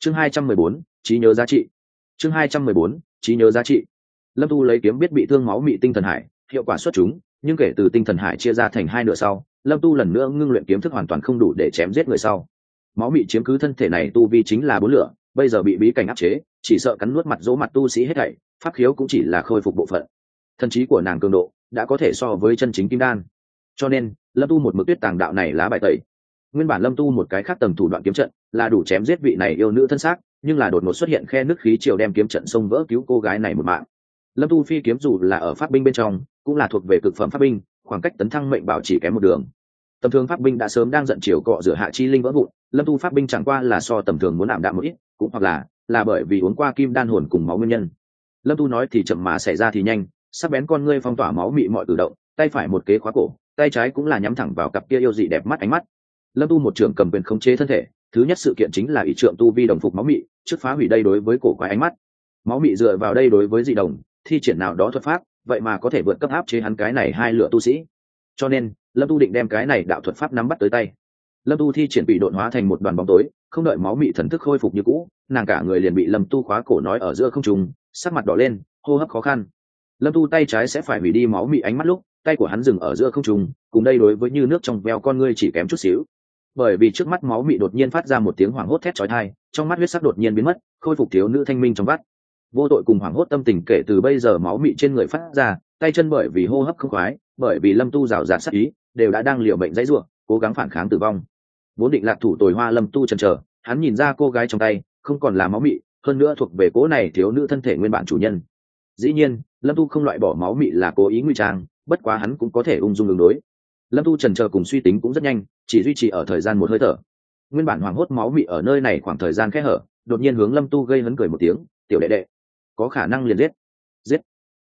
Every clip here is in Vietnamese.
Chương 214, trí nhớ giá trị. Chương 214, trí nhớ giá trị. Lâm Tu lấy kiếm biết bị thương máu mị tinh thần hải, hiệu quả xuất chúng, nhưng kể từ tinh thần hải chia ra thành hai nửa sau, Lâm Tu lần nữa ngưng luyện kiếm thức hoàn toàn không đủ để chém giết người sau. Máu mị chiếm cứ thân thể này tu vi chính là bốn lửa, bây giờ bị bí cảnh áp chế, chỉ sợ cắn nuốt mặt dỗ mặt tu sĩ hết thảy, pháp khiếu cũng chỉ là khôi phục bộ phận. Thần trí của nàng cường độ đã có thể so với chân chính kim đan, cho nên Lâm Tu một mực tuyết tàng đạo này lá bài tẩy. Nguyên bản Lâm Tu một cái khác tầng thủ đoạn kiếm trận là đủ chém giết vị này yêu nữ thân xác, nhưng là đột ngột xuất hiện khe nứt khí chiều đem kiếm trận xông vỡ cứu cô gái này một mạng. Lâm Tu phi kiếm dù là ở pháp binh bên trong cũng là thuộc về cực phẩm pháp binh, khoảng cách tấn thăng mệnh bảo chỉ kém một đường. Tầm thường pháp binh đã sớm đang giận chiều cọ rửa hạ chi linh vỡ vụn, Lâm Tu pháp binh chẳng qua là so tầm thường muốn ảm đạm một ít, cũng hoặc là bởi vì uống qua kim đan hồn cùng máu nguyên nhân. Lâm Tu nói thì chậm mà xảy ra thì nhanh, sắc bén con ngươi phong tỏa máu mị mọi cử động, tay phải một kế khóa cổ, tay trái cũng là nhắm thẳng vào cặp kia yêu dị đẹp mắt ánh mắt. Lâm Tu một trường cầm quyền khống chế thân thể, thứ nhất sự kiện chính là ý trượng tu vi đồng phục máu mị, trước phá hủy đây đối với cổ quái ánh mắt. Máu mị dựa vào đây đối với dị đồng thi triển nào đó thuật pháp, vậy mà có thể vượt cấp áp chế hắn cái này hai lửa tu sĩ. Cho nên Lâm Tu định đem cái này đạo thuật pháp nắm bắt tới tay. Lâm Tu thi triển bị độn hóa thành một đoàn bóng tối, không đợi máu mị thần thức khôi phục như cũ, nàng cả người liền bị Lâm Tu khóa cổ nói ở giữa không trung, sắc mặt đỏ lên, hô hấp khó khăn. Lâm Tu tay trái sẽ phải hủy đi máu mị ánh mắt lúc, tay của hắn dừng ở giữa không trung, cùng đây đối với như nước trong veo con ngươi chỉ kém chút xíu. Bởi vì trước mắt máu mị đột nhiên phát ra một tiếng hoảng hốt thét chói tai, trong mắt huyết sắc đột nhiên biến mất, khôi phục thiếu nữ thanh minh trong vắt. Vô tội cùng hoảng hốt tâm tình kể từ bây giờ máu mị trên người phát ra, tay chân bởi vì hô hấp không khoái, bởi vì Lâm Tu rào rạt sát ý, đều đã đang liều mệnh dãy rủa, cố gắng phản kháng tử vong. Vốn định lạc thủ tồi hoa Lâm Tu chần chờ, hắn nhìn ra cô gái trong tay không còn là máu mị, hơn nữa thuộc về cố này thiếu nữ thân thể nguyên bản chủ nhân. Dĩ nhiên, Lâm Tu không loại bỏ máu mị là cố ý ngụy trang, bất quá hắn cũng có thể ung dung đường đối. Lâm Tu chần chờ cùng suy tính cũng rất nhanh, chỉ duy trì ở thời gian một hơi thở. Nguyên bản hoảng hốt máu mị ở nơi này khoảng thời gian khẽ hở, đột nhiên hướng Lâm Tu gây hấn cười một tiếng, "Tiểu đệ đệ, có khả năng liền giết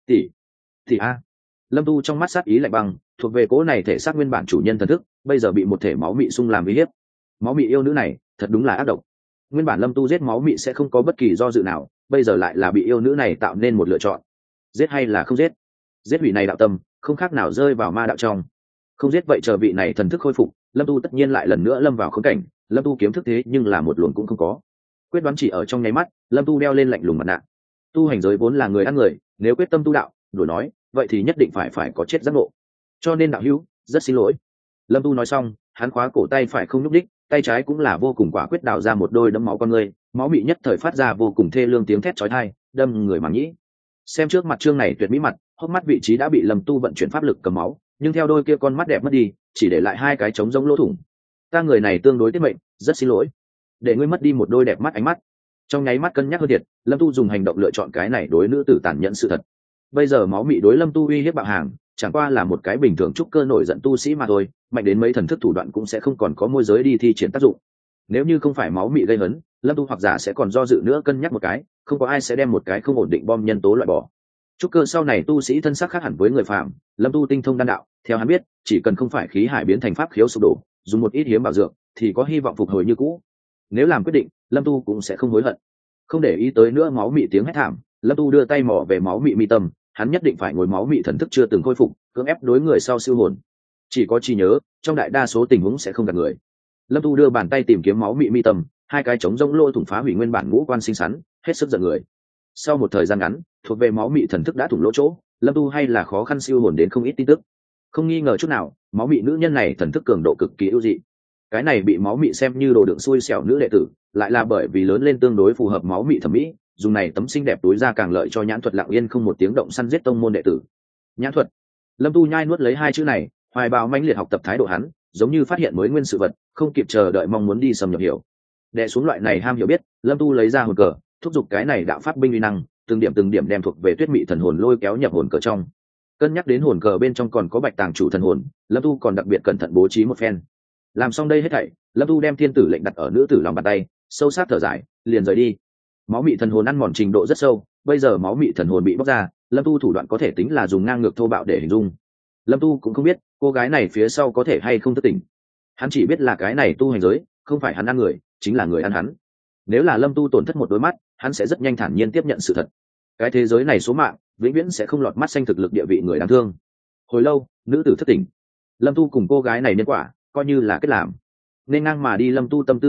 tỷ a." Lâm Tu trong mắt sát ý lạnh băng, thuộc về cố này thể xác nguyên bản chủ nhân thần thức, bây giờ bị một thể máu mị xung làm uy hiếp. Máu mị yêu nữ này thật đúng là ác độc. Nguyên bản Lâm Tu giết máu mị sẽ không có bất kỳ do dự nào, bây giờ lại là bị yêu nữ này tạo nên một lựa chọn. Giết hay là không giết? Giết vị này đạo tâm không khác nào rơi vào ma đạo trong. Không giết vậy chờ vị này thần thức khôi phục, Lâm Tu tất nhiên lại lần nữa lâm vào khốn cảnh. Lâm Tu kiếm thức thế nhưng là một luồng cũng không có. Quyết đoán chỉ ở trong nháy mắt, Lâm Tu đeo lên lạnh lùng mặt nạ. Tu hành giới vốn là người ăn người, nếu quyết tâm tu đạo, đổi nói, vậy thì nhất định phải có chết giác ngộ. Cho nên đạo hữu, rất xin lỗi. Lâm Tu nói xong, hắn khóa cổ tay phải không nhúc đích, tay trái cũng là vô cùng quả quyết đào ra một đôi đấm máu con người, máu bị nhất thời phát ra vô cùng thê lương tiếng thét chói tai, đâm người màng nhĩ. Xem trước mặt trương này tuyệt mỹ mặt, hốc mắt vị trí đã bị Lâm Tu vận chuyển pháp lực cầm máu, nhưng theo đôi kia con mắt đẹp mất đi, chỉ để lại hai cái trống rỗng lỗ thủng. Ta người này tương đối tiết mệnh, rất xin lỗi, để ngươi mất đi một đôi đẹp mắt ánh mắt. Trong nháy mắt cân nhắc hơn thiệt, Lâm Tu dùng hành động lựa chọn cái này đối nữ tử tàn nhẫn sự thật. Bây giờ máu mị đối Lâm Tu uy hiếp bạo hàng, chẳng qua là một cái bình thường trúc cơ nổi giận tu sĩ mà thôi, mạnh đến mấy thần thức thủ đoạn cũng sẽ không còn có môi giới đi thi triển tác dụng. Nếu như không phải máu mị gây hấn, Lâm Tu hoặc giả sẽ còn do dự nữa cân nhắc một cái, không có ai sẽ đem một cái không ổn định bom nhân tố loại bỏ. Trúc cơ sau này tu sĩ thân sắc khác hẳn với người phàm, Lâm Tu tinh thông đan đạo, theo hắn biết, chỉ cần không phải khí hải biến thành pháp khiếu sụp đổ, dùng một ít hiếm bảo dược, thì có hy vọng phục hồi như cũ. Nếu làm quyết định, Lâm Tu cũng sẽ không hối hận. Không để ý tới nữa máu mị tiếng hét thảm, Lâm Tu đưa tay mò về máu mị mi tâm, hắn nhất định phải ngồi máu mị thần thức chưa từng khôi phục, cưỡng ép đối người sau siêu hồn. Chỉ có trí nhớ, trong đại đa số tình huống sẽ không gạt người. Lâm Tu đưa bàn tay tìm kiếm máu mị mi tâm, hai cái trống rỗng lỗ thủng phá hủy nguyên bản ngũ quan xinh xắn, hết sức giận người. Sau một thời gian ngắn, thuộc về máu mị thần thức đã thủng lỗ chỗ, Lâm Tu hay là khó khăn siêu hồn đến không ít tin tức. Không nghi ngờ chút nào, máu mị nữ nhân này thần thức cường độ cực kỳ ưu dị. Cái này bị máu mị xem như đồ đựng xui xẻo nữ đệ tử, lại là bởi vì lớn lên tương đối phù hợp máu mị thẩm mỹ, dùng này tấm xinh đẹp túi ra càng lợi cho nhãn thuật lặng yên không một tiếng động săn giết tông môn đệ tử. Nhãn thuật. Lâm Tu nhai nuốt lấy hai chữ này, hoài bào mãnh liệt học tập thái độ hắn, giống như phát hiện mới nguyên sự vật, không kịp chờ đợi mong muốn đi xâm nhập hiểu. Đè xuống loại này ham hiểu biết, Lâm Tu lấy ra hồn cờ, thúc giục cái này đạo pháp binh uy năng, từng điểm đem thuộc về tuyết mị thần hồn lôi kéo nhập hồn cờ trong. Cân nhắc đến hồn cờ bên trong còn có bạch tàng chủ thần hồn, Lâm Tu còn đặc biệt cẩn thận bố trí một phen. Làm xong đây hết thảy, Lâm Tu đem thiên tử lệnh đặt ở nữ tử lòng bàn tay, sâu sắc thở dài, liền rời đi. Máu mị thần hồn ăn mòn trình độ rất sâu, bây giờ máu mị thần hồn bị bóc ra, Lâm Tu thủ đoạn có thể tính là dùng ngang ngược thô bạo để hình dung. Lâm Tu cũng không biết cô gái này phía sau có thể hay không thức tỉnh. Hắn chỉ biết là cái này tu hành giới, không phải hắn ăn người, chính là người ăn hắn. Nếu là Lâm Tu tổn thất một đôi mắt, hắn sẽ rất nhanh thản nhiên tiếp nhận sự thật. Cái thế giới này số mạng, vĩnh viễn sẽ không lọt mắt xanh thực lực địa vị người đáng thương. Hồi lâu, nữ tử thức tỉnh. Lâm Tu cùng cô gái này nhân quả, coi như là kết làm. Nên ngang mà đi, Lâm Tu tâm tư hỗn loạn,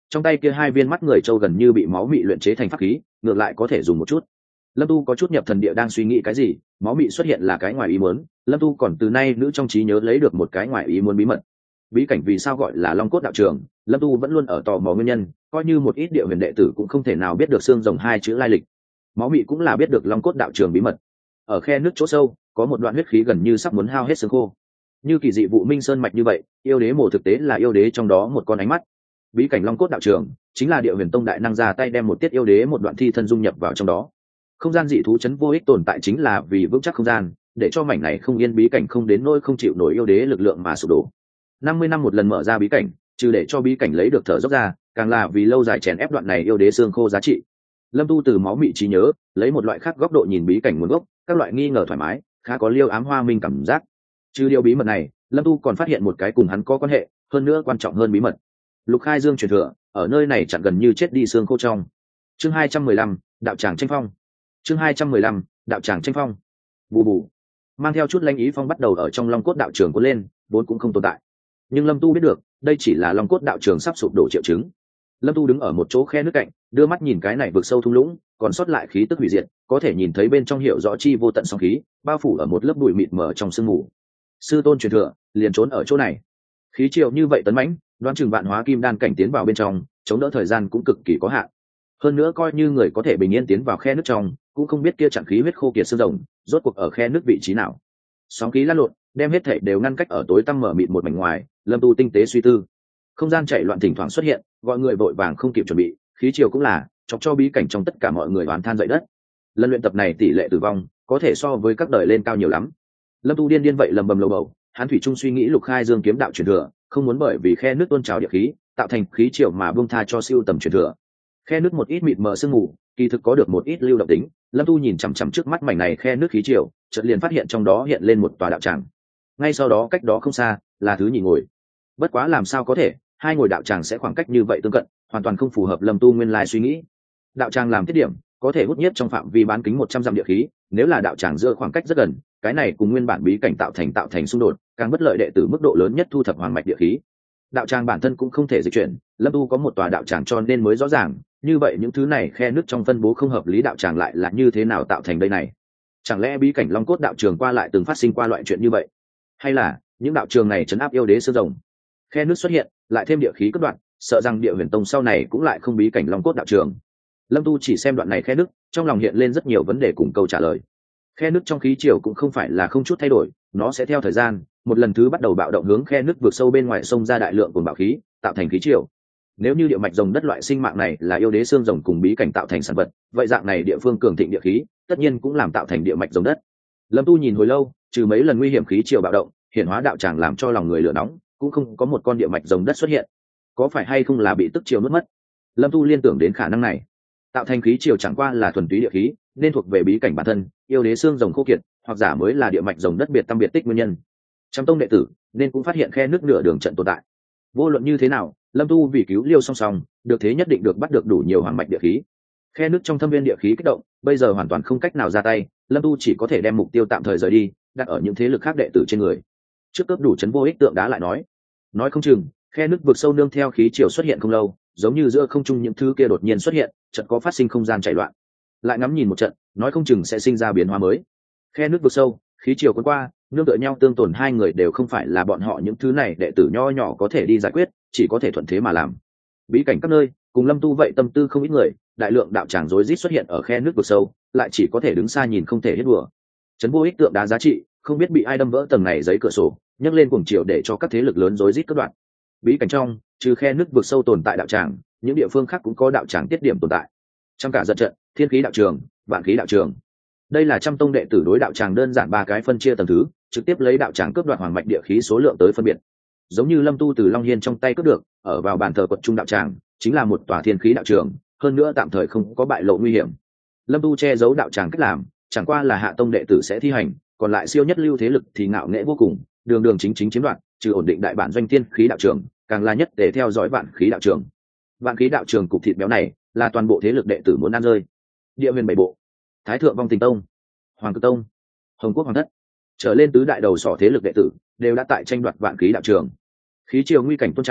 trong tay kia hai viên mắt người trâu gần như bị máu mị luyện chế thành pháp khí, ngược lại có thể dùng một chút. Lâm Tu có chút nhập thần địa đang suy nghĩ cái gì, máu mị xuất hiện là cái ngoài ý muốn. Lâm Tu còn từ nay nữ trong trí nhớ lấy được một cái ngoài ý muốn bí mật. Bí cảnh vì sao gọi là Long Cốt đạo trường, Lâm Tu vẫn luôn ở tò mò nguyên nhân, coi như một ít địa huyền đệ tử cũng không thể nào biết được xương rồng hai chữ lai lịch. Máu mị cũng là biết được Long Cốt đạo trường bí mật. Ở khe nước chỗ sâu có một đoạn huyết khí gần như sắp muốn hao hết xương khô, như kỳ dị vụ minh sơn mạch như vậy. Yêu đế mộ thực tế là yêu đế trong đó một con ánh mắt. Bí cảnh Long Cốt đạo trường chính là địa huyền tông đại năng ra tay đem một tiết yêu đế một đoạn thi thân dung nhập vào trong đó. Không gian dị thú chấn vô ích tồn tại chính là vì vững chắc không gian, để cho mảnh này không yên bí cảnh không đến nỗi không chịu nổi yêu đế lực lượng mà sụp đổ. 50 năm một lần mở ra bí cảnh, trừ để cho bí cảnh lấy được thở dốc ra, càng là vì lâu dài chèn ép đoạn này yêu đế xương khô giá trị. Lâm Tu từ máu mị trí nhớ lấy một loại khác góc độ nhìn bí cảnh nguồn gốc, các loại nghi ngờ thoải mái, khá có liêu ám hoa minh cảm giác. Trừ điều bí mật này, Lâm Tu còn phát hiện một cái cùng hắn có quan hệ, hơn nữa quan trọng hơn bí mật. Lục Khai Dương truyền thừa ở nơi này chặn gần như chết đi xương khô trong. Chương 215, đạo tràng tranh phong. Chương 215, đạo tràng tranh phong. Bù bù, mang theo chút lanh ý phong bắt đầu ở trong Long Cốt đạo trường cuốn lên, vốn cũng không tồn tại. Nhưng Lâm Tu biết được, đây chỉ là Long Cốt đạo trường sắp sụp đổ triệu chứng. Lâm Tu đứng ở một chỗ khe nước cạnh, đưa mắt nhìn cái này vực sâu thung lũng, còn sót lại khí tức hủy diệt, có thể nhìn thấy bên trong hiệu rõ chi vô tận sóng khí, bao phủ ở một lớp bụi mịt mờ trong sương mù. Sư tôn truyền thừa liền trốn ở chỗ này. Khí triều như vậy tấn mãnh, đoán chừng vạn hóa kim đan cảnh tiến vào bên trong, chống đỡ thời gian cũng cực kỳ có hạn. Hơn nữa coi như người có thể bình yên tiến vào khe nước trong, cũng không biết kia chặn khí huyết khô kiệt xương rồng, rốt cuộc ở khe nước vị trí nào. Sóng khí lăn lộn, đem hết thảy đều ngăn cách ở tối tăm mở mịt một mảnh ngoài. Lâm Tu tinh tế suy tư, không gian chạy loạn thỉnh thoảng xuất hiện, gọi người vội vàng không kịp chuẩn bị. Khí triều cũng là chọc cho bí cảnh trong tất cả mọi người oán than dậy đất. Lần luyện tập này tỷ lệ tử vong có thể so với các đời lên cao nhiều lắm. Lâm Tu điên vậy lầm bầm lầu bầu, hắn thủy chung suy nghĩ Lục Khai Dương kiếm đạo truyền thừa, không muốn bởi vì khe nước tôn trào địa khí tạo thành khí triều mà buông tha cho siêu tầm truyền thừa. Khe nước một ít mịt mờ sương mù, kỳ thực có được một ít lưu động tính. Lâm Tu nhìn chằm chằm trước mắt mảnh này khe nước khí triều, chợt liền phát hiện trong đó hiện lên một tòa đạo tràng. Ngay sau đó cách đó không xa là thứ nhị ngồi. Bất quá làm sao có thể, hai ngồi đạo tràng sẽ khoảng cách như vậy tương cận, hoàn toàn không phù hợp Lâm Tu nguyên lai suy nghĩ. Đạo tràng làm thiết điểm, có thể hút nhiếp trong phạm vi bán kính 100 dặm địa khí, nếu là đạo tràng giữa khoảng cách rất gần, cái này cùng nguyên bản bí cảnh tạo thành xung đột, càng bất lợi đệ tử mức độ lớn nhất thu thập hoàng mạch địa khí. Đạo tràng bản thân cũng không thể dịch chuyển, Lâm Tu có một tòa đạo tràng cho nên mới rõ ràng, như vậy những thứ này khe nước trong phân bố không hợp lý đạo tràng lại là như thế nào tạo thành đây này? Chẳng lẽ bí cảnh Long Cốt đạo trường qua lại từng phát sinh qua loại chuyện như vậy? Hay là những đạo trường này trấn áp yêu đế xương rồng? Khe nước xuất hiện, lại thêm địa khí cắt đoạn, sợ rằng địa huyền tông sau này cũng lại không bí cảnh Long Cốt đạo trường. Lâm Tu chỉ xem đoạn này khe nước, trong lòng hiện lên rất nhiều vấn đề cùng câu trả lời. Khe nước trong khí triều cũng không phải là không chút thay đổi, nó sẽ theo thời gian một lần thứ bắt đầu bạo động hướng khe nước vượt sâu bên ngoài sông ra đại lượng cuồng bạo khí, tạo thành khí triều. Nếu như địa mạch rồng đất loại sinh mạng này là yêu đế xương rồng cùng bí cảnh tạo thành sản vật, vậy dạng này địa phương cường thịnh địa khí tất nhiên cũng làm tạo thành địa mạch rồng đất. Lâm Tu nhìn hồi lâu, trừ mấy lần nguy hiểm khí triều bạo động hiển hóa đạo tràng làm cho lòng người lửa nóng, cũng không có một con địa mạch rồng đất xuất hiện. Có phải hay không là bị tức triều nuốt mất? Lâm Tu liên tưởng đến khả năng này. Tạo thành khí triều chẳng qua là thuần túy địa khí, nên thuộc về bí cảnh bản thân, yêu đế xương rồng khô kiệt, hoặc giả mới là địa mạch rồng đất biệt tâm biệt tích nguyên nhân. Trong tông đệ tử nên cũng phát hiện khe nước nửa đường trận tồn tại. Vô luận như thế nào, Lâm Tu vì cứu Liêu song song, được thế nhất định được bắt được đủ nhiều hoàng mạch địa khí. Khe nước trong thâm viên địa khí kích động, bây giờ hoàn toàn không cách nào ra tay, Lâm Tu chỉ có thể đem mục tiêu tạm thời rời đi, đặt ở những thế lực khác đệ tử trên người. Trước cấp đủ chấn vô ích tượng đá lại nói không chừng khe nước vực sâu nương theo khí triều xuất hiện không lâu, giống như giữa không trung những thứ kia đột nhiên xuất hiện, chợt có phát sinh không gian chảy loạn. Lại ngắm nhìn một trận, nói không chừng sẽ sinh ra biến hóa mới. Khe nước vực sâu, khí triều cuốn qua, nương tựa nhau tương tổn hai người đều không phải là bọn họ những thứ này đệ tử nho nhỏ có thể đi giải quyết, chỉ có thể thuận thế mà làm. Bí cảnh các nơi, cùng Lâm Tu vậy tâm tư không ít người, đại lượng đạo tràng rối rít xuất hiện ở khe nước vực sâu, lại chỉ có thể đứng xa nhìn không thể hết đùa. Trấn vô ích tượng đá giá trị, không biết bị ai đâm vỡ tầng này giấy cửa sổ, nhấc lên cuồng chiều để cho các thế lực lớn rối rít cắt đoạn. Bí cảnh trong, trừ khe nước vực sâu tồn tại đạo tràng, những địa phương khác cũng có đạo tràng tiết điểm tồn tại. Trong cả giật trận, thiên khí đạo trường, vạn khí đạo trường. Đây là trăm tông đệ tử đối đạo tràng đơn giản ba cái phân chia tầng thứ, trực tiếp lấy đạo tràng cướp đoạt hoàng mạch địa khí số lượng tới phân biệt. Giống như Lâm Tu từ Long Hiên trong tay cướp được, ở vào bàn thờ quật trung đạo tràng, chính là một tòa thiên khí đạo trường, hơn nữa tạm thời không có bại lộ nguy hiểm. Lâm Tu che giấu đạo tràng cách làm, chẳng qua là hạ tông đệ tử sẽ thi hành, còn lại siêu nhất lưu thế lực thì ngạo nghễ vô cùng, đường đường chính chính chiếm đoạt, trừ ổn định đại bản doanh thiên khí đạo trường, càng là nhất để theo dõi vạn khí đạo trường. Vạn khí đạo trường cục thịt béo này, là toàn bộ thế lực đệ tử muốn ăn rơi. Địa huyền bảy bộ, Thái thượng vong tình tông, Hoàng cực tông, Hồng quốc hoàng thất, trở lên tứ đại đầu sỏ thế lực đệ tử đều đã tại tranh đoạt vạn khí đạo trường. Khí triều nguy cảnh tôn trào,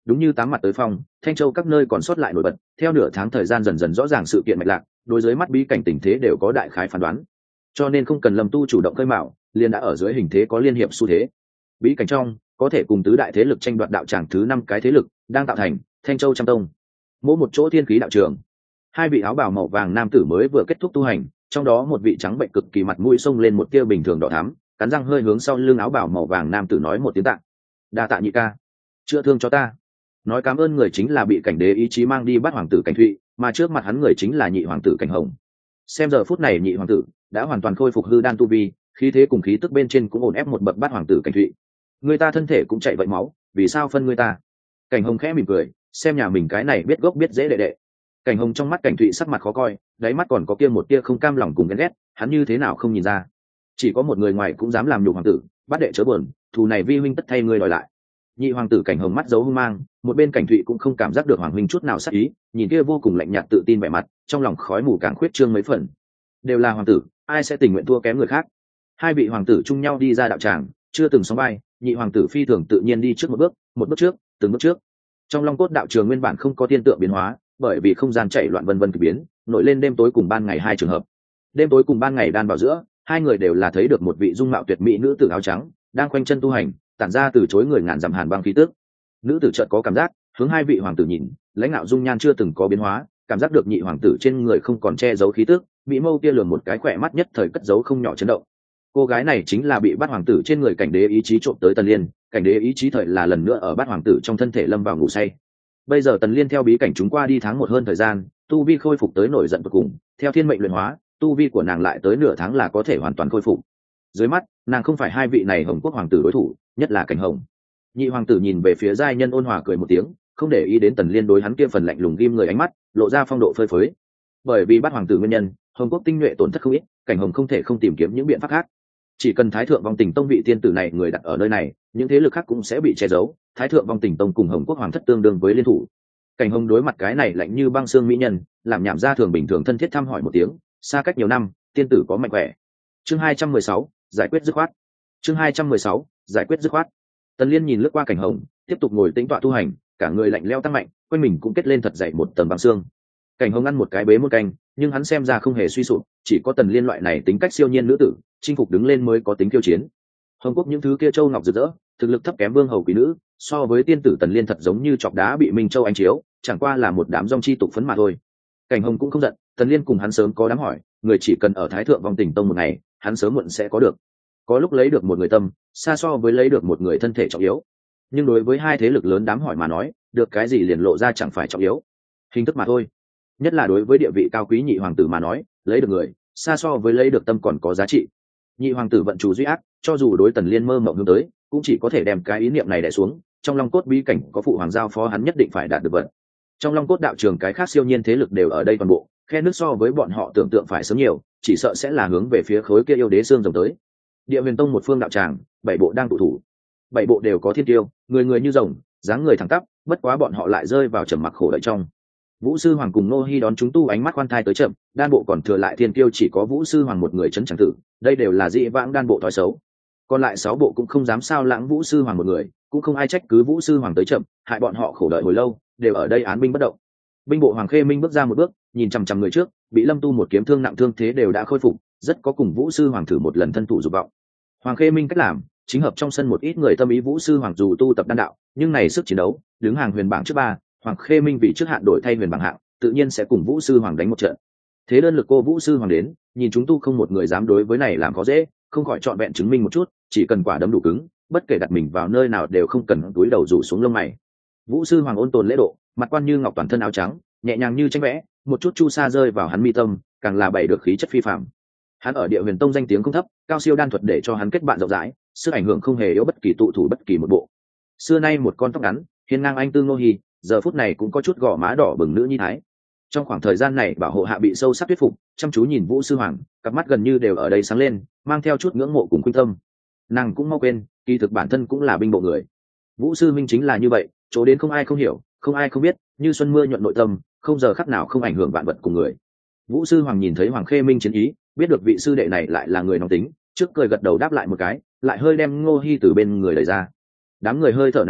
đúng như tám mặt tới phong, Thanh Châu các nơi còn sót lại nổi bật, theo nửa tháng thời gian dần dần rõ ràng sự kiện mạch lạc, đối với mắt bí cảnh tình thế đều có đại khái phán đoán. Cho nên không cần Lâm Tu chủ động khơi mào, liền đã ở dưới hình thế có liên hiệp xu thế. Bí cảnh trong có thể cùng tứ đại thế lực tranh đoạt đạo tràng thứ 5 cái thế lực đang tạo thành Thanh Châu Trăm Tông. Mỗi một chỗ thiên khí đạo trường, hai vị áo bào màu vàng nam tử mới vừa kết thúc tu hành, trong đó một vị trắng bệnh cực kỳ mặt mũi xông lên một tia bình thường đỏ thắm, cắn răng hơi hướng sau lưng áo bào màu vàng nam tử nói một tiếng tạ. Đa tạ nhị ca, chữa thương cho ta. Nói cảm ơn người chính là bị cảnh đế ý chí mang đi bắt hoàng tử Cảnh Thụy, mà trước mặt hắn người chính là nhị hoàng tử Cảnh Hồng. Xem giờ phút này nhị hoàng tử đã hoàn toàn khôi phục hư đan tu vi, khí thế cùng khí tức bên trên cũng ổn ép một bậc bắt hoàng tử Cảnh Thụy. Người ta thân thể cũng chạy vậy máu, vì sao phân người ta? Cảnh Hồng khẽ mỉm cười, xem nhà mình cái này biết gốc biết dễ đệ đệ. Cảnh Hồng trong mắt Cảnh Thụy sắc mặt khó coi, đáy mắt còn có kia một tia không cam lòng cùng ghen ghét, hắn như thế nào không nhìn ra? Chỉ có một người ngoài cũng dám làm nhục hoàng tử, bắt đệ chớ buồn, thù này vi huynh tất thay ngươi đòi lại. Nhị hoàng tử Cảnh Hồng mắt giấu hung mang, một bên Cảnh Thụy cũng không cảm giác được hoàng huynh chút nào sát ý, nhìn kia vô cùng lạnh nhạt tự tin vẻ mặt, trong lòng khói mù càng khuyết trương mấy phần. Đều là hoàng tử, ai sẽ tình nguyện thua kém người khác? Hai vị hoàng tử chung nhau đi ra đạo tràng, chưa từng sóng vai, nhị hoàng tử phi thường tự nhiên đi trước một bước trước, từng bước trước. Trong Long Cốt đạo trường nguyên bản không có tiên tượng biến hóa, bởi vì không gian chạy loạn vân vân kỳ biến, nổi lên đêm tối cùng ban ngày hai trường hợp. Đêm tối cùng ban ngày đan vào giữa, hai người đều là thấy được một vị dung mạo tuyệt mỹ nữ tử áo trắng đang khoanh chân tu hành, tản ra từ chối người ngàn dặm hàn băng khí tức. Nữ tử chợt có cảm giác, hướng hai vị hoàng tử nhìn, lãnh đạo dung nhan chưa từng có biến hóa, cảm giác được nhị hoàng tử trên người không còn che giấu khí tức, bị mâu kia lườm một cái khỏe mắt nhất thời cất giấu không nhỏ chấn động. Cô gái này chính là bị bắt hoàng tử trên người cảnh đế ý chí trộm tới Tần Liên, cảnh đế ý chí thời là lần nữa ở bắt hoàng tử trong thân thể lâm vào ngủ say. Bây giờ Tần Liên theo bí cảnh chúng qua đi tháng một hơn thời gian, tu vi khôi phục tới nổi giận tột cùng, theo thiên mệnh luyện hóa, tu vi của nàng lại tới nửa tháng là có thể hoàn toàn khôi phục. Dưới mắt, nàng không phải hai vị này Hồng Quốc hoàng tử đối thủ, nhất là Cảnh Hồng. Nhị hoàng tử nhìn về phía giai nhân ôn hòa cười một tiếng, không để ý đến Tần Liên đối hắn kia phần lạnh lùng ghim người ánh mắt, lộ ra phong độ phơi phới. Bởi vì bắt hoàng tử nguyên nhân, Hồng Quốc tinh nhuệ tổn thất không ít, Cảnh Hồng không thể không tìm kiếm những biện pháp khác. Chỉ cần Thái Thượng Vong Tình Tông vị tiên tử này người đặt ở nơi này, những thế lực khác cũng sẽ bị che giấu. Thái Thượng Vong Tình Tông cùng Hồng Quốc hoàng thất tương đương với liên thủ. Cảnh Hồng đối mặt cái này lạnh như băng xương mỹ nhân, làm nhảm ra thường bình thường thân thiết thăm hỏi một tiếng, xa cách nhiều năm, tiên tử có mạnh khỏe. Chương 216, giải quyết dứt khoát. Chương 216, giải quyết dứt khoát. Tần Liên nhìn lướt qua Cảnh Hồng, tiếp tục ngồi tĩnh tọa tu hành, cả người lạnh lẽo tăng mạnh, quanh mình cũng kết lên thật dày một tầng băng xương. Cảnh Hồng ăn một cái bế một canh, nhưng hắn xem ra không hề suy sụp, chỉ có Tần Liên loại này tính cách siêu nhiên nữ tử, chinh phục đứng lên mới có tính khiêu chiến. Hồng Quốc những thứ kia châu ngọc rực rỡ, thực lực thấp kém vương hầu quý nữ, so với tiên tử Tần Liên thật giống như chọc đá bị Minh Châu ánh chiếu, chẳng qua là một đám dòng chi tục phấn mà thôi. Cảnh Hồng cũng không giận, Tần Liên cùng hắn sớm có đám hỏi, người chỉ cần ở Thái Thượng Vong Tình Tông một ngày, hắn sớm muộn sẽ có được. Có lúc lấy được một người tâm, xa so với lấy được một người thân thể trọng yếu. Nhưng đối với hai thế lực lớn đám hỏi mà nói, được cái gì liền lộ ra chẳng phải trọng yếu, hình thức mà thôi. Nhất là đối với địa vị cao quý nhị hoàng tử mà nói, lấy được người, xa so với lấy được tâm còn có giá trị. Nhị hoàng tử vận chủ duy ác, cho dù đối Tần Liên mơ mộng hướng tới, cũng chỉ có thể đem cái ý niệm này đè xuống. Trong Long Cốt bí cảnh có phụ hoàng giao phó hắn nhất định phải đạt được vận. Trong Long Cốt đạo trường cái khác siêu nhiên thế lực đều ở đây toàn bộ, khe nước so với bọn họ tưởng tượng phải sớm nhiều, chỉ sợ sẽ là hướng về phía khối kia yêu đế xương rồng tới. Địa Huyền Tông một phương đạo tràng, 7 bộ đang tụ thủ. 7 bộ đều có thiên tiêu, người người như rồng, dáng người thẳng tắp, bất quá bọn họ lại rơi vào trầm mặc khổ đợi trong. Vũ sư hoàng cùng Nô Hi đón chúng tu ánh mắt khoan thai tới chậm, đan bộ còn thừa lại thiên tiêu chỉ có Vũ sư hoàng một người chấn chẳng tử, đây đều là dị vãng đan bộ thói xấu. Còn lại 6 bộ cũng không dám sao lãng Vũ sư hoàng một người, cũng không ai trách cứ Vũ sư hoàng tới chậm, hại bọn họ khổ đợi hồi lâu, đều ở đây án binh bất động. Binh bộ Hoàng Khê Minh bước ra một bước, nhìn chằm chằm người trước, bị Lâm Tu một kiếm thương nặng thương thế đều đã khôi phục, rất có cùng Vũ sư hoàng thử một lần thân thủ dục vọng. Hoàng Khê Minh cách làm, chính hợp trong sân một ít người tâm ý. Vũ sư hoàng dù tu tập đan đạo, nhưng này sức chiến đấu, đứng hàng huyền bảng trước 3, Hoàng Khê Minh vì trước hạn đổi thay huyền bảng hạng, tự nhiên sẽ cùng Vũ sư hoàng đánh một trận. Thế đơn lực cô Vũ sư hoàng đến, nhìn chúng tu không một người dám đối với này làm khó dễ, không khỏi chọn vẹn chứng minh một chút, chỉ cần quả đấm đủ cứng, bất kể đặt mình vào nơi nào đều không cần túi đầu rủ xuống lông mày. Vũ sư hoàng ôn tồn lễ độ, mặt quan như ngọc, toàn thân áo trắng, nhẹ nhàng như tranh vẽ, một chút chu sa rơi vào hắn mi tâm, càng là bày được khí chất phi phàm. Hắn ở Địa Huyền Tông danh tiếng không thấp, cao siêu đan thuật để cho hắn kết bạn rộng rãi, sức ảnh hưởng không hề yếu bất kỳ tụ thủ bất kỳ một bộ. Xưa nay một con tóc ngắn, hiên ngang anh tư Nô Hi, giờ phút này cũng có chút gò má đỏ bừng nữ nhi thái. Trong khoảng thời gian này bảo hộ hạ bị sâu sắc thuyết phục, chăm chú nhìn Vũ sư hoàng, cặp mắt gần như đều ở đây sáng lên, mang theo chút ngưỡng mộ cùng khuynh tâm. Nàng cũng mau quên, kỳ thực bản thân cũng là binh bộ người. Vũ sư minh chính là như vậy, chỗ đến không ai không hiểu, không ai không biết, như xuân mưa nhuận nội tâm, không giờ khắc nào không ảnh hưởng vạn vật cùng người. Vũ sư hoàng nhìn thấy Hoàng Khê Minh chiến ý, biết được vị sư đệ này lại là người nóng tính, trước cười gật đầu đáp lại một cái, lại hơi đem Ngô Hi từ bên người đẩy ra. Đám người hơi thở nặng nề,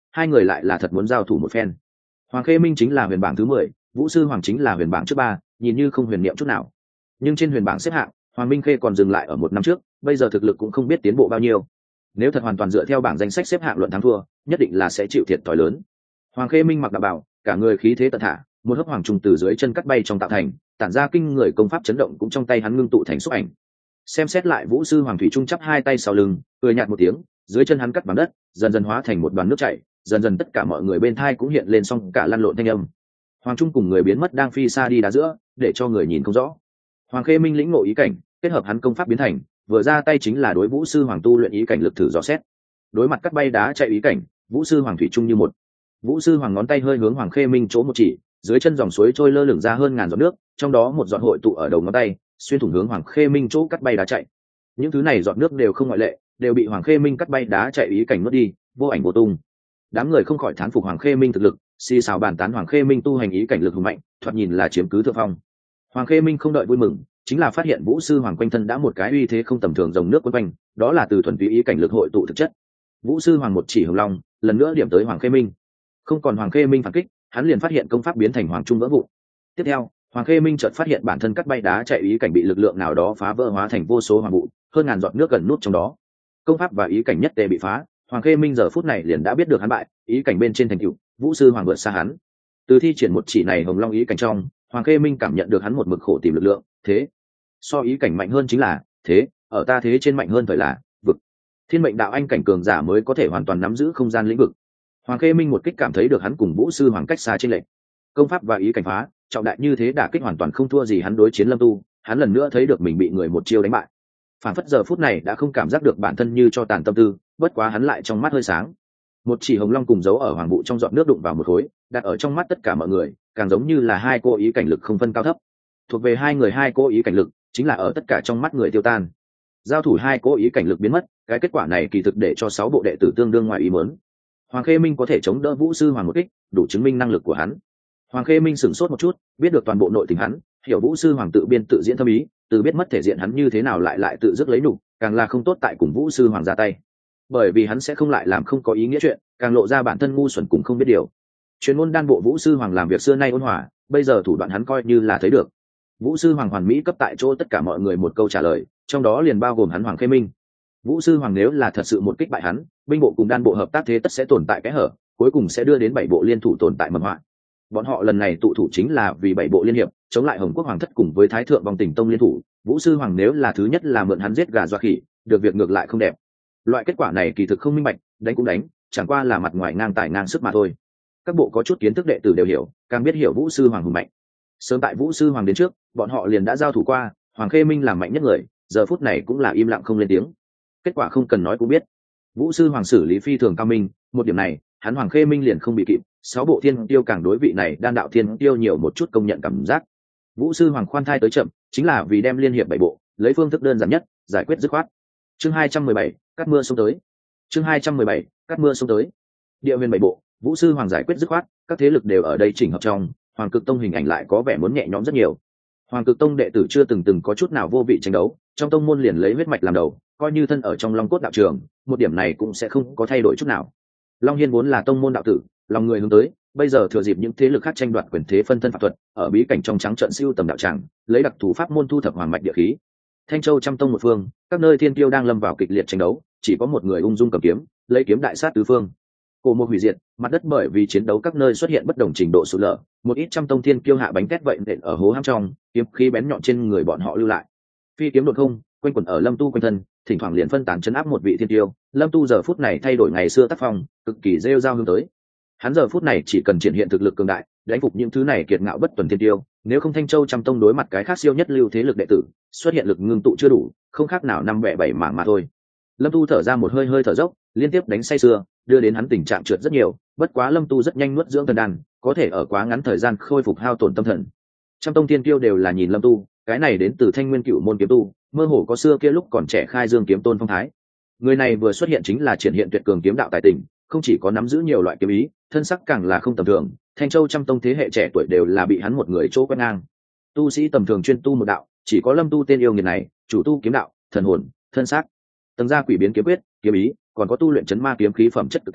hai người lại là thật muốn giao thủ một phen. Hoàng Khê Minh chính là huyền bảng thứ 10, Vũ Sư Hoàng chính là huyền bảng trước 3, nhìn như không huyền niệm chút nào. Nhưng trên huyền bảng xếp hạng, Hoàng Minh Khê còn dừng lại ở một năm trước, bây giờ thực lực cũng không biết tiến bộ bao nhiêu. Nếu thật hoàn toàn dựa theo bảng danh sách xếp hạng luận thắng thua, nhất định là sẽ chịu thiệt thòi lớn. Hoàng Khê Minh mặc đạo bào, cả người khí thế tận thả, một hớp hoàng trùng từ dưới chân cắt bay trong tạo thành, tản ra kinh người công pháp chấn động cũng trong tay hắn ngưng tụ thành xúc ảnh. Xem xét lại Vũ Sư Hoàng thủy trung chắp hai tay sau lưng, cười nhạt một tiếng, dưới chân hắn cắt bằng đất, dần dần hóa thành một đoàn nước chảy, dần dần tất cả mọi người bên thai cũng hiện lên xong cả lăn lộn thanh âm. Hoàng trung cùng người biến mất đang phi xa đi đá giữa, để cho người nhìn không rõ. Hoàng Khê Minh lĩnh ngộ ý cảnh, kết hợp hắn công pháp biến thành, vừa ra tay chính là đối Vũ Sư Hoàng tu luyện ý cảnh lực thử dò xét. Đối mặt cắt bay đá chạy ý cảnh, Vũ Sư Hoàng thủy trung như một. Vũ Sư Hoàng ngón tay hơi hướng Hoàng Khê Minh chỗ một chỉ, dưới chân dòng suối trôi lơ lửng ra hơn ngàn giọt nước, trong đó một giọt hội tụ ở đầu ngón tay, xuyên thủng hướng Hoàng Khê Minh chỗ cắt bay đá chạy. Những thứ này giọt nước đều không ngoại lệ, đều bị Hoàng Khê Minh cắt bay đá chạy ý cảnh nuốt đi, vô ảnh vô tung. Đám người không khỏi thán phục Hoàng Khê Minh thực lực, xì xào bàn tán Hoàng Khê Minh tu hành ý cảnh lực hùng mạnh, thoạt nhìn là chiếm cứ thượng phong. Hoàng Khê Minh không đợi vui mừng, chính là phát hiện Vũ Sư Hoàng quanh thân đã một cái uy thế không tầm thường dòng nước quấn quanh, đó là từ thuần túy ý cảnh lực hội tụ thực chất. Vũ Sư Hoàng một chỉ hồng long, lần nữa điểm tới Hoàng Khê Minh. Không còn Hoàng Khê Minh phản kích, hắn liền phát hiện công pháp biến thành hoàng trung vỡ vụn. Tiếp theo, Hoàng Khê Minh chợt phát hiện bản thân cắt bay đá chạy ý cảnh bị lực lượng nào đó phá vỡ hóa thành vô số hoàng vụ, hơn ngàn giọt nước gần nút trong đó. Công pháp và ý cảnh nhất tề bị phá, Hoàng Khê Minh giờ phút này liền đã biết được hắn bại, ý cảnh bên trên thành tựu, Vũ Sư Hoàng vượt xa hắn. Từ thi triển một chỉ này hồng long ý cảnh trong, Hoàng Khê Minh cảm nhận được hắn một mực khổ tìm lực lượng, thế so ý cảnh mạnh hơn chính là thế, ở ta thế trên mạnh hơn thời là vực. Thiên mệnh đạo anh cảnh cường giả mới có thể hoàn toàn nắm giữ không gian lĩnh vực. Hoàng Khê Minh một kích cảm thấy được hắn cùng Vũ Sư Hoàng cách xa chênh lệch. Công pháp và ý cảnh phá, trọng đại như thế đả kích hoàn toàn không thua gì hắn đối chiến Lâm Tu, hắn lần nữa thấy được mình bị người một chiêu đánh bại. Phản phất giờ phút này đã không cảm giác được bản thân như cho tàn tâm tư, bất quá hắn lại trong mắt hơi sáng. Một chỉ hồng long cùng dấu ở hoàng vụ trong giọt nước đụng vào một khối, đặt ở trong mắt tất cả mọi người, càng giống như là hai cô ý cảnh lực không phân cao thấp. Thuộc về hai người hai cô ý cảnh lực, chính là ở tất cả trong mắt người tiêu tan. Giao thủ hai cô ý cảnh lực biến mất, cái kết quả này kỳ thực để cho 6 bộ đệ tử tương đương ngoài ý muốn. Hoàng Khê Minh có thể chống đỡ Vũ Sư Hoàng một kích, đủ chứng minh năng lực của hắn. Hoàng Khê Minh sửng sốt một chút, biết được toàn bộ nội tình hắn, hiểu Vũ Sư Hoàng tự biên tự diễn thâm ý, từ biết mất thể diện hắn như thế nào lại tự dứt lấy nhục, càng là không tốt tại cùng Vũ Sư Hoàng ra tay. Bởi vì hắn sẽ không lại làm không có ý nghĩa chuyện, càng lộ ra bản thân ngu xuẩn cũng không biết điều. Chuyên môn đan bộ Vũ Sư Hoàng làm việc xưa nay ôn hòa, bây giờ thủ đoạn hắn coi như là thấy được. Vũ Sư Hoàng hoàn mỹ cấp tại chỗ tất cả mọi người một câu trả lời, trong đó liền bao gồm hắn Hoàng Khê Minh. Vũ Sư Hoàng nếu là thật sự một kích bại hắn, binh bộ cùng đan bộ hợp tác thế tất sẽ tồn tại cái hở, cuối cùng sẽ đưa đến 7 bộ liên thủ tồn tại mầm họa. Bọn họ lần này tụ thủ chính là vì 7 bộ liên hiệp chống lại Hồng Quốc Hoàng thất cùng với Thái thượng vòng tỉnh tông liên thủ. Vũ Sư Hoàng nếu là thứ nhất là mượn hắn giết gà dọa khỉ, được việc ngược lại không đẹp. Loại kết quả này kỳ thực không minh bạch, đánh cũng đánh, chẳng qua là mặt ngoài ngang tài ngang sức mà thôi. Các bộ có chút kiến thức đệ tử đều hiểu, càng biết hiểu Vũ Sư Hoàng hùng mạnh. Sớm tại Vũ Sư Hoàng đến trước, bọn họ liền đã giao thủ qua, Hoàng Khê Minh làm mạnh nhất người, giờ phút này cũng là im lặng không lên tiếng. Kết quả không cần nói cũng biết, Vũ Sư Hoàng xử lý phi thường cao minh, một điểm này hắn Hoàng Khê Minh liền không bị kịp. 6 bộ thiên tiêu càng đối vị này đan đạo thiên tiêu nhiều một chút công nhận cảm giác. Vũ Sư Hoàng khoan thai tới chậm, chính là vì đem liên hiệp 7 bộ lấy phương thức đơn giản nhất giải quyết dứt khoát. Chương 217, cắt mưa xuống tới. Chương 217, cắt mưa xuống tới. Địa huyền 7 bộ, Vũ Sư Hoàng giải quyết dứt khoát, các thế lực đều ở đây chỉnh hợp trong, Hoàng Cực Tông hình ảnh lại có vẻ muốn nhẹ nhõm rất nhiều. Hoàng Cực Tông đệ tử chưa từng có chút nào vô vị tranh đấu, trong tông môn liền lấy huyết mạch làm đầu, coi như thân ở trong Long Cốt đạo trường, một điểm này cũng sẽ không có thay đổi chút nào. Long Hiên vốn là tông môn đạo tử, lòng người hướng tới, bây giờ thừa dịp những thế lực khác tranh đoạt quyền thế phân thân pháp thuật, ở bí cảnh trong trắng trận siêu tầm đạo tràng, lấy đặc thủ pháp môn thu thập hoàng mạch địa khí. Thanh Châu trăm tông một phương, các nơi thiên tiêu đang lâm vào kịch liệt tranh đấu, chỉ có một người ung dung cầm kiếm, lấy kiếm đại sát tứ phương. Cổ một hủy diệt, mặt đất bởi vì chiến đấu các nơi xuất hiện bất đồng trình độ sụt lở, một ít trăm tông thiên kiêu hạ bánh tét vậy nện ở hố hang trong, kiếm khí bén nhọn trên người bọn họ lưu lại. Phi kiếm đột không, quanh quẩn ở Lâm Tu quanh thân, thỉnh thoảng liền phân tán chấn áp một vị thiên tiêu. Lâm Tu giờ phút này thay đổi ngày xưa tác phong, cực kỳ rêu rao hướng tới. Hắn giờ phút này chỉ cần triển hiện thực lực cường đại, đánh phục những thứ này kiệt ngạo bất tuần thiên tiêu, nếu không Thanh Châu trăm tông đối mặt cái khác siêu nhất lưu thế lực đệ tử, xuất hiện lực ngưng tụ chưa đủ, không khác nào 5-7 mảng mà thôi. Lâm Tu thở ra một hơi thở dốc, liên tiếp đánh say sưa, đưa đến hắn tình trạng trượt rất nhiều, bất quá Lâm Tu rất nhanh nuốt dưỡng thần đan, có thể ở quá ngắn thời gian khôi phục hao tổn tâm thần. Trăm tông thiên tiêu đều là nhìn Lâm Tu, cái này đến từ Thanh Nguyên Cửu môn kiếm tu, mơ hồ có xưa kia lúc còn trẻ khai dương kiếm tôn phong thái. Người này vừa xuất hiện chính là triển hiện tuyệt cường kiếm đạo tài tình, không chỉ có nắm giữ nhiều loại kiếm ý, thân sắc càng là không tầm thường. Thanh Châu trăm tông thế hệ trẻ tuổi đều là bị hắn một người chỗ quét ngang. Tu sĩ tầm thường chuyên tu một đạo, chỉ có Lâm Tu tên yêu nghiệt này, chủ tu kiếm đạo, thần hồn, thân xác, tầng gia quỷ biến kiếm quyết, kiếm ý, còn có tu luyện chấn ma kiếm khí phẩm chất cực cao,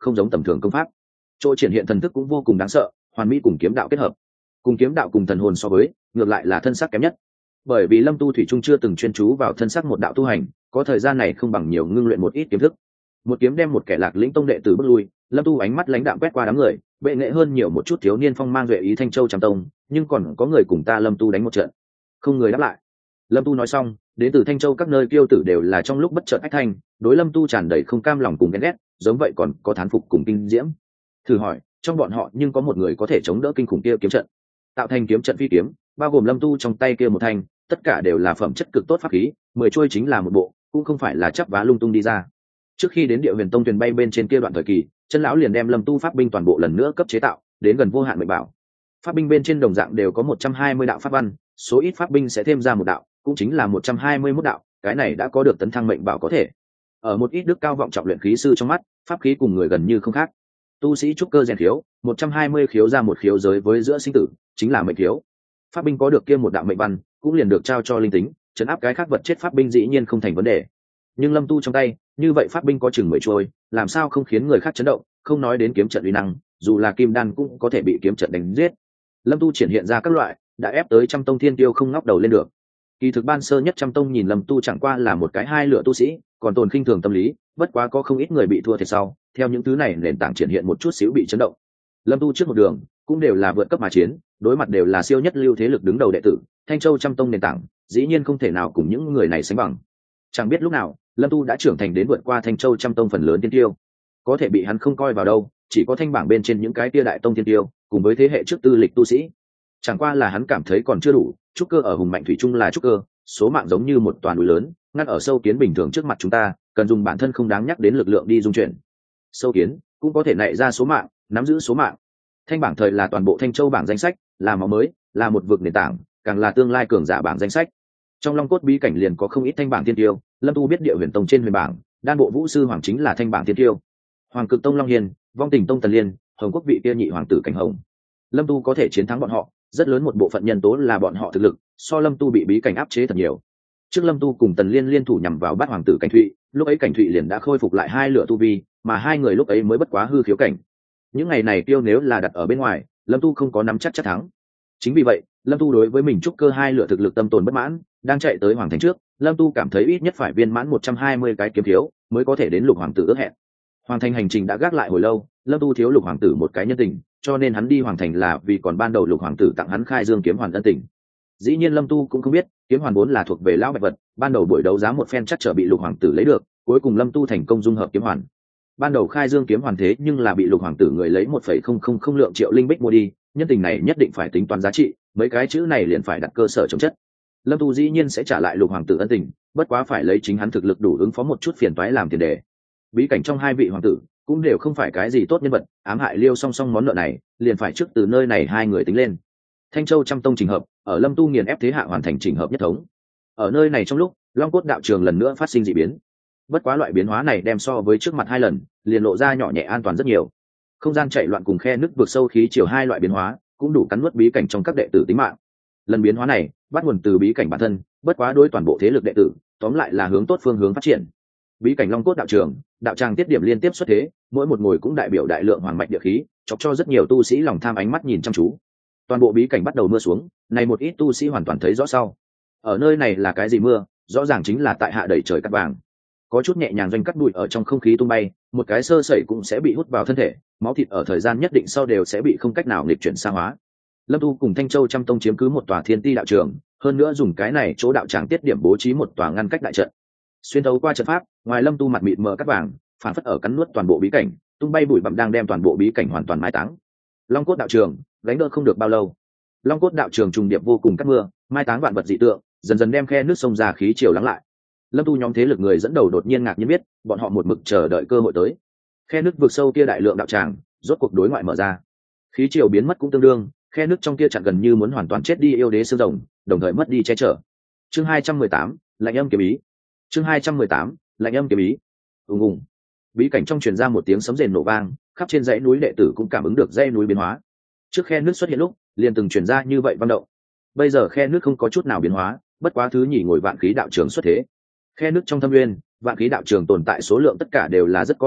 không giống tầm thường công pháp. Chỗ triển hiện thần thức cũng vô cùng đáng sợ, hoàn mỹ cùng kiếm đạo kết hợp. Cùng kiếm đạo cùng thần hồn so với, ngược lại là thân sắc kém nhất. Bởi vì Lâm Tu thủy chung chưa từng chuyên chú vào thân sắc một đạo tu hành, có thời gian này không bằng nhiều ngưng luyện một ít kiếm thức. Một kiếm đem một kẻ Lạc Lĩnh tông đệ tử bước lui, Lâm Tu ánh mắt lãnh đạm quét qua đám người, bệ nghệ hơn nhiều một chút thiếu niên phong mang duệ ý Thanh Châu Trăm Tông, nhưng còn có người cùng ta Lâm Tu đánh một trận. Không người đáp lại. Lâm Tu nói xong, đến từ Thanh Châu các nơi kiêu tử đều là trong lúc bất chợt ách thanh, đối Lâm Tu tràn đầy không cam lòng cùng ghen ghét, giống vậy còn có thán phục cùng kinh diễm. Thử hỏi, trong bọn họ nhưng có một người có thể chống đỡ kinh khủng kia kiếm trận, tạo thành kiếm trận phi kiếm, bao gồm Lâm Tu trong tay kia một thanh, tất cả đều là phẩm chất cực tốt pháp khí, 10 chuôi chính là một bộ, cũng không phải là chắp vá lung tung đi ra. Trước khi đến Địa Huyền Tông thuyền bay bên trên kia đoạn thời kỳ, chân lão liền đem Lâm Tu pháp binh toàn bộ lần nữa cấp chế tạo, đến gần vô hạn mệnh bảo. Pháp binh bên trên đồng dạng đều có 120 đạo pháp văn, số ít pháp binh sẽ thêm ra một đạo, cũng chính là 121 đạo, cái này đã có được tấn thăng mệnh bảo có thể. Ở một ít đức cao vọng trọng luyện khí sư trong mắt, pháp khí cùng người gần như không khác. Tu sĩ trúc cơ rèn khiếu, 120 khiếu ra một khiếu giới với giữa sinh tử, chính là mệnh khiếu. Pháp binh có được kia một đạo mệnh văn, cũng liền được trao cho linh tính, trấn áp cái khác vật chết pháp binh dĩ nhiên không thành vấn đề. Nhưng Lâm Tu trong tay, như vậy pháp binh có chừng 10 chuôi, làm sao không khiến người khác chấn động, không nói đến kiếm trận uy năng, dù là kim đan cũng có thể bị kiếm trận đánh giết. Lâm Tu triển hiện ra các loại, đã ép tới Trăm Tông thiên tiêu không ngóc đầu lên được. Kỳ thực ban sơ nhất Trăm Tông nhìn Lâm Tu chẳng qua là một cái hai lựa tu sĩ, còn tồn khinh thường tâm lý, bất quá có không ít người bị thua thiệt sau, theo những thứ này nền tảng triển hiện một chút xíu bị chấn động. Lâm Tu trước một đường cũng đều là vượt cấp mà chiến, đối mặt đều là siêu nhất lưu thế lực đứng đầu đệ tử, Thanh Châu Trăm Tông nền tảng, dĩ nhiên không thể nào cùng những người này sánh bằng. Chẳng biết lúc nào, Lâm Tu đã trưởng thành đến vượt qua Thanh Châu Trăm Tông phần lớn tiên tiêu, có thể bị hắn không coi vào đâu, chỉ có thanh bảng bên trên những cái tia đại tông tiên tiêu, cùng với thế hệ trước tư lịch tu sĩ. Chẳng qua là hắn cảm thấy còn chưa đủ, trúc cơ ở hùng mạnh thủy chung là trúc cơ, số mạng giống như một toàn núi lớn, ngăn ở sâu kiến bình thường trước mặt chúng ta, cần dùng bản thân không đáng nhắc đến lực lượng đi dung chuyển. Sâu kiến cũng có thể nảy ra số mạng, nắm giữ số mạng. Thanh bảng thời là toàn bộ Thanh Châu bảng danh sách, là máu mới, là một vực nền tảng, càng là tương lai cường giả bảng danh sách. Trong Long Cốt bí cảnh liền có không ít thanh bảng tiên tiêu, Lâm Tu biết Địa Huyền Tông trên huyền bảng, đan bộ vũ sư hoàng chính là thanh bảng tiên tiêu. Hoàng Cực Tông Long Hiền, Vong Tình Tông Tần Liên, Hồng Quốc vị kia nhị hoàng tử Cảnh Hồng. Lâm Tu có thể chiến thắng bọn họ, rất lớn một bộ phận nhân tố là bọn họ thực lực, so Lâm Tu bị bí cảnh áp chế thật nhiều. Trước Lâm Tu cùng Tần Liên liên thủ nhằm vào Bát hoàng tử Cảnh Thụy, lúc ấy Cảnh Thụy liền đã khôi phục lại hai lửa tu vi, mà hai người lúc ấy mới bất quá hư khiếu cảnh. Những ngày này tiêu nếu là đặt ở bên ngoài, Lâm Tu không có nắm chắc thắng. Chính vì vậy, Lâm Tu đối với mình trúc cơ hai lửa thực lực tâm tồn bất mãn, đang chạy tới hoàng thành trước, Lâm Tu cảm thấy ít nhất phải viên mãn 120 cái kiếm thiếu mới có thể đến Lục hoàng tử ước hẹn. Hoàng thành hành trình đã gác lại hồi lâu, Lâm Tu thiếu Lục hoàng tử một cái nhân tình, cho nên hắn đi hoàng thành là vì còn ban đầu Lục hoàng tử tặng hắn khai dương kiếm hoàn ân tình. Dĩ nhiên Lâm Tu cũng không biết, kiếm hoàn vốn là thuộc về lão bạch vật, ban đầu buổi đấu giá một phen chắc trở bị Lục hoàng tử lấy được, cuối cùng Lâm Tu thành công dung hợp kiếm hoàn. Ban đầu khai dương kiếm hoàn thế nhưng là bị Lục hoàng tử người lấy 1,000 lượng triệu linh bích mua đi, nhân tình này nhất định phải tính toán giá trị, mấy cái chữ này liền phải đặt cơ sở chống chất. Lâm Tu dĩ nhiên sẽ trả lại Lục hoàng tử ân tình, bất quá phải lấy chính hắn thực lực đủ ứng phó một chút phiền toái làm tiền đề. Bí cảnh trong hai vị hoàng tử cũng đều không phải cái gì tốt nhân vật, ám hại Liêu Song Song món nợ này, liền phải trước từ nơi này hai người tính lên. Thanh Châu Trăm Tông chỉnh hợp, ở Lâm Tu nghiền ép thế hạ hoàn thành chỉnh hợp nhất thống. Ở nơi này trong lúc, Long Cốt đạo trường lần nữa phát sinh dị biến. Bất quá loại biến hóa này đem so với trước mặt hai lần, liền lộ ra nhỏ nhẹ an toàn rất nhiều. Không gian chạy loạn cùng khe nứt vượt sâu khí chiều hai loại biến hóa, cũng đủ cắn nuốt bí cảnh trong các đệ tử tính mạng. Lần biến hóa này bắt nguồn từ bí cảnh bản thân, bất quá đối toàn bộ thế lực đệ tử, tóm lại là hướng tốt phương hướng phát triển. Bí cảnh Long Cốt đạo trường, đạo tràng tiết điểm liên tiếp xuất thế, mỗi một ngồi cũng đại biểu đại lượng hoàng mạch địa khí, chọc cho rất nhiều tu sĩ lòng tham ánh mắt nhìn chăm chú. Toàn bộ bí cảnh bắt đầu mưa xuống, này một ít tu sĩ hoàn toàn thấy rõ sau. Ở nơi này là cái gì mưa? Rõ ràng chính là tại hạ đẩy trời cát vàng. Có chút nhẹ nhàng doanh cắt bụi ở trong không khí tung bay, một cái sơ sẩy cũng sẽ bị hút vào thân thể, máu thịt ở thời gian nhất định sau đều sẽ bị không cách nào nghịch chuyển xa hóa. Lâm Tu cùng Thanh Châu Trăm Tông chiếm cứ một tòa Thiên Ti đạo trường, hơn nữa dùng cái này chỗ đạo tràng tiết điểm bố trí một tòa ngăn cách đại trận. Xuyên thấu qua trận pháp, ngoài Lâm Tu mặt mịt mờ cát vàng, phản phất ở cắn nuốt toàn bộ bí cảnh, tung bay bụi bặm đang đem toàn bộ bí cảnh hoàn toàn mai táng. Long Cốt đạo trường, gánh đỡ không được bao lâu. Long Cốt đạo trường trùng điệp vô cùng cát mưa, mai táng vạn vật dị tượng, dần dần đem khe nước sông ra khí chiều lắng lại. Lâm Tu nhóm thế lực người dẫn đầu đột nhiên ngạc nhiên biết, bọn họ một mực chờ đợi cơ hội tới. Khe nước vượt sâu kia đại lượng đạo tràng, rốt cuộc đối ngoại mở ra. Khí chiều biến mất cũng tương đương, khe nước trong kia chặn gần như muốn hoàn toàn chết đi yêu đế xương rồng, đồng thời mất đi che chở. Chương 218, lạnh âm kiếm ý. Chương 218, lạnh âm kiếm ý. Ùng ùng. Bí cảnh trong truyền ra một tiếng sấm rền nổ vang, khắp trên dãy núi đệ tử cũng cảm ứng được dãy núi biến hóa. Trước khe nước xuất hiện lúc, liền từng truyền ra như vậy vang động. Bây giờ khe nước không có chút nào biến hóa, bất quá thứ nhỉ ngồi vạn khí đạo trường xuất thế. Khe nước trong thâm nguyên, vạn khí đạo trường tồn tại số lượng tất cả đều là rất có hạn,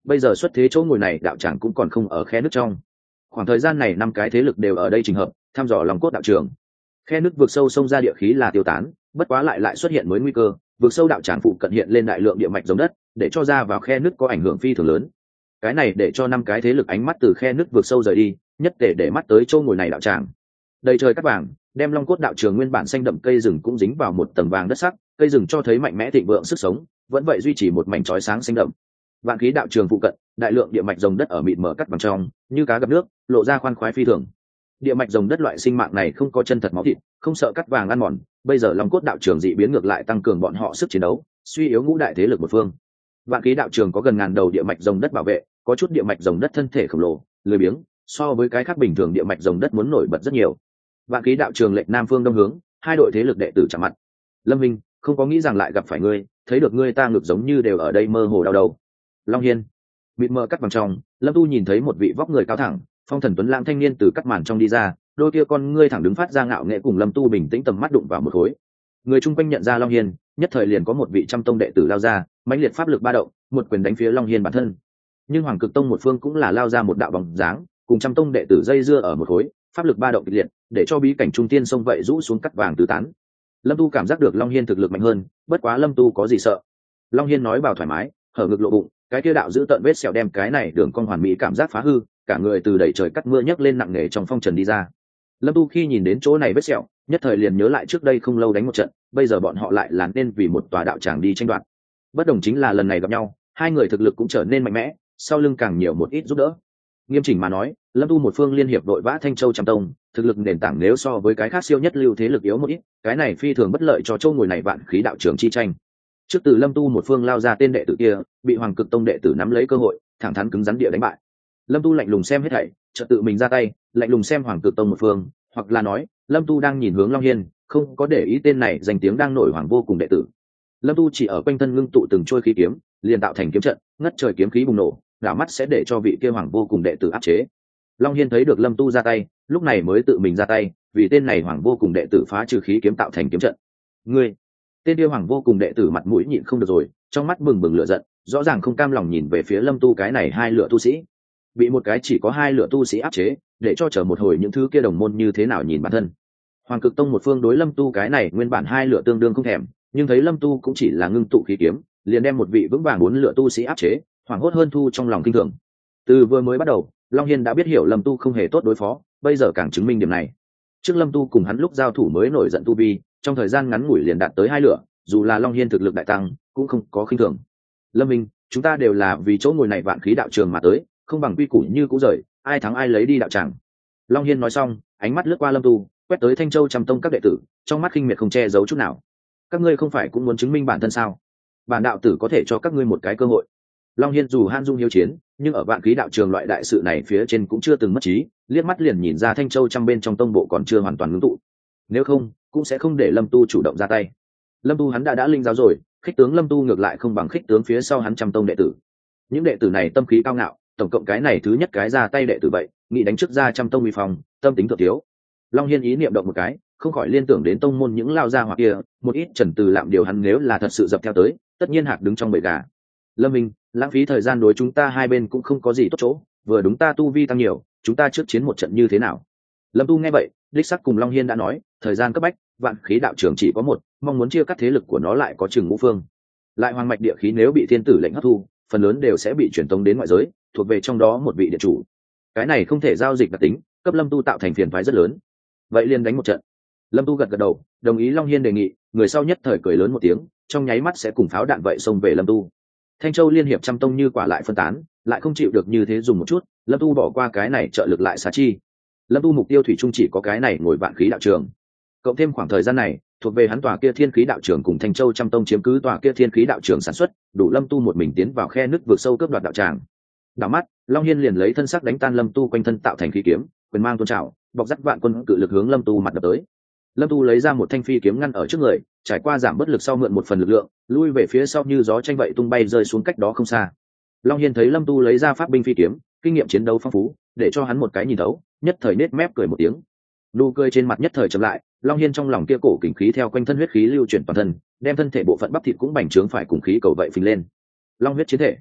bây giờ xuất thế chỗ ngồi này đạo tràng cũng còn không ở khe nước trong. Khoảng thời gian này 5 cái thế lực đều ở đây trình hợp thăm dò lòng cốt đạo trường. Khe nước vượt sâu sông ra địa khí là tiêu tán, bất quá lại xuất hiện mới nguy cơ, vượt sâu đạo tràng phụ cận hiện lên đại lượng địa mạch giống đất, để cho ra vào khe nước có ảnh hưởng phi thường lớn. Cái này để cho 5 cái thế lực ánh mắt từ khe nước vượt sâu rời đi, nhất để mắt tới chỗ ngồi này đạo tràng. Đầy trời cát vàng, đem long cốt đạo trường nguyên bản xanh đậm cây rừng cũng dính vào một tầng vàng đất sắc, cây rừng cho thấy mạnh mẽ thịnh vượng sức sống, vẫn vậy duy trì một mảnh chói sáng xanh đậm. Vạn khí đạo trường phụ cận, đại lượng địa mạch rồng đất ở mịt mờ cắt bằng trong, như cá gặp nước, lộ ra khoan khoái phi thường. Địa mạch rồng đất loại sinh mạng này không có chân thật máu thịt, không sợ cắt vàng ăn mòn, bây giờ long cốt đạo trường dị biến ngược lại tăng cường bọn họ sức chiến đấu, suy yếu ngũ đại thế lực một phương. Vạn khí đạo trường có gần ngàn đầu địa mạch rồng đất bảo vệ, có chút địa mạch rồng đất thân thể khổng lồ, lười biếng, so với cái khác bình thường địa mạch rồng đất muốn nổi bật rất nhiều. Vạn khí đạo trường lệch nam phương đông hướng, hai đội thế lực đệ tử chạm mặt. Lâm Minh, không có nghĩ rằng lại gặp phải ngươi, thấy được ngươi ta ngược giống như đều ở đây mơ hồ đau đầu. Long Hiên, mịt mờ cắt bằng trong, Lâm Tu nhìn thấy một vị vóc người cao thẳng, phong thần tuấn lãng thanh niên từ cắt màn trong đi ra, đôi kia con ngươi thẳng đứng phát ra ngạo nghệ cùng Lâm Tu bình tĩnh tầm mắt đụng vào một khối. Người chung quanh nhận ra Long Hiên, nhất thời liền có một vị trăm tông đệ tử lao ra, mãnh liệt pháp lực ba động, một quyền đánh phía Long Hiên bản thân. Nhưng Hoàng Cực Tông một phương cũng là lao ra một đạo bóng dáng, cùng trăm tông đệ tử dây dưa ở một khối, pháp lực ba động kịch liệt, để cho bí cảnh trung tiên sông vậy rũ xuống cắt vàng tứ tán. Lâm Tu cảm giác được Long Hiên thực lực mạnh hơn, bất quá Lâm Tu có gì sợ? Long Hiên nói bảo thoải mái, hở ngực lộ bụng, cái kia đạo giữ tận vết sẹo đem cái này đường cong hoàn mỹ cảm giác phá hư, cả người từ đầy trời cắt mưa nhấc lên nặng nề trong phong trần đi ra. Lâm Tu khi nhìn đến chỗ này vết sẹo, nhất thời liền nhớ lại trước đây không lâu đánh một trận, bây giờ bọn họ lại là nên vì một tòa đạo tràng đi tranh đoạt. Bất đồng chính là lần này gặp nhau, hai người thực lực cũng trở nên mạnh mẽ, sau lưng càng nhiều một ít giúp đỡ. Nghiêm chỉnh mà nói, Lâm Tu một phương liên hiệp đội vã Thanh Châu trăm tông, thực lực nền tảng nếu so với cái khác siêu nhất lưu thế lực yếu một ít, cái này phi thường bất lợi cho châu ngồi này vạn khí đạo trường chi tranh. Trước từ Lâm Tu một phương lao ra tên đệ tử kia, bị Hoàng Cực Tông đệ tử nắm lấy cơ hội, thẳng thắn cứng rắn địa đánh bại. Lâm Tu lạnh lùng xem hết thảy, chợt tự mình ra tay, lạnh lùng xem Hoàng Cực Tông một phương, hoặc là nói, Lâm Tu đang nhìn hướng Long Hiên, không có để ý tên này danh tiếng đang nổi hoàng vô cùng đệ tử. Lâm Tu chỉ ở quanh thân ngưng tụ từng trôi khí kiếm, liền tạo thành kiếm trận, ngất trời kiếm khí bùng nổ, đảo mắt sẽ để cho vị kia hoàng vô cùng đệ tử áp chế. Long Hiên thấy được Lâm Tu ra tay, lúc này mới tự mình ra tay, vì tên này hoàng vô cùng đệ tử phá trừ khí kiếm tạo thành kiếm trận. Ngươi, tên kia hoàng vô cùng đệ tử mặt mũi nhịn không được rồi, trong mắt bừng bừng lửa giận, rõ ràng không cam lòng nhìn về phía Lâm Tu cái này hai lửa tu sĩ. Bị một cái chỉ có hai lửa tu sĩ áp chế, để cho chờ một hồi những thứ kia đồng môn như thế nào nhìn bản thân. Hoàng Cực Tông một phương đối Lâm Tu cái này nguyên bản hai lửa tương đương không thèm, nhưng thấy Lâm Tu cũng chỉ là ngưng tụ khí kiếm, liền đem một vị vững vàng bốn lửa tu sĩ áp chế, hoảng hốt hơn thu trong lòng kinh thường. Từ vừa mới bắt đầu, Long Hiên đã biết hiểu Lâm Tu không hề tốt đối phó, bây giờ càng chứng minh điểm này. Trước Lâm Tu cùng hắn lúc giao thủ mới nổi giận tu vi, trong thời gian ngắn ngủi liền đạt tới hai lửa, dù là Long Hiên thực lực đại tăng, cũng không có khinh thường. Lâm Minh, chúng ta đều là vì chỗ ngồi này vạn khí đạo trường mà tới, không bằng quy củ như cũ rời, ai thắng ai lấy đi đạo tràng. Long Hiên nói xong, ánh mắt lướt qua Lâm Tu, quét tới Thanh Châu trăm tông các đệ tử, trong mắt khinh miệt không che giấu chút nào. Các ngươi không phải cũng muốn chứng minh bản thân sao? Bản đạo tử có thể cho các ngươi một cái cơ hội. Long Hiên dù han dung hiếu chiến, nhưng ở vạn khí đạo trường loại đại sự này phía trên cũng chưa từng mất trí, liếc mắt liền nhìn ra Thanh Châu trăm bên trong tông bộ còn chưa hoàn toàn ngưng tụ. Nếu không, cũng sẽ không để Lâm Tu chủ động ra tay. Lâm Tu hắn đã linh giáo rồi, khích tướng Lâm Tu ngược lại không bằng khích tướng phía sau hắn trăm tông đệ tử. Những đệ tử này tâm khí cao ngạo, tổng cộng cái này thứ nhất cái ra tay đệ tử vậy, nghĩ đánh trước ra trăm tông uy phong, tâm tính thượng thiếu. Long Hiên ý niệm động một cái, không khỏi liên tưởng đến tông môn những lao gia hoặc kia, một ít trần từ lạm điều hắn nếu là thật sự dập theo tới, tất nhiên hạc đứng trong bầy gà. Lâm Minh, lãng phí thời gian đối chúng ta hai bên cũng không có gì tốt chỗ, vừa đúng ta tu vi tăng nhiều, chúng ta trước chiến một trận như thế nào? Lâm Tu nghe vậy, đích sắc cùng Long Hiên đã nói, thời gian cấp bách, vạn khí đạo trường chỉ có một, mong muốn chia cắt thế lực của nó lại có chừng ngũ phương. Lại hoàng mạch địa khí nếu bị thiên tử lệnh hấp thu, phần lớn đều sẽ bị truyền tống đến ngoại giới, thuộc về trong đó một vị địa chủ. Cái này không thể giao dịch đặc tính, cấp Lâm Tu tạo thành phiền toái rất lớn. Vậy liền đánh một trận. Lâm Tu gật gật đầu, đồng ý Long Hiên đề nghị, người sau nhất thời cười lớn một tiếng, trong nháy mắt sẽ cùng pháo đạn vậy xông về Lâm Tu. Thanh Châu liên hiệp trăm tông như quả lại phân tán, lại không chịu được như thế dùng một chút, Lâm Tu bỏ qua cái này trợ lực lại xá chi. Lâm Tu mục tiêu thủy chung chỉ có cái này ngồi vạn khí đạo trường. Cộng thêm khoảng thời gian này, thuộc về hắn tòa kia thiên khí đạo trường cùng Thanh Châu trăm tông chiếm cứ tòa kia thiên khí đạo trường sản xuất, đủ Lâm Tu một mình tiến vào khe nứt vượt sâu cướp đoạt đạo tràng. Đảo mắt, Long Hiên liền lấy thân sắc đánh tan Lâm Tu quanh thân tạo thành khí kiếm, quyền mang tôn trào, bọc dắt vạn quân cự lực hướng Lâm Tu mặt đập tới. Lâm Tu lấy ra một thanh phi kiếm ngăn ở trước người, trải qua giảm bất lực sau mượn một phần lực lượng, lui về phía sau như gió tranh vậy tung bay rơi xuống cách đó không xa. Long Hiên thấy Lâm Tu lấy ra pháp binh phi kiếm, kinh nghiệm chiến đấu phong phú, để cho hắn một cái nhìn thấu, nhất thời nết mép cười một tiếng. Nụ cười trên mặt nhất thời chậm lại, Long Hiên trong lòng kia cổ kình khí theo quanh thân huyết khí lưu chuyển toàn thân, đem thân thể bộ phận bắp thịt cũng bành trướng phải cùng khí cầu vậy phình lên. Long huyết chiến thể.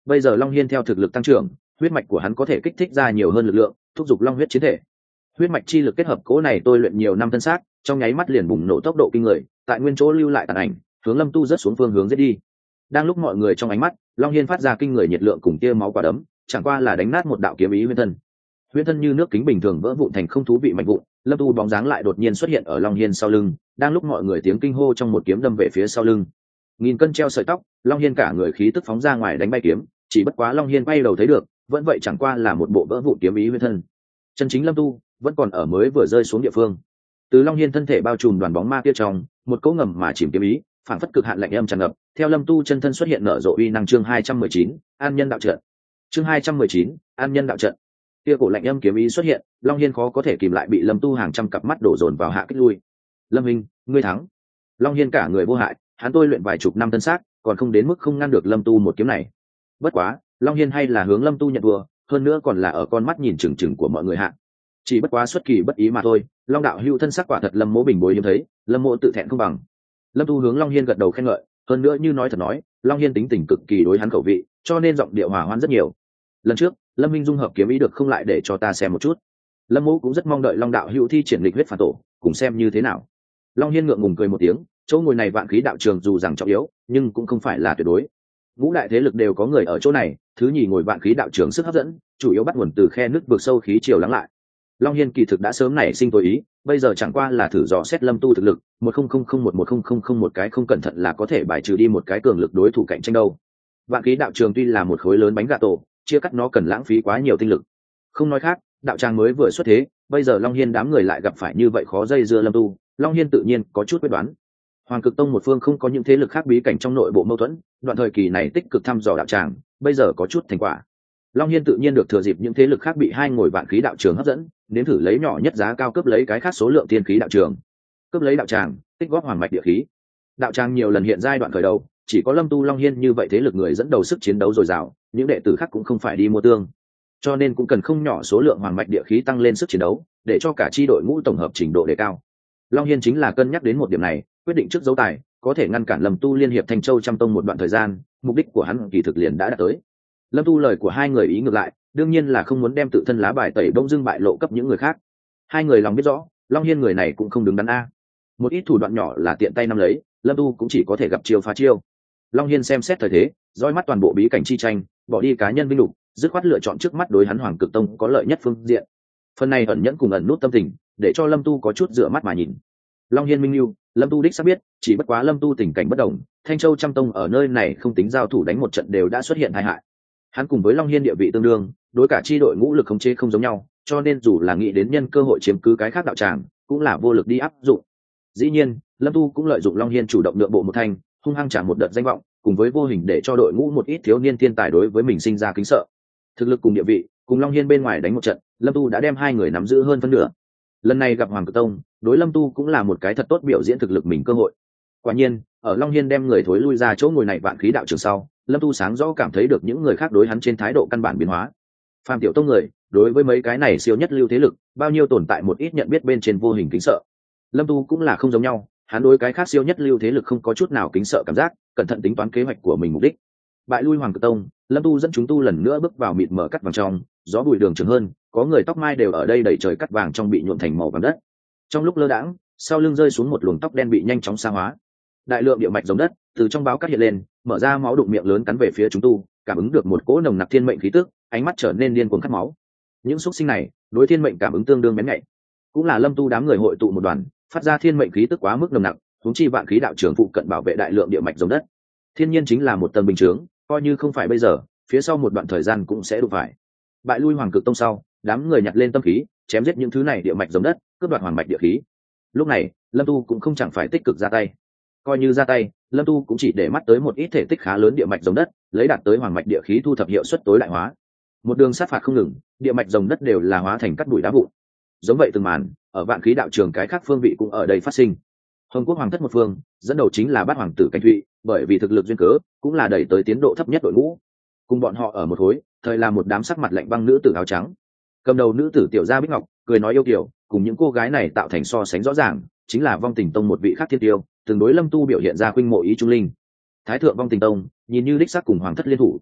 Bây giờ Long Hiên theo thực lực tăng trưởng, huyết mạch của hắn có thể kích thích ra nhiều hơn lực lượng, thúc giục long huyết chiến thể. Huyết mạch chi lực kết hợp cố này tôi luyện nhiều năm thân xác, trong nháy mắt liền bùng nổ tốc độ kinh người, tại nguyên chỗ lưu lại tàn ảnh, hướng Lâm Tu rất xuống phương hướng giết đi. Đang lúc mọi người trong ánh mắt, Long Hiên phát ra kinh người nhiệt lượng cùng tia máu quả đấm, chẳng qua là đánh nát một đạo kiếm ý huyễn thân. Huyễn thân như nước kính bình thường vỡ vụn thành không thú vị mảnh vụn, Lâm Tu bóng dáng lại đột nhiên xuất hiện ở Long Hiên sau lưng, đang lúc mọi người tiếng kinh hô trong một kiếm đâm về phía sau lưng. Nghìn cân treo sợi tóc, Long Hiên cả người khí tức phóng ra ngoài đánh bay kiếm, chỉ bất quá Long Hiên quay đầu thấy được, vẫn vậy chẳng qua là một bộ vỡ vụn kiếm ý huyễn thân. Chân chính Lâm Tu vẫn còn ở mới vừa rơi xuống địa phương. Từ Long Hiên thân thể bao trùm đoàn bóng ma kia trong, một cỗ ngầm mà chìm kiếm ý, phản phất cực hạn lạnh âm tràn ngập, theo Lâm Tu chân thân xuất hiện nở rộ uy năng. Chương 219, An Nhân đạo trận. Chương 219, An Nhân đạo trận. Kia cổ lạnh âm kiếm ý xuất hiện, Long Hiên khó có thể kìm lại bị Lâm Tu hàng trăm cặp mắt đổ dồn vào hạ kích lui. Lâm Minh, ngươi thắng. Long Hiên cả người vô hại, hắn tôi luyện vài chục năm thân xác, còn không đến mức không ngăn được Lâm Tu một kiếm này. Bất quá, Long Hiên hay là hướng Lâm Tu nhận thua, hơn nữa còn là ở con mắt nhìn chừng chừng của mọi người hạ. Chỉ bất quá xuất kỳ bất ý mà thôi, Long đạo hữu thân sắc quả thật Lâm Mỗ bình bối hiếm thấy, Lâm Mỗ tự thẹn không bằng. Lâm Tu hướng Long Hiên gật đầu khen ngợi, hơn nữa như nói thật nói, Long Hiên tính tình cực kỳ đối hắn khẩu vị, cho nên giọng điệu hòa hoãn rất nhiều. Lần trước, Lâm Minh dung hợp kiếm ý được không lại để cho ta xem một chút. Lâm Mỗ cũng rất mong đợi Long đạo hữu thi triển lịch huyết phản tổ, cùng xem như thế nào. Long Hiên ngượng ngùng cười một tiếng, chỗ ngồi này vạn khí đạo trường dù rằng trọng yếu, nhưng cũng không phải là tuyệt đối. Ngũ đại thế lực đều có người ở chỗ này, thứ nhì ngồi vạn khí đạo trường sức hấp dẫn, chủ yếu bắt nguồn từ khe nước vượt sâu khí chiều lắng lại. Long Hiên kỳ thực đã sớm nảy sinh tối ý, bây giờ chẳng qua là thử dò xét Lâm Tu thực lực, 1000111000 một cái không cẩn thận là có thể bài trừ đi một cái cường lực đối thủ cạnh tranh đâu. Vạn khí đạo trường tuy là một khối lớn bánh gà tổ, chia cắt nó cần lãng phí quá nhiều tinh lực. Không nói khác, đạo tràng mới vừa xuất thế, bây giờ Long Hiên đám người lại gặp phải như vậy khó dây dưa Lâm Tu, Long Hiên tự nhiên có chút quyết đoán. Hoàng Cực Tông một phương không có những thế lực khác bí cảnh trong nội bộ mâu thuẫn, đoạn thời kỳ này tích cực thăm dò đạo tràng, bây giờ có chút thành quả. Long Hiên tự nhiên được thừa dịp những thế lực khác bị hai ngồi vạn khí đạo trường hấp dẫn, nếm thử lấy nhỏ nhất giá cao cướp lấy cái khác số lượng tiên khí đạo trường. Cướp lấy đạo tràng, tích góp hoàng mạch địa khí. Đạo tràng nhiều lần hiện giai đoạn khởi đầu, chỉ có Lâm Tu Long Hiên như vậy thế lực người dẫn đầu sức chiến đấu dồi dào, những đệ tử khác cũng không phải đi mua tương. Cho nên cũng cần không nhỏ số lượng hoàng mạch địa khí tăng lên sức chiến đấu, để cho cả chi đội ngũ tổng hợp trình độ đề cao. Long Hiên chính là cân nhắc đến một điểm này, quyết định trước dấu tài, có thể ngăn cản Lâm Tu liên hiệp Thanh Châu Trăm Tông một đoạn thời gian, mục đích của hắn kỳ thực liền đã đạt tới. Lâm Tu lời của hai người ý ngược lại, đương nhiên là không muốn đem tự thân lá bài tẩy đông dưng bại lộ cấp những người khác. Hai người lòng biết rõ, Long Hiên người này cũng không đứng đắn a. Một ít thủ đoạn nhỏ là tiện tay nắm lấy, Lâm Tu cũng chỉ có thể gặp chiêu phá chiêu. Long Hiên xem xét thời thế, dõi mắt toàn bộ bí cảnh chi tranh, bỏ đi cá nhân vinh lục, dứt khoát lựa chọn trước mắt đối hắn Hoàng Cực Tông có lợi nhất phương diện. Phần này ẩn nhẫn cùng ẩn nút tâm tình, để cho Lâm Tu có chút dựa mắt mà nhìn. Long Hiên minh lưu, Lâm Tu đích xác biết, chỉ bất quá Lâm Tu tình cảnh bất đồng, Thanh Châu Trăm Tông ở nơi này không tính giao thủ đánh một trận đều đã xuất hiện tai hại. Hắn cùng với Long Hiên địa vị tương đương, đối cả chi đội ngũ lực khống chế không giống nhau, cho nên dù là nghĩ đến nhân cơ hội chiếm cứ cái khác đạo tràng, cũng là vô lực đi áp dụng. Dĩ nhiên, Lâm Tu cũng lợi dụng Long Hiên chủ động nhượng bộ một thành, hung hăng trả một đợt danh vọng, cùng với vô hình để cho đội ngũ một ít thiếu niên thiên tài đối với mình sinh ra kính sợ. Thực lực cùng địa vị, cùng Long Hiên bên ngoài đánh một trận, Lâm Tu đã đem hai người nắm giữ hơn phân nửa. Lần này gặp Hoàng Cực Tông, đối Lâm Tu cũng là một cái thật tốt biểu diễn thực lực mình cơ hội. Quả nhiên, ở Long Hiên đem người thối lui ra chỗ ngồi này vạn khí đạo trường sau, Lâm Tu sáng rõ cảm thấy được những người khác đối hắn trên thái độ căn bản biến hóa. Phàm tiểu tông người, đối với mấy cái này siêu nhất lưu thế lực, bao nhiêu tồn tại một ít nhận biết bên trên vô hình kính sợ. Lâm Tu cũng là không giống nhau, hắn đối cái khác siêu nhất lưu thế lực không có chút nào kính sợ cảm giác, cẩn thận tính toán kế hoạch của mình mục đích. Bại lui Hoàng Cực Tông, Lâm Tu dẫn chúng tu lần nữa bước vào mịt mờ cắt vàng trong, gió bụi đường trường hơn, có người tóc mai đều ở đây đẩy trời cắt vàng trong bị nhuộm thành màu vàng đất. Trong lúc lơ đãng, sau lưng rơi xuống một luồng tóc đen bị nhanh chóng sa hóa. Đại lượng địa mạch giống đất từ trong báo cắt hiện lên, mở ra máu đụng miệng lớn cắn về phía chúng tu, cảm ứng được một cỗ nồng nặc thiên mệnh khí tức, ánh mắt trở nên điên cuồng cắt máu. Những xúc sinh này, đối thiên mệnh cảm ứng tương đương bén nhạy. Cũng là Lâm Tu đám người hội tụ một đoàn, phát ra thiên mệnh khí tức quá mức nồng nặc, huống chi vạn khí đạo trường phụ cận bảo vệ đại lượng địa mạch giống đất. Thiên nhiên chính là một tầng bình chướng, coi như không phải bây giờ, phía sau một đoạn thời gian cũng sẽ đụng phải. Bại lui Hoàng Cực Tông sau, đám người nhặt lên tâm khí, chém giết những thứ này địa mạch giống đất, cướp đoạt hoàng mạch địa khí. Lúc này, Lâm Tu cũng không chẳng phải tích cực ra tay. Coi như ra tay, Lâm Tu cũng chỉ để mắt tới một ít thể tích khá lớn địa mạch giống đất, lấy đạt tới hoàng mạch địa khí thu thập hiệu suất tối đại hóa. Một đường sát phạt không ngừng, địa mạch giống đất đều là hóa thành cát bụi đá vụn. Giống vậy từng màn, ở vạn khí đạo trường cái khác phương vị cũng ở đây phát sinh. Hồng Quốc hoàng thất một phương, dẫn đầu chính là Bát hoàng tử Cảnh Thụy, bởi vì thực lực duyên cớ, cũng là đẩy tới tiến độ thấp nhất đội ngũ. Cùng bọn họ ở một khối, thời là một đám sắc mặt lạnh băng nữ tử áo trắng. Cầm đầu nữ tử Tiểu Gia Bích Ngọc, cười nói yêu kiều, cùng những cô gái này tạo thành so sánh rõ ràng, chính là Vong Tình Tông một vị khác thiên tiêu, từng đối Lâm Tu biểu hiện ra khuynh mộ ý trung linh. Thái thượng Vong Tình Tông, nhìn như đích xác cùng hoàng thất liên thủ.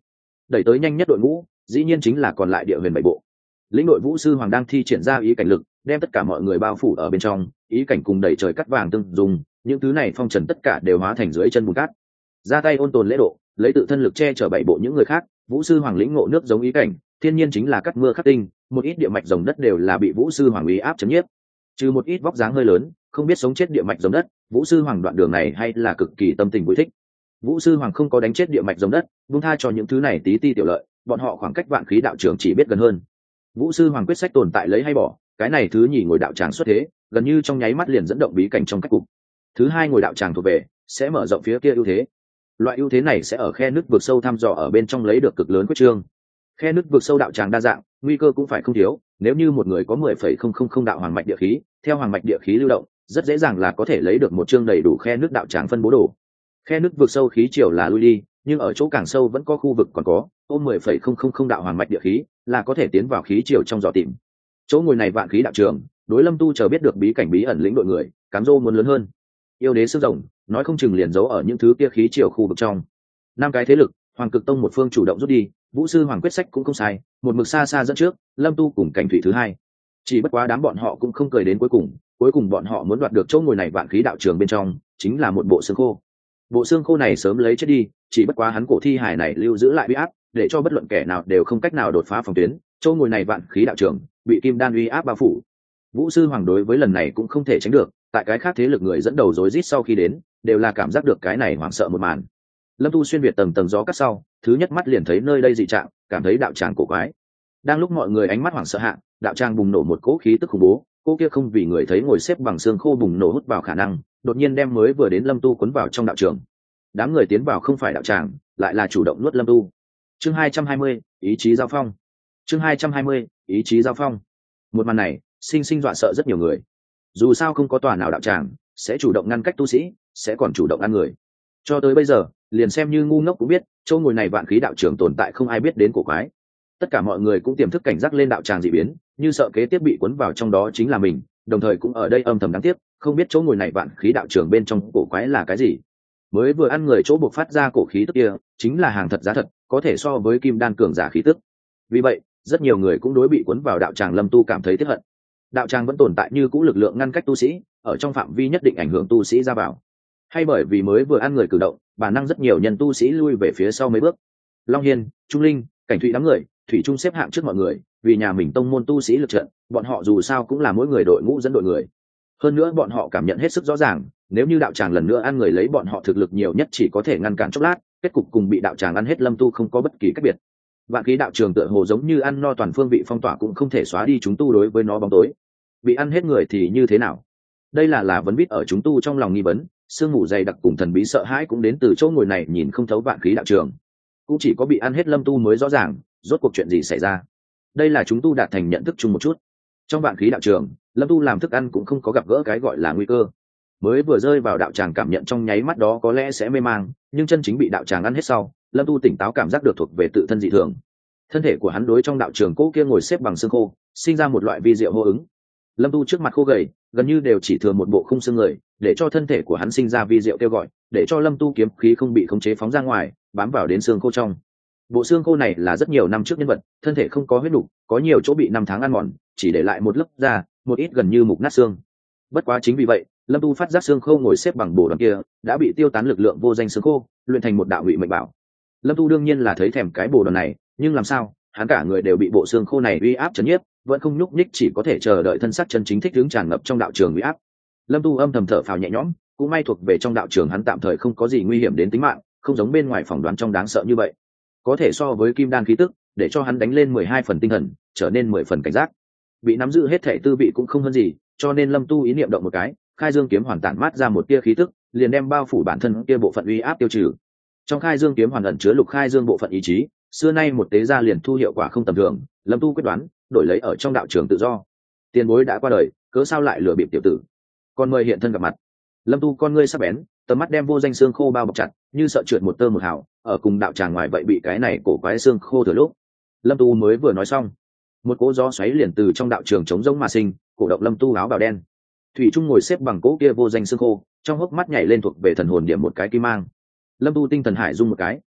đẩy tới nhanh nhất đội ngũ dĩ nhiên chính là còn lại địa huyền bảy bộ. Lĩnh đội vũ sư hoàng đang thi triển ra ý cảnh lực, đem tất cả mọi người bao phủ ở bên trong, ý cảnh cùng đẩy trời cắt vàng tương dùng, những thứ này phong trần tất cả đều hóa thành dưới chân bùn cát. Ra tay ôn tồn lễ độ, lấy tự thân lực che chở bảy bộ những người khác, vũ sư hoàng lĩnh ngộ nước giống ý cảnh, thiên nhiên chính là cắt mưa khắc tinh, một ít địa mạch rồng đất đều là bị vũ sư hoàng uy áp chấn nhiếp. Trừ một ít vóc dáng hơi lớn, không biết sống chết địa mạch rồng đất, vũ sư hoàng đoạn đường này hay là cực kỳ tâm tình vui thích. Vũ sư hoàng không có đánh chết địa mạch rồng đất, buông tha cho những thứ này tí ti tiểu lợi, bọn họ khoảng cách vạn khí đạo trường chỉ biết gần hơn. Vũ sư hoàng quyết sách tồn tại lấy hay bỏ, cái này thứ nhì ngồi đạo tràng xuất thế, gần như trong nháy mắt liền dẫn động bí cảnh trong cách cục. Thứ hai ngồi đạo tràng thuộc về, sẽ mở rộng phía kia ưu thế. Loại ưu thế này sẽ ở khe nước vực sâu thăm dò ở bên trong lấy được cực lớn quyết trương. Khe nước vực sâu đạo tràng đa dạng, nguy cơ cũng phải không thiếu, nếu như một người có 10,000 đạo hoàng mạch địa khí, theo hoàng mạch địa khí lưu động, rất dễ dàng là có thể lấy được một chương đầy đủ khe nước đạo tràng phân bố đồ. Khe nước vực sâu khí chiều là lui đi, nhưng ở chỗ càng sâu vẫn có khu vực còn có, ôm 10,000 đạo hoàng mạch địa khí, là có thể tiến vào khí chiều trong dò tìm. Chỗ ngồi này vạn khí đạo trường, đối Lâm Tu chờ biết được bí cảnh bí ẩn lĩnh đội người, cám dô muốn lớn hơn. Yêu đế sức rồng, nói không chừng liền giấu ở những thứ kia khí chiều khu vực trong. Năm cái thế lực, Hoàng Cực Tông một phương chủ động rút đi, Vũ sư Hoàng quyết sách cũng không sai, một mực xa xa dẫn trước, Lâm Tu cùng Cảnh Thủy thứ hai. Chỉ bất quá đám bọn họ cũng không cười đến cuối cùng bọn họ muốn đoạt được chỗ ngồi này vạn khí đạo trường bên trong, chính là một bộ xương khô. Bộ xương khô này sớm lấy chết đi, chỉ bất quá hắn cổ thi hài này lưu giữ lại uy áp, để cho bất luận kẻ nào đều không cách nào đột phá phòng tuyến, chỗ ngồi này vạn khí đạo trường bị kim đan uy áp bao phủ. Vũ sư Hoàng đối với lần này cũng không thể tránh được, tại cái khác thế lực người dẫn đầu rối rít sau khi đến, đều là cảm giác được cái này hoảng sợ một màn. Lâm Tu xuyên việt tầng tầng gió cắt sau, thứ nhất mắt liền thấy nơi đây dị trạng, cảm thấy đạo tràng cổ quái. Đang lúc mọi người ánh mắt hoảng sợ hạ, đạo tràng bùng nổ một cỗ khí tức khủng bố, cô kia không vì người thấy ngồi xếp bằng xương khô bùng nổ hút vào khả năng, đột nhiên đem mới vừa đến Lâm Tu cuốn vào trong đạo trường. Đám người tiến vào không phải đạo tràng, lại là chủ động nuốt Lâm Tu. Chương 220, ý chí giao phong. Chương 220, ý chí giao phong. Một màn này, sinh dọa sợ rất nhiều người. Dù sao không có tòa nào đạo tràng sẽ chủ động ngăn cách tu sĩ, sẽ còn chủ động ăn người. Cho tới bây giờ, liền xem như ngu ngốc cũng biết, chỗ ngồi này vạn khí đạo trường tồn tại không ai biết đến cổ quái. Tất cả mọi người cũng tiềm thức cảnh giác lên đạo tràng dị biến, như sợ kế tiếp bị cuốn vào trong đó chính là mình, đồng thời cũng ở đây âm thầm đáng tiếc, không biết chỗ ngồi này vạn khí đạo trường bên trong cổ quái là cái gì. Mới vừa ăn người chỗ buộc phát ra cổ khí tức kia, chính là hàng thật giá thật, có thể so với kim đan cường giả khí tức. Vì vậy, rất nhiều người cũng đối bị cuốn vào đạo tràng Lâm Tu cảm thấy tiếc hận. Đạo tràng vẫn tồn tại như cũ lực lượng ngăn cách tu sĩ, ở trong phạm vi nhất định ảnh hưởng tu sĩ ra vào. Hay bởi vì mới vừa ăn người cử động, bản năng rất nhiều nhân tu sĩ lui về phía sau mấy bước. Long Hiên, Trung Linh, Cảnh Thụy đám người, thủy chung xếp hạng trước mọi người, vì nhà mình tông môn tu sĩ lực trận, bọn họ dù sao cũng là mỗi người đội ngũ dẫn đội người. Hơn nữa bọn họ cảm nhận hết sức rõ ràng, nếu như đạo tràng lần nữa ăn người lấy bọn họ thực lực nhiều nhất chỉ có thể ngăn cản chốc lát, kết cục cùng bị đạo tràng ăn hết Lâm Tu không có bất kỳ cách biệt. Vạn khí đạo trường tựa hồ giống như ăn no toàn phương vị phong tỏa cũng không thể xóa đi chúng tu đối với nó bóng tối. Bị ăn hết người thì như thế nào? Đây là vấn vít ở chúng tu trong lòng nghi vấn, sương mù dày đặc cùng thần bí sợ hãi cũng đến từ chỗ ngồi này nhìn không thấu vạn khí đạo trường. Cũng chỉ có bị ăn hết Lâm Tu mới rõ ràng, rốt cuộc chuyện gì xảy ra. Đây là chúng tu đạt thành nhận thức chung một chút. Trong vạn khí đạo trường, Lâm Tu làm thức ăn cũng không có gặp gỡ cái gọi là nguy cơ. Mới vừa rơi vào đạo tràng cảm nhận trong nháy mắt đó có lẽ sẽ mê mang, nhưng chân chính bị đạo tràng ăn hết sau, Lâm Tu tỉnh táo cảm giác được thuộc về tự thân dị thường. Thân thể của hắn đối trong đạo trường cỗ kia ngồi xếp bằng xương khô, sinh ra một loại vi diệu hô ứng. Lâm Tu trước mặt khô gầy, gần như đều chỉ thừa một bộ khung xương người, để cho thân thể của hắn sinh ra vi diệu kêu gọi, để cho Lâm Tu kiếm khí không bị khống chế phóng ra ngoài, bám vào đến xương khô trong. Bộ xương khô này là rất nhiều năm trước nhân vật, thân thể không có huyết nục, có nhiều chỗ bị năm tháng ăn mòn, chỉ để lại một lớp da, một ít gần như mục nát xương. Bất quá chính vì vậy, Lâm Tu phát giác xương khô ngồi xếp bằng bồ đoàn kia đã bị tiêu tán lực lượng vô danh xương khô, luyện thành một đạo ngụy mệnh bảo. Lâm Tu đương nhiên là thấy thèm cái bồ đoàn này, nhưng làm sao, hắn cả người đều bị bộ xương khô này uy áp chấn nhiếp, vẫn không nhúc nhích, chỉ có thể chờ đợi thân xác chân chính thích ứng tràn ngập trong đạo trường uy áp. Lâm Tu âm thầm thở phào nhẹ nhõm, cũng may thuộc về trong đạo trường hắn tạm thời không có gì nguy hiểm đến tính mạng, không giống bên ngoài phỏng đoán trong đáng sợ như vậy. Có thể so với kim đan khí tức, để cho hắn đánh lên 12 phần tinh thần, trở nên 10 phần cảnh giác. Bị nắm giữ hết thể tư vị cũng không hơn gì, cho nên Lâm Tu ý niệm động một cái, khai dương kiếm hoàn tản mát ra một tia khí tức, liền đem bao phủ bản thân kia bộ phận uy áp tiêu trừ. Trong khai dương kiếm hoàn ẩn chứa lục khai dương bộ phận ý chí, xưa nay một tế gia liền thu hiệu quả không tầm thường. Lâm Tu quyết đoán, đổi lấy ở trong đạo trường tự do. Tiền bối đã qua đời, cớ sao lại lừa bịp tiểu tử? Còn mời hiện thân gặp mặt. Lâm Tu con ngươi sắc bén, tầm mắt đem vô danh xương khô bao bọc chặt, như sợ trượt một tơ một hào, ở cùng đạo tràng ngoài vậy bị cái này cổ quái xương khô thừa lúc. Lâm Tu mới vừa nói xong, một cỗ gió xoáy liền từ trong đạo trường chống rỗng mà sinh, cổ động Lâm Tu áo bào đen. Thủy Trung ngồi xếp bằng cỗ kia vô danh xương khô, trong hốc mắt nhảy lên thuộc về thần hồn điểm một cái kim mang. Lâm Tu tinh thần hải rung một cái,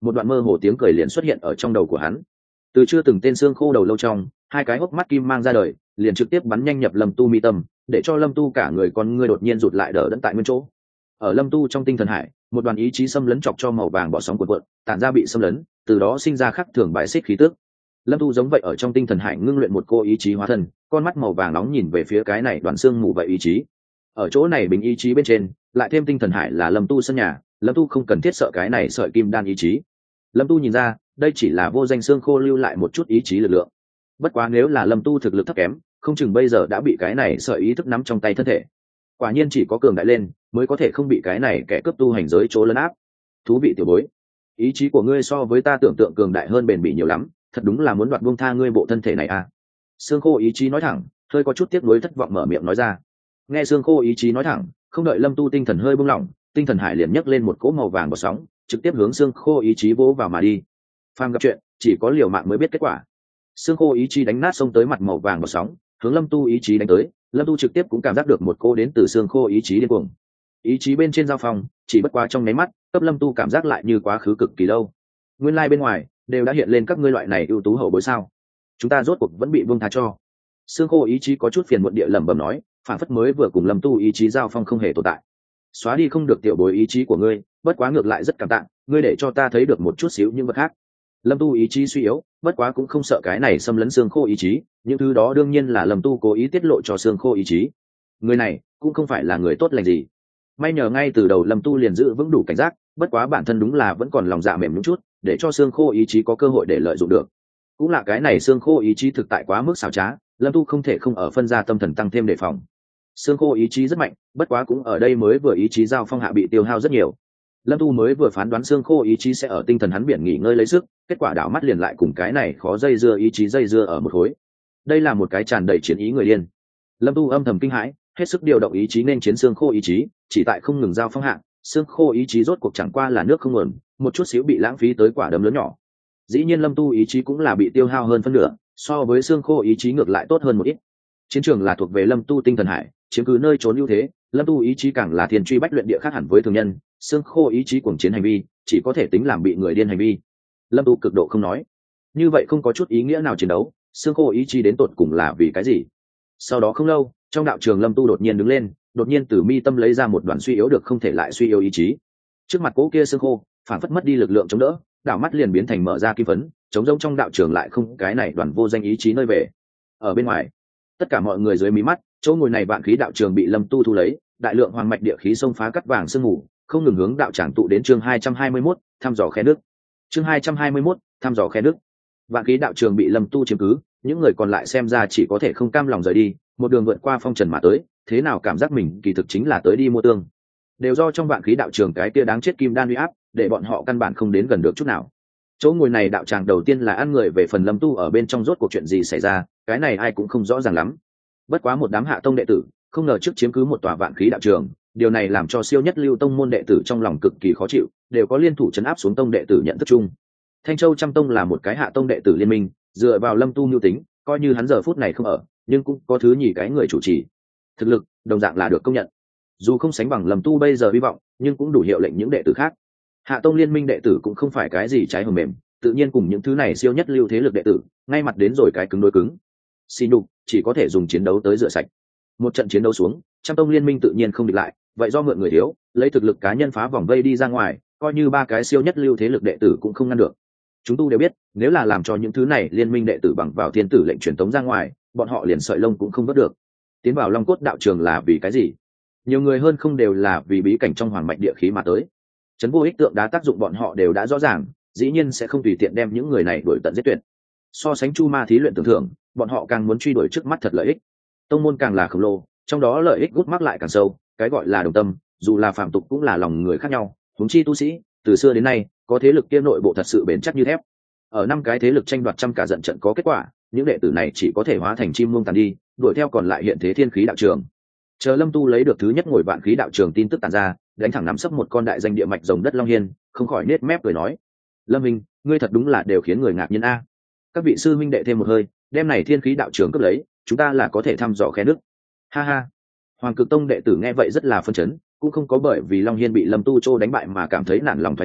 một đoạn mơ hồ tiếng cười liền xuất hiện ở trong đầu của hắn. Từ chưa từng tên xương khô đầu lâu trong, hai cái hốc mắt kim mang ra đời, liền trực tiếp bắn nhanh nhập Lâm Tu mi tâm, để cho Lâm Tu cả người con ngươi đột nhiên rụt lại đỡ đẫn tại nguyên chỗ. Ở Lâm Tu trong tinh thần hải, một đoàn ý chí xâm lấn chọc cho màu vàng bọ sóng cuộn cuộn, tản ra bị xâm lấn, từ đó sinh ra khắc thường bài xích khí tức. Lâm Tu giống vậy ở trong tinh thần hải ngưng luyện một cô ý chí hóa thân, con mắt màu vàng nóng nhìn về phía cái này đoàn xương mù vậy ý chí. Ở chỗ này bình ý chí bên trên, lại thêm tinh thần hải là Lâm Tu sân nhà, Lâm Tu không cần thiết sợ cái này sợi kim đan ý chí. Lâm Tu nhìn ra, đây chỉ là vô danh xương khô lưu lại một chút ý chí lực lượng. Bất quá nếu là Lâm Tu thực lực thấp kém, không chừng bây giờ đã bị cái này sợi ý thức nắm trong tay thân thể. Quả nhiên chỉ có cường đại lên, mới có thể không bị cái này kẻ cướp tu hành giới chỗ lấn áp. Thú vị tiểu bối, ý chí của ngươi so với ta tưởng tượng cường đại hơn bền bỉ nhiều lắm, thật đúng là muốn đoạt buông tha ngươi bộ thân thể này à. Xương khô ý chí nói thẳng, hơi có chút tiếc nuối thất vọng mở miệng nói ra. Nghe xương khô ý chí nói thẳng, không đợi Lâm Tu tinh thần hơi buông lỏng, tinh thần hải liền nhấc lên một cỗ màu vàng bọt sóng, trực tiếp hướng xương khô ý chí vỗ vào mà đi. Phàm gặp chuyện, chỉ có liều mạng mới biết kết quả. Xương khô ý chí đánh nát xông tới mặt màu vàng bọt sóng, hướng Lâm Tu ý chí đánh tới. Lâm Tu trực tiếp cũng cảm giác được một cô đến từ xương khô ý chí điên cuồng. Ý chí bên trên giao phong, chỉ bất quá trong nháy mắt, cấp Lâm Tu cảm giác lại như quá khứ cực kỳ lâu. Nguyên lai bên ngoài đều đã hiện lên các ngươi loại này ưu tú hậu bối sao? Chúng ta rốt cuộc vẫn bị buông tha cho. Xương khô ý chí có chút phiền muộn địa lẩm bẩm nói, phản phất mới vừa cùng Lâm Tu ý chí giao phong không hề tồn tại. Xóa đi không được tiểu bối ý chí của ngươi, bất quá ngược lại rất cảm tạ, ngươi để cho ta thấy được một chút xíu những vật khác. Lâm Tu ý chí suy yếu, bất quá cũng không sợ cái này xâm lấn xương khô ý chí, những thứ đó đương nhiên là Lâm Tu cố ý tiết lộ cho xương khô ý chí. Người này cũng không phải là người tốt lành gì. May nhờ ngay từ đầu Lâm Tu liền giữ vững đủ cảnh giác, bất quá bản thân đúng là vẫn còn lòng dạ mềm nhũn chút, để cho xương khô ý chí có cơ hội để lợi dụng được. Cũng là cái này xương khô ý chí thực tại quá mức xảo trá, Lâm Tu không thể không ở phân ra tâm thần tăng thêm đề phòng. Xương khô ý chí rất mạnh, bất quá cũng ở đây mới vừa ý chí giao phong hạ bị tiêu hao rất nhiều. Lâm Tu mới vừa phán đoán xương khô ý chí sẽ ở tinh thần hắn biển nghỉ ngơi lấy sức, kết quả đảo mắt liền lại cùng cái này khó dây dưa ý chí dây dưa ở một khối. Đây là một cái tràn đầy chiến ý người điên. Lâm Tu âm thầm kinh hãi, hết sức điều động ý chí nên chiến xương khô ý chí, chỉ tại không ngừng giao phong hạ, xương khô ý chí rốt cuộc chẳng qua là nước không nguồn, một chút xíu bị lãng phí tới quả đấm lớn nhỏ. Dĩ nhiên Lâm Tu ý chí cũng là bị tiêu hao hơn phân nửa, so với xương khô ý chí ngược lại tốt hơn một ít. Chiến trường là thuộc về Lâm Tu tinh thần hải, chiếm cứ nơi trốn ưu thế, Lâm Tu ý chí càng là thiên truy bách luyện địa khác hẳn với thường nhân, xương khô ý chí cuồng chiến hành vi chỉ có thể tính làm bị người điên hành vi. Lâm Tu cực độ không nói, như vậy không có chút ý nghĩa nào chiến đấu, xương khô ý chí đến tột cùng là vì cái gì? Sau đó không lâu, trong đạo trường Lâm Tu đột nhiên đứng lên, đột nhiên từ mi tâm lấy ra một đoàn suy yếu được không thể lại suy yếu ý chí. Trước mặt cố kia xương khô, phản phất mất đi lực lượng chống đỡ, đạo mắt liền biến thành mở ra kim phấn, chống rông trong đạo trường lại không cái này đoàn vô danh ý chí nơi về. Ở bên ngoài, tất cả mọi người dưới mí mắt, chỗ ngồi này vạn khí đạo trường bị Lâm Tu thu lấy, đại lượng hoàng mạch địa khí xông phá cắt vàng sương mù, không ngừng hướng đạo tràng tụ đến chương 221, thăm dò khe nước. Chương 221, thăm dò khe nước. Vạn khí đạo trường bị Lâm Tu chiếm cứ, những người còn lại xem ra chỉ có thể không cam lòng rời đi, một đường vượt qua phong trần mà tới, thế nào cảm giác mình kỳ thực chính là tới đi mua tương. Đều do trong vạn khí đạo trường cái kia đáng chết kim đan uy áp, để bọn họ căn bản không đến gần được chút nào. Chỗ ngồi này đạo tràng đầu tiên là ăn người về phần Lâm Tu ở bên trong rốt cuộc chuyện gì xảy ra, cái này ai cũng không rõ ràng lắm. Bất quá một đám hạ tông đệ tử, không ngờ trước chiếm cứ một tòa vạn khí đạo trường, điều này làm cho siêu nhất lưu tông môn đệ tử trong lòng cực kỳ khó chịu, đều có liên thủ chấn áp xuống tông đệ tử nhận thức chung. Thanh Châu Trăm Tông là một cái hạ tông đệ tử liên minh, dựa vào Lâm Tu mưu tính, coi như hắn giờ phút này không ở, nhưng cũng có thứ nhì cái người chủ trì. Thực lực đồng dạng là được công nhận. Dù không sánh bằng Lâm Tu bây giờ hy vọng, nhưng cũng đủ hiệu lệnh những đệ tử khác. Hạ tông liên minh đệ tử cũng không phải cái gì trái hầm mềm, tự nhiên cùng những thứ này siêu nhất lưu thế lực đệ tử, ngay mặt đến rồi cái cứng đối cứng. Xì nhục, chỉ có thể dùng chiến đấu tới rửa sạch. Một trận chiến đấu xuống, Trăm Tông liên minh tự nhiên không địch lại, vậy do mượn người thiếu, lấy thực lực cá nhân phá vòng vây đi ra ngoài, coi như ba cái siêu nhất lưu thế lực đệ tử cũng không ngăn được. Chúng tu đều biết, nếu là làm cho những thứ này liên minh đệ tử bằng vào thiên tử lệnh truyền tống ra ngoài, bọn họ liền sợi lông cũng không vớt được. Tiến vào Long Cốt đạo trường là vì cái gì? Nhiều người hơn không đều là vì bí cảnh trong hoàng mạch địa khí mà tới. Trấn vô ích tượng đá tác dụng bọn họ đều đã rõ ràng, dĩ nhiên sẽ không tùy tiện đem những người này đuổi tận giết tuyệt. So sánh chu ma thí luyện tưởng thưởng, bọn họ càng muốn truy đuổi trước mắt thật lợi ích. Tông môn càng là khổng lồ, trong đó lợi ích gút mắc lại càng sâu, cái gọi là đồng tâm, dù là phạm tục cũng là lòng người khác nhau. Huống chi tu sĩ, từ xưa đến nay, có thế lực kia nội bộ thật sự bền chắc như thép. Ở năm cái thế lực tranh đoạt trăm cả trận trận có kết quả, những đệ tử này chỉ có thể hóa thành chim muông tàn đi, đuổi theo còn lại hiện thế thiên khí đạo trường. Chờ Lâm Tu lấy được thứ nhất ngồi vạn khí đạo trường tin tức tàn ra, đánh thẳng nắm sấp một con đại danh địa mạch rồng đất Long Hiên, không khỏi nết mép cười nói: Lâm Minh, ngươi thật đúng là đều khiến người ngạc nhiên a. Các vị sư minh đệ thêm một hơi, đem này thiên khí đạo trường cướp lấy, chúng ta là có thể thăm dò khe nước. Ha ha. Hoàng Cực Tông đệ tử nghe vậy rất là phân chấn, cũng không có bởi vì Long Hiên bị Lâm Tu Trô đánh bại mà cảm thấy nản lòng thoái chí,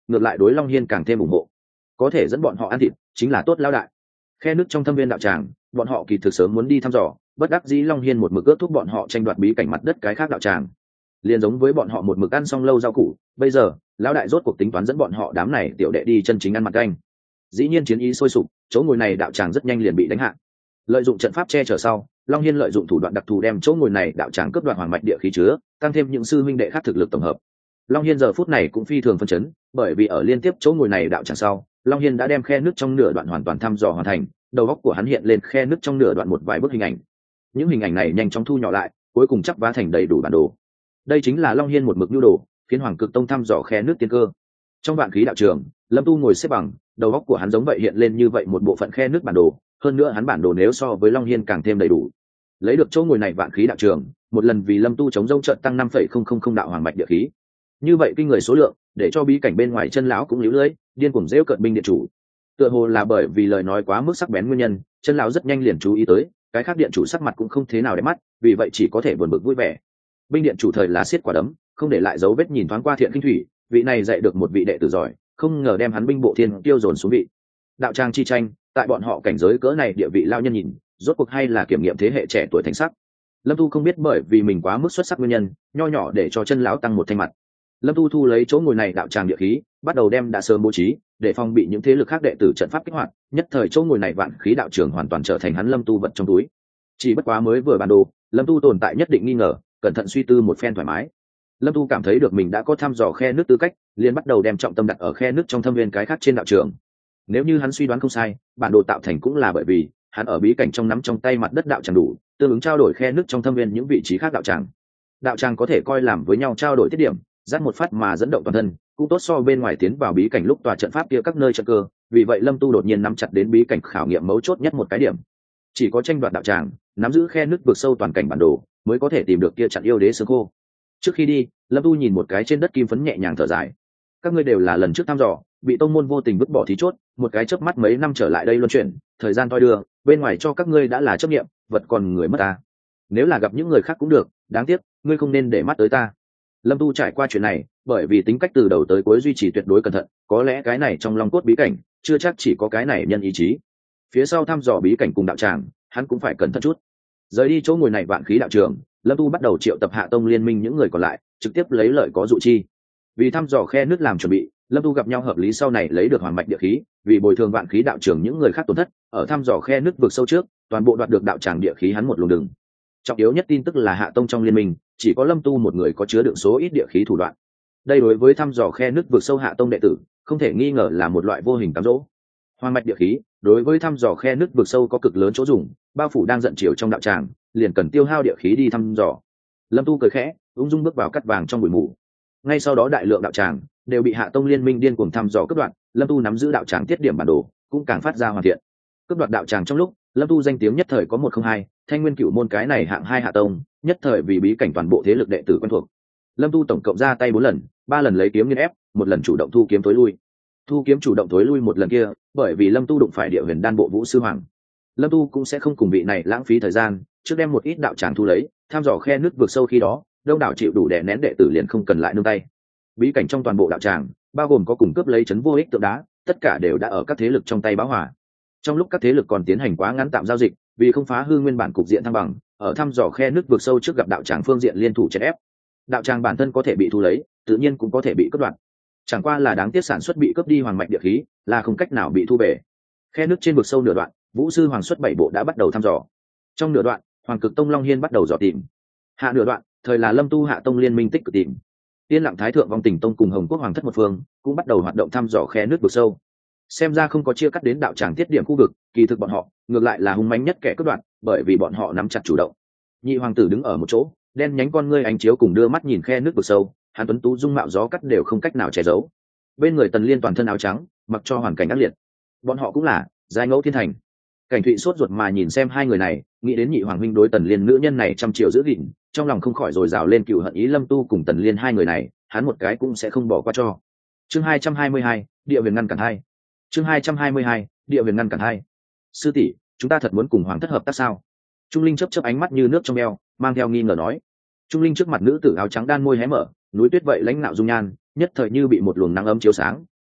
ngược lại đối Long Hiên càng thêm ủng hộ. Có thể dẫn bọn họ ăn thịt chính là tốt lao đại. Khe nước trong thâm viên đạo tràng, bọn họ kỳ thực sớm muốn đi thăm dò, bất đắc dĩ Long Hiên một mực ước thúc bọn họ tranh đoạt bí cảnh mặt đất cái khác đạo tràng. Liền giống với bọn họ một mực ăn xong lâu rau củ, bây giờ lão đại rốt cuộc tính toán dẫn bọn họ đám này tiểu đệ đi chân chính ăn mặt canh. Dĩ nhiên chiến ý sôi sục, chỗ ngồi này đạo tràng rất nhanh liền bị đánh hạ. Lợi dụng trận pháp che chở sau, Long Hiên lợi dụng thủ đoạn đặc thù đem chỗ ngồi này đạo tràng cướp đoạt hoàng mạch địa khí chứa, tăng thêm những sư huynh đệ khác thực lực tổng hợp. Long Hiên giờ phút này cũng phi thường phân chấn, bởi vì ở liên tiếp chỗ ngồi này đạo tràng sau, Long Hiên đã đem khe nước trong nửa đoạn hoàn toàn thăm dò hoàn thành, đầu óc của hắn hiện lên khe nước trong nửa đoạn một vài bức hình ảnh. Những hình ảnh này nhanh chóng thu nhỏ lại, cuối cùng chắp vá thành đầy đủ bản đồ. Đây chính là Long Hiên một mực nhu đồ, khiến Hoàng Cực Tông thăm dò khe nước tiên cơ. Trong vạn khí đạo trường, Lâm Tu ngồi xếp bằng, đầu óc của hắn giống vậy hiện lên như vậy một bộ phận khe nước bản đồ, hơn nữa hắn bản đồ nếu so với Long Hiên càng thêm đầy đủ. Lấy được chỗ ngồi này vạn khí đạo trường, một lần vì Lâm Tu chống rông trận tăng 5,000 đạo hoàng mạch địa khí. Như vậy kinh người số lượng, để cho bí cảnh bên ngoài chân lão cũng líu lưỡi, điên cuồng giễu cợt binh điện chủ. Tựa hồ là bởi vì lời nói quá mức sắc bén nguyên nhân, chân lão rất nhanh liền chú ý tới, cái khác điện chủ sắc mặt cũng không thế nào để mắt, vì vậy chỉ có thể buồn bực vui vẻ. Binh điện chủ thời lá xiết quả đấm, không để lại dấu vết nhìn thoáng qua Thiện Kinh Thủy, vị này dạy được một vị đệ tử giỏi, không ngờ đem hắn binh bộ thiên tiêu dồn xuống vị. Đạo trang chi tranh, tại bọn họ cảnh giới cỡ này địa vị lao nhân nhìn, rốt cuộc hay là kiểm nghiệm thế hệ trẻ tuổi thành sắc. Lâm Tu không biết bởi vì mình quá mức xuất sắc nguyên nhân, nho nhỏ để cho chân lão tăng một thanh mặt. Lâm Tu thu lấy chỗ ngồi này đạo tràng địa khí, bắt đầu đem đã sớm bố trí, để phòng bị những thế lực khác đệ tử trận pháp kích hoạt, nhất thời chỗ ngồi này vạn khí đạo trường hoàn toàn trở thành hắn Lâm Tu vật trong túi. Chỉ bất quá mới vừa bản đồ, Lâm Tu tồn tại nhất định nghi ngờ, cẩn thận suy tư một phen thoải mái. Lâm Tu cảm thấy được mình đã có thăm dò khe nước tư cách, liền bắt đầu đem trọng tâm đặt ở khe nước trong thâm viên cái khác trên đạo trường. Nếu như hắn suy đoán không sai, bản đồ tạo thành cũng là bởi vì hắn ở bí cảnh trong nắm trong tay mặt đất đạo tràng đủ, tương ứng trao đổi khe nước trong thâm viên những vị trí khác đạo tràng. Đạo tràng có thể coi làm với nhau trao đổi tiết điểm, dắt một phát mà dẫn động toàn thân, cũng tốt so bên ngoài tiến vào bí cảnh lúc tòa trận pháp kia các nơi trận cơ. Vì vậy Lâm Tu đột nhiên nắm chặt đến bí cảnh khảo nghiệm mấu chốt nhất một cái điểm. Chỉ có tranh đoạt đạo tràng, nắm giữ khe nước vượt sâu toàn cảnh bản đồ, mới có thể tìm được kia chặn yêu đế xương khô. Trước khi đi, Lâm Tu nhìn một cái trên đất kim phấn nhẹ nhàng thở dài. Các ngươi đều là lần trước thăm dò, bị tông môn vô tình vứt bỏ thí chốt, một cái chớp mắt mấy năm trở lại đây luân chuyển, thời gian toi đưa, bên ngoài cho các ngươi đã là chấp niệm, vật còn người mất ta. Nếu là gặp những người khác cũng được, đáng tiếc, ngươi không nên để mắt tới ta. Lâm Tu trải qua chuyện này, bởi vì tính cách từ đầu tới cuối duy trì tuyệt đối cẩn thận, có lẽ cái này trong long cốt bí cảnh, chưa chắc chỉ có cái này nhân ý chí. Phía sau thăm dò bí cảnh cùng đạo tràng, hắn cũng phải cẩn thận chút. Rời đi chỗ ngồi này vạn khí đạo trường, Lâm Tu bắt đầu triệu tập hạ tông liên minh những người còn lại, trực tiếp lấy lợi có dụ chi. Vì thăm dò khe nước làm chuẩn bị, Lâm Tu gặp nhau hợp lý sau này lấy được hoàng mạch địa khí, vì bồi thường vạn khí đạo trường những người khác tổn thất, ở thăm dò khe nước vực sâu trước, toàn bộ đoạt được đạo tràng địa khí hắn một luồng đường. Trọng yếu nhất tin tức là hạ tông trong liên minh, chỉ có Lâm Tu một người có chứa đựng số ít địa khí thủ đoạn. Đây đối với thăm dò khe nước vực sâu hạ tông đệ tử, không thể nghi ngờ là một loại vô hình cám dỗ. Hoàng mạch địa khí, đối với thăm dò khe nước vực sâu có cực lớn chỗ dùng, bao phủ đang giận chiều trong đạo tràng, liền cần tiêu hao địa khí đi thăm dò. Lâm Tu cười khẽ, ung dung bước vào cắt vàng trong bụi mù. Ngay sau đó đại lượng đạo tràng đều bị hạ tông liên minh điên cuồng thăm dò cướp đoạt. Lâm Tu nắm giữ đạo tràng tiết điểm bản đồ, cũng càng phát ra hoàn thiện. Cướp đoạt đạo tràng trong lúc, Lâm Tu danh tiếng nhất thời có 102, Thanh Nguyên Cửu môn cái này hạng 2 hạ tông, nhất thời vì bí cảnh toàn bộ thế lực đệ tử quen thuộc. Lâm Tu tổng cộng ra tay 4 lần, 3 lần lấy kiếm nghiền ép, 1 lần chủ động thu kiếm tối lui. Thu kiếm chủ động tối lui 1 lần kia, bởi vì Lâm Tu đụng phải Địa Huyền Đan bộ Vũ sư hoàng. Lâm Tu cũng sẽ không cùng vị này lãng phí thời gian, trước đem một ít đạo tràng thu lấy, thăm dò khe nước vượt sâu khi đó, đông đảo chịu đủ đè nén đệ tử liền không cần lại nương tay. Bí cảnh trong toàn bộ đạo tràng, bao gồm có cùng cướp lấy trấn vô ích tượng đá, tất cả đều đã ở các thế lực trong tay báo hỏa. Trong lúc các thế lực còn tiến hành quá ngắn tạm giao dịch, vì không phá hư nguyên bản cục diện thăng bằng, ở thăm dò khe nước vượt sâu trước gặp đạo tràng phương diện liên thủ chèn ép. Đạo tràng bản thân có thể bị thu lấy, tự nhiên cũng có thể bị cướp đoạt. Chẳng qua là đáng tiếc sản xuất bị cướp đi hoàng mạch địa khí, là không cách nào bị thu về. Khe nước trên vực sâu nửa đoạn, Vũ sư hoàng xuất 7 bộ đã bắt đầu thăm dò. Trong nửa đoạn, Hoàng Cực Tông Long Hiên bắt đầu dò tìm. Hạ nửa đoạn, thời là Lâm Tu hạ tông liên minh tích cực tìm. Tiên Lặng Thái Thượng Vong Tình Tông cùng Hồng Quốc Hoàng thất một phương, cũng bắt đầu hoạt động thăm dò khe nước vực sâu. Xem ra không có chia cắt đến đạo tràng tiết điểm khu vực, kỳ thực bọn họ ngược lại là hung mãnh nhất kẻ cướp đoạt, bởi vì bọn họ nắm chặt chủ động. Nhị hoàng tử đứng ở một chỗ, đen nhánh con ngươi ánh chiếu cùng đưa mắt nhìn khe nước vực sâu, hắn tuấn tú dung mạo gió cắt đều không cách nào che giấu. Bên người Tần Liên toàn thân áo trắng, mặc cho hoàn cảnh ác liệt. Bọn họ cũng là giai ngẫu thiên thành. Cảnh Thụy sốt ruột mà nhìn xem hai người này, nghĩ đến nhị hoàng huynh đối Tần Liên nữ nhân này trăm triệu giữ gìn, trong lòng không khỏi rồi rào lên cựu hận ý. Lâm Tu cùng Tần Liên hai người này, hắn một cái cũng sẽ không bỏ qua cho. Chương 222, Địa Huyền ngăn cản hai. Chương 222, Địa Huyền ngăn cản hai. Sư tỷ, chúng ta thật muốn cùng hoàng thất hợp tác sao? Trung Linh chớp chớp ánh mắt như nước trong eo, mang theo nghi ngờ nói. Trung Linh trước mặt nữ tử áo trắng đan môi hé mở, núi tuyết vậy lãnh nạo dung nhan, nhất thời như bị một luồng nắng ấm chiếu sáng,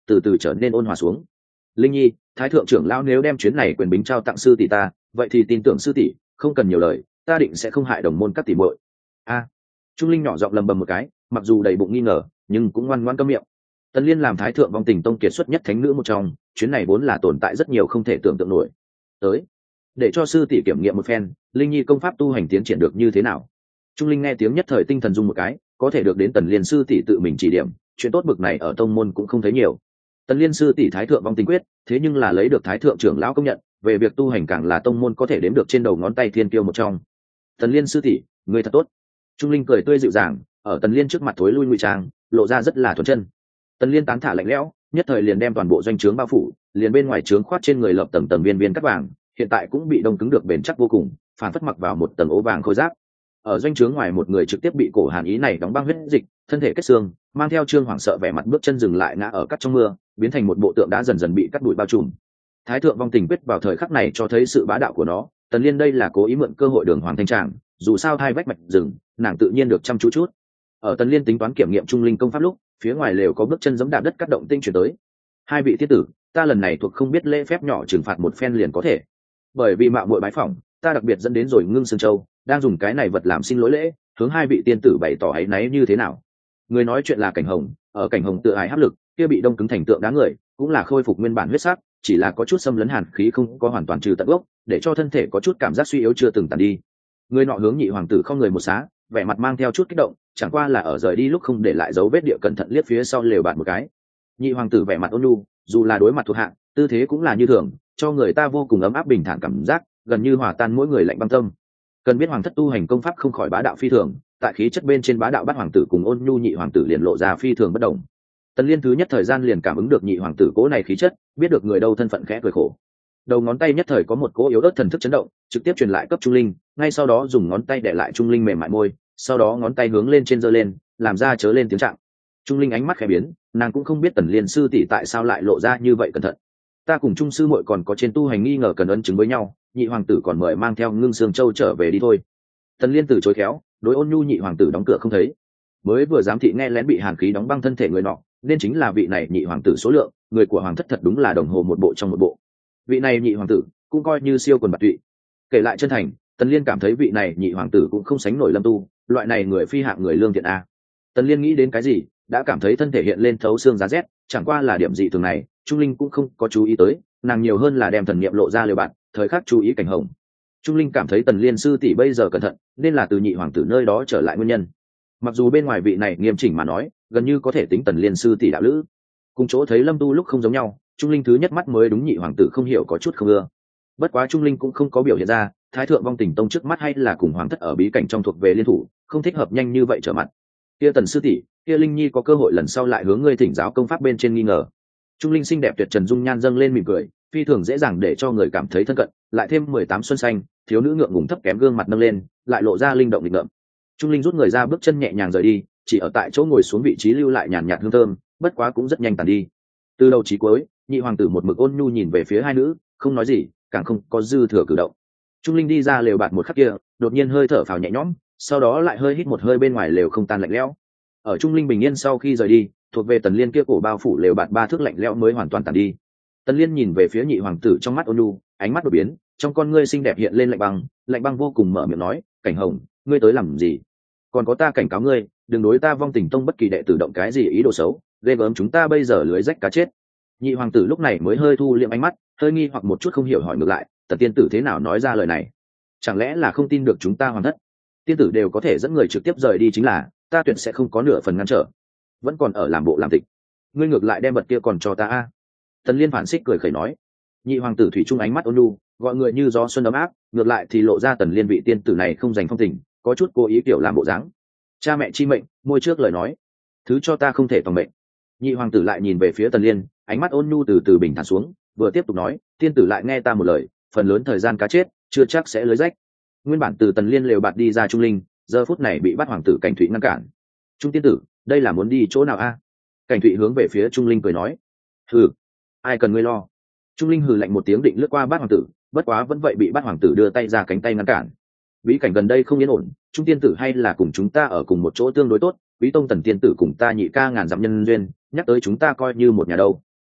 từ từ trở nên ôn hòa xuống. Linh nhi, thái thượng trưởng lão nếu đem chuyến này quyền bính trao tặng sư tỷ ta, vậy thì tin tưởng sư tỷ, không cần nhiều lời, ta định sẽ không hại đồng môn các tỷ muội. A. Trung Linh nhỏ giọng lầm bầm một cái, mặc dù đầy bụng nghi ngờ nhưng cũng ngoan ngoãn câm miệng. Tần Liên làm thái thượng vong tình tông kiệt xuất nhất thánh nữ một trong, chuyến này vốn là tồn tại rất nhiều không thể tưởng tượng nổi. Tới, để cho sư tỷ kiểm nghiệm một phen, Linh nhi công pháp tu hành tiến triển được như thế nào. Trung Linh nghe tiếng nhất thời tinh thần rung một cái, có thể được đến Tần Liên sư tỷ tự mình chỉ điểm, chuyện tốt bực này ở tông môn cũng không thấy nhiều. Tần Liên sư tỷ thái thượng vong tình quyết, thế nhưng là lấy được thái thượng trưởng lão công nhận, về việc tu hành càng là tông môn có thể đếm được trên đầu ngón tay thiên kiêu một trong. Tần Liên sư tỷ, người thật tốt. Trung Linh cười tươi dịu dàng, ở Tần Liên trước mặt thối lui ngụy trang, lộ ra rất là thuần chân. Tần Liên tán thả lạnh lẽo, nhất thời liền đem toàn bộ doanh trướng bao phủ, liền bên ngoài trướng khoát trên người lợp tầng tầng viên viên cắt vàng, hiện tại cũng bị đông cứng được bền chắc vô cùng, phản phất mặc vào một tầng ố vàng khôi giáp. Ở doanh trướng ngoài một người trực tiếp bị cổ hàn ý này đóng băng huyết dịch, thân thể kết xương, mang theo trương hoảng sợ vẻ mặt bước chân dừng lại ngã ở cắt trong mưa, biến thành một bộ tượng đá dần dần bị cắt bụi bao trùm. Thái thượng vong tình quyết vào thời khắc này cho thấy sự bá đạo của nó, Tần Liên đây là cố ý mượn cơ hội đường hoàng thanh tràng, dù sao hai vách mạch rừng, nàng tự nhiên được chăm chú chút. Ở Tần Liên tính toán kiểm nghiệm trung linh công pháp lúc, phía ngoài lều có bước chân giẫm đạp đất cắt động tinh chuyển tới. Hai vị thiết tử, ta lần này thuộc không biết lễ phép nhỏ trừng phạt một phen liền có thể. Bởi vì mạo muội bái phỏng, ta đặc biệt dẫn đến rồi Ngưng Sương Châu, đang dùng cái này vật làm xin lỗi lễ, hướng hai vị tiên tử bày tỏ áy náy như thế nào. Người nói chuyện là Cảnh Hồng, ở Cảnh Hồng tự ái áp lực, kia bị đông cứng thành tượng đá người, cũng là khôi phục nguyên bản huyết sắc, chỉ là có chút xâm lấn hàn khí không có hoàn toàn trừ tận gốc, để cho thân thể có chút cảm giác suy yếu chưa từng tàn đi. Người nọ hướng nhị hoàng tử không người một xá, vẻ mặt mang theo chút kích động, chẳng qua là ở rời đi lúc không để lại dấu vết địa cẩn thận liếc phía sau lều bạt một cái. Nhị hoàng tử vẻ mặt ôn nhu, dù là đối mặt thuộc hạ, tư thế cũng là như thường, cho người ta vô cùng ấm áp bình thản cảm giác, gần như hòa tan mỗi người lạnh băng tâm. Cần biết hoàng thất tu hành công pháp không khỏi bá đạo phi thường, tại khí chất bên trên bá đạo bắt hoàng tử cùng ôn nhu nhị hoàng tử liền lộ ra phi thường bất đồng. Tần Liên thứ nhất thời gian liền cảm ứng được nhị hoàng tử cố này khí chất, biết được người đâu thân phận khẽ cười khổ. Đầu ngón tay nhất thời có một cỗ yếu ớt thần thức chấn động, trực tiếp truyền lại cấp Trung Linh, ngay sau đó dùng ngón tay để lại Trung Linh mềm mại môi, sau đó ngón tay hướng lên trên giơ lên, làm ra chớ lên tiếng trạng. Trung Linh ánh mắt khẽ biến, nàng cũng không biết Tần Liên sư tỷ tại sao lại lộ ra như vậy cẩn thận. Ta cùng Trung sư muội còn có trên tu hành nghi ngờ cần ấn chứng với nhau, nhị hoàng tử còn mời mang theo Ngưng Sương Châu trở về đi thôi. Tần Liên từ chối khéo, đối ôn nhu nhị hoàng tử đóng cửa không thấy. Mới vừa giám thị nghe lén bị hàn khí đóng băng thân thể người nọ, nên chính là vị này nhị hoàng tử số lượng, người của hoàng thất thật đúng là đồng hồ một bộ trong một bộ. Vị này nhị hoàng tử cũng coi như siêu quần bạt tụy. Kể lại chân thành, Tần Liên cảm thấy vị này nhị hoàng tử cũng không sánh nổi Lâm Tu, loại này người phi hạng người lương thiện a. Tần Liên nghĩ đến cái gì, đã cảm thấy thân thể hiện lên thấu xương giá rét, chẳng qua là điểm dị thường này, Trung Linh cũng không có chú ý tới, nàng nhiều hơn là đem thần niệm lộ ra lều bạn, thời khắc chú ý Cảnh Hồng. Trung Linh cảm thấy Tần Liên sư tỷ bây giờ cẩn thận, nên là từ nhị hoàng tử nơi đó trở lại nguyên nhân. Mặc dù bên ngoài vị này nghiêm chỉnh mà nói, gần như có thể tính Tần Liên sư tỷ đạo lữ. Cùng chỗ thấy Lâm Tu lúc không giống nhau, Trung Linh thứ nhất mắt mới đúng nhị hoàng tử không hiểu có chút không ưa. Bất quá Trung Linh cũng không có biểu hiện ra, thái thượng vong tình tông trước mắt hay là cùng hoàng thất ở bí cảnh trong thuộc về liên thủ, không thích hợp nhanh như vậy trở mặt. Kia Tần sư tỷ, kia Linh nhi có cơ hội lần sau lại hướng ngươi thỉnh giáo công pháp bên trên nghi ngờ. Trung Linh xinh đẹp tuyệt trần dung nhan dâng lên mỉm cười, phi thường dễ dàng để cho người cảm thấy thân cận, lại thêm 18 xuân xanh, thiếu nữ ngượng ngùng thấp kém gương mặt nâng lên, lại lộ ra linh động nghịch ngợm. Trung Linh rút người ra bước chân nhẹ nhàng rời đi, chỉ ở tại chỗ ngồi xuống vị trí lưu lại nhàn nhạt hương thơm, bất quá cũng rất nhanh tàn đi. Từ đầu chí cuối, nhị hoàng tử một mực ôn nhu nhìn về phía hai nữ, không nói gì, càng không có dư thừa cử động. Trung Linh đi ra lều bạt một khắc kia, đột nhiên hơi thở phào nhẹ nhõm, sau đó lại hơi hít một hơi bên ngoài lều không tan lạnh lẽo. Ở Trung Linh bình yên sau khi rời đi, thuộc về Tần Liên kia cổ bao phủ lều bạt ba thước lạnh lẽo mới hoàn toàn tàn đi. Tần Liên nhìn về phía nhị hoàng tử trong mắt ôn nhu, ánh mắt đột biến, trong con ngươi xinh đẹp hiện lên lạnh băng vô cùng mở miệng nói, Cảnh Hồng, ngươi tới làm gì? Còn có ta cảnh cáo ngươi, đừng đối ta vong tình tông bất kỳ đệ tử động cái gì ý đồ xấu, ghê gớm chúng ta bây giờ lưới rách cá chết. Nhị hoàng tử lúc này mới hơi thu liệm ánh mắt, hơi nghi hoặc một chút không hiểu hỏi ngược lại, Tần tiên tử thế nào nói ra lời này? Chẳng lẽ là không tin được chúng ta hoàn thất? Tiên tử đều có thể dẫn người trực tiếp rời đi chính là, ta tuyệt sẽ không có nửa phần ngăn trở. Vẫn còn ở làm bộ làm tịch, ngươi ngược lại đem vật kia còn cho ta a. Tần Liên phản xích cười khẩy nói. Nhị hoàng tử thủy chung ánh mắt ôn nhu, gọi người như gió xuân ấm áp, ngược lại thì lộ ra Tần Liên vị tiên tử này không dành phong tình, có chút cố ý kiểu làm bộ dáng. Cha mẹ chi mệnh, môi trước lời nói, thứ cho ta không thể toàn mệnh. Nhị hoàng tử lại nhìn về phía Tần Liên, ánh mắt ôn nhu từ từ bình thản xuống, vừa tiếp tục nói, tiên tử lại nghe ta một lời, phần lớn thời gian cá chết, chưa chắc sẽ lưới rách. Nguyên bản từ Tần Liên lều bạt đi ra Trung Linh, giờ phút này bị bắt hoàng tử Cảnh Thụy ngăn cản. Trung tiên tử, đây là muốn đi chỗ nào a? Cảnh Thụy hướng về phía Trung Linh cười nói, hừ, ai cần ngươi lo. Trung Linh hừ lạnh một tiếng định lướt qua bát hoàng tử, bất quá vẫn vậy bị bát hoàng tử đưa tay ra cánh tay ngăn cản. Bí cảnh gần đây không yên ổn, Trung tiên tử hay là cùng chúng ta ở cùng một chỗ tương đối tốt, Bí tông Tần tiên tử cùng ta nhị ca ngàn dặm nhân duyên, nhắc tới chúng ta coi như một nhà đâu.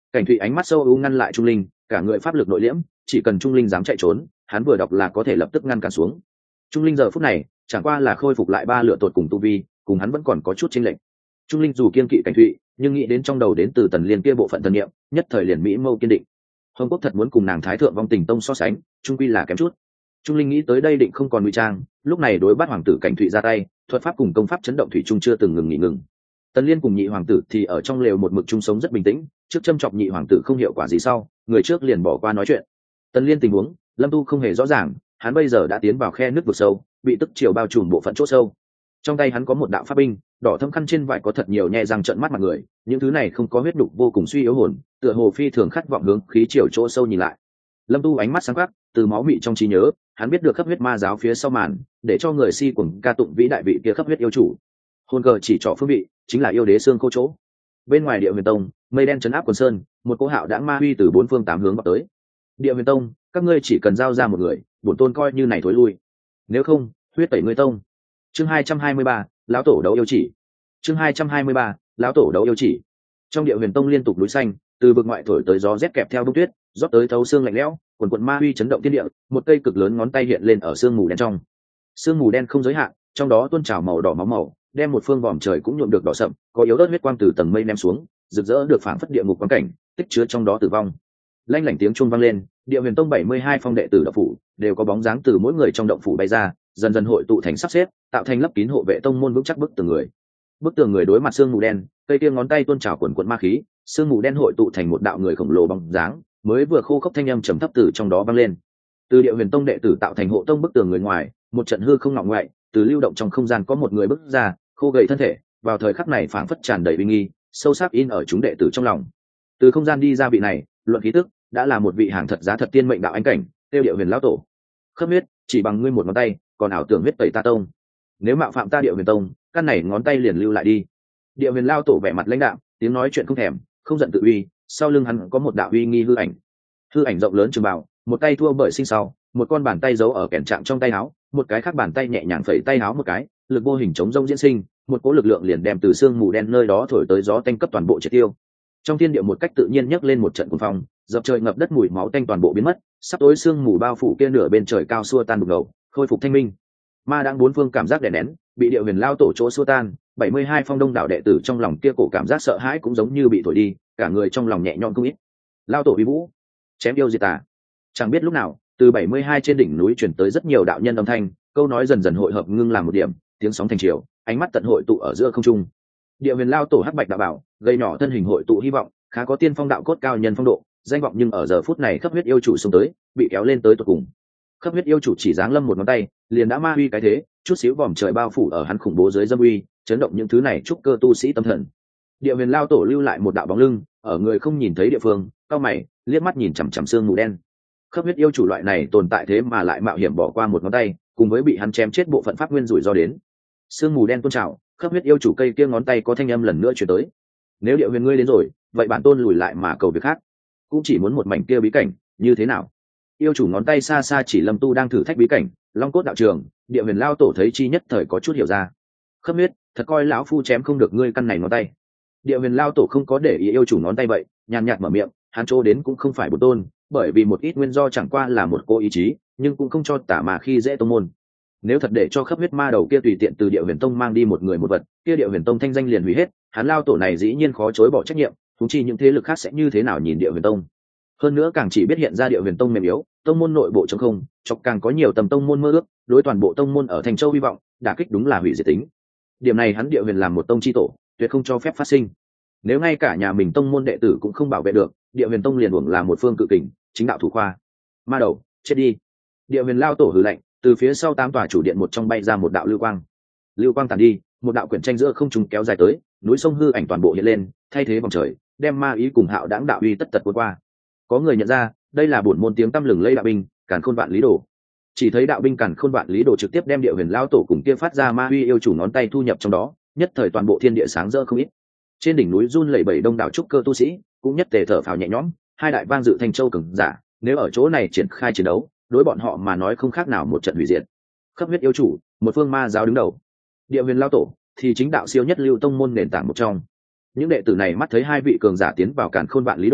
Cảnh Thụy ánh mắt sâu u ngăn lại Trung Linh, cả người pháp lực nội liễm, chỉ cần Trung Linh dám chạy trốn, hắn vừa đọc là có thể lập tức ngăn cản xuống. Trung Linh giờ phút này chẳng qua là khôi phục lại ba lựa tột cùng tu vi, cùng hắn vẫn còn có chút chênh lệch. Trung Linh dù kiên kỵ Cảnh Thụy, nhưng nghĩ đến trong đầu đến từ Tần Liên kia bộ phận thần niệm, nhất thời liền mỹ mâu kiên định. Hồng Quốc thật muốn cùng nàng Thái thượng vong tình tông so sánh, trung quy là kém chút. Trung Linh nghĩ tới đây định không còn ngụy trang, lúc này đối bắt hoàng tử Cảnh Thụy ra tay, thuật pháp cùng công pháp chấn động thủy trung chưa từng ngừng nghỉ ngừng. Tần Liên cùng nhị hoàng tử thì ở trong lều một mực chung sống rất bình tĩnh, trước châm chọc nhị hoàng tử không hiệu quả gì sau, người trước liền bỏ qua nói chuyện. Tần Liên tình huống, Lâm Tu không hề rõ ràng, hắn bây giờ đã tiến vào khe nước vực sâu, bị tức chiều bao trùm bộ phận chỗ sâu. Trong tay hắn có một đạo pháp binh, đỏ thâm khăn trên vải có thật nhiều nhẹ răng trợn mắt mặt người, những thứ này không có huyết đục vô cùng suy yếu hồn, tựa hồ phi thường khát vọng hướng khí chiều chỗ sâu nhìn lại. Lâm Tu ánh mắt sáng quắc, từ máu mị trong trí nhớ, hắn biết được khắp huyết ma giáo phía sau màn, để cho người si cuồng ca tụng vĩ đại vị kia khắp huyết yêu chủ. Hồn cờ chỉ trỏ phương vị, chính là yêu đế xương khô chỗ. Bên ngoài Địa Huyền Tông, mây đen trấn áp quần sơn, một cỗ hạo đãng ma huy từ bốn phương tám hướng vào tới. Địa Huyền Tông, các ngươi chỉ cần giao ra một người, bổn tôn coi như này thối lui. Nếu không, huyết tẩy ngươi tông. Chương 223, lão tổ đấu yêu chỉ. Chương 223, lão tổ đấu yêu chỉ. Trong Địa Huyền Tông liên tục núi xanh, từ vực ngoại thổi tới gió rét kẹp theo bông tuyết, rót tới thấu xương lạnh lẽo, quần quần ma huy chấn động thiên địa, một cây cực lớn ngón tay hiện lên ở sương mù đen trong. Sương mù đen không giới hạn, trong đó tuôn trào màu đỏ máu màu, đem một phương vòm trời cũng nhuộm được đỏ sậm, có yếu ớt huyết quang từ tầng mây ném xuống, rực rỡ được phảng phất địa ngục quang cảnh, tích chứa trong đó tử vong. Lanh lảnh tiếng chuông vang lên, Địa Huyền Tông 72 phong đệ tử động phủ đều có bóng dáng từ mỗi người trong động phủ bay ra, dần dần hội tụ thành sắp xếp, tạo thành lấp kín hộ vệ tông môn vững chắc bức tường người. Bức tường người đối mặt sương mù đen, cây kia ngón tay tuôn trào quần quần ma khí, sương mù đen hội tụ thành một đạo người khổng lồ bóng dáng, mới vừa khô khốc thanh âm trầm thấp từ trong đó vang lên. Từ Địa Huyền Tông đệ tử tạo thành hộ tông bức tường người ngoài, một trận hư không ngọ ngoại, từ lưu động trong không gian có một người bước ra, khô gầy thân thể, vào thời khắc này phảng phất tràn đầy uy nghi, sâu sắc in ở chúng đệ tử trong lòng. Từ không gian đi ra vị này, luận khí tức, đã là một vị hàng thật giá thật tiên mệnh đạo anh cảnh, tiêu Địa Huyền lão tổ. Khớp huyết, chỉ bằng ngươi một ngón tay, còn ảo tưởng huyết tẩy ta tông. Nếu mạo phạm ta Địa Huyền Tông, căn này ngón tay liền lưu lại đi. Địa Huyền lão tổ vẻ mặt lãnh đạm, tiếng nói chuyện không thèm, không giận tự uy, sau lưng hắn có một đạo uy nghi hư ảnh. Hư ảnh rộng lớn trường bào, một tay thua bởi sinh sau, một con bàn tay giấu ở kẻn trạng trong tay áo, một cái khác bàn tay nhẹ nhàng phẩy tay áo một cái, lực vô hình chống rông diễn sinh, một cỗ lực lượng liền đem từ xương mù đen nơi đó thổi tới gió tanh cấp toàn bộ triệt tiêu. Trong thiên địa một cách tự nhiên nhấc lên một trận cuồng phong, dập trời ngập đất, mùi máu tanh toàn bộ biến mất, sắp tối xương mù bao phủ kia nửa bên trời cao xua tan bực ngầu, khôi phục thanh minh. Ma đang bốn phương cảm giác đè nén, bị Địa Huyền lao tổ chỗ xua tan, 72 phong đông đảo đệ tử trong lòng kia cổ cảm giác sợ hãi cũng giống như bị thổi đi, cả người trong lòng nhẹ nhõm không ít. Lao tổ uy vũ, chém yêu diệt tà. Chẳng biết lúc nào, từ 72 trên đỉnh núi truyền tới rất nhiều đạo nhân âm thanh, câu nói dần dần hội hợp ngưng làm một điểm, tiếng sóng thành chiều, ánh mắt tận hội tụ ở giữa không trung. Địa Huyền lao tổ hắc bạch đạo bảo, gây nhỏ thân hình hội tụ hy vọng, khá có tiên phong đạo cốt cao nhân phong độ, danh vọng nhưng ở giờ phút này khắp huyết yêu chủ xông tới, bị kéo lên tới tột cùng. Khắp huyết yêu chủ chỉ giáng lâm một ngón tay, liền đã ma uy cái thế, chút xíu vòm trời bao phủ ở hắn khủng bố dưới dâm uy, chấn động những thứ này trúc cơ tu sĩ tâm thần. Địa Huyền lao tổ lưu lại một đạo bóng lưng, ở người không nhìn thấy địa phương, cao mày, liếc mắt nhìn chằm chằm xương mù đen. Khắp huyết yêu chủ loại này tồn tại thế mà lại mạo hiểm bỏ qua một ngón tay, cùng với bị hắn chém chết bộ phận pháp nguyên rủi ro đến. Sương mù đen tôn trào, khắp huyết yêu chủ cây kia ngón tay có thanh âm lần nữa truyền tới. Nếu Địa Huyền ngươi đến rồi, vậy bản tôn lùi lại mà cầu việc khác, cũng chỉ muốn một mảnh kia bí cảnh, như thế nào? Yêu chủ ngón tay xa xa chỉ Lâm Tu đang thử thách bí cảnh, Long Cốt đạo trường, Địa Huyền lao tổ thấy chi nhất thời có chút hiểu ra. Khắp huyết, thật coi lão phu chém không được ngươi căn này ngón tay. Địa Huyền lao tổ không có để ý yêu chủ ngón tay vậy, nhàn nhạt mở miệng, hắn chỗ đến cũng không phải bổn tôn, bởi vì một ít nguyên do chẳng qua là một cô ý chí, nhưng cũng không cho tả mà khi dễ tông môn. Nếu thật để cho khắp huyết ma đầu kia tùy tiện từ Địa Huyền Tông mang đi một người một vật, kia Địa Huyền Tông thanh danh liền hủy hết, hắn lao tổ này dĩ nhiên khó chối bỏ trách nhiệm, thúng chi những thế lực khác sẽ như thế nào nhìn Địa Huyền Tông. Hơn nữa càng chỉ biết hiện ra Địa Huyền Tông mềm yếu, tông môn nội bộ trống không, chọc càng có nhiều tầm tông môn mơ ước, đối toàn bộ tông môn ở Thành Châu hy vọng, đả kích đúng là hủy diệt tính. Điểm này hắn Địa Huyền làm một tông chi tổ, tuyệt không cho phép phát sinh. Nếu ngay cả nhà mình tông môn đệ tử cũng không bảo vệ được, Địa Huyền Tông liền uổng là một phương cự kình, chính đạo thủ khoa. Ma đầu, chết đi. Địa Huyền lao tổ hừ lạnh, từ phía sau 8 tòa chủ điện một trong bay ra một đạo lưu quang. Lưu quang tàn đi, một đạo quyển tranh giữa không trung kéo dài tới, núi sông hư ảnh toàn bộ hiện lên, thay thế vòng trời, đem ma ý cùng hạo đãng đạo uy tất tật cuốn qua. Có người nhận ra, đây là bổn môn tiếng tăm lừng lẫy đạo binh, Càn Khôn Vạn Lý Đồ. Chỉ thấy đạo binh Càn Khôn Vạn Lý Đồ trực tiếp đem Địa Huyền lao tổ cùng kia phát ra ma uy yêu chủ ngón tay thu nhập trong đó, nhất thời toàn bộ thiên địa sáng rỡ không ít. Trên đỉnh núi run lẩy bẩy đông đảo trúc cơ tu sĩ, cũng nhất tề thở phào nhẹ nhõm, hai đại vang dự Thanh Châu cường giả, nếu ở chỗ này triển khai chiến đấu, đối bọn họ mà nói không khác nào một trận hủy diệt. Khắp huyết yêu chủ, một phương ma giáo đứng đầu. Địa Huyền lao tổ thì chính đạo siêu nhất lưu tông môn nền tảng một trong. Những đệ tử này mắt thấy hai vị cường giả tiến vào Càn Khôn Vạn Lý Đồ,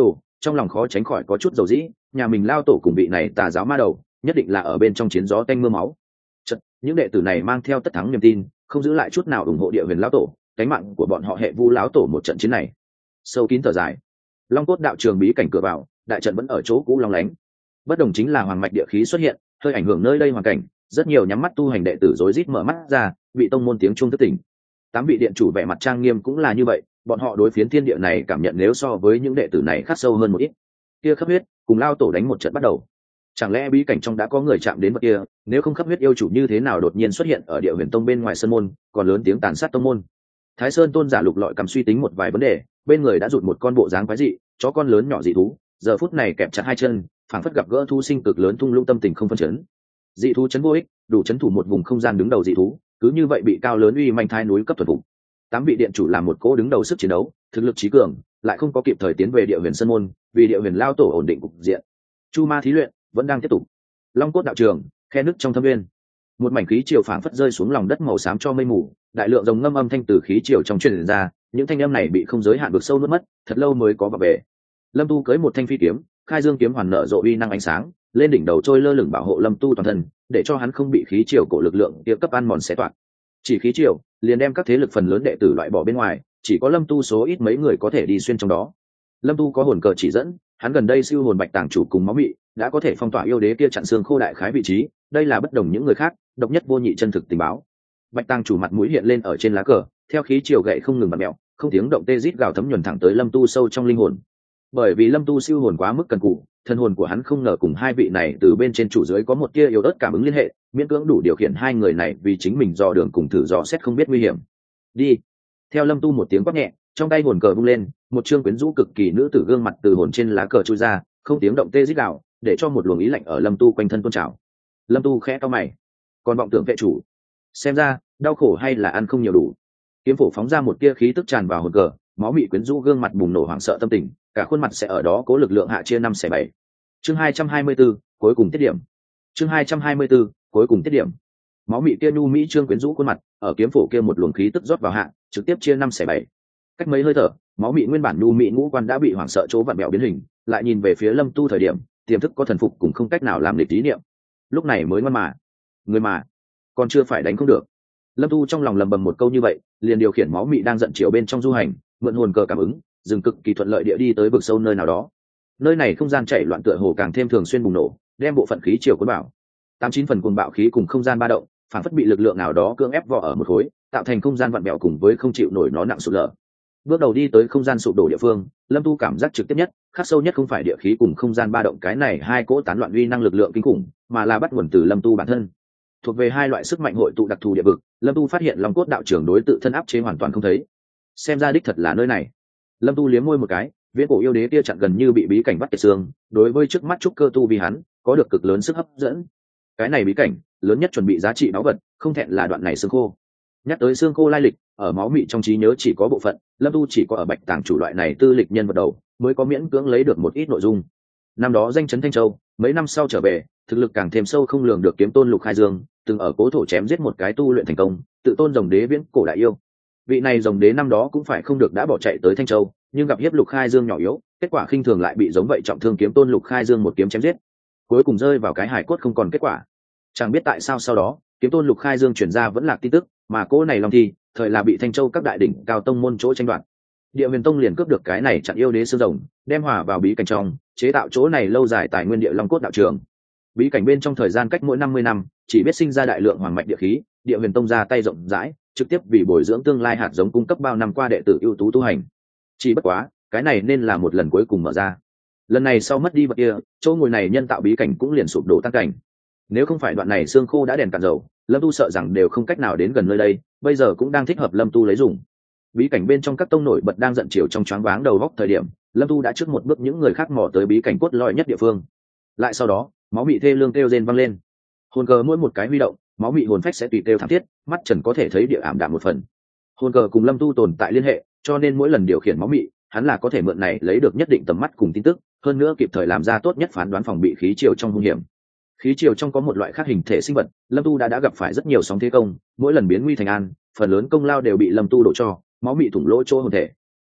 trong lòng khó tránh khỏi có chút dầu dĩ, nhà mình lao tổ cùng vị này tà giáo ma đầu nhất định là ở bên trong chiến gió tanh mưa máu. Chật, những đệ tử này mang theo tất thắng niềm tin, không giữ lại chút nào ủng hộ Địa Huyền lão tổ, cánh mạng của bọn họ hệ Vu lão tổ một trận chiến này. Sâu kín thở dài, Long Cốt đạo trường bí cảnh cửa vào, đại trận vẫn ở chỗ cũ long lánh. Bất đồng chính là hoàng mạch địa khí xuất hiện, hơi ảnh hưởng nơi đây hoàn cảnh, rất nhiều nhắm mắt tu hành đệ tử rối rít mở mắt ra, bị tông môn tiếng chuông thức tỉnh. 8 vị điện chủ vẻ mặt trang nghiêm cũng là như vậy, bọn họ đối phiến thiên địa này cảm nhận nếu so với những đệ tử này khắc sâu hơn một ít. Kia khắp huyết cùng lao tổ đánh một trận bắt đầu. Chẳng lẽ bí cảnh trong đã có người chạm đến vật kia, nếu không khắp huyết yêu chủ như thế nào đột nhiên xuất hiện ở Địa Huyền tông bên ngoài sân môn, còn lớn tiếng tàn sát tông môn. Thái Sơn tôn giả lục lọi cầm suy tính một vài vấn đề, bên người đã rụt một con bộ dáng quái dị, chó con lớn nhỏ dị thú, giờ phút này kẹp chặt hai chân, phảng phất gặp gỡ thu sinh cực lớn thung lũng tâm tình không phân chấn. Dị thú chấn vô ích, đủ chấn thủ một vùng không gian đứng đầu dị thú, cứ như vậy bị cao lớn uy manh thái núi cấp thuần phục. 8 vị điện chủ làm một cỗ đứng đầu sức chiến đấu, thực lực trí cường, lại không có kịp thời tiến về Địa Huyền sân môn, vì Địa Huyền lao tổ ổn định cục diện. Chu ma thí luyện vẫn đang tiếp tục. Long Cốt đạo trường, khe nứt trong thâm nguyên, một mảnh khí triều phảng phất rơi xuống lòng đất màu xám cho mây mù, đại lượng rồng ngâm âm thanh từ khí triều trong truyền ra, những thanh âm này bị không giới hạn vực sâu nuốt mất, thật lâu mới có vào về. Lâm Tu cưỡi một thanh phi kiếm, khai dương kiếm hoàn nở rộ uy năng ánh sáng, lên đỉnh đầu trôi lơ lửng bảo hộ Lâm Tu toàn thân, để cho hắn không bị khí triều cổ lực lượng kia cấp ăn mòn xé toạc. Chỉ khí triều liền đem các thế lực phần lớn đệ tử loại bỏ bên ngoài, chỉ có Lâm Tu số ít mấy người có thể đi xuyên trong đó. Lâm Tu có hồn cờ chỉ dẫn, hắn gần đây siêu hồn bạch tàng chủ cùng máu mị đã có thể phong tỏa yêu đế kia chặn xương khô đại khái vị trí, đây là bất đồng những người khác, độc nhất vô nhị chân thực tình báo. Bạch tàng chủ mặt mũi hiện lên ở trên lá cờ, theo khí chiều gậy không ngừng bật mẹo, không tiếng động tê rít gào thấm nhuần thẳng tới Lâm Tu sâu trong linh hồn. Bởi vì Lâm Tu siêu hồn quá mức cần cù, thân hồn của hắn không ngờ cùng hai vị này từ bên trên chủ dưới có một tia yếu ớt cảm ứng liên hệ, miễn cưỡng đủ điều khiển hai người này vì chính mình dò đường cùng thử dò xét không biết nguy hiểm. Đi. Theo Lâm Tu một tiếng quát nhẹ, trong tay hồn cờ vung lên, một trương quyến rũ cực kỳ nữ tử gương mặt từ hồn trên lá cờ chui ra, không tiếng động tê rít gào, để cho một luồng ý lạnh ở Lâm Tu quanh thân tôn trào. Lâm Tu khẽ cau mày, còn vọng tưởng vệ chủ, xem ra đau khổ hay là ăn không nhiều đủ. Kiếm phổ phóng ra một tia khí tức tràn vào hồn cờ, máu bị quyến rũ gương mặt bùng nổ hoảng sợ tâm tình, cả khuôn mặt sẽ ở đó cố lực lượng hạ chia 5/7. Chương 224, cuối cùng tiết điểm. Chương 224, cuối cùng tiết điểm. Máu mị kia nhu mỹ trương quyến rũ khuôn mặt, ở kiếm phổ kia một luồng khí tức rót vào hạ, trực tiếp chia 5/7. Cách mấy hơi thở, máu mị nguyên bản nhu mỹ ngũ quan đã bị hoảng sợ chỗ vặn bẹo biến hình, lại nhìn về phía Lâm Tu thời điểm, tiềm thức có thần phục cũng không cách nào làm địch tí niệm. Lúc này mới ngoan mà, người mà, còn chưa phải đánh không được. Lâm Tu trong lòng lầm bầm một câu như vậy, liền điều khiển máu mị đang giận chiều bên trong du hành, mượn hồn cờ cảm ứng, dừng cực kỳ thuận lợi địa đi tới vực sâu nơi nào đó. Nơi này không gian chảy loạn tựa hồ càng thêm thường xuyên bùng nổ, đem bộ phận khí chiều cuốn bảo. 89 phần cuồng bạo khí cùng không gian ba động, phản phất bị lực lượng nào đó cưỡng ép vò ở một khối, tạo thành không gian vặn bẹo cùng với không chịu nổi nó nặng sụt lở. Bước đầu đi tới không gian sụp đổ địa phương, Lâm Tu cảm giác trực tiếp nhất, khắc sâu nhất không phải địa khí cùng không gian ba động cái này hai cỗ tán loạn uy năng lực lượng kinh khủng, mà là bắt nguồn từ Lâm Tu bản thân. Thuộc về hai loại sức mạnh hội tụ đặc thù địa vực, Lâm Tu phát hiện Long Cốt đạo trưởng đối tự thân áp chế hoàn toàn không thấy. Xem ra đích thật là nơi này. Lâm Tu liếm môi một cái, viễn cổ yêu đế kia chặn gần như bị bí cảnh bắt kiệt xương, đối với trước mắt trúc cơ tu vì hắn có được cực lớn sức hấp dẫn. Cái này bí cảnh lớn nhất chuẩn bị giá trị báu vật, không thẹn là đoạn này xương khô. Nhắc tới xương khô lai lịch, ở máu mị trong trí nhớ chỉ có bộ phận, Lâm Tu chỉ có ở bạch tàng chủ loại này tư lịch nhân vật đầu mới có miễn cưỡng lấy được một ít nội dung. Năm đó danh chấn Thanh Châu, mấy năm sau trở về, thực lực càng thêm sâu không lường được kiếm tôn Lục Khai Dương, từng ở cố thổ chém giết một cái tu luyện thành công, tự tôn rồng đế viễn cổ đại yêu. Vị này rồng đế năm đó cũng phải không được đã bỏ chạy tới Thanh Châu, nhưng gặp hiếp Lục Khai Dương nhỏ yếu, kết quả khinh thường lại bị giống vậy trọng thương kiếm tôn Lục Khai Dương một kiếm chém giết, cuối cùng rơi vào cái hài cốt không còn kết quả. Chẳng biết tại sao sau đó, kiếm tôn Lục Khai Dương chuyển ra vẫn là tin tức, mà cỗ này long thi, thời là bị Thanh Châu các đại đỉnh cao tông môn chỗ tranh đoạt. Địa Huyền Tông liền cướp được cái này chặn yêu đế xương rồng, đem hòa vào bí cảnh trong, chế tạo chỗ này lâu dài tài nguyên địa long cốt đạo trường. Bí cảnh bên trong thời gian cách mỗi 50 năm, chỉ biết sinh ra đại lượng hoàng mạch địa khí, Địa Huyền Tông ra tay rộng rãi, trực tiếp vì bồi dưỡng tương lai hạt giống cung cấp bao năm qua đệ tử ưu tú tu hành. Chỉ bất quá, cái này nên là một lần cuối cùng mở ra. Lần này sau mất đi vật kia, chỗ ngồi này nhân tạo bí cảnh cũng liền sụp đổ tan cảnh. Nếu không phải đoạn này xương khô đã đèn cạn dầu, Lâm Tu sợ rằng đều không cách nào đến gần nơi đây, bây giờ cũng đang thích hợp Lâm Tu lấy dùng. Bí cảnh bên trong các tông nổi bật đang giận chiều trong choáng váng đầu góc thời điểm, Lâm Tu đã trước một bước những người khác mò tới bí cảnh cốt lõi nhất địa phương. Lại sau đó, máu bị thê lương kêu rên vang lên. Hồn cờ mỗi một cái huy động, máu bị hồn phách sẽ tùy kêu thảm thiết, mắt trần có thể thấy địa ảm đạm một phần. Hồn cờ cùng Lâm Tu tồn tại liên hệ, cho nên mỗi lần điều khiển máu bị, hắn là có thể mượn này lấy được nhất định tầm mắt cùng tin tức, hơn nữa kịp thời làm ra tốt nhất phán đoán phòng bị khí chiều trong hung hiểm. Khí chiều trong có một loại khác hình thể sinh vật, Lâm Tu đã gặp phải rất nhiều sóng thế công, mỗi lần biến nguy thành an, phần lớn công lao đều bị Lâm Tu đổ cho máu bị thủng lỗ chỗ hồn thể.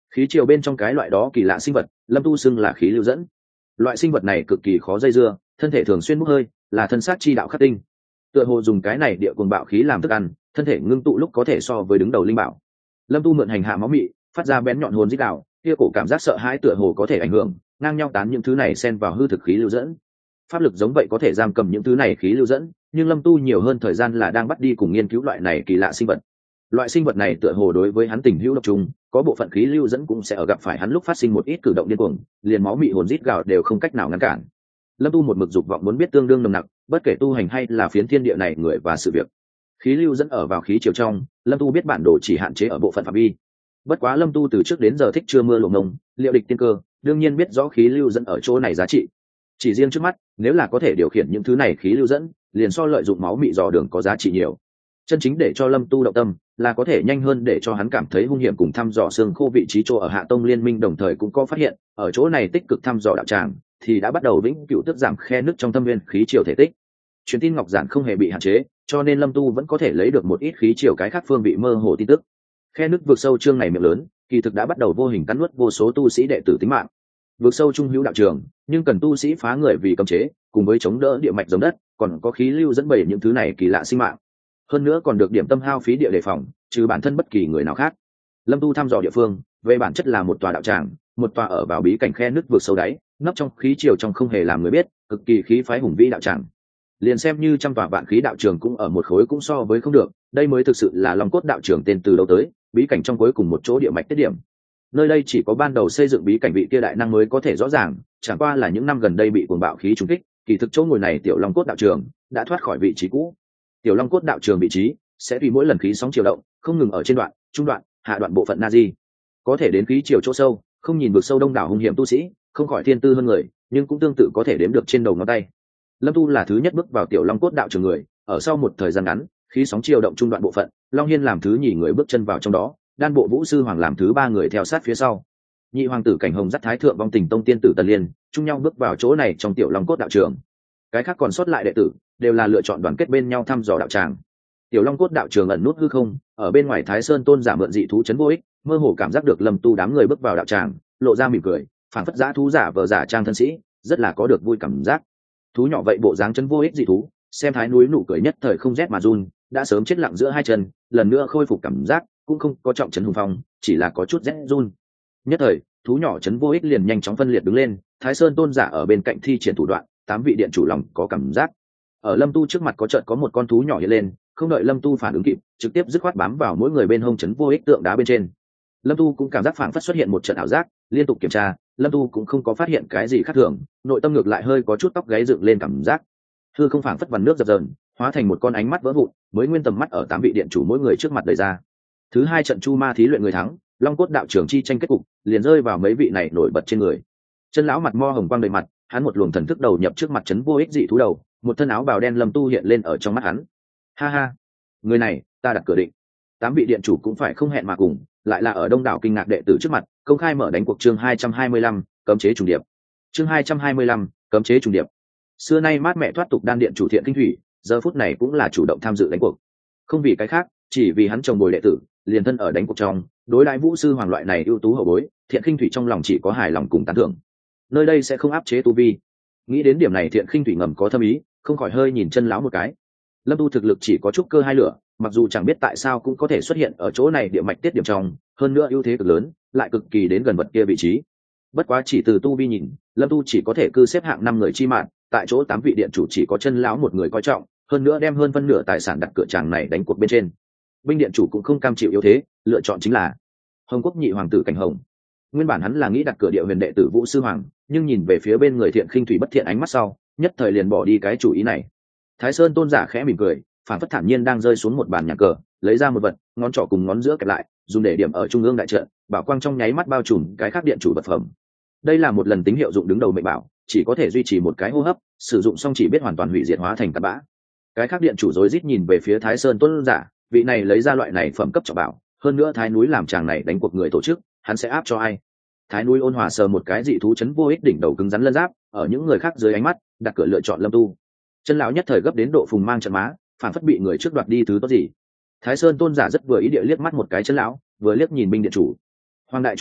Khí triều bên trong cái loại đó kỳ lạ sinh vật, lâm tu xưng là khí lưu dẫn. Loại sinh vật này cực kỳ khó dây dưa, thân thể thường xuyên bốc hơi, là thân xác chi đạo khắc tinh. Tựa hồ dùng cái này địa cuồng bạo khí làm thức ăn, thân thể ngưng tụ lúc có thể so với đứng đầu linh bảo. Lâm tu mượn hành hạ máu mị, phát ra bén nhọn hồn dích đạo, kia cổ cảm giác sợ hãi tựa hồ có thể ảnh hưởng, ngang nhau tán những thứ này xen vào hư thực khí lưu dẫn. Pháp lực giống vậy có thể giam cầm những thứ này khí lưu dẫn, nhưng lâm tu nhiều hơn thời gian là đang bắt đi cùng nghiên cứu loại này kỳ lạ sinh vật. Loại sinh vật này tựa hồ đối với hắn tình hữu độc trùng, có bộ phận khí lưu dẫn cũng sẽ ở gặp phải hắn lúc phát sinh một ít cử động điên cuồng, liền máu mị hồn rít gào đều không cách nào ngăn cản. Lâm tu một mực dục vọng muốn biết tương đương nồng nặc, bất kể tu hành hay là phiến thiên địa này người và sự việc. Khí lưu dẫn ở vào khí chiều trong, lâm tu biết bản đồ chỉ hạn chế ở bộ phận phạm vi. Bất quá lâm tu từ trước đến giờ thích chưa mưa lộng ngông, liệu địch tiên cơ, đương nhiên biết rõ khí lưu dẫn ở chỗ này giá trị. Chỉ riêng trước mắt, nếu là có thể điều khiển những thứ này khí lưu dẫn, liền so lợi dụng máu mị dò đường có giá trị nhiều. Chân chính để cho lâm tu động tâm là có thể nhanh hơn để cho hắn cảm thấy hung hiểm cùng thăm dò xương khô vị trí chỗ ở Hạ Tông liên minh, đồng thời cũng có phát hiện ở chỗ này tích cực thăm dò đạo tràng thì đã bắt đầu vĩnh cửu tức giảm khe nước trong tâm nguyên khí triều thể tích. Truyền tin ngọc giản không hề bị hạn chế, cho nên lâm tu vẫn có thể lấy được một ít khí triều cái khác phương vị mơ hồ tin tức. Khe nước vượt sâu chương này miệng lớn, kỳ thực đã bắt đầu vô hình cắn nuốt vô số tu sĩ đệ tử tính mạng. Vượt sâu trung hữu đạo trường, nhưng cần tu sĩ phá người vì cấm chế, cùng với chống đỡ địa mạch giống đất, còn có khí lưu dẫn bày những thứ này kỳ lạ sinh mạng. Hơn nữa còn được điểm tâm hao phí địa đề phòng, trừ bản thân bất kỳ người nào khác. Lâm tu thăm dò địa phương, về bản chất là một tòa đạo tràng, một tòa ở vào bí cảnh khe nước vượt sâu đáy, nấp trong khí triều trong không hề làm người biết, cực kỳ khí phái hùng vĩ đạo tràng. Liền xem như trăm tòa vạn khí đạo trường cũng ở một khối cũng so với không được, đây mới thực sự là long cốt đạo trường tên từ đâu tới, bí cảnh trong cuối cùng một chỗ địa mạch tiết điểm. Nơi đây chỉ có ban đầu xây dựng bí cảnh vị kia đại năng mới có thể rõ ràng, chẳng qua là những năm gần đây bị cuồng bạo khí trúng kích, kỳ thực chỗ ngồi này tiểu long cốt đạo trường đã thoát khỏi vị trí cũ. Tiểu long cốt đạo trường vị trí sẽ tùy mỗi lần khí sóng chiều động không ngừng ở trên đoạn, trung đoạn, hạ đoạn bộ phận na di, có thể đến khí chiều chỗ sâu, không nhìn vực sâu đông đảo hung hiểm tu sĩ, không khỏi thiên tư hơn người, nhưng cũng tương tự có thể đếm được trên đầu ngón tay. Lâm tu là thứ nhất bước vào tiểu long cốt đạo trường người, ở sau một thời gian ngắn, khí sóng chiều động trung đoạn bộ phận, Long Hiên làm thứ nhì người bước chân vào trong đó, đan bộ vũ sư hoàng làm thứ ba người theo sát phía sau. Nhị hoàng tử Cảnh Hồng dắt thái thượng vong tình tông tiên tử Tần Liên, chung nhau bước vào chỗ này trong tiểu long cốt đạo trường. Cái khác còn sót lại đệ tử đều là lựa chọn đoàn kết bên nhau thăm dò đạo tràng. Tiểu long cốt đạo trường ẩn nút hư không, ở bên ngoài Thái Sơn tôn giả mượn dị thú chấn vô ích, mơ hồ cảm giác được Lâm tu đám người bước vào đạo tràng, lộ ra mỉm cười, phảng phất dã thú giả vờ giả trang thân sĩ, rất là có được vui cảm giác. Thú nhỏ vậy bộ dáng chấn vô ích dị thú, xem thái núi nụ cười nhất thời không rét mà run, đã sớm chết lặng giữa hai chân, lần nữa khôi phục cảm giác, cũng không có trọng chấn hùng phong, chỉ là có chút rét run. Nhất thời, thú nhỏ chấn vô ích liền nhanh chóng phân liệt đứng lên, Thái Sơn tôn giả ở bên cạnh thi triển thủ đoạn, tám vị điện chủ lòng có cảm giác. Ở Lâm tu trước mặt có một con thú nhỏ hiện lên, không đợi Lâm tu phản ứng kịp, trực tiếp dứt khoát bám vào mỗi người bên hông chấn vô ích tượng đá bên trên. Lâm tu cũng cảm giác phảng phất xuất hiện một trận ảo giác, liên tục kiểm tra, Lâm tu cũng không có phát hiện cái gì khác thường, nội tâm ngược lại hơi có chút tóc gáy dựng lên cảm giác. Hư không phảng phất vằn nước dập dờn, hóa thành một con ánh mắt vỡ vụn, mới nguyên tầm mắt ở tám vị điện chủ mỗi người trước mặt đẩy ra. Thứ hai trận chu ma thí luyện người thắng, long cốt đạo trưởng chi tranh kết cục, liền rơi vào mấy vị này nổi bật trên người. Chân lão mặt mo hồng quang đầy mặt, hắn một luồng thần thức đầu nhập trước mặt chấn vô ích dị thú đầu, một thân áo bào đen Lâm tu hiện lên ở trong mắt hắn. Ha ha, người này ta đặt cửa định. Tám vị điện chủ cũng phải không hẹn mà cùng, lại là ở đông đảo kinh ngạc đệ tử trước mặt công khai mở đánh cuộc. Chương 225, cấm chế trùng điệp. Chương 225, cấm chế trùng điệp. Xưa nay mát mẹ thoát tục đan điện chủ Thiện Kinh Thủy, giờ phút này cũng là chủ động tham dự đánh cuộc, không vì cái khác, chỉ vì hắn chồng bồi đệ tử liền thân ở đánh cuộc trong, đối đãi vũ sư hoàng loại này ưu tú hậu bối, Thiện Kinh Thủy trong lòng chỉ có hài lòng cùng tán thưởng. Nơi đây sẽ không áp chế tu vi. Nghĩ đến điểm này, Thiện Kinh Thủy ngầm có thâm ý, không khỏi hơi nhìn chân lão một cái. Lâm tu thực lực chỉ có chút cơ hai lửa, mặc dù chẳng biết tại sao cũng có thể xuất hiện ở chỗ này địa mạch tiết điểm trong, hơn nữa ưu thế cực lớn, lại cực kỳ đến gần vật kia vị trí. Bất quá chỉ từ tu vi nhìn, Lâm tu chỉ có thể cư xếp hạng 5 người chi mạng, tại chỗ 8 vị điện chủ chỉ có chân lão một người coi trọng, hơn nữa đem hơn phân nửa tài sản đặt cửa tràng này đánh cuộc bên trên. Binh điện chủ cũng không cam chịu yếu thế, lựa chọn chính là Hồng Quốc nhị hoàng tử Cảnh Hồng. Nguyên bản hắn là nghĩ đặt cửa địa huyền đệ tử Vũ sư hoàng, nhưng nhìn về phía bên người Thiện Khinh Thủy bất thiện ánh mắt sau, nhất thời liền bỏ đi cái chủ ý này. Thái Sơn tôn giả khẽ mỉm cười, phản phất thản nhiên đang rơi xuống một bàn nhà cờ, lấy ra một vật, ngón trỏ cùng ngón giữa kẹp lại, dùng để điểm ở trung ương đại trận, bảo quang trong nháy mắt bao trùm cái khác điện chủ vật phẩm. Đây là một lần tính hiệu dụng đứng đầu mệnh bảo, chỉ có thể duy trì một cái hô hấp, sử dụng xong chỉ biết hoàn toàn hủy diệt hóa thành tạt bã. Cái khác điện chủ rối rít nhìn về phía Thái Sơn tôn giả, vị này lấy ra loại này phẩm cấp trọng bảo, hơn nữa Thái núi làm chàng này đánh cuộc người tổ chức, hắn sẽ áp cho ai? Thái núi ôn hòa sờ một cái dị thú chấn vô ích đỉnh đầu cứng rắn lân giáp, ở những người khác dưới ánh mắt, đặt cửa lựa chọn Lâm tu. Chân lão nhất thời gấp đến độ phùng mang trận má, phản phất bị người trước đoạt đi thứ tốt gì. Thái Sơn tôn giả rất vừa ý địa liếc mắt một cái chân lão, vừa liếc nhìn binh điện chủ. Hoàng đại chủ ý,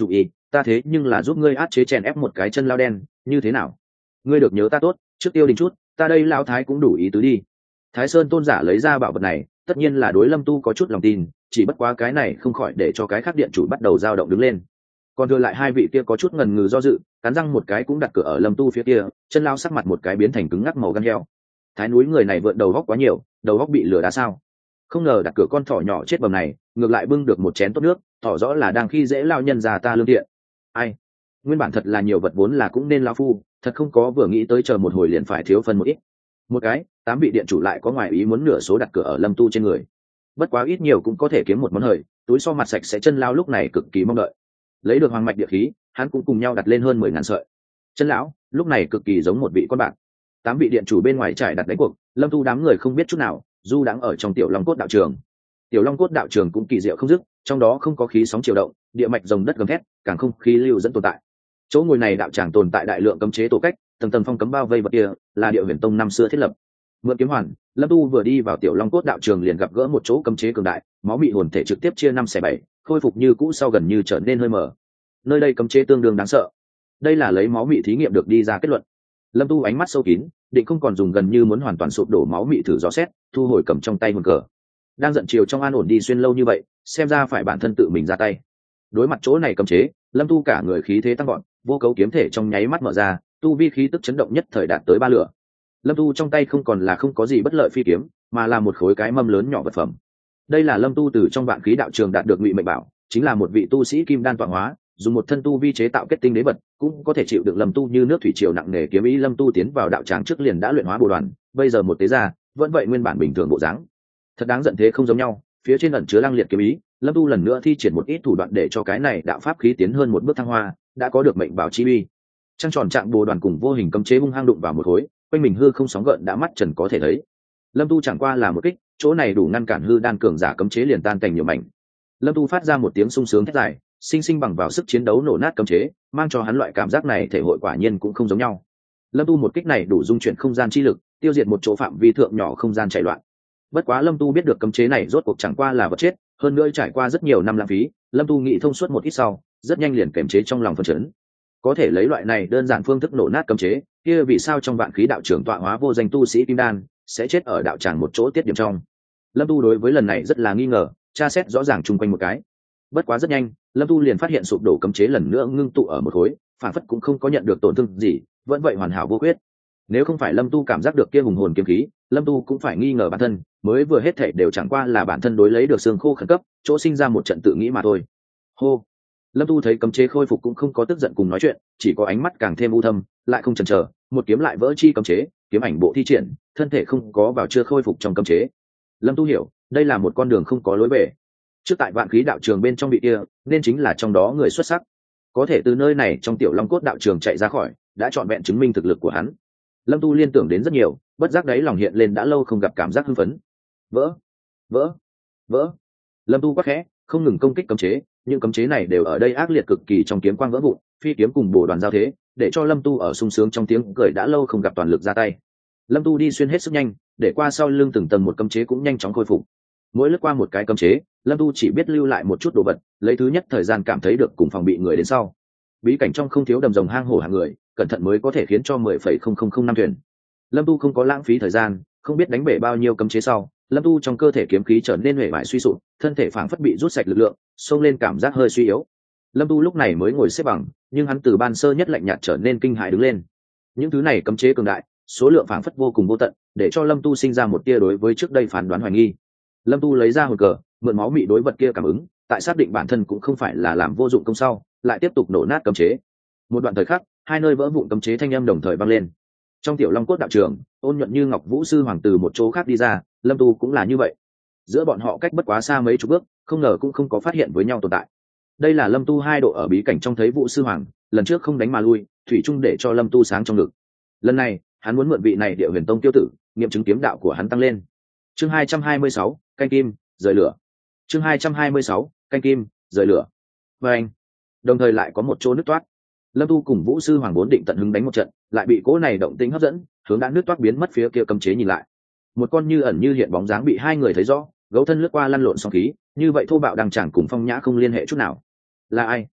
ta thế nhưng là giúp ngươi áp chế chèn ép một cái chân lao đen, như thế nào? Ngươi được nhớ ta tốt, trước tiêu đình chút, ta đây lao thái cũng đủ ý tứ đi. Thái Sơn tôn giả lấy ra bảo vật này, tất nhiên là đối Lâm Tu có chút lòng tin, chỉ bất quá cái này không khỏi để cho cái khác điện chủ bắt đầu dao động đứng lên. Còn đưa lại hai vị kia có chút ngần ngừ do dự, cắn răng một cái cũng đặt cửa ở Lâm Tu phía kia, chân lao sắc mặt một cái biến thành cứng ngắc màu gan heo. Thái núi người này vượn đầu góc quá nhiều, đầu góc bị lửa đá sao? Không ngờ đặt cửa con thỏ nhỏ chết bầm này, ngược lại bưng được một chén tốt nước, tỏ rõ là đang khi dễ lao nhân già ta lương thiện. Ai? Nguyên bản thật là nhiều vật vốn là cũng nên lao phu, thật không có vừa nghĩ tới chờ một hồi liền phải thiếu phân một ít. Một cái, 8 vị điện chủ lại có ngoài ý muốn nửa số đặt cửa ở Lâm Tu trên người. Bất quá ít nhiều cũng có thể kiếm một món hời, túi so mặt sạch sẽ chân lao lúc này cực kỳ mong đợi. Lấy được hoàng mạch địa khí, hắn cũng cùng nhau đặt lên hơn 10.000 sợi. Chân lão lúc này cực kỳ giống một vị con bạn. 8 vị điện chủ bên ngoài trải đặt đánh cuộc, Lâm Tu đám người không biết chút nào, du đãng ở trong tiểu long cốt đạo trường. Tiểu long cốt đạo trường cũng kỳ diệu không dứt, trong đó không có khí sóng chiều động, địa mạch rồng đất gầm thét, càng không khí lưu dẫn tồn tại. Chỗ ngồi này đạo tràng tồn tại đại lượng cấm chế tổ cách, tầng tầng phong cấm bao vây vật kia, là Địa Huyền Tông năm xưa thiết lập. Mượn kiếm hoàn, Lâm Tu vừa đi vào tiểu long cốt đạo trường liền gặp gỡ một chỗ cấm chế cường đại, máu bị hồn thể trực tiếp chia 5/7, khôi phục như cũ sau gần như trở nên hơi mờ. Nơi đây cấm chế tương đương đáng sợ. Đây là lấy máu bị thí nghiệm được đi ra kết luận. Lâm Tu ánh mắt sâu kín, định không còn dùng gần như muốn hoàn toàn sụp đổ máu bị thử dò xét, thu hồi cầm trong tay hồn cờ. Đang giận chiều trong an ổn đi xuyên lâu như vậy, xem ra phải bản thân tự mình ra tay. Đối mặt chỗ này cấm chế, Lâm Tu cả người khí thế tăng gọn, vô cấu kiếm thể trong nháy mắt mở ra, tu vi khí tức chấn động nhất thời đạt tới 3 lửa. Lâm Tu trong tay không còn là không có gì bất lợi phi kiếm, mà là một khối cái mâm lớn nhỏ vật phẩm. Đây là Lâm Tu từ trong vạn khí đạo trường đạt được ngụy mệnh bảo, chính là một vị tu sĩ kim đan tọa hóa, dùng một thân tu vi chế tạo kết tinh đế vật, cũng có thể chịu được Lâm Tu như nước thủy triều nặng nề kiếm ý. Lâm Tu tiến vào đạo tràng trước liền đã luyện hóa bồ đoàn, bây giờ một tế ra, vẫn vậy nguyên bản bình thường bộ dáng. Thật đáng giận thế không giống nhau, phía trên ẩn chứa lăng liệt kiếm ý, Lâm Tu lần nữa thi triển một ít thủ đoạn để cho cái này đạo pháp khí tiến hơn một bước thăng hoa, đã có được mệnh bảo chi uy. Trăng tròn trạng bồ đoàn cùng vô hình cấm chế hung hăng đụng vào một khối, quanh mình hư không sóng gợn đã mắt trần có thể thấy. Lâm Tu chẳng qua là một kích, chỗ này đủ ngăn cản hư đan cường giả cấm chế liền tan thành nhiều mảnh. Lâm Tu phát ra một tiếng sung sướng thét dài, sinh sinh bằng vào sức chiến đấu nổ nát cấm chế, mang cho hắn loại cảm giác này thể hội quả nhiên cũng không giống nhau. Lâm Tu một kích này đủ dung chuyển không gian chi lực, tiêu diệt một chỗ phạm vi thượng nhỏ không gian chạy loạn. Bất quá Lâm Tu biết được cấm chế này rốt cuộc chẳng qua là vật chết, hơn nữa trải qua rất nhiều năm lãng phí, Lâm Tu nghĩ thông suốt một ít sau, rất nhanh liền kiềm chế trong lòng phân chấn. Có thể lấy loại này đơn giản phương thức nổ nát cấm chế, kia vì sao trong vạn khí đạo trưởng tọa hóa vô danh tu sĩ kim đan sẽ chết ở đạo tràng một chỗ tiết điểm trong? Lâm Tu đối với lần này rất là nghi ngờ, tra xét rõ ràng chung quanh một cái. Bất quá rất nhanh, Lâm Tu liền phát hiện sụp đổ cấm chế lần nữa ngưng tụ ở một khối, phản phất cũng không có nhận được tổn thương gì, vẫn vậy hoàn hảo vô khuyết. Nếu không phải Lâm Tu cảm giác được kia hùng hồn kiếm khí, Lâm Tu cũng phải nghi ngờ bản thân, mới vừa hết thể đều chẳng qua là bản thân đối lấy được xương khô khẩn cấp, chỗ sinh ra một trận tự nghĩ mà thôi. Hô. Lâm Tu thấy cấm chế khôi phục cũng không có tức giận cùng nói chuyện, chỉ có ánh mắt càng thêm u thâm, lại không chần chờ, một kiếm lại vỡ chi cấm chế, kiếm ảnh bộ thi triển, thân thể không có vào chưa khôi phục trong cấm chế. Lâm Tu hiểu, đây là một con đường không có lối về. Trước tại vạn khí đạo trường bên trong bị kia, nên chính là trong đó người xuất sắc. Có thể từ nơi này trong tiểu long cốt đạo trường chạy ra khỏi, đã trọn vẹn chứng minh thực lực của hắn. Lâm Tu liên tưởng đến rất nhiều, bất giác đấy lòng hiện lên đã lâu không gặp cảm giác hưng phấn. Vỡ, vỡ, vỡ. Lâm Tu quát khẽ, không ngừng công kích cấm chế, những cấm chế này đều ở đây ác liệt cực kỳ trong kiếm quang vỡ vụn, phi kiếm cùng bổ đoàn giao thế, để cho Lâm Tu ở sung sướng trong tiếng cười đã lâu không gặp toàn lực ra tay. Lâm Tu đi xuyên hết sức nhanh, để qua sau lưng từng tầng một cấm chế cũng nhanh chóng khôi phục. Mỗi lướt qua một cái cấm chế, Lâm Tu chỉ biết lưu lại một chút đồ vật, lấy thứ nhất thời gian cảm thấy được cùng phòng bị người đến sau. Bí cảnh trong không thiếu đầm rồng hang hổ hàng người, cẩn thận mới có thể khiến cho 10,0005 thuyền. Lâm Tu không có lãng phí thời gian, không biết đánh bể bao nhiêu cấm chế sau, Lâm Tu trong cơ thể kiếm khí trở nên huệ bại suy sụp, thân thể phảng phất bị rút sạch lực lượng, xông lên cảm giác hơi suy yếu. Lâm Tu lúc này mới ngồi xếp bằng, nhưng hắn từ ban sơ nhất lạnh nhạt trở nên kinh hãi đứng lên. Những thứ này cấm chế cường đại, số lượng phảng phất vô cùng vô tận, để cho Lâm Tu sinh ra một tia đối với trước đây phán đoán hoài nghi. Lâm Tu lấy ra hồn cờ, mượn máu mị đối vật kia cảm ứng, tại xác định bản thân cũng không phải là làm vô dụng công sau, lại tiếp tục nổ nát cấm chế. Một đoạn thời khắc, hai nơi vỡ vụn cấm chế thanh âm đồng thời vang lên. Trong tiểu long cốt đạo trường, ôn nhuận như ngọc vũ sư hoàng từ một chỗ khác đi ra, Lâm Tu cũng là như vậy. Giữa bọn họ cách bất quá xa mấy chục bước, không ngờ cũng không có phát hiện với nhau tồn tại. Đây là Lâm Tu hai độ ở bí cảnh trong thấy vũ sư hoàng, lần trước không đánh mà lui, thủy chung để cho Lâm Tu sáng trong ngực. Lần này, hắn muốn mượn vị này Địa Huyền Tông tiêu tử, nghiệm chứng kiếm đạo của hắn tăng lên. Chương 226, canh kim, rời lửa. Chương 226, canh kim, rời lửa. Và anh, đồng thời lại có một chỗ nứt toát. Lâm Tu cùng vũ sư hoàng vốn định tận hứng đánh một trận, lại bị cỗ này động tĩnh hấp dẫn, hướng đã nứt toát biến mất phía kia cấm chế nhìn lại. Một con như ẩn như hiện bóng dáng bị hai người thấy rõ, gấu thân lướt qua lăn lộn song khí, như vậy thô bạo đằng chẳng cùng phong nhã không liên hệ chút nào. Là ai?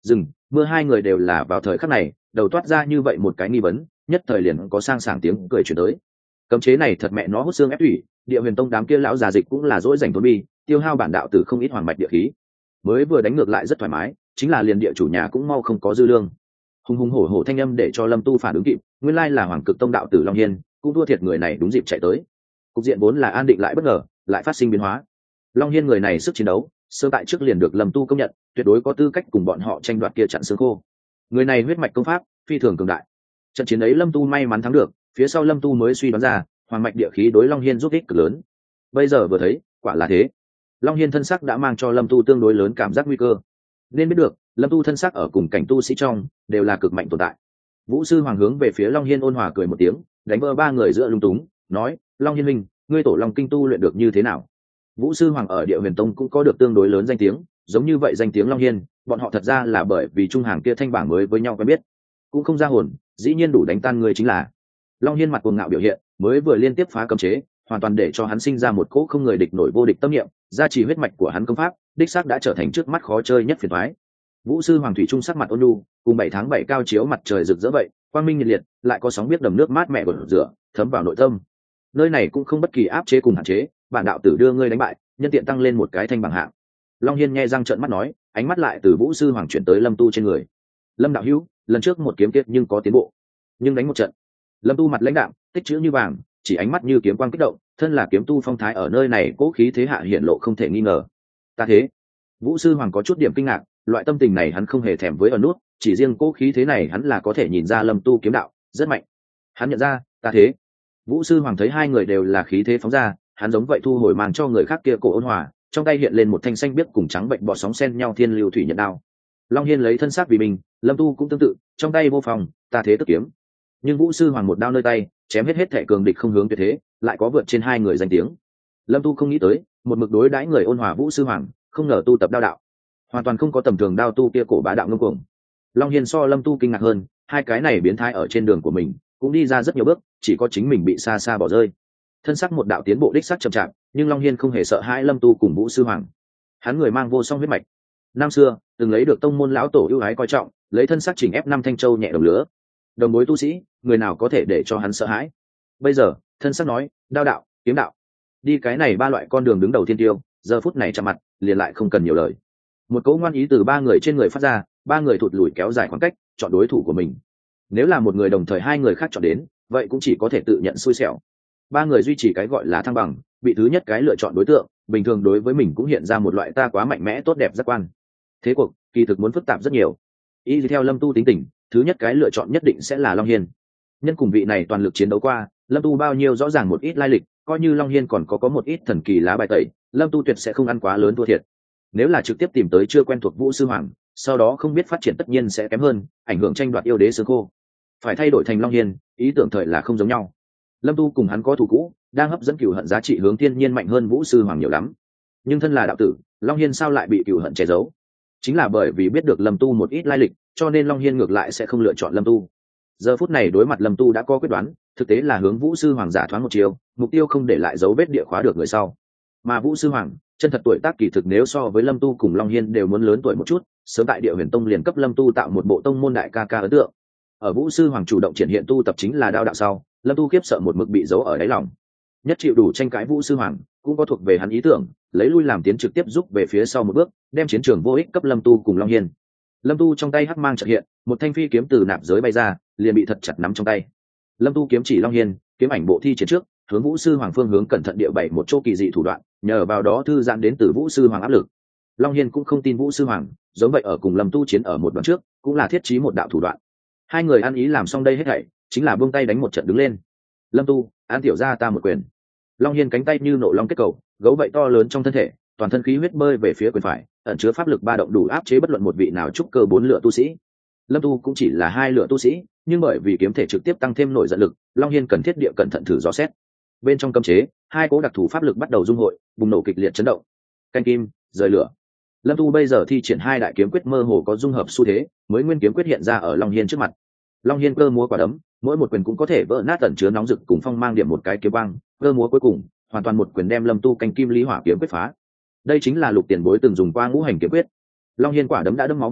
Dừng, mưa hai người đều là vào thời khắc này đầu toát ra như vậy một cái nghi vấn, nhất thời liền có sang sảng tiếng cười chuyển tới. Cấm chế này thật mẹ nó hút xương ép thủy, địa huyền tông đám kia lão già dịch cũng là dỗi dành thốn bi, tiêu hao bản đạo tử không ít hoàng mạch địa khí, mới vừa đánh ngược lại rất thoải mái, chính là liền địa chủ nhà cũng mau không có dư lương. Hùng hùng hổ hổ thanh âm để cho Lâm Tu phản ứng kịp, nguyên lai là Hoàng Cực Tông đạo tử Long Hiên, cũng thua thiệt người này đúng dịp chạy tới. Cục diện vốn là an định lại bất ngờ, lại phát sinh biến hóa. Long Hiên người này sức chiến đấu, sơ tại trước liền được Lâm Tu công nhận, tuyệt đối có tư cách cùng bọn họ tranh đoạt kia chặn xương khô. Người này huyết mạch công pháp phi thường cường đại. Trận chiến ấy Lâm Tu may mắn thắng được, phía sau Lâm Tu mới suy đoán ra, hoàng mạch địa khí đối Long Hiên giúp ích cực lớn. Bây giờ vừa thấy, quả là thế. Long Hiên thân sắc đã mang cho Lâm Tu tương đối lớn cảm giác nguy cơ. Nên biết được, Lâm Tu thân sắc ở cùng cảnh tu sĩ trong đều là cực mạnh tồn tại. Vũ sư hoàng hướng về phía Long Hiên ôn hòa cười một tiếng, đánh vỡ ba người giữa lung túng, nói: Long Hiên minh, ngươi tổ Long kinh tu luyện được như thế nào? Vũ sư hoàng ở Địa Huyền Tông cũng có được tương đối lớn danh tiếng, giống như vậy danh tiếng Long Hiên, bọn họ thật ra là bởi vì trung hàng kia thanh bảng mới với nhau quen biết, cũng không ra hồn, dĩ nhiên đủ đánh tan người chính là. Long Hiên mặt cuồng ngạo biểu hiện, mới vừa liên tiếp phá cấm chế, hoàn toàn để cho hắn sinh ra một cỗ không người địch nổi vô địch tâm niệm, gia trì huyết mạch của hắn công pháp, đích xác đã trở thành trước mắt khó chơi nhất phiền toái. Vũ sư hoàng thủy trung sắc mặt ôn nhu, cùng 7/7 cao chiếu mặt trời rực rỡ vậy, quang minh nhiệt liệt, lại có sóng biết đầm nước mát mẻ gột rửa, thấm vào nội tâm. Nơi này cũng không bất kỳ áp chế cùng hạn chế, bản đạo tử đưa ngươi đánh bại, nhân tiện tăng lên một cái thanh bằng hạng. Long Hiên nghe răng trợn mắt nói, ánh mắt lại từ Vũ sư hoàng chuyển tới Lâm Tu trên người. Lâm đạo hữu, lần trước một kiếm kiệt nhưng có tiến bộ, nhưng đánh một trận. Lâm Tu mặt lãnh đạm, tích chữ như vàng, chỉ ánh mắt như kiếm quang kích động, thân là kiếm tu phong thái ở nơi này cố khí thế hạ hiện lộ không thể nghi ngờ. Ta thế. Vũ sư hoàng có chút điểm kinh ngạc, loại tâm tình này hắn không hề thèm với ở nút, chỉ riêng cố khí thế này hắn là có thể nhìn ra Lâm Tu kiếm đạo rất mạnh. Hắn nhận ra, ta thế. Vũ sư hoàng thấy hai người đều là khí thế phóng ra, hắn giống vậy thu hồi mang cho người khác kia cổ ôn hòa, trong tay hiện lên một thanh xanh biếc cùng trắng bệnh bọ sóng xen nhau thiên lưu thủy nhận đao. Long Hiên lấy thân xác vì mình, Lâm Tu cũng tương tự, trong tay vô phòng, ta thế tức kiếm. Nhưng Vũ sư hoàng một đao nơi tay, chém hết thể cường địch không hướng tuyệt thế, lại có vượt trên hai người danh tiếng. Lâm Tu không nghĩ tới, một mực đối đãi người ôn hòa Vũ sư hoàng, không ngờ tu tập đao đạo, hoàn toàn không có tầm thường đao tu kia cổ bá đạo ngông cuồng. Long Hiên so Lâm Tu kinh ngạc hơn, hai cái này biến thái ở trên đường của mình, cũng đi ra rất nhiều bước, chỉ có chính mình bị xa xa bỏ rơi. Thân sắc một đạo tiến bộ đích sắc chậm chạp, nhưng Long Hiên không hề sợ hãi Lâm Tu cùng Vũ sư hoàng. Hắn người mang vô song huyết mạch, năm xưa từng lấy được tông môn lão tổ ưu ái coi trọng, lấy thân sắc chỉnh ép năm thanh châu nhẹ đồng lứa, đồng bối tu sĩ, người nào có thể để cho hắn sợ hãi. Bây giờ thân sắc nói, đao đạo, kiếm đạo, đi cái này ba loại con đường đứng đầu thiên tiêu, giờ phút này chạm mặt liền lại không cần nhiều lời. Một cỗ ngoan ý từ ba người trên người phát ra, ba người thụt lùi kéo dài khoảng cách, chọn đối thủ của mình. Nếu là một người đồng thời hai người khác chọn đến, vậy cũng chỉ có thể tự nhận xui xẻo. Ba người duy trì cái gọi là thăng bằng, bị thứ nhất cái lựa chọn đối tượng bình thường đối với mình cũng hiện ra một loại ta quá mạnh mẽ tốt đẹp giác quan. Thế cuộc kỳ thực muốn phức tạp rất nhiều. Y theo Lâm Tu tính tình, thứ nhất cái lựa chọn nhất định sẽ là Long Hiên. Nhân cùng vị này toàn lực chiến đấu qua, Lâm Tu bao nhiêu rõ ràng một ít lai lịch, coi như Long Hiên còn có một ít thần kỳ lá bài tẩy, Lâm Tu tuyệt sẽ không ăn quá lớn thua thiệt. Nếu là trực tiếp tìm tới chưa quen thuộc Vũ sư hoàng, sau đó không biết phát triển tất nhiên sẽ kém hơn, ảnh hưởng tranh đoạt yêu đế xương khô. Phải thay đổi thành Long Hiên, ý tưởng thời là không giống nhau. Lâm Tu cùng hắn có thù cũ, đang hấp dẫn cừu hận giá trị hướng thiên nhiên mạnh hơn Vũ sư hoàng nhiều lắm. Nhưng thân là đạo tử, Long Hiên sao lại bị cừu hận che giấu? Chính là bởi vì biết được Lâm Tu một ít lai lịch, cho nên Long Hiên ngược lại sẽ không lựa chọn Lâm Tu. Giờ phút này đối mặt Lâm Tu đã có quyết đoán, thực tế là hướng Vũ sư hoàng giả thoáng một chiều, mục tiêu không để lại dấu vết địa khóa được người sau. Mà Vũ sư hoàng, chân thật tuổi tác kỳ thực nếu so với Lâm Tu cùng Long Hiên đều muốn lớn tuổi một chút, sớm tại Địa Huyền Tông liền cấp Lâm Tu tạo một bộ tông môn đại ca ca ấn tượng. Ở Vũ sư hoàng chủ động triển hiện tu tập chính là đao đạo sau, Lâm Tu khiếp sợ một mực bị giấu ở đáy lòng. Nhất chịu đủ tranh cãi Vũ sư hoàng, cũng có thuộc về hắn ý tưởng, lấy lui làm tiến trực tiếp giúp về phía sau một bước, đem chiến trường vô ích cấp Lâm Tu cùng Long Hiên. Lâm Tu trong tay hắc mang chợt hiện, một thanh phi kiếm từ nạp giới bay ra, liền bị thật chặt nắm trong tay. Lâm Tu kiếm chỉ Long Hiên, kiếm ảnh bộ thi triển trước, hướng Vũ sư hoàng phương hướng cẩn thận địa bày một chỗ kỳ dị thủ đoạn, nhờ vào đó thư giãn đến từ Vũ sư hoàng áp lực. Long Hiên cũng không tin Vũ sư hoàng, giống vậy ở cùng Lâm Tu chiến ở một đoạn trước, cũng là thiết trí một đạo thủ đoạn. Hai người ăn ý làm xong đây hết thảy, chính là buông tay đánh một trận đứng lên. Lâm Tu, an tiểu ra ta một quyền. Long Hiên cánh tay như nộ long kết cầu, gấu vậy to lớn trong thân thể, toàn thân khí huyết bơi về phía quyền phải, ẩn chứa pháp lực ba động đủ áp chế bất luận một vị nào trúc cơ 4 lựa tu sĩ. Lâm Tu cũng chỉ là 2 lựa tu sĩ, nhưng bởi vì kiếm thể trực tiếp tăng thêm nổi giận lực, Long Hiên cần thiết địa cẩn thận thử dò xét. Bên trong cấm chế, 2 cố đặc thù pháp lực bắt đầu dung hội, bùng nổ kịch liệt chấn động. Canh kim, rời lửa. Lâm Tu bây giờ thi triển 2 đại kiếm quyết mơ hồ có dung hợp xu thế, mới nguyên kiếm quyết hiện ra ở Long Hiên trước mặt. Long Hiên cơ múa quả đấm, mỗi một quyền cũng có thể vỡ nát ẩn chứa nóng rực cùng phong mang điểm một cái kiếm quang, cơ múa cuối cùng, hoàn toàn một quyền đem Lâm Tu canh kim lý hỏa kiếm quyết phá. Đây chính là Lục Tiền Bối từng dùng qua ngũ hành kiếm quyết. Long Hiên quả đấm đã đâm máu một mảnh,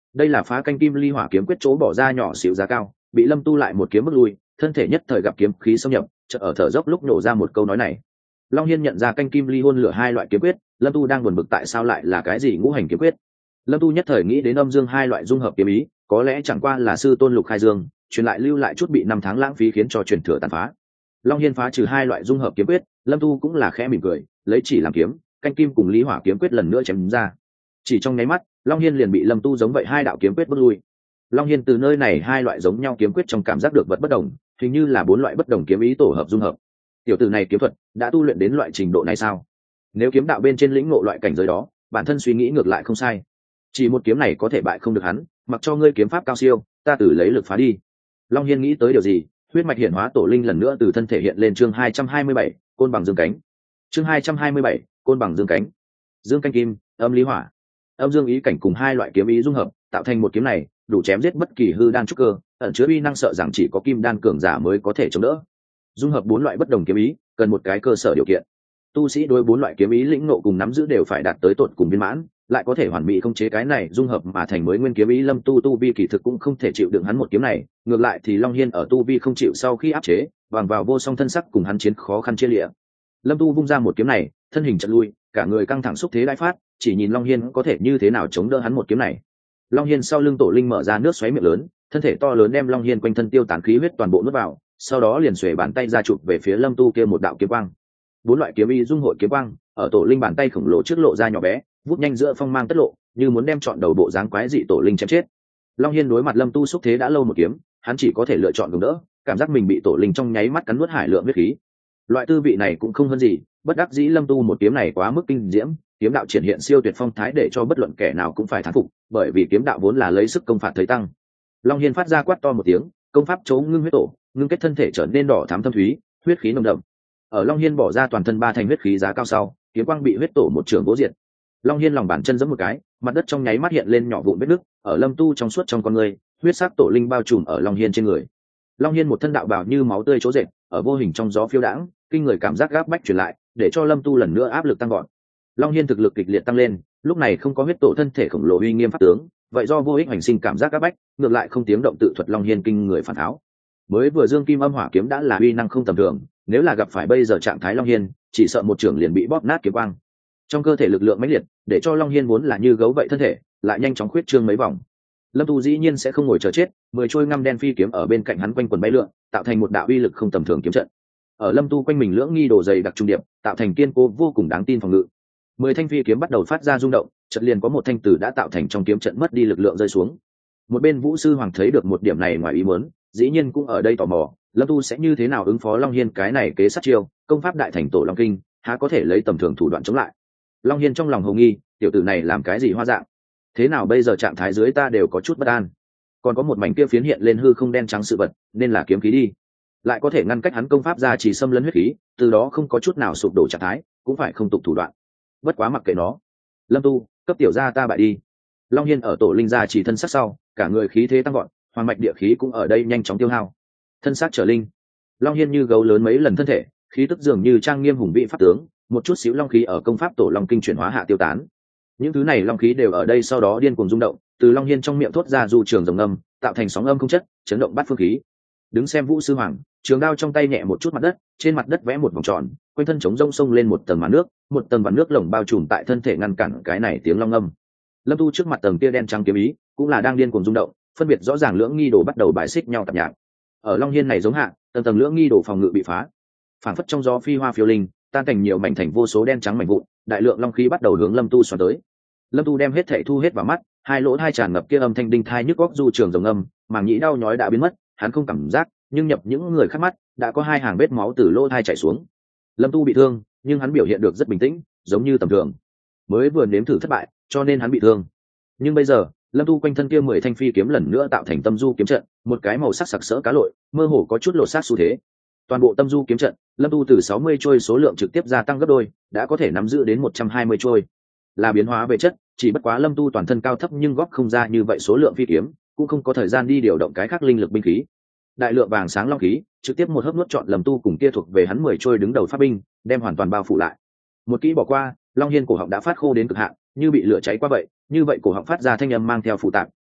đây là phá canh kim ly hỏa kiếm quyết chỗ bỏ ra nhỏ xíu giá cao, bị lâm tu lại một kiếm bước lui, thân thể nhất thời gặp kiếm khí xâm nhập, chợt ở thở dốc lúc nổ ra một câu nói này. Long Hiên nhận ra canh kim ly hôn lửa hai loại kiếm quyết, lâm tu đang buồn bực tại sao lại là cái gì ngũ hành kiếm quyết. Lâm tu nhất thời nghĩ đến âm dương hai loại dung hợp kiếm ý, có lẽ chẳng qua là sư tôn Lục Khai Dương truyền lại lưu lại chút bị năm tháng lãng phí khiến cho truyền thừa tàn phá. Long Hiên phá trừ hai loại dung hợp kiếm quyết, lâm tu cũng là khẽ mỉm cười, lấy chỉ làm kiếm, canh kim cùng lý hỏa kiếm quyết lần nữa chém ra. Chỉ trong nháy mắt, Long Hiên liền bị lâm tu giống vậy hai đạo kiếm quyết bước lui. Long Hiên từ nơi này hai loại giống nhau kiếm quyết trong cảm giác được vật bất đồng, hình như là bốn loại bất đồng kiếm ý tổ hợp dung hợp. Tiểu tử này kiếm thuật đã tu luyện đến loại trình độ này sao? Nếu kiếm đạo bên trên lĩnh ngộ loại cảnh giới đó, bản thân suy nghĩ ngược lại không sai. Chỉ một kiếm này có thể bại không được hắn, mặc cho ngươi kiếm pháp cao siêu, ta tự lấy lực phá đi. Long Hiên nghĩ tới điều gì, huyết mạch hiển hóa tổ linh lần nữa từ thân thể hiện lên. Chương 227, côn bằng dương cánh. Chương 227, côn bằng dương cánh. Dương canh kim, âm lý hỏa, âm dương ý cảnh cùng hai loại kiếm ý dung hợp, tạo thành một kiếm này đủ chém giết bất kỳ hư đan trúc cơ, ẩn chứa uy năng sợ rằng chỉ có kim đan cường giả mới có thể chống đỡ. Dung hợp bốn loại bất đồng kiếm ý, cần một cái cơ sở điều kiện. Tu sĩ đối bốn loại kiếm ý lĩnh ngộ cùng nắm giữ đều phải đạt tới tột cùng viên mãn, lại có thể hoàn mỹ khống chế cái này dung hợp mà thành mới nguyên kiếm ý. Lâm tu vi kỳ thực cũng không thể chịu đựng hắn một kiếm này, ngược lại thì Long Hiên ở tu vi không chịu sau khi áp chế, bằng vào vô song thân sắc cùng hắn chiến khó khăn chia lịa. Lâm tu vung ra một kiếm này, thân hình chợt lui, cả người căng thẳng xúc thế đại phát, chỉ nhìn Long Hiên có thể như thế nào chống đỡ hắn một kiếm này. Long Hiên sau lưng tổ linh mở ra nước xoáy miệng lớn, thân thể to lớn đem Long Hiên quanh thân tiêu tán khí huyết toàn bộ nuốt vào, sau đó liền xuề bàn tay ra chụp về phía lâm tu kia một đạo kiếm quang. Bốn loại kiếm ý dung hội kiếm quang ở tổ linh bàn tay khổng lồ trước lộ ra nhỏ bé, vút nhanh giữa phong mang tất lộ, như muốn đem chọn đầu bộ dáng quái dị tổ linh chém chết. Long Hiên đối mặt lâm tu xúc thế đã lâu một kiếm, hắn chỉ có thể lựa chọn gồng đỡ, cảm giác mình bị tổ linh trong nháy mắt cắn nuốt hải lượng huyết khí. Loại tư vị này cũng không hơn gì, bất đắc dĩ lâm tu một kiếm này quá mức kinh diễm, kiếm đạo triển hiện siêu tuyệt phong thái để cho bất luận kẻ nào cũng phải thán phục, bởi vì kiếm đạo vốn là lấy sức công phạt thấy tăng. Long Hiên phát ra quát to một tiếng, công pháp chấu ngưng huyết tổ, ngưng kết thân thể trở nên đỏ thắm thâm thúy, huyết khí nồng đậm. Ở Long Hiên bỏ ra toàn thân ba thành huyết khí giá cao sau, kiếm quang bị huyết tổ một trường vỗ diệt. Long Hiên lòng bàn chân giẫm một cái, mặt đất trong nháy mắt hiện lên nhỏ vụn vết nứt, ở lâm tu trong suốt trong con người, huyết sắc tổ linh bao trùm ở Long Hiên trên người. Long Hiên một thân đạo bào như máu tươi chỗ rệt, ở vô hình trong gió phiêu đãng, kinh người cảm giác gáp bách truyền lại, để cho lâm tu lần nữa áp lực tăng gọn. Long Hiên thực lực kịch liệt tăng lên, lúc này không có huyết tổ thân thể khổng lồ uy nghiêm pháp tướng, vậy do vô ích hành sinh cảm giác áp bách, ngược lại không tiếng động tự thuật Long Hiên kinh người phản tháo. Mới vừa dương kim âm hỏa kiếm đã là uy năng không tầm thường, nếu là gặp phải bây giờ trạng thái Long Hiên, chỉ sợ một trưởng liền bị bóp nát kiếm quang. Trong cơ thể lực lượng mãnh liệt, để cho Long Hiên vốn là như gấu vậy thân thể, lại nhanh chóng khuyết trương mấy vòng. Lâm tu dĩ nhiên sẽ không ngồi chờ chết, 10 trôi ngăm đen phi kiếm ở bên cạnh hắn quanh quần bay lượn, tạo thành một đạo uy lực không tầm thường kiếm trận. Ở lâm tu quanh mình lưỡng nghi đồ dày đặc trung điệp, tạo thành kiên cố vô cùng đáng tin phòng ngự. 10 thanh phi kiếm bắt đầu phát ra rung động, chợt liền có một thanh tử đã tạo thành trong kiếm trận mất đi lực lượng rơi xuống. Một bên Vũ sư hoàng thấy được một điểm này ngoài ý muốn, dĩ nhiên cũng ở đây tò mò, lâm tu sẽ như thế nào ứng phó Long Hiên cái này kế sát chiêu, công pháp đại thành tổ Long Kinh, há có thể lấy tầm thường thủ đoạn chống lại. Long Hiên trong lòng hồ nghi, tiểu tử này làm cái gì hoa dạng, thế nào bây giờ trạng thái dưới ta đều có chút bất an. Còn có một mảnh kia phiến hiện lên hư không đen trắng sự vật, nên là kiếm khí đi, lại có thể ngăn cách hắn công pháp ra chỉ xâm lấn huyết khí, từ đó không có chút nào sụp đổ trạng thái, cũng phải không tục thủ đoạn. Bất quá mặc kệ nó, lâm tu cấp tiểu gia ta bại đi. Long Hiên ở tổ linh gia chỉ thân sắc sau, cả người khí thế tăng gọn, hoàn mạch địa khí cũng ở đây nhanh chóng tiêu hao. Thân xác trở linh, Long Hiên như gấu lớn mấy lần thân thể, khí tức dường như trang nghiêm hùng vĩ pháp tướng, một chút xíu long khí ở công pháp tổ long kinh chuyển hóa hạ tiêu tán. Những thứ này long khí đều ở đây sau đó điên cuồng rung động, từ Long Hiên trong miệng thốt ra du trường rồng âm, tạo thành sóng âm không chất, chấn động bát phương khí. Đứng xem Vũ sư hoàng, trường đao trong tay nhẹ một chút mặt đất, trên mặt đất vẽ một vòng tròn, quanh thân chống rông sông lên một tầng màn nước, một tầng vằn nước lồng bao trùm tại thân thể ngăn cản cái này tiếng long âm. Lâm tu trước mặt tầng tia đen trắng kiếm ý, cũng là đang điên cuồng rung động, phân biệt rõ ràng lưỡng nghi đồ bắt đầu bài xích nhau tạp nhạp. Ở Long Hiên này giống hạ, tầng tầng lưỡng nghi đồ phòng ngự bị phá, phản phất trong gió phi hoa phiêu linh, tan thành nhiều mảnh thành vô số đen trắng mảnh vụn, đại lượng long khí bắt đầu hướng Lâm tu xoắn tới. Lâm tu đem hết thảy thu hết vào mắt, hai lỗ hai tràn ngập kia âm thanh đinh thai nhức óc du trường rồng âm, màng nhĩ đau nhói đã biến mất, hắn không cảm giác, nhưng nhập những người khác mắt, đã có hai hàng vết máu từ lỗ thai chảy xuống. Lâm tu bị thương, nhưng hắn biểu hiện được rất bình tĩnh, giống như tầm thường. Mới vừa nếm thử thất bại, cho nên hắn bị thương. Nhưng bây giờ, Lâm tu quanh thân kia 10 thanh phi kiếm lần nữa tạo thành tâm du kiếm trận, một cái màu sắc sặc sỡ cá lội, mơ hồ có chút lột xác xu thế. Toàn bộ tâm du kiếm trận, Lâm tu từ 60 trôi số lượng trực tiếp gia tăng gấp đôi, đã có thể nắm giữ đến 120 trôi. Là biến hóa về chất, chỉ bất quá Lâm tu toàn thân cao thấp nhưng góp không ra như vậy số lượng phi kiếm, cũng không có thời gian đi điều động cái khác linh lực binh khí. Đại lượng vàng sáng long khí trực tiếp một hớp nuốt trọn Lâm tu cùng kia thuộc về hắn 10 trôi đứng đầu pháp binh, đem hoàn toàn bao phủ lại. Một kỹ bỏ qua, Long Hiên cổ họng đã phát khô đến cực hạn, như bị lửa cháy qua vậy, như vậy cổ họng phát ra thanh âm mang theo phụ tạp,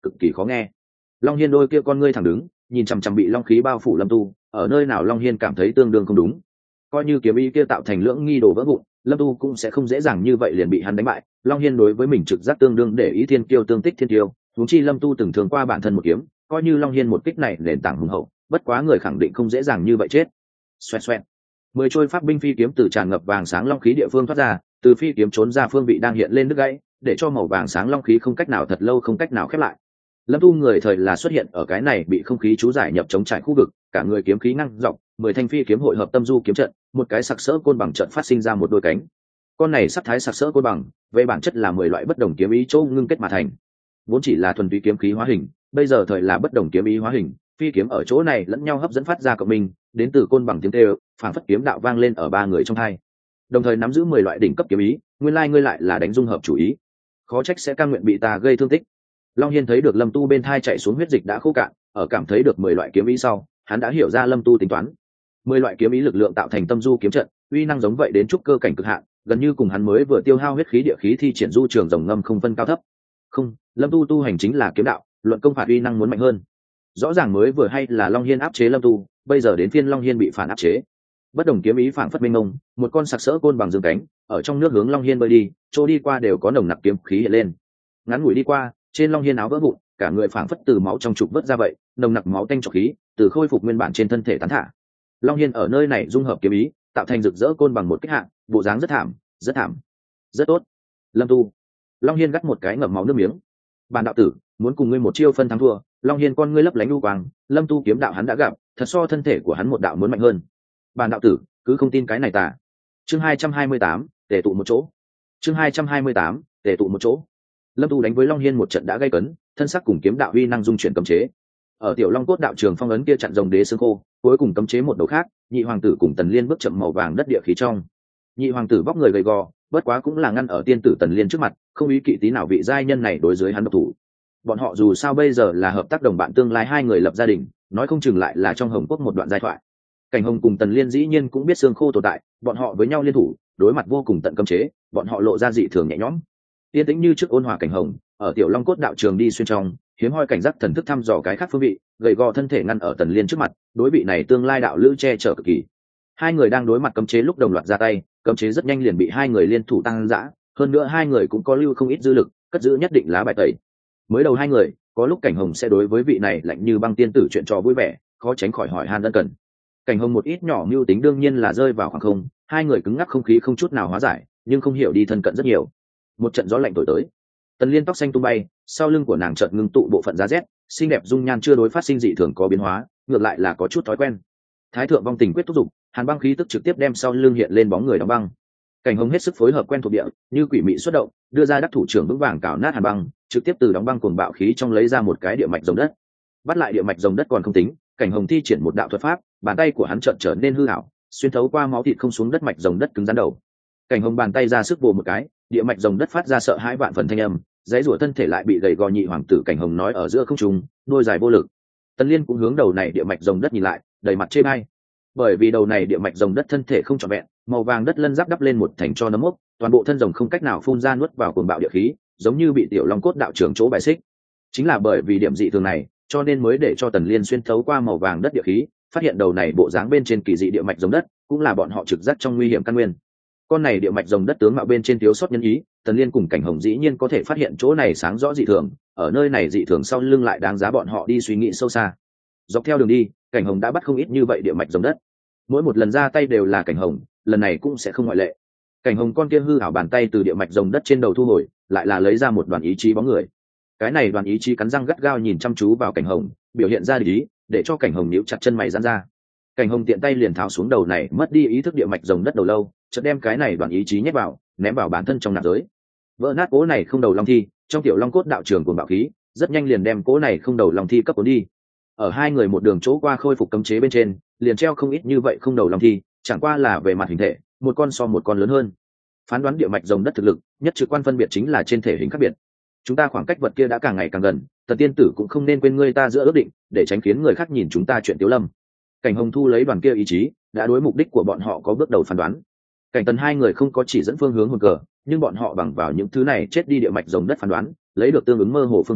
cực kỳ khó nghe. Long Hiên đôi kia con ngươi thẳng đứng, nhìn chằm chằm bị long khí bao phủ Lâm Tu, ở nơi nào Long Hiên cảm thấy tương đương không đúng. Coi như kiếm ý kia tạo thành lưỡng nghi đồ vỡ vụn, Lâm Tu cũng sẽ không dễ dàng như vậy liền bị hắn đánh bại. Long Hiên đối với mình trực giác tương đương để ý thiên kiêu tương tích thiên kiêu, huống chi Lâm Tu từng thường qua bản thân một kiếm, coi như Long Hiên một kích này nền tảng hùng hậu, bất quá người khẳng định không dễ dàng như vậy chết. Xoẹt xoẹt. 10 trôi pháp binh phi kiếm từ tràn ngập vàng sáng long khí địa phương thoát ra, từ phi kiếm trốn ra phương vị đang hiện lên đứt gãy, để cho màu vàng sáng long khí không cách nào thật lâu không cách nào khép lại. Lâm Tu người thời là xuất hiện ở cái này bị không khí chú giải nhập chống trải khu vực, cả người kiếm khí năng dọc, 10 thanh phi kiếm hội hợp tâm du kiếm trận, một cái sặc sỡ côn bằng trận phát sinh ra một đôi cánh. Con này sắc thái sặc sỡ côn bằng, về bản chất là 10 loại bất đồng kiếm ý chỗ ngưng kết mà thành. Vốn chỉ là thuần túy kiếm khí hóa hình, bây giờ thời là bất đồng kiếm ý hóa hình, phi kiếm ở chỗ này lẫn nhau hấp dẫn phát ra cộng minh, đến từ côn bằng tiếng kêu, phảng phất kiếm đạo vang lên ở ba người trong hai. Đồng thời nắm giữ 10 loại đỉnh cấp kiếm ý, nguyên lai ngươi lại là đánh dung hợp chủ ý. Khó trách sẽ cam nguyện bị ta gây thương tích. Long Hiên thấy được Lâm Tu bên thai chạy xuống huyết dịch đã khô cạn, ở cảm thấy được 10 loại kiếm ý sau, hắn đã hiểu ra Lâm Tu tính toán. 10 loại kiếm ý lực lượng tạo thành tâm du kiếm trận, uy năng giống vậy đến trúc cơ cảnh cực hạn, gần như cùng hắn mới vừa tiêu hao huyết khí địa khí thi triển du trường rồng ngâm không phân cao thấp. Không, Lâm Tu tu hành chính là kiếm đạo, luận công phạt uy năng muốn mạnh hơn. Rõ ràng mới vừa hay là Long Hiên áp chế Lâm Tu, bây giờ đến phiên Long Hiên bị phản áp chế. Bất đồng kiếm ý phản phất mênh mông, một con sặc sỡ côn bằng dương cánh, ở trong nước hướng Long Hiên bơi đi, chỗ đi qua đều có nồng nặc kiếm khí hiện lên. Ngắn ngủi đi qua, trên Long Hiên áo vỡ vụn, cả người phảng phất từ máu trong trục vớt ra vậy, nồng nặc máu tanh trọc khí, từ khôi phục nguyên bản trên thân thể tán thả. Long Hiên ở nơi này dung hợp kiếm ý, tạo thành rực rỡ côn bằng một kích hạng, bộ dáng rất thảm, rất thảm. Rất tốt. Lâm Tu. Long Hiên gắt một cái ngậm máu nước miếng. Bản đạo tử, muốn cùng ngươi một chiêu phân thắng thua. Long Hiên con ngươi lấp lánh lưu quang, Lâm Tu kiếm đạo hắn đã gặp, thật so thân thể của hắn một đạo muốn mạnh hơn. Bản đạo tử, cứ không tin cái này tà. Chương 228, tề tụ một chỗ. Chương 228, tề tụ một chỗ. Lâm Tu đánh với Long Hiên một trận đã gây cấn, thân sắc cùng kiếm đạo uy năng dung chuyển cấm chế. Ở Tiểu Long cốt đạo trường phong ấn kia chặn rồng đế xương khô, cuối cùng cấm chế một đầu khác, nhị hoàng tử cùng Tần Liên bước chậm màu vàng đất địa khí trong. Nhị hoàng tử vóc người gầy gò, bất quá cũng là ngăn ở tiên tử Tần Liên trước mặt, không ý kỵ tí nào vị giai nhân này đối dưới hắn độc thủ. Bọn họ dù sao bây giờ là hợp tác đồng bạn tương lai, hai người lập gia đình, nói không chừng lại là trong Hồng Quốc một đoạn giai thoại. Cảnh Hồng cùng Tần Liên dĩ nhiên cũng biết xương khô tồn tại, bọn họ với nhau liên thủ, đối mặt vô cùng tận cấm chế, bọn họ lộ ra dị thường nhẹ nhõm. Yên tĩnh như trước ôn hòa Cảnh Hồng, ở Tiểu Long cốt đạo trường đi xuyên trong, hiếm hoi cảnh giác thần thức thăm dò cái khác phương vị, gầy gò thân thể ngăn ở Tần Liên trước mặt, đối vị này tương lai đạo lữ che chở cực kỳ. Hai người đang đối mặt cấm chế lúc đồng loạt ra tay, cấm chế rất nhanh liền bị hai người liên thủ tăng dã, hơn nữa hai người cũng có lưu không ít dư lực, cất giữ nhất định lá bài tẩy. Mới đầu hai người, có lúc Cảnh Hồng sẽ đối với vị này lạnh như băng tiên tử chuyện trò vui vẻ, khó tránh khỏi hỏi han ân cần. Cảnh Hồng một ít nhỏ mưu tính đương nhiên là rơi vào khoảng không, hai người cứng ngắc không khí không chút nào hóa giải, nhưng không hiểu đi thân cận rất nhiều. Một trận gió lạnh thổi tới, Tần Liên tóc xanh tung bay, sau lưng của nàng chợt ngưng tụ bộ phận da rét, xinh đẹp dung nhan chưa đối phát sinh dị thường có biến hóa, ngược lại là có chút thói quen. Thái thượng vong tình quyết thúc giục, hàn băng khí tức trực tiếp đem sau lưng hiện lên bóng người đóng băng. Cảnh Hồng hết sức phối hợp quen thuộc địa, như quỷ mị xuất động, đưa ra đắc thủ trưởng vững vàng cào nát hàn băng, trực tiếp từ đóng băng cuồng bạo khí trong lấy ra một cái địa mạch rồng đất. Bắt lại địa mạch rồng đất còn không tính, Cảnh Hồng thi triển một đạo thuật pháp, bàn tay của hắn chợt trở nên hư ảo, xuyên thấu qua máu thịt không xuống đất mạch rồng đất cứng rắn đầu. Cảnh Hồng bàn tay ra sức vồ một cái, địa mạch rồng đất phát ra sợ hãi vạn phần thanh âm, dãy rủa thân thể lại bị gầy gò nhị hoàng tử Cảnh Hồng nói ở giữa không trung, đôi dài vô lực. Tần Liên cũng hướng đầu này địa mạch rồng đất nhìn lại, đầy mặt chê bai. Bởi vì đầu này địa mạch rồng đất thân thể không trọn vẹn, màu vàng đất lân giáp đắp lên một thành cho nấm mốc, toàn bộ thân rồng không cách nào phun ra nuốt vào cuồng bạo địa khí, giống như bị Tiểu Long cốt đạo trưởng chỗ bài xích. Chính là bởi vì điểm dị thường này, cho nên mới để cho Tần Liên xuyên thấu qua màu vàng đất địa khí, phát hiện đầu này bộ dáng bên trên kỳ dị địa mạch rồng đất, cũng là bọn họ trực giác trong nguy hiểm căn nguyên. Con này địa mạch rồng đất tướng mạo bên trên thiếu sót nhân ý, Tần Liên cùng Cảnh Hồng dĩ nhiên có thể phát hiện chỗ này sáng rõ dị thường, ở nơi này dị thường sau lưng lại đáng giá bọn họ đi suy nghĩ sâu xa. Dọc theo đường đi, Cảnh Hồng đã bắt không ít như vậy địa mạch rồng đất, mỗi một lần ra tay đều là Cảnh Hồng, lần này cũng sẽ không ngoại lệ. Cảnh Hồng con kia hư ảo bàn tay từ địa mạch rồng đất trên đầu thu hồi, lại là lấy ra một đoàn ý chí bóng người. Cái này đoàn ý chí cắn răng gắt gao nhìn chăm chú vào Cảnh Hồng, biểu hiện ra ý, để cho Cảnh Hồng níu chặt chân mày giãn ra. Cảnh Hồng tiện tay liền tháo xuống đầu này mất đi ý thức địa mạch rồng đất đầu lâu, chợt đem cái này đoàn ý chí nhét vào, ném vào bản thân trong nạp giới. Vỡ nát cố này không đầu long thi, trong Tiểu Long cốt đạo trường cuồng bạo khí, rất nhanh liền đem cố này không đầu long thi cấp cuốn đi. Ở hai người một đường chỗ qua khôi phục cấm chế bên trên, liền treo không ít như vậy không đầu long thi, chẳng qua là về mặt hình thể, một con so một con lớn hơn. Phán đoán địa mạch rồng đất thực lực, nhất trực quan phân biệt chính là trên thể hình khác biệt. Chúng ta khoảng cách vật kia đã càng ngày càng gần, Tần tiên tử cũng không nên quên ngươi ta giữa ước định, để tránh khiến người khác nhìn chúng ta chuyện Tiếu Lâm. Cảnh Hồng thu lấy đoàn kia ý chí, đã đối mục đích của bọn họ có bước đầu phán đoán. Cảnh Tần hai người không có chỉ dẫn phương hướng hồn cờ, nhưng bọn họ bằng vào những thứ này chết đi địa mạch rồng đất phán đoán, lấy được tương ứng mơ hồ phương hướng,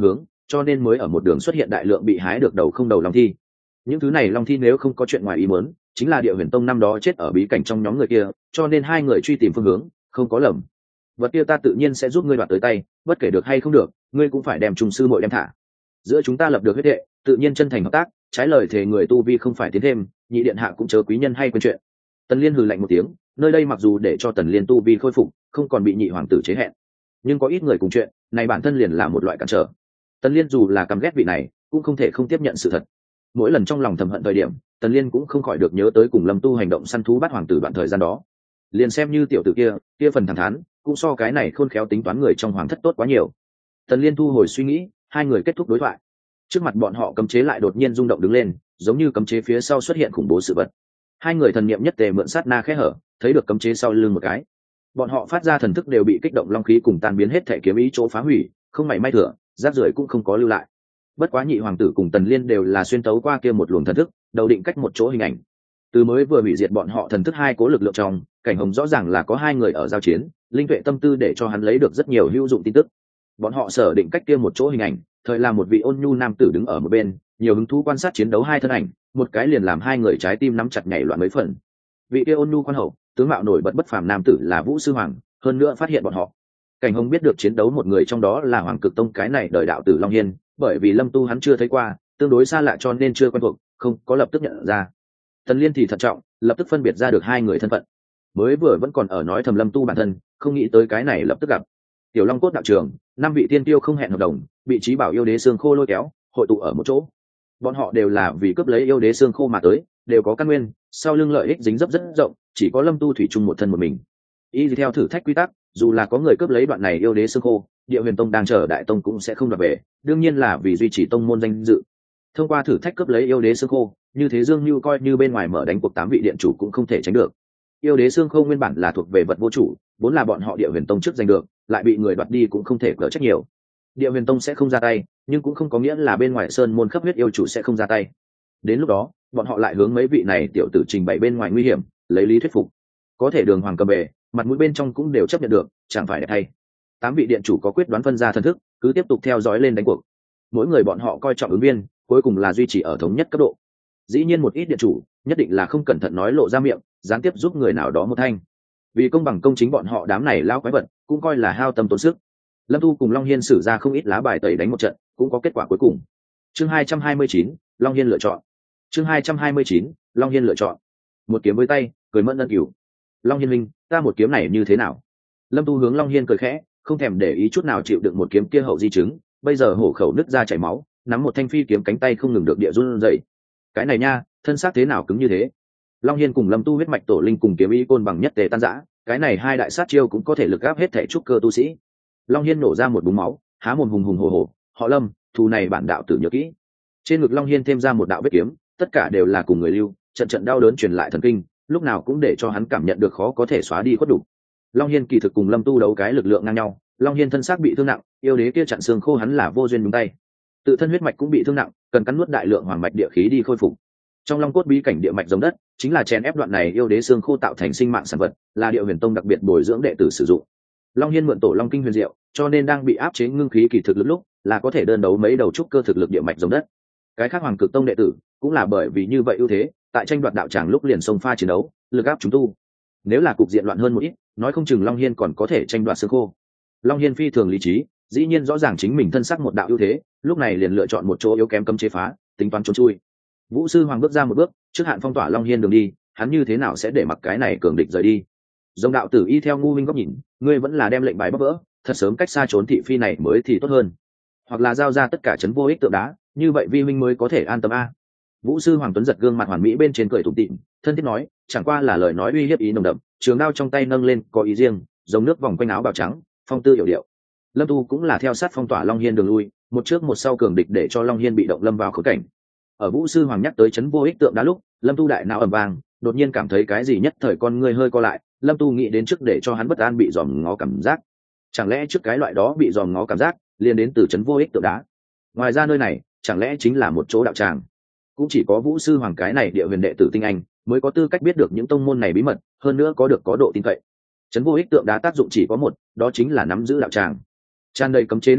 cho nên mới ở một đường xuất hiện đại lượng bị hái được đầu không đầu long thi. Những thứ này long thi nếu không có chuyện ngoài ý muốn, chính là Địa Huyền Tông năm đó chết ở bí cảnh trong nhóm người kia, cho nên hai người truy tìm phương hướng không có lầm. Vật kia ta tự nhiên sẽ giúp ngươi đoạt tới tay, bất kể được hay không được, ngươi cũng phải đem trùng sư muội đem thả. Giữa chúng ta lập được huyết hệ, tự nhiên chân thành hợp tác, trái lời thề người tu vi không phải tiến thêm, nhị điện hạ cũng chớ quý nhân hay quên chuyện. Tần Liên hừ lạnh một tiếng, nơi đây mặc dù để cho Tần Liên tu vi khôi phục, không còn bị nhị hoàng tử chế hẹn, nhưng có ít người cùng chuyện, này bản thân liền là một loại cản trở. Tần Liên dù là căm ghét vị này, cũng không thể không tiếp nhận sự thật. Mỗi lần trong lòng thầm hận thời điểm, Tần Liên cũng không khỏi được nhớ tới cùng Lâm Tu hành động săn thú bắt hoàng tử đoạn thời gian đó. Liền xem như tiểu tử kia phần thẳng thắn, cũng so cái này khôn khéo tính toán người trong hoàng thất tốt quá nhiều. Tần Liên thu hồi suy nghĩ, hai người kết thúc đối thoại. Trước mặt bọn họ cấm chế lại đột nhiên rung động đứng lên, giống như cấm chế phía sau xuất hiện khủng bố sự vật. Hai người thần niệm nhất tề mượn sát na khẽ hở, thấy được cấm chế sau lưng một cái. Bọn họ phát ra thần thức đều bị kích động long khí cùng tan biến hết thể kiếm ý chỗ phá hủy, không mảy may thừa, rác rưởi cũng không có lưu lại. Bất quá nhị hoàng tử cùng Tần Liên đều là xuyên tấu qua kia một luồng thần thức, đầu định cách một chỗ hình ảnh. Từ mới vừa hủy diệt bọn họ thần thức hai cố lực lượng trong, cảnh hồng rõ ràng là có hai người ở giao chiến, linh tuệ tâm tư để cho hắn lấy được rất nhiều hữu dụng tin tức. Bọn họ sở định cách kia một chỗ hình ảnh, thời là một vị ôn nhu nam tử đứng ở một bên, nhiều hứng thú quan sát chiến đấu hai thân ảnh, một cái liền làm hai người trái tim nắm chặt nhảy loạn mấy phần. Vị kia ôn nhu quan hậu, tướng mạo nổi bật bất phàm nam tử là Vũ Sư Hoàng, hơn nữa phát hiện bọn họ. Cảnh hồng biết được chiến đấu một người trong đó là Hoàng Cực Tông cái này đời đạo tử Long Hiên, bởi vì Lâm Tu hắn chưa thấy qua, tương đối xa lạ cho nên chưa quen thuộc, không có lập tức nhận ra. Tần Liên thì thận trọng, lập tức phân biệt ra được hai người thân phận. Mới vừa vẫn còn ở nói thầm Lâm Tu bản thân, không nghĩ tới cái này lập tức gặp. Tiểu Long Cốt đạo trường, năm vị tiên tiêu không hẹn hợp đồng, vị trí bảo yêu đế xương khô lôi kéo, hội tụ ở một chỗ. Bọn họ đều là vì cướp lấy yêu đế xương khô mà tới, đều có căn nguyên, sau lưng lợi ích dính dấp rất rộng, chỉ có Lâm Tu thủy chung một thân một mình. Y theo thử thách quy tắc, dù là có người cướp lấy đoạn này yêu đế xương khô, Địa Huyền Tông đang chờ đại tông cũng sẽ không đoạt về, đương nhiên là vì duy trì tông môn danh dự. Thông qua thử thách cướp lấy yêu đế xương khô, như thế Dương Nưu coi như bên ngoài mở đánh cuộc tám vị điện chủ cũng không thể tránh được. Yêu đế xương khô nguyên bản là thuộc về vật vô chủ, vốn là bọn họ Địa Huyền Tông trước giành được, lại bị người đoạt đi cũng không thể cỡ trách nhiều. Địa Huyền Tông sẽ không ra tay, nhưng cũng không có nghĩa là bên ngoài sơn môn khắp huyết yêu chủ sẽ không ra tay. Đến lúc đó, bọn họ lại hướng mấy vị này tiểu tử trình bày bên ngoài nguy hiểm, lấy lý thuyết phục. Có thể đường hoàng cầm bề, mặt mũi bên trong cũng đều chấp nhận được, chẳng phải để thay. Tám vị điện chủ có quyết đoán phân ra thần thức, cứ tiếp tục theo dõi lên đánh cuộc. Mỗi người bọn họ coi trọng ứng viên, cuối cùng là duy trì ở thống nhất cấp độ. Dĩ nhiên một ít điện chủ nhất định là không cẩn thận nói lộ ra miệng, gián tiếp giúp người nào đó một thanh. Vì công bằng công chính bọn họ đám này lao quái vật, cũng coi là hao tâm tốn sức. Lâm Tu cùng Long Hiên sử ra không ít lá bài tẩy đánh một trận, cũng có kết quả cuối cùng. Chương 229, Long Hiên lựa chọn. Chương 229, Long Hiên lựa chọn. Một kiếm với tay, cười mẫn ân cửu. Long Hiên minh, ta một kiếm này như thế nào? Lâm Tu hướng Long Hiên cười khẽ, không thèm để ý chút nào chịu đựng một kiếm kia hậu di chứng, bây giờ hổ khẩu nứt ra chảy máu, nắm một thanh phi kiếm cánh tay không ngừng được địa run rẩy. Cái này nha, thân xác thế nào cứng như thế? Long Hiên cùng Lâm Tu huyết mạch tổ linh cùng kiếm ý côn bằng nhất tề tan rã, cái này hai đại sát chiêu cũng có thể lực áp hết thể trúc cơ tu sĩ. Long Hiên nổ ra một búng máu, há mồm hùng hùng hổ hổ, họ Lâm, thù này bản đạo tử nhớ kỹ. Trên ngực Long Hiên thêm ra một đạo vết kiếm, tất cả đều là cùng người lưu, trận trận đau đớn truyền lại thần kinh, lúc nào cũng để cho hắn cảm nhận được khó có thể xóa đi khuất đủ. Long Hiên kỳ thực cùng Lâm Tu đấu cái lực lượng ngang nhau, Long Hiên thân xác bị thương nặng, yêu đế kia chặn xương khô hắn là vô duyên đúng tay. Tự thân huyết mạch cũng bị thương nặng, cần cắn nuốt đại lượng hoàng mạch địa khí đi khôi phục. Trong Long Cốt bí cảnh địa mạch giống đất, chính là chèn ép đoạn này yêu đế xương khô tạo thành sinh mạng sản vật, là Địa Huyền Tông đặc biệt bồi dưỡng đệ tử sử dụng. Long Hiên mượn tổ Long Kinh huyền diệu, cho nên đang bị áp chế ngưng khí kỳ thực lúc là có thể đơn đấu mấy đầu trúc cơ thực lực địa mạch giống đất. Cái khác Hoàng Cực Tông đệ tử cũng là bởi vì như vậy ưu thế, tại tranh đoạt đạo tràng lúc liền xông pha chiến đấu, lực áp chúng tu. Nếu là cục diện loạn hơn một ít, nói không chừng Long Hiên còn có thể tranh đoạt xương khô. Long Hiên phi thường lý trí, dĩ nhiên rõ ràng chính mình thân sắc một đạo ưu thế, lúc này liền lựa chọn một chỗ yếu kém cấm chế phá, tính toán trốn chui. Vũ Sư Hoàng bước ra một bước, trước hạn phong tỏa Long Hiên đường đi, hắn như thế nào sẽ để mặc cái này cường địch rời đi? Dòng đạo tử y theo ngu minh góc nhìn, ngươi vẫn là đem lệnh bài bóc vỡ, thật sớm cách xa trốn thị phi này mới thì tốt hơn. Hoặc là giao ra tất cả trấn vô ích tượng đá, như vậy vi minh mới có thể an tâm a. Vũ Sư Hoàng Tuấn giật gương mặt hoàn mỹ bên trên cười tủm tỉm, thân thiết nói, chẳng qua là lời nói uy hiếp ý nồng đậm, trường đao trong tay nâng lên có ý riêng, giống nước vòng quanh áo bào trắng, phong tư hiểu điệu. Lâm Tu cũng là theo sát phong tỏa Long Hiên đường lui, một trước một sau cường địch để cho Long Hiên bị động lâm vào khốn cảnh. Ở Vũ Sư Hoàng nhắc tới trấn vô ích tượng đá lúc, Lâm Tu đại não ầm vang, đột nhiên cảm thấy cái gì nhất thời con ngươi hơi co lại, Lâm Tu nghĩ đến trước để cho hắn bất an bị dòm ngó cảm giác. Chẳng lẽ trước cái loại đó bị dòm ngó cảm giác liền đến từ trấn vô ích tượng đá? Ngoài ra nơi này chẳng lẽ chính là một chỗ đạo tràng? Cũng chỉ có Vũ Sư Hoàng cái này địa huyền đệ tử tinh anh mới có tư cách biết được những tông môn này bí mật, hơn nữa có được có độ tin cậy. Trấn vô ích tượng đá tác dụng chỉ có một, đó chính là nắm giữ đạo tràng. Tràn đầy cấm chế nơi này,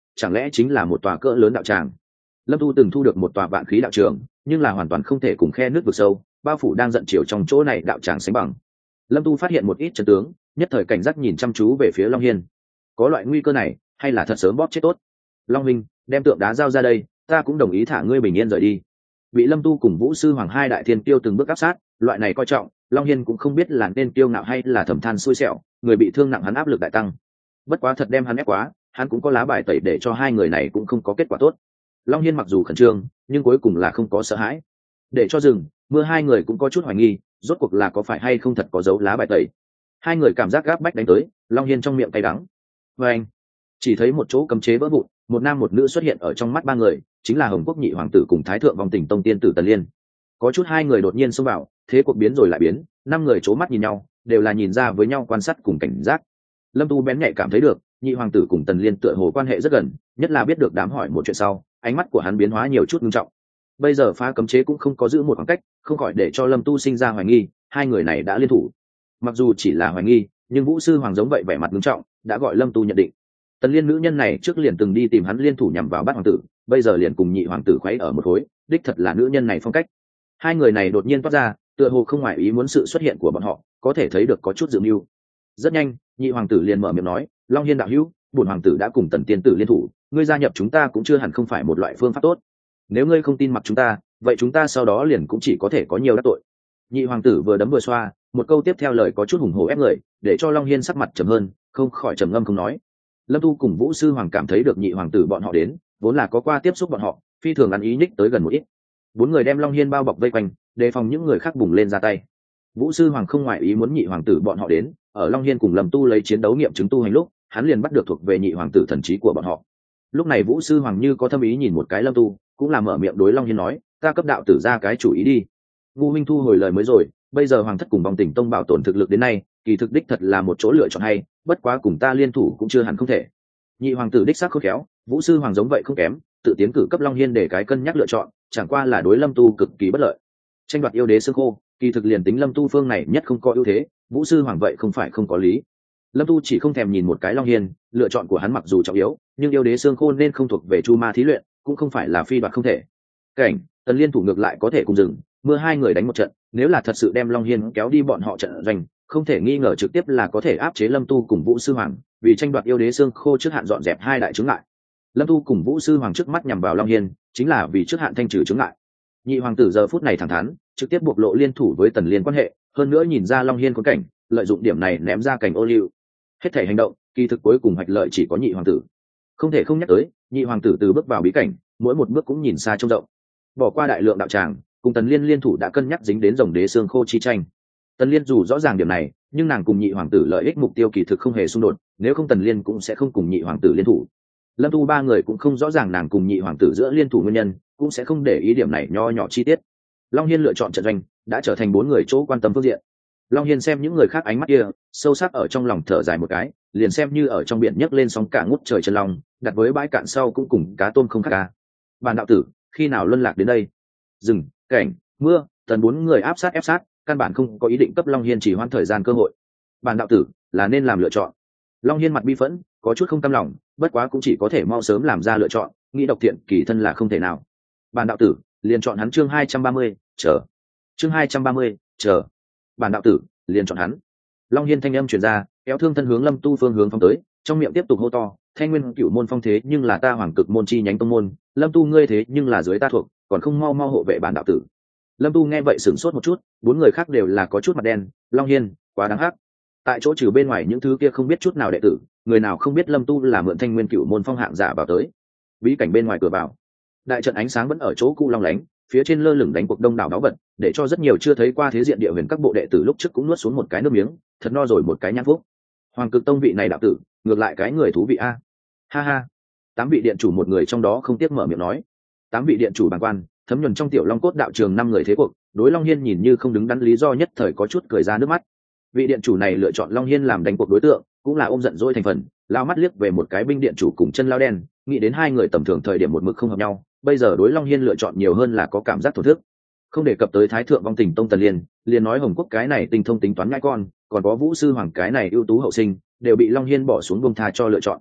chẳng lẽ chính là một tòa cỡ lớn đạo tràng? Lâm Tu từng thu được một tòa vạn khí đạo trường, nhưng là hoàn toàn không thể cùng khe nước vực sâu bao phủ đang giận chiều trong chỗ này đạo tràng sánh bằng. Lâm Tu phát hiện một ít chân tướng, nhất thời cảnh giác nhìn chăm chú về phía Long Hiên. Có loại nguy cơ này, hay là thật sớm bóp chết tốt. Long Minh, đem tượng đá giao ra đây, ta cũng đồng ý thả ngươi bình yên rời đi. Bị Lâm Tu cùng Vũ Sư Hoàng hai đại thiên tiêu từng bước áp sát, loại này coi trọng, Long Hiên cũng không biết là nên tiêu ngạo hay là thầm than xui xẻo, người bị thương nặng hắn áp lực đại tăng. Bất quá thật đem hắn ép quá, hắn cũng có lá bài tẩy để cho hai người này cũng không có kết quả tốt. Long Hiên mặc dù khẩn trương, nhưng cuối cùng là không có sợ hãi. Để cho rừng, mưa hai người cũng có chút hoài nghi, rốt cuộc là có phải hay không thật có dấu lá bài tẩy. Hai người cảm giác gáp bách đánh tới, Long Hiên trong miệng cay đắng. Và anh, chỉ thấy một chỗ cấm chế vỡ vụn, một nam một nữ xuất hiện ở trong mắt ba người, chính là Hồng Quốc nhị hoàng tử cùng Thái thượng vòng tỉnh tông tiên tử Tần Liên. Có chút hai người đột nhiên xông vào, thế cuộc biến rồi lại biến, năm người c mắt nhìn nhau, đều là nhìn ra với nhau quan sát cùng cảnh giác. Lâm Tu bén nhạy cảm thấy được, nhị hoàng tử cùng Tần Liên tựa hồ quan hệ rất gần, nhất là biết được đám hỏi một chuyện sau, ánh mắt của hắn biến hóa nhiều chút nghiêm trọng. Bây giờ phá cấm chế cũng không có giữ một khoảng cách, không khỏi để cho Lâm Tu sinh ra hoài nghi, hai người này đã liên thủ. Mặc dù chỉ là hoài nghi, nhưng Vũ Sư Hoàng giống vậy vẻ mặt nghiêm trọng, đã gọi Lâm Tu nhận định. Tần Liên nữ nhân này trước liền từng đi tìm hắn liên thủ nhằm vào Bát hoàng tử, bây giờ liền cùng nhị hoàng tử khuấy ở một khối, đích thật là nữ nhân này phong cách. Hai người này đột nhiên toát ra, tựa hồ không ngoài ý muốn sự xuất hiện của bọn họ, có thể thấy được có chút dự mưu. Rất nhanh, nhị hoàng tử liền mở miệng nói, Long Hiên đạo hữu, bổn hoàng tử đã cùng Tần tiên tử liên thủ, ngươi gia nhập chúng ta cũng chưa hẳn không phải một loại phương pháp tốt. Nếu ngươi không tin mặc chúng ta, vậy chúng ta sau đó liền cũng chỉ có thể có nhiều đắc tội. Nhị hoàng tử vừa đấm vừa xoa, một câu tiếp theo lời có chút hùng hổ ép người, để cho Long Hiên sắc mặt trầm hơn, không khỏi trầm ngâm không nói. Lâm Tu cùng Vũ Sư Hoàng cảm thấy được nhị hoàng tử bọn họ đến, vốn là có qua tiếp xúc bọn họ, phi thường ăn ý nhích tới gần một ít. Bốn người đem Long Hiên bao bọc vây quanh, đề phòng những người khác bùng lên ra tay. Vũ Sư Hoàng không ngoại ý muốn nhị hoàng tử bọn họ đến, ở Long Hiên cùng Lâm Tu lấy chiến đấu nghiệm chứng tu hành lúc, hắn liền bắt được thuộc về nhị hoàng tử thần trí của bọn họ. Lúc này Vũ Sư Hoàng như có thâm ý nhìn một cái Lâm Tu, cũng là mở miệng đối Long Hiên nói, ta cấp đạo tử ra cái chủ ý đi. Ngu Minh thu hồi lời mới rồi, bây giờ hoàng thất cùng vòng tỉnh tông bảo tồn thực lực đến nay, kỳ thực đích thật là một chỗ lựa chọn hay, bất quá cùng ta liên thủ cũng chưa hẳn không thể. Nhị hoàng tử đích xác khôn khéo, Vũ Sư Hoàng giống vậy không kém, tự tiến cử cấp Long Hiên để cái cân nhắc lựa chọn, chẳng qua là đối Lâm Tu cực kỳ bất lợi. Tranh đoạt yêu đế xương khô, kỳ thực liền tính Lâm Tu phương này nhất không có ưu thế, Vũ Sư Hoàng vậy không phải không có lý. Lâm Tu chỉ không thèm nhìn một cái Long Hiên, lựa chọn của hắn mặc dù trọng yếu, nhưng yêu đế xương khô nên không thuộc về Chu Ma thí luyện, cũng không phải là phi đoạt không thể. Cảnh, Tần Liên thủ ngược lại có thể cùng dừng, mưa hai người đánh một trận, nếu là thật sự đem Long Hiên kéo đi bọn họ trận doanh, không thể nghi ngờ trực tiếp là có thể áp chế Lâm Tu cùng Vũ Sư Hoàng, vì tranh đoạt yêu đế xương khô trước hạn dọn dẹp hai đại chướng ngại. Lâm Tu cùng Vũ Sư Hoàng trước mắt nhằm vào Long Hiên, chính là vì trước hạn thanh trừ chướng ngại. Nhị hoàng tử giờ phút này thẳng thắn, trực tiếp bộc lộ liên thủ với Tần Liên quan hệ, hơn nữa nhìn ra Long Hiên có cảnh, lợi dụng điểm này ném ra cảnh ô liu. Hết thể hành động, kỳ thực cuối cùng hoạch lợi chỉ có nhị hoàng tử. Không thể không nhắc tới, nhị hoàng tử từ bước vào bí cảnh, mỗi một bước cũng nhìn xa trông rộng. Bỏ qua đại lượng đạo tràng, cùng Tần Liên liên thủ đã cân nhắc dính đến rồng đế xương khô chi tranh. Tần Liên dù rõ ràng điểm này, nhưng nàng cùng nhị hoàng tử lợi ích mục tiêu kỳ thực không hề xung đột, nếu không Tần Liên cũng sẽ không cùng nhị hoàng tử liên thủ. Lâm Tu ba người cũng không rõ ràng nàng cùng nhị hoàng tử giữa liên thủ nguyên nhân, cũng sẽ không để ý điểm này nho nhỏ chi tiết. Long Hiên lựa chọn trận doanh, đã trở thành bốn người chỗ quan tâm phương diện. Long Hiên xem những người khác ánh mắt kia, sâu sắc ở trong lòng thở dài một cái, liền xem như ở trong biển nhấc lên sóng cả ngút trời chân long, đặt với bãi cạn sau cũng cùng cá tôm không khác cá. Bản đạo tử, khi nào luân lạc đến đây? Rừng, cảnh, mưa, Tần bốn người áp sát ép sát, căn bản không có ý định cấp Long Hiên chỉ hoãn thời gian cơ hội. Bản đạo tử là nên làm lựa chọn. Long Hiên mặt bi phẫn, có chút không cam lòng, bất quá cũng chỉ có thể mau sớm làm ra lựa chọn, nghĩ độc thiện kỳ thân là không thể nào. Bản đạo tử liền chọn hắn chương 230, chờ. Chương 230, chờ. Bản đạo tử liền chọn hắn. Long Hiên thanh âm truyền ra, kéo thương thân hướng Lâm Tu phương hướng phóng tới, trong miệng tiếp tục hô to, Thanh Nguyên Cửu môn phong thế nhưng là ta Hoàng Cực môn chi nhánh tông môn, Lâm Tu ngươi thế nhưng là dưới ta thuộc, còn không mau mau hộ vệ bản đạo tử. Lâm Tu nghe vậy sửng sốt một chút, bốn người khác đều là có chút mặt đen. Long Hiên quá đáng hắc. Tại chỗ trừ bên ngoài những thứ kia không biết chút nào đệ tử, người nào không biết Lâm Tu là mượn Thanh Nguyên Cửu môn phong hạng giả vào tới. Bí cảnh bên ngoài cửa vào, đại trận ánh sáng vẫn ở chỗ cũ long lánh, phía trên lơ lửng đánh cuộc đông đảo náo bật, để cho rất nhiều chưa thấy qua thế diện địa huyền các bộ đệ tử lúc trước cũng nuốt xuống một cái nước miếng, thật no rồi một cái nhãn phúc. Hoàng Cực tông vị này đạo tử, ngược lại cái người thú vị a. Ha ha. Tám vị điện chủ một người trong đó không tiếc mở miệng nói. Tám vị điện chủ bàng quan, thấm nhuần trong tiểu long cốt đạo trường năm người thế cuộc, đối Long Hiên nhìn như không đứng đắn lý do nhất thời có chút cười ra nước mắt. Vị điện chủ này lựa chọn Long Hiên làm đánh cuộc đối tượng, cũng là ôm giận dỗi thành phần, lao mắt liếc về một cái binh điện chủ cùng chân lao đen, nghĩ đến hai người tầm thường thời điểm một mực không hợp nhau, bây giờ đối Long Hiên lựa chọn nhiều hơn là có cảm giác thổ thức. Không đề cập tới Thái thượng vong tình tông Tần Liên, liền nói Hồng Quốc cái này tinh thông tính toán nhãi con, còn có Vũ Sư Hoàng cái này ưu tú hậu sinh, đều bị Long Hiên bỏ xuống buông tha cho lựa chọn.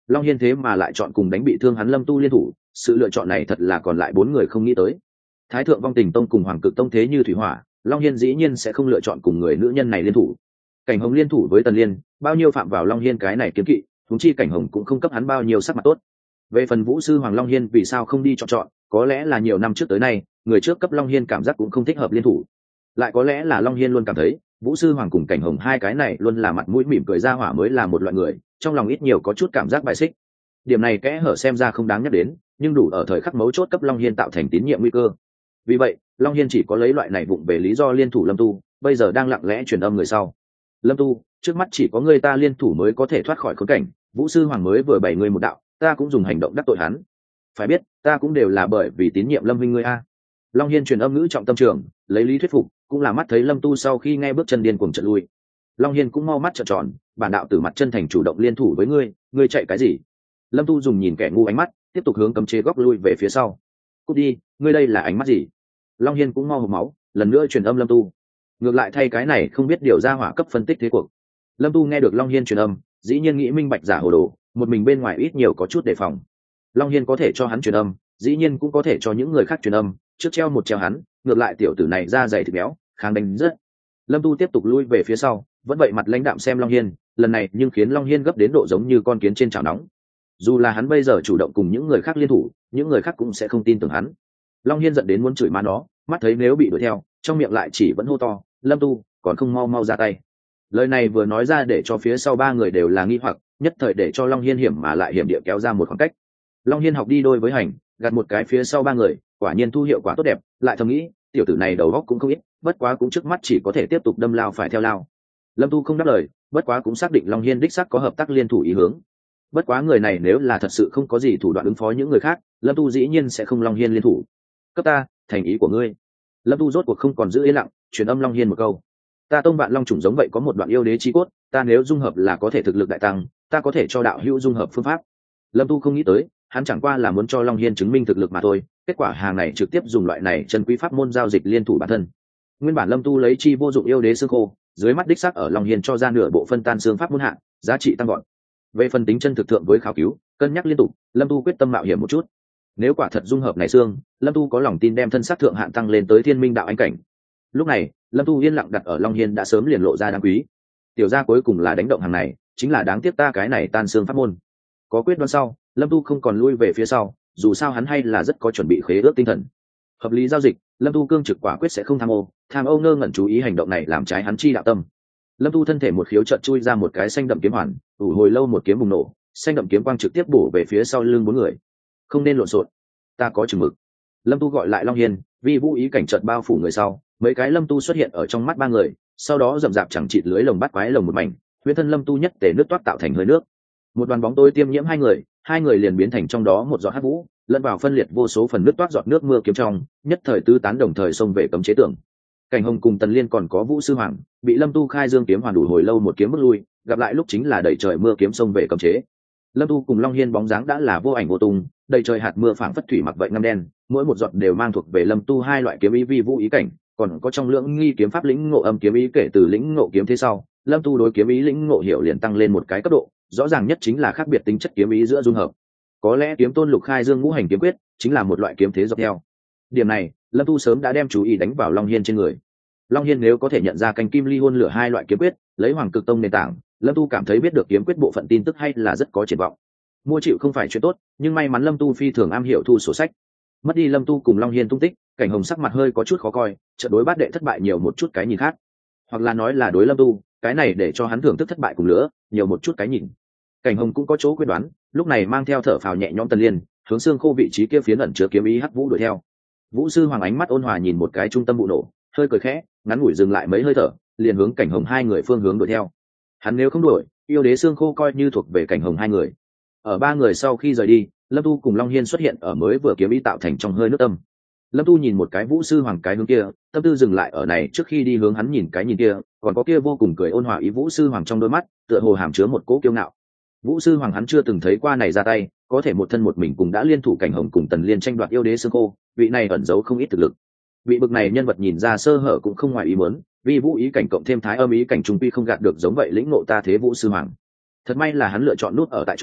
Long Hiên thế mà lại chọn cùng đánh bị thương hắn Lâm Tu liên thủ, sự lựa chọn này thật là còn lại 4 người không nghĩ tới. Thái thượng vong tình tông cùng Hoàng Cực tông thế như thủy hỏa, Long Hiên dĩ nhiên sẽ không lựa chọn cùng người nữ nhân này liên thủ. Cảnh Hồng liên thủ với Tần Liên, bao nhiêu phạm vào Long Hiên cái này kiếm kỵ, huống chi Cảnh Hồng cũng không cấp hắn bao nhiêu sắc mặt tốt. Về phần Vũ sư Hoàng Long Hiên vì sao không đi chọn, có lẽ là nhiều năm trước tới nay, người trước cấp Long Hiên cảm giác cũng không thích hợp liên thủ. Lại có lẽ là Long Hiên luôn cảm thấy, Vũ sư Hoàng cùng Cảnh Hồng hai cái này luôn là mặt mũi mỉm cười ra hỏa mới là một loại người, trong lòng ít nhiều có chút cảm giác bài xích. Điểm này kẽ hở xem ra không đáng nhắc đến, nhưng đủ ở thời khắc mấu chốt cấp Long Hiên tạo thành tín nhiệm nguy cơ. Vì vậy, Long Hiên chỉ có lấy loại này vụng về lý do liên thủ Lâm Tu, bây giờ đang lặng lẽ truyền âm người sau. Lâm Tu, trước mắt chỉ có người ta liên thủ mới có thể thoát khỏi khốn cảnh, Vũ sư Hoàng mới vừa bày ngươi một đạo, ta cũng dùng hành động đắc tội hắn. Phải biết, ta cũng đều là bởi vì tín nhiệm Lâm huynh ngươi a. Long Hiên truyền âm ngữ trọng tâm trường, lấy lý thuyết phục, cũng là mắt thấy Lâm Tu sau khi nghe bước chân điên cuồng trận lui. Long Hiên cũng mau mắt trợn tròn, bản đạo từ mặt chân thành chủ động liên thủ với ngươi, ngươi chạy cái gì? Lâm Tu dùng nhìn kẻ ngu ánh mắt, tiếp tục hướng cấm chế góc lui về phía sau. Cút đi, ngươi đây là ánh mắt gì? Long Hiên cũng mau hộc máu, lần nữa truyền âm Lâm Tu. Ngược lại thay cái này không biết điều ra hỏa cấp phân tích thế cuộc. Lâm Tu nghe được Long Hiên truyền âm, dĩ nhiên nghĩ minh bạch giả hồ đồ, một mình bên ngoài ít nhiều có chút đề phòng. Long Hiên có thể cho hắn truyền âm, dĩ nhiên cũng có thể cho những người khác truyền âm, trước treo một treo hắn, ngược lại tiểu tử này da dày thịt béo, kháng đánh rất. Lâm Tu tiếp tục lui về phía sau, vẫn vậy mặt lãnh đạm xem Long Hiên, lần này nhưng khiến Long Hiên gấp đến độ giống như con kiến trên chảo nóng. Dù là hắn bây giờ chủ động cùng những người khác liên thủ, những người khác cũng sẽ không tin tưởng hắn. Long Hiên giận đến muốn chửi má nó, mắt thấy nếu bị đuổi theo, trong miệng lại chỉ vẫn hô to, Lâm Tu, còn không mau mau ra tay. Lời này vừa nói ra để cho phía sau 3 người đều là nghi hoặc, nhất thời để cho Long Hiên hiểm mà lại hiểm địa kéo ra một khoảng cách. Long Hiên học đi đôi với hành, gạt một cái phía sau 3 người, quả nhiên thu hiệu quả tốt đẹp, lại thầm nghĩ, tiểu tử này đầu óc cũng không ít, bất quá cũng trước mắt chỉ có thể tiếp tục đâm lao phải theo lao. Lâm Tu không đáp lời, bất quá cũng xác định Long Hiên đích xác có hợp tác liên thủ ý hướng. Bất quá người này nếu là thật sự không có gì thủ đoạn ứng phó những người khác, Lâm Tu dĩ nhiên sẽ không Long Hiên liên thủ. Cấp ta, thành ý của ngươi. Lâm Tu rốt cuộc không còn giữ yên lặng, truyền âm Long Hiên một câu. Ta tông vạn long chủng giống vậy có một đoạn yêu đế chi cốt, ta nếu dung hợp là có thể thực lực đại tăng, ta có thể cho đạo hữu dung hợp phương pháp. Lâm Tu không nghĩ tới, hắn chẳng qua là muốn cho Long Hiên chứng minh thực lực mà thôi, kết quả hàng này trực tiếp dùng loại này chân quý pháp môn giao dịch liên thủ bản thân. Nguyên bản Lâm Tu lấy chi vô dụng yêu đế xương khô, dưới mắt đích xác ở Long Hiên cho ra nửa bộ phân tan xương pháp môn hạng, giá trị tăng gọn. Về phần tính chân thực thượng với khảo cứu, cân nhắc liên tục, Lâm Tu quyết tâm mạo hiểm một chút. Nếu quả thật dung hợp này xương, Lâm Tu có lòng tin đem thân xác thượng hạn tăng lên tới thiên minh đạo anh cảnh. Lúc này, Lâm Tu yên lặng đặt ở Long Hiên đã sớm liền lộ ra đáng quý. Tiểu gia cuối cùng là đánh động hàng này, chính là đáng tiếc ta cái này tan xương pháp môn. Có quyết đoán sau, Lâm Tu không còn lui về phía sau, dù sao hắn hay là rất có chuẩn bị khế ước tinh thần. Hợp lý giao dịch, Lâm Tu cương trực quả quyết sẽ không tham ô ngơ ngẩn chú ý hành động này làm trái hắn chi đạo tâm. Lâm Tu thân thể một khiếu chợt chui ra một cái xanh đậm kiếm hoàn, ủ hồi lâu một kiếm bùng nổ, xanh đậm kiếm quang trực tiếp bổ về phía sau lưng 4 người. Không nên lộn xộn, ta có chừng mực. Lâm Tu gọi lại Long Hiên, vì vũ ý cảnh chợt bao phủ người sau, mấy cái Lâm Tu xuất hiện ở trong mắt 3 người, sau đó rậm rạp chẳng chịt lưới lồng bắt quái lồng một mảnh, huyễn thân Lâm Tu nhất tề nước toát tạo thành hơi nước. Một đoàn bóng tối tiêm nhiễm 2 người liền biến thành trong đó một giọt hắc vũ, lẫn vào phân liệt vô số phần nước toát giọt nước mưa kiếm trong, nhất thời tứ tán đồng thời xông về cấm chế tường. Cảnh Hồng cùng Tần Liên còn có Vũ sư Hoàng, bị Lâm Tu khai dương kiếm hoàn đủ hồi lâu một kiếm bước lui, gặp lại lúc chính là đẩy trời mưa kiếm xông về cấm chế. Lâm Tu cùng Long Hiên bóng dáng đã là vô ảnh vô tung, đầy trời hạt mưa phảng phất thủy mặc vậy ngăm đen, mỗi một giọt đều mang thuộc về Lâm Tu 2 loại kiếm ý vi vũ ý cảnh, còn có trong lượng nghi kiếm pháp lĩnh ngộ âm kiếm ý kể từ lĩnh ngộ kiếm thế sau, Lâm Tu đối kiếm ý lĩnh ngộ hiểu liền tăng lên một cái cấp độ, rõ ràng nhất chính là khác biệt tính chất kiếm ý giữa dung hợp. Có lẽ kiếm tôn lục khai dương ngũ hành kiếm quyết chính là một loại kiếm thế dọc theo. Điểm này, Lâm Tu sớm đã đem chú ý đánh vào Long Hiên trên người. Long Hiên nếu có thể nhận ra canh kim ly hôn lửa 2 loại kiếm quyết, lấy Hoàng Cực Tông nền tảng, Lâm Tu cảm thấy biết được kiếm quyết bộ phận tin tức hay là rất có triển vọng. Mua chịu không phải chuyện tốt, nhưng may mắn Lâm Tu phi thường am hiểu thu sổ sách. Mất đi Lâm Tu cùng Long Hiên tung tích, Cảnh Hồng sắc mặt hơi có chút khó coi, trận đối bát đệ thất bại nhiều một chút cái nhìn khác, hoặc là nói là đối Lâm Tu, cái này để cho hắn thưởng thức thất bại cùng lứa, nhiều một chút cái nhìn. Cảnh Hồng cũng có chỗ quyết đoán, lúc này mang theo thở phào nhẹ nhõm Tần Liên, hướng xương khô vị trí kia phiến ẩn chứa kiếm ý hắc vũ đuổi theo. Vũ sư Hoàng ánh mắt ôn hòa nhìn một cái trung tâm vụ nổ, hơi cười khẽ, ngắn ngủi dừng lại mấy hơi thở, liền hướng Cảnh Hồng 2 người phương hướng đuổi theo. Hắn nếu không đuổi, yêu đế xương khô coi như thuộc về Cảnh Hồng 2 người. Ở 3 người sau khi rời đi, Lâm Tu cùng Long Hiên xuất hiện ở mới vừa kiếm ý tạo thành trong hơi nước tâm. Lâm Tu nhìn một cái Vũ sư Hoàng cái hướng kia, tâm tư dừng lại ở này trước khi đi hướng hắn nhìn cái nhìn kia, còn có kia vô cùng cười ôn hòa ý Vũ sư Hoàng trong đôi mắt, tựa hồ hàm chứa một cỗ kiêu ngạo. Vũ sư Hoàng hắn chưa từng thấy qua này ra tay, có thể một thân một mình cùng đã liên thủ Cảnh Hồng cùng Tần Liên tranh đoạt yêu đế xương khô, vị này ẩn giấu không ít thực lực. Vị bực này nhân vật nhìn ra sơ hở cũng không ngoài ý muốn, vì vũ ý cảnh cộng thêm thái âm ý cảnh trung quy không gạt được giống vậy lĩnh ngộ ta thế Vũ sư Hoàng. Thật may là hắn lựa chọn nút ở tại chỗ,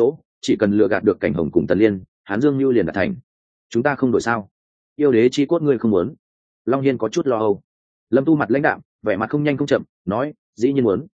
chỉ cần lừa gạt được Cảnh Hồng cùng Tần Liên, hắn Dương Nhu liền đạt thành. Chúng ta không đổi sao? Yêu đế chi cốt ngươi không muốn? Long Hiên có chút lo âu. Lâm Tu mặt lãnh đạm, vẻ mặt không nhanh không chậm, nói, dĩ nhiên muốn.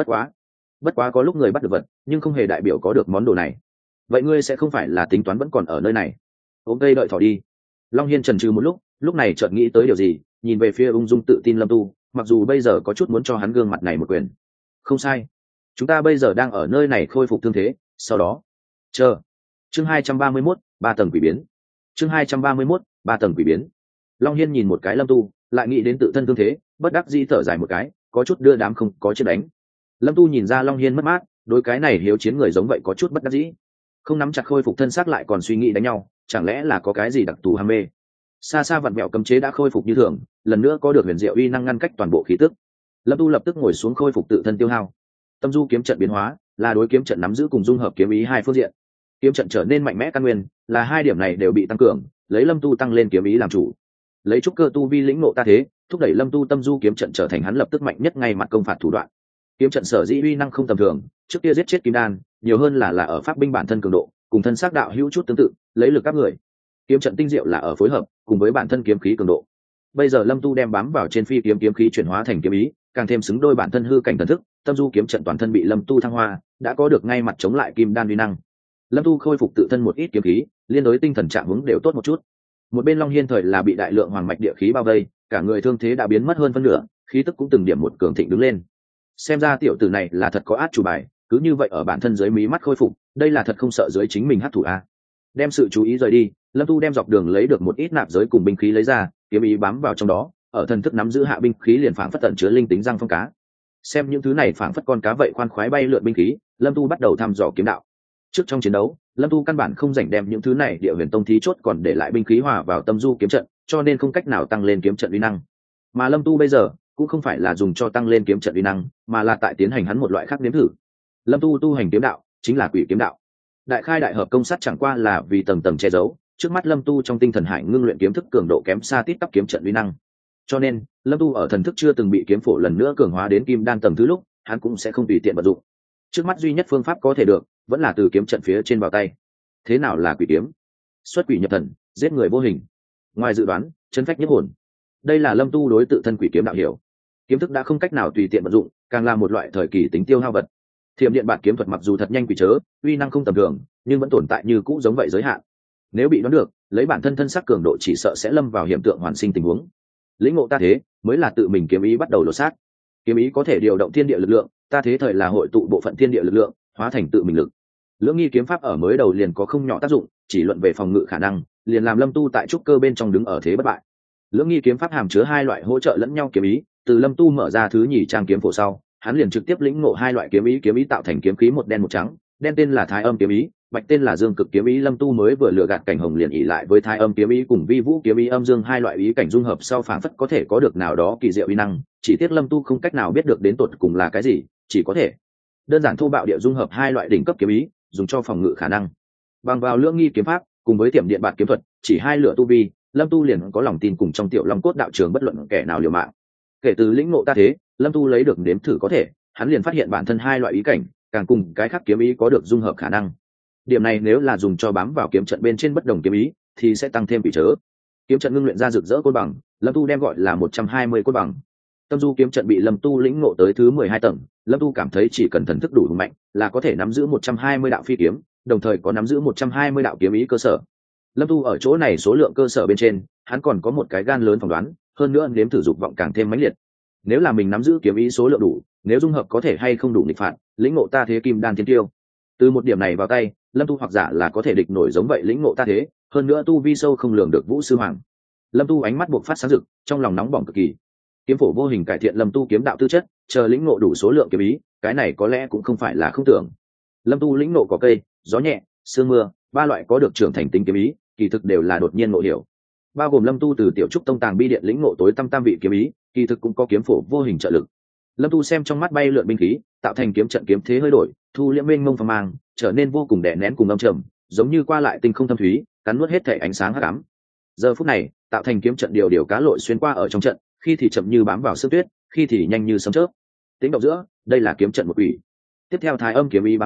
Bất quá có lúc người bắt được vật, nhưng không hề đại biểu có được món đồ này. Vậy ngươi sẽ không phải là tính toán vẫn còn ở nơi này? Ôm cây đợi thỏ đi. Long Hiên chần chừ một lúc này chợt nghĩ tới điều gì, nhìn về phía ung dung tự tin Lâm Tu, mặc dù bây giờ có chút muốn cho hắn gương mặt này một quyền. Không sai, chúng ta bây giờ đang ở nơi này khôi phục thương thế, sau đó chờ. Chương 231, 3 tầng quỷ biến. Chương 231, 3 tầng quỷ biến. Long Hiên nhìn một cái Lâm Tu, lại nghĩ đến tự thân thương thế, bất đắc dĩ thở dài một cái, có chút đưa đám không có chết đánh. Lâm Tu nhìn ra Long Hiên mất mát, đối cái này hiếu chiến người giống vậy có chút bất đắc dĩ. Không nắm chặt khôi phục thân xác lại còn suy nghĩ đánh nhau, chẳng lẽ là có cái gì đặc thù ham mê? Xa xa vặn vẹo cấm chế đã khôi phục như thường, lần nữa có được huyền diệu uy năng ngăn cách toàn bộ khí tức. Lâm Tu lập tức ngồi xuống khôi phục tự thân tiêu hao. Tâm du kiếm trận biến hóa là đối kiếm trận nắm giữ cùng dung hợp kiếm ý hai phương diện. Kiếm trận trở nên mạnh mẽ căn nguyên, là hai điểm này đều bị tăng cường, lấy Lâm Tu tăng lên kiếm ý làm chủ. Lấy trúc cơ tu vi lĩnh ngộ ta thế, thúc đẩy Lâm Tu tâm du kiếm trận trở thành hắn lập tức mạnh nhất ngay mặt công phạt thủ đoạn. Kiếm trận sở dĩ uy năng không tầm thường, trước kia giết chết kim đan, nhiều hơn là ở pháp binh bản thân cường độ, cùng thân xác đạo hữu chút tương tự, lấy lực các người. Kiếm trận tinh diệu là ở phối hợp cùng với bản thân kiếm khí cường độ. Bây giờ Lâm Tu đem bám vào trên phi kiếm kiếm khí chuyển hóa thành kiếm ý, càng thêm xứng đôi bản thân hư cảnh thần thức, tâm du kiếm trận toàn thân bị Lâm Tu thăng hoa, đã có được ngay mặt chống lại kim đan uy năng. Lâm Tu khôi phục tự thân một ít kiếm khí, liên đối tinh thần trạng hướng đều tốt một chút. Một bên Long Hiên thời là bị đại lượng hoàng mạch địa khí bao vây, cả người thương thế đã biến mất hơn phân nửa, khí tức cũng từng điểm một cường thịnh đứng lên. Xem ra tiểu tử này là thật có át chủ bài, cứ như vậy ở bản thân dưới mí mắt khôi phục, đây là thật không sợ dưới chính mình hắc thủ a. Đem sự chú ý rời đi, Lâm Tu đem dọc đường lấy được một ít nạp giới cùng binh khí lấy ra, kiếm ý bám vào trong đó, ở thần thức nắm giữ hạ binh khí liền phảng phất tận chứa linh tính răng phong cá. Xem những thứ này phảng phất con cá vậy khoan khoái bay lượn binh khí, Lâm Tu bắt đầu thăm dò kiếm đạo. Trước trong chiến đấu, Lâm Tu căn bản không rảnh đem những thứ này địa huyền tông thí chốt còn để lại binh khí hòa vào tâm du kiếm trận, cho nên không cách nào tăng lên kiếm trận uy năng. Mà Lâm Tu bây giờ cũng không phải là dùng cho tăng lên kiếm trận uy năng, mà là tại tiến hành hắn một loại khác nếm thử. Lâm Tu tu hành kiếm đạo chính là quỷ kiếm đạo. Đại khai đại hợp công sát chẳng qua là vì tầng tầng che giấu, trước mắt Lâm Tu trong tinh thần hải ngưng luyện kiếm thức cường độ kém xa tít tắp kiếm trận uy năng. Cho nên, Lâm Tu ở thần thức chưa từng bị kiếm phổ lần nữa cường hóa đến kim đan tầng thứ lúc, hắn cũng sẽ không tùy tiện vận dụng. Trước mắt duy nhất phương pháp có thể được, vẫn là từ kiếm trận phía trên vào tay. Thế nào là quỷ kiếm? Xuất quỷ nhập thần, giết người vô hình. Ngoài dự đoán, chấn phách nhất hồn. Đây là Lâm Tu đối tự thân quỷ kiếm đạo hiểu. Kiếm thức đã không cách nào tùy tiện vận dụng, càng là một loại thời kỳ tính tiêu hao vật. Thiểm điện bản kiếm thuật mặc dù thật nhanh quỷ chớ, uy năng không tầm thường, nhưng vẫn tồn tại như cũ giống vậy giới hạn. Nếu bị đoán được, lấy bản thân thân sắc cường độ chỉ sợ sẽ lâm vào hiện tượng hoàn sinh tình huống. Lĩnh ngộ ta thế, mới là tự mình kiếm ý bắt đầu lột xác. Kiếm ý có thể điều động thiên địa lực lượng, ta thế thời là hội tụ bộ phận thiên địa lực lượng, hóa thành tự mình lực. Lưỡng nghi kiếm pháp ở mới đầu liền có không nhỏ tác dụng, chỉ luận về phòng ngự khả năng, liền làm Lâm Tu tại trúc cơ bên trong đứng ở thế bất bại. Lưỡng nghi kiếm pháp hàm chứa hai loại hỗ trợ lẫn nhau kiếm ý, từ Lâm Tu mở ra thứ nhì trang kiếm phổ sau, hắn liền trực tiếp lĩnh ngộ hai loại kiếm ý tạo thành kiếm khí một đen một trắng, đen tên là Thái Âm kiếm ý, bạch tên là Dương Cực kiếm ý. Lâm Tu mới vừa lừa gạt Cảnh Hồng liền ỷ lại với Thái Âm kiếm ý cùng Vi Vũ kiếm ý âm dương hai loại ý cảnh dung hợp sau phảng phất có thể có được nào đó kỳ diệu uy năng, chỉ tiếc Lâm Tu không cách nào biết được đến tột cùng là cái gì, chỉ có thể đơn giản thô bạo địa dung hợp hai loại đỉnh cấp kiếm ý, dùng cho phòng ngự khả năng. Bằng vào lưỡng nghi kiếm pháp cùng với tiệm điện bạt kiếm thuật, chỉ hai lửa tu vi, Lâm Tu liền có lòng tin cùng trong Tiểu Long cốt đạo trường bất luận kẻ nào liều mạng. Kể từ lĩnh ngộ ta thế, Lâm Tu lấy được nếm thử có thể, hắn liền phát hiện bản thân hai loại ý cảnh, càng cùng cái khác kiếm ý có được dung hợp khả năng. Điểm này nếu là dùng cho bám vào kiếm trận bên trên bất đồng kiếm ý, thì sẽ tăng thêm vị chớ. Kiếm trận ngưng luyện ra rực rỡ côn bằng, Lâm Tu đem gọi là 120 côn bằng. Tâm du kiếm trận bị Lâm Tu lĩnh ngộ tới thứ 12 tầng, Lâm Tu cảm thấy chỉ cần thần thức đủ mạnh, là có thể nắm giữ 120 đạo phi kiếm, đồng thời có nắm giữ 120 đạo kiếm ý cơ sở. Lâm Tu ở chỗ này số lượng cơ sở bên trên, hắn còn có một cái gan lớn phỏng đoán, hơn nữa nếm thử dục vọng càng thêm mãnh liệt. Nếu là mình nắm giữ kiếm ý số lượng đủ, nếu dung hợp có thể hay không đủ nghịch phạt, lĩnh ngộ ta thế kim đan thiên tiêu. Từ một điểm này vào tay, Lâm Tu hoặc giả là có thể địch nổi giống vậy lĩnh ngộ ta thế, hơn nữa tu vi sâu không lường được Vũ sư hoàng. Lâm Tu ánh mắt buộc phát sáng rực, trong lòng nóng bỏng cực kỳ. Kiếm phổ vô hình cải thiện Lâm Tu kiếm đạo tư chất, chờ lĩnh ngộ đủ số lượng kiếm ý, cái này có lẽ cũng không phải là không tưởng. Lâm Tu lĩnh ngộ có cây, gió nhẹ, sương mưa, ba loại có được trưởng thành tính kiếm ý, kỳ thực đều là đột nhiên ngộ hiểu. Bao gồm Lâm Tu từ tiểu trúc tông tàng bi điện lĩnh ngộ tối tam vị kiếm ý, kỳ thực cũng có kiếm phổ vô hình trợ lực. Lâm Tu xem trong mắt bay lượn binh khí, tạo thành kiếm trận kiếm thế hơi đổi, thu liễm mênh mông phong mang, trở nên vô cùng đè nén cùng âm trầm, giống như qua lại tinh không thâm thúy, cắn nuốt hết thể ánh sáng hắc ám. Giờ phút này, tạo thành kiếm trận điều cá lội xuyên qua ở trong trận, khi thì chậm như bám vào sương tuyết, khi thì nhanh như sấm chớp. Tính động giữa, đây là kiếm trận một quỷ. Tiếp theo Thái Âm kiếm ý bám vào,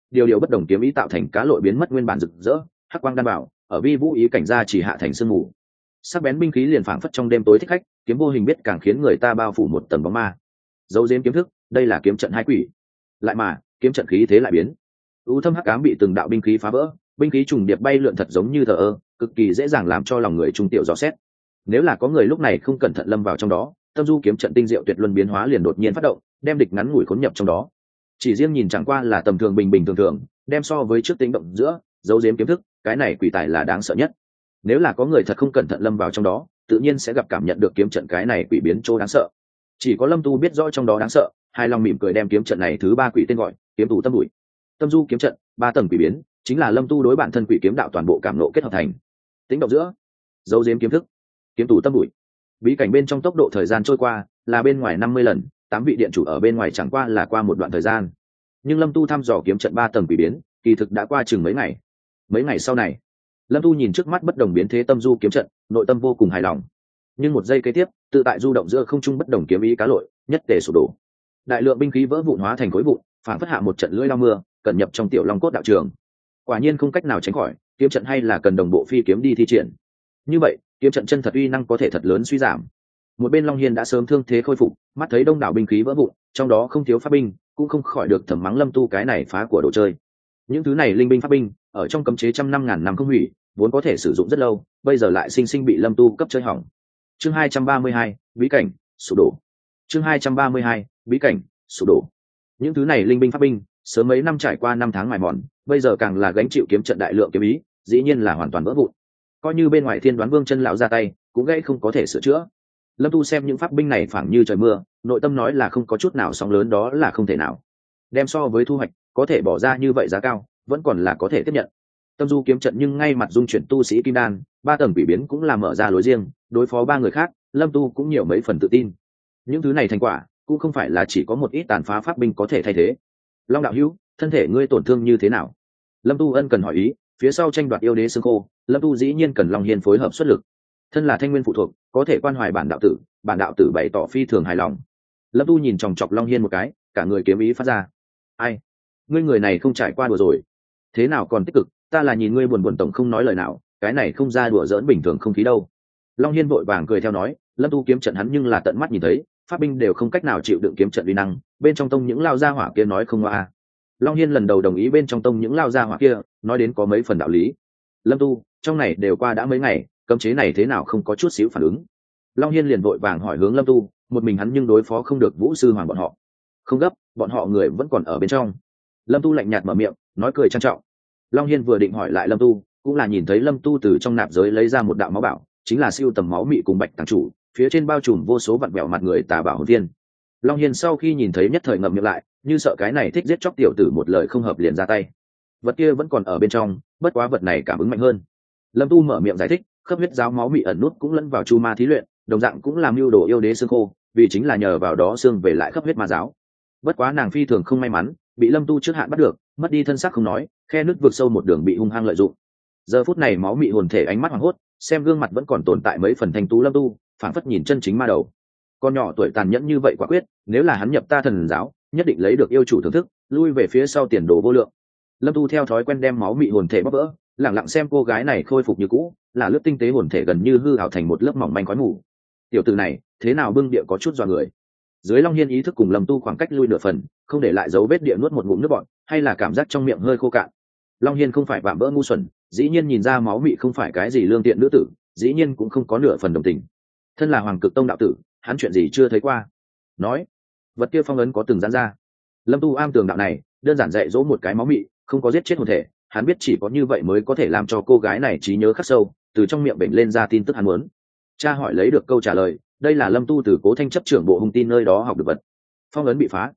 điều bất đồng kiếm ý tạo thành cá lội biến mất nguyên bản rực rỡ hắc quang đan bảo, ở vi vũ ý cảnh ra chỉ hạ thành sương mù. Sắc bén binh khí liền phảng phất trong đêm tối thích khách, kiếm vô hình biết càng khiến người ta bao phủ một tầng bóng ma. Dấu diếm kiếm thức, đây là kiếm trận hai quỷ. Lại mà, kiếm trận khí thế lại biến. U thâm hắc ám bị từng đạo binh khí phá vỡ, binh khí trùng điệp bay lượn thật giống như thờ ơ, cực kỳ dễ dàng làm cho lòng người trung tiểu dò xét. Nếu là có người lúc này không cẩn thận lâm vào trong đó, tâm du kiếm trận tinh diệu tuyệt luân biến hóa liền đột nhiên phát động, đem địch ngắn ngủi khốn nhập trong đó. Chỉ riêng nhìn chẳng qua là tầm thường bình bình thường thường, đem so với trước tính động giữa, dấu diếm kiếm thức, cái này quỷ tài là đáng sợ nhất. Nếu là có người thật không cẩn thận lâm vào trong đó, tự nhiên sẽ gặp cảm nhận được kiếm trận cái này quỷ biến chỗ đáng sợ. Chỉ có Lâm Tu biết rõ trong đó đáng sợ, hai lòng mỉm cười đem kiếm trận này thứ ba quỷ tên gọi, kiếm tù tâm bụi. Tâm du kiếm trận, ba tầng quỷ biến, chính là Lâm Tu đối bản thân quỷ kiếm đạo toàn bộ cảm nộ kết hợp thành. Tính động giữa, dấu diếm kiếm thức, kiếm tù tâm bụi. Bí cảnh bên trong tốc độ thời gian trôi qua, là bên ngoài 50 lần, 8 vị điện chủ ở bên ngoài chẳng qua là qua một đoạn thời gian. Nhưng Lâm Tu thăm dò kiếm trận ba tầng quỷ biến, kỳ thực đã qua chừng mấy ngày. Mấy ngày sau này, Lâm Tu nhìn trước mắt bất đồng biến thế tâm du kiếm trận, nội tâm vô cùng hài lòng. Nhưng một giây kế tiếp, tự tại du động giữa không trung bất đồng kiếm ý cá lội, nhất tề sụp đổ. Đại lượng binh khí vỡ vụn hóa thành khối vụn, phản phất hạ một trận lưỡi lao mưa, cẩn nhập trong tiểu long cốt đạo trường. Quả nhiên không cách nào tránh khỏi, kiếm trận hay là cần đồng bộ phi kiếm đi thi triển. Như vậy, kiếm trận chân thật uy năng có thể thật lớn suy giảm. Một bên Long Hiên đã sớm thương thế khôi phục, mắt thấy đông đảo binh khí vỡ vụn, trong đó không thiếu pháp binh, cũng không khỏi được thầm mắng Lâm Tu cái này phá của đồ chơi. Những thứ này linh binh pháp binh, ở trong cấm chế trăm năm ngàn năm không hủy, vốn có thể sử dụng rất lâu, bây giờ lại sinh sinh bị Lâm Tu cấp chơi hỏng. Chương 232, bí cảnh sụp đổ. Chương 232, bí cảnh sụp đổ. Những thứ này linh binh pháp binh, sớm mấy năm trải qua năm tháng mài mòn, bây giờ càng là gánh chịu kiếm trận đại lượng kiếm ý, dĩ nhiên là hoàn toàn vỡ vụn. Coi như bên ngoài Thiên Đoán Vương chân lão ra tay, cũng gãy không có thể sửa chữa. Lâm Tu xem những pháp binh này phảng như trời mưa, nội tâm nói là không có chút nào sóng lớn đó là không thể nào. Đem so với thu hoạch, có thể bỏ ra như vậy giá cao, vẫn còn là có thể tiếp nhận. Tâm du kiếm trận nhưng ngay mặt dung chuyển tu sĩ kim đan, ba tầng quỷ biến cũng là mở ra lối riêng, đối phó ba người khác, Lâm Tu cũng nhiều mấy phần tự tin. Những thứ này thành quả, cũng không phải là chỉ có một ít tàn phá pháp binh có thể thay thế. Long đạo hữu, thân thể ngươi tổn thương như thế nào? Lâm Tu ân cần hỏi ý, phía sau tranh đoạt yêu đế xương khô, Lâm Tu dĩ nhiên cần Long Hiên phối hợp xuất lực. Thân là thanh nguyên phụ thuộc, có thể quan hoài bản đạo tử bày tỏ phi thường hài lòng. Lâm Tu nhìn chòng chọc Long Hiên một cái, cả người kiếm ý phát ra. Ai? Ngươi người này không trải qua đùa rồi. Thế nào còn tích cực, ta là nhìn ngươi buồn buồn tổng không nói lời nào, cái này không ra đùa giỡn bình thường không khí đâu. Long Hiên vội vàng cười theo nói, Lâm Tu kiếm trận hắn nhưng là tận mắt nhìn thấy, pháp binh đều không cách nào chịu đựng kiếm trận uy năng, bên trong tông những lao gia hỏa kia nói không loa. Long Hiên lần đầu đồng ý bên trong tông những lao gia hỏa kia, nói đến có mấy phần đạo lý. Lâm Tu, trong này đều qua đã mấy ngày, cấm chế này thế nào không có chút xíu phản ứng? Long Hiên liền vội vàng hỏi hướng Lâm Tu, một mình hắn nhưng đối phó không được Vũ sư hoàng bọn họ. Không gấp, bọn họ người vẫn còn ở bên trong. Lâm Tu lạnh nhạt mở miệng, nói cười trang trọng. Long Hiên vừa định hỏi lại Lâm Tu, cũng là nhìn thấy Lâm Tu từ trong nạp giới lấy ra một đạo máu bảo, chính là siêu tầm máu mị cùng bạch tàng chủ, phía trên bao trùm vô số vặn vẹo mặt người tà bảo hồn viên. Long Hiên sau khi nhìn thấy nhất thời ngậm miệng lại, như sợ cái này thích giết chóc tiểu tử một lời không hợp liền ra tay. Vật kia vẫn còn ở bên trong, bất quá vật này cảm ứng mạnh hơn. Lâm Tu mở miệng giải thích, khớp huyết giáo máu mị ẩn nút cũng lẫn vào chu ma thí luyện, đồng dạng cũng làm mưu đồ yêu đế xương khô, vì chính là nhờ vào đó xương về lại khớp huyết ma giáo. Bất quá nàng phi thường không may mắn, bị Lâm Tu trước hạn bắt được, mất đi thân xác không nói, khe nứt vượt sâu một đường bị hung hăng lợi dụng. Giờ phút này máu mị hồn thể ánh mắt hoảng hốt, xem gương mặt vẫn còn tồn tại mấy phần thanh tú Lâm Tu, phảng phất nhìn chân chính ma đầu. Con nhỏ tuổi tàn nhẫn như vậy quả quyết, nếu là hắn nhập ta thần giáo, nhất định lấy được yêu chủ thưởng thức, lui về phía sau tiền đồ vô lượng. Lâm Tu theo thói quen đem máu mị hồn thể bóp vỡ, lẳng lặng xem cô gái này khôi phục như cũ, là lướt tinh tế hồn thể gần như hư ảo thành một lớp mỏng manh khói mù. Tiểu tử này, thế nào bưng địa có chút dọa người. Dưới Long Hiên ý thức cùng Lâm Tu khoảng cách lui nửa phần, không để lại dấu vết địa nuốt một ngụm nước bọt, hay là cảm giác trong miệng hơi khô cạn. Long Hiên không phải vạm vỡ ngu xuẩn, dĩ nhiên nhìn ra máu mị không phải cái gì lương thiện nữ tử, dĩ nhiên cũng không có nửa phần đồng tình. Thân là Hoàng Cực Tông đạo tử, hắn chuyện gì chưa thấy qua. Nói, vật kia phong ấn có từng giãn ra. Lâm Tu am tường đạo này, đơn giản dạy dỗ một cái máu mị, không có giết chết hồn thể, hắn biết chỉ có như vậy mới có thể làm cho cô gái này trí nhớ khắc sâu, từ trong miệng bệnh lên ra tin tức hắn muốn. Cha hỏi lấy được câu trả lời, đây là Lâm Tu từ Cố Thanh chấp trưởng bộ hung tin nơi đó học được vật. Phong ấn bị phá,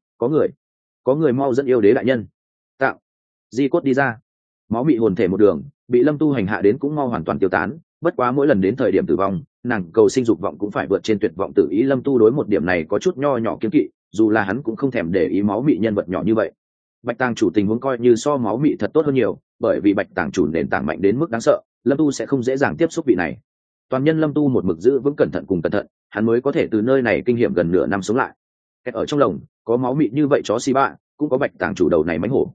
có người mau dẫn yêu đế đại nhân. Tạo, di cốt đi ra. Máu mị hồn thể một đường, bị Lâm Tu hành hạ đến cũng mau hoàn toàn tiêu tán, bất quá mỗi lần đến thời điểm tử vong, nàng cầu sinh dục vọng cũng phải vượt trên tuyệt vọng tự ý. Lâm Tu đối một điểm này có chút nho nhỏ kiêng kỵ, dù là hắn cũng không thèm để ý máu mị nhân vật nhỏ như vậy. Bạch Tàng chủ tình huống coi như so máu mị thật tốt hơn nhiều, bởi vì Bạch Tàng chủ nền tảng mạnh đến mức đáng sợ, Lâm Tu sẽ không dễ dàng tiếp xúc vị này. Toàn nhân Lâm Tu một mực giữ vững cẩn thận cùng cẩn thận, hắn mới có thể từ nơi này kinh nghiệm gần nửa năm sống lại. Ở trong lồng có máu mị như vậy chó xi bạ, cũng có Bạch Tàng chủ đầu này mánh hổ.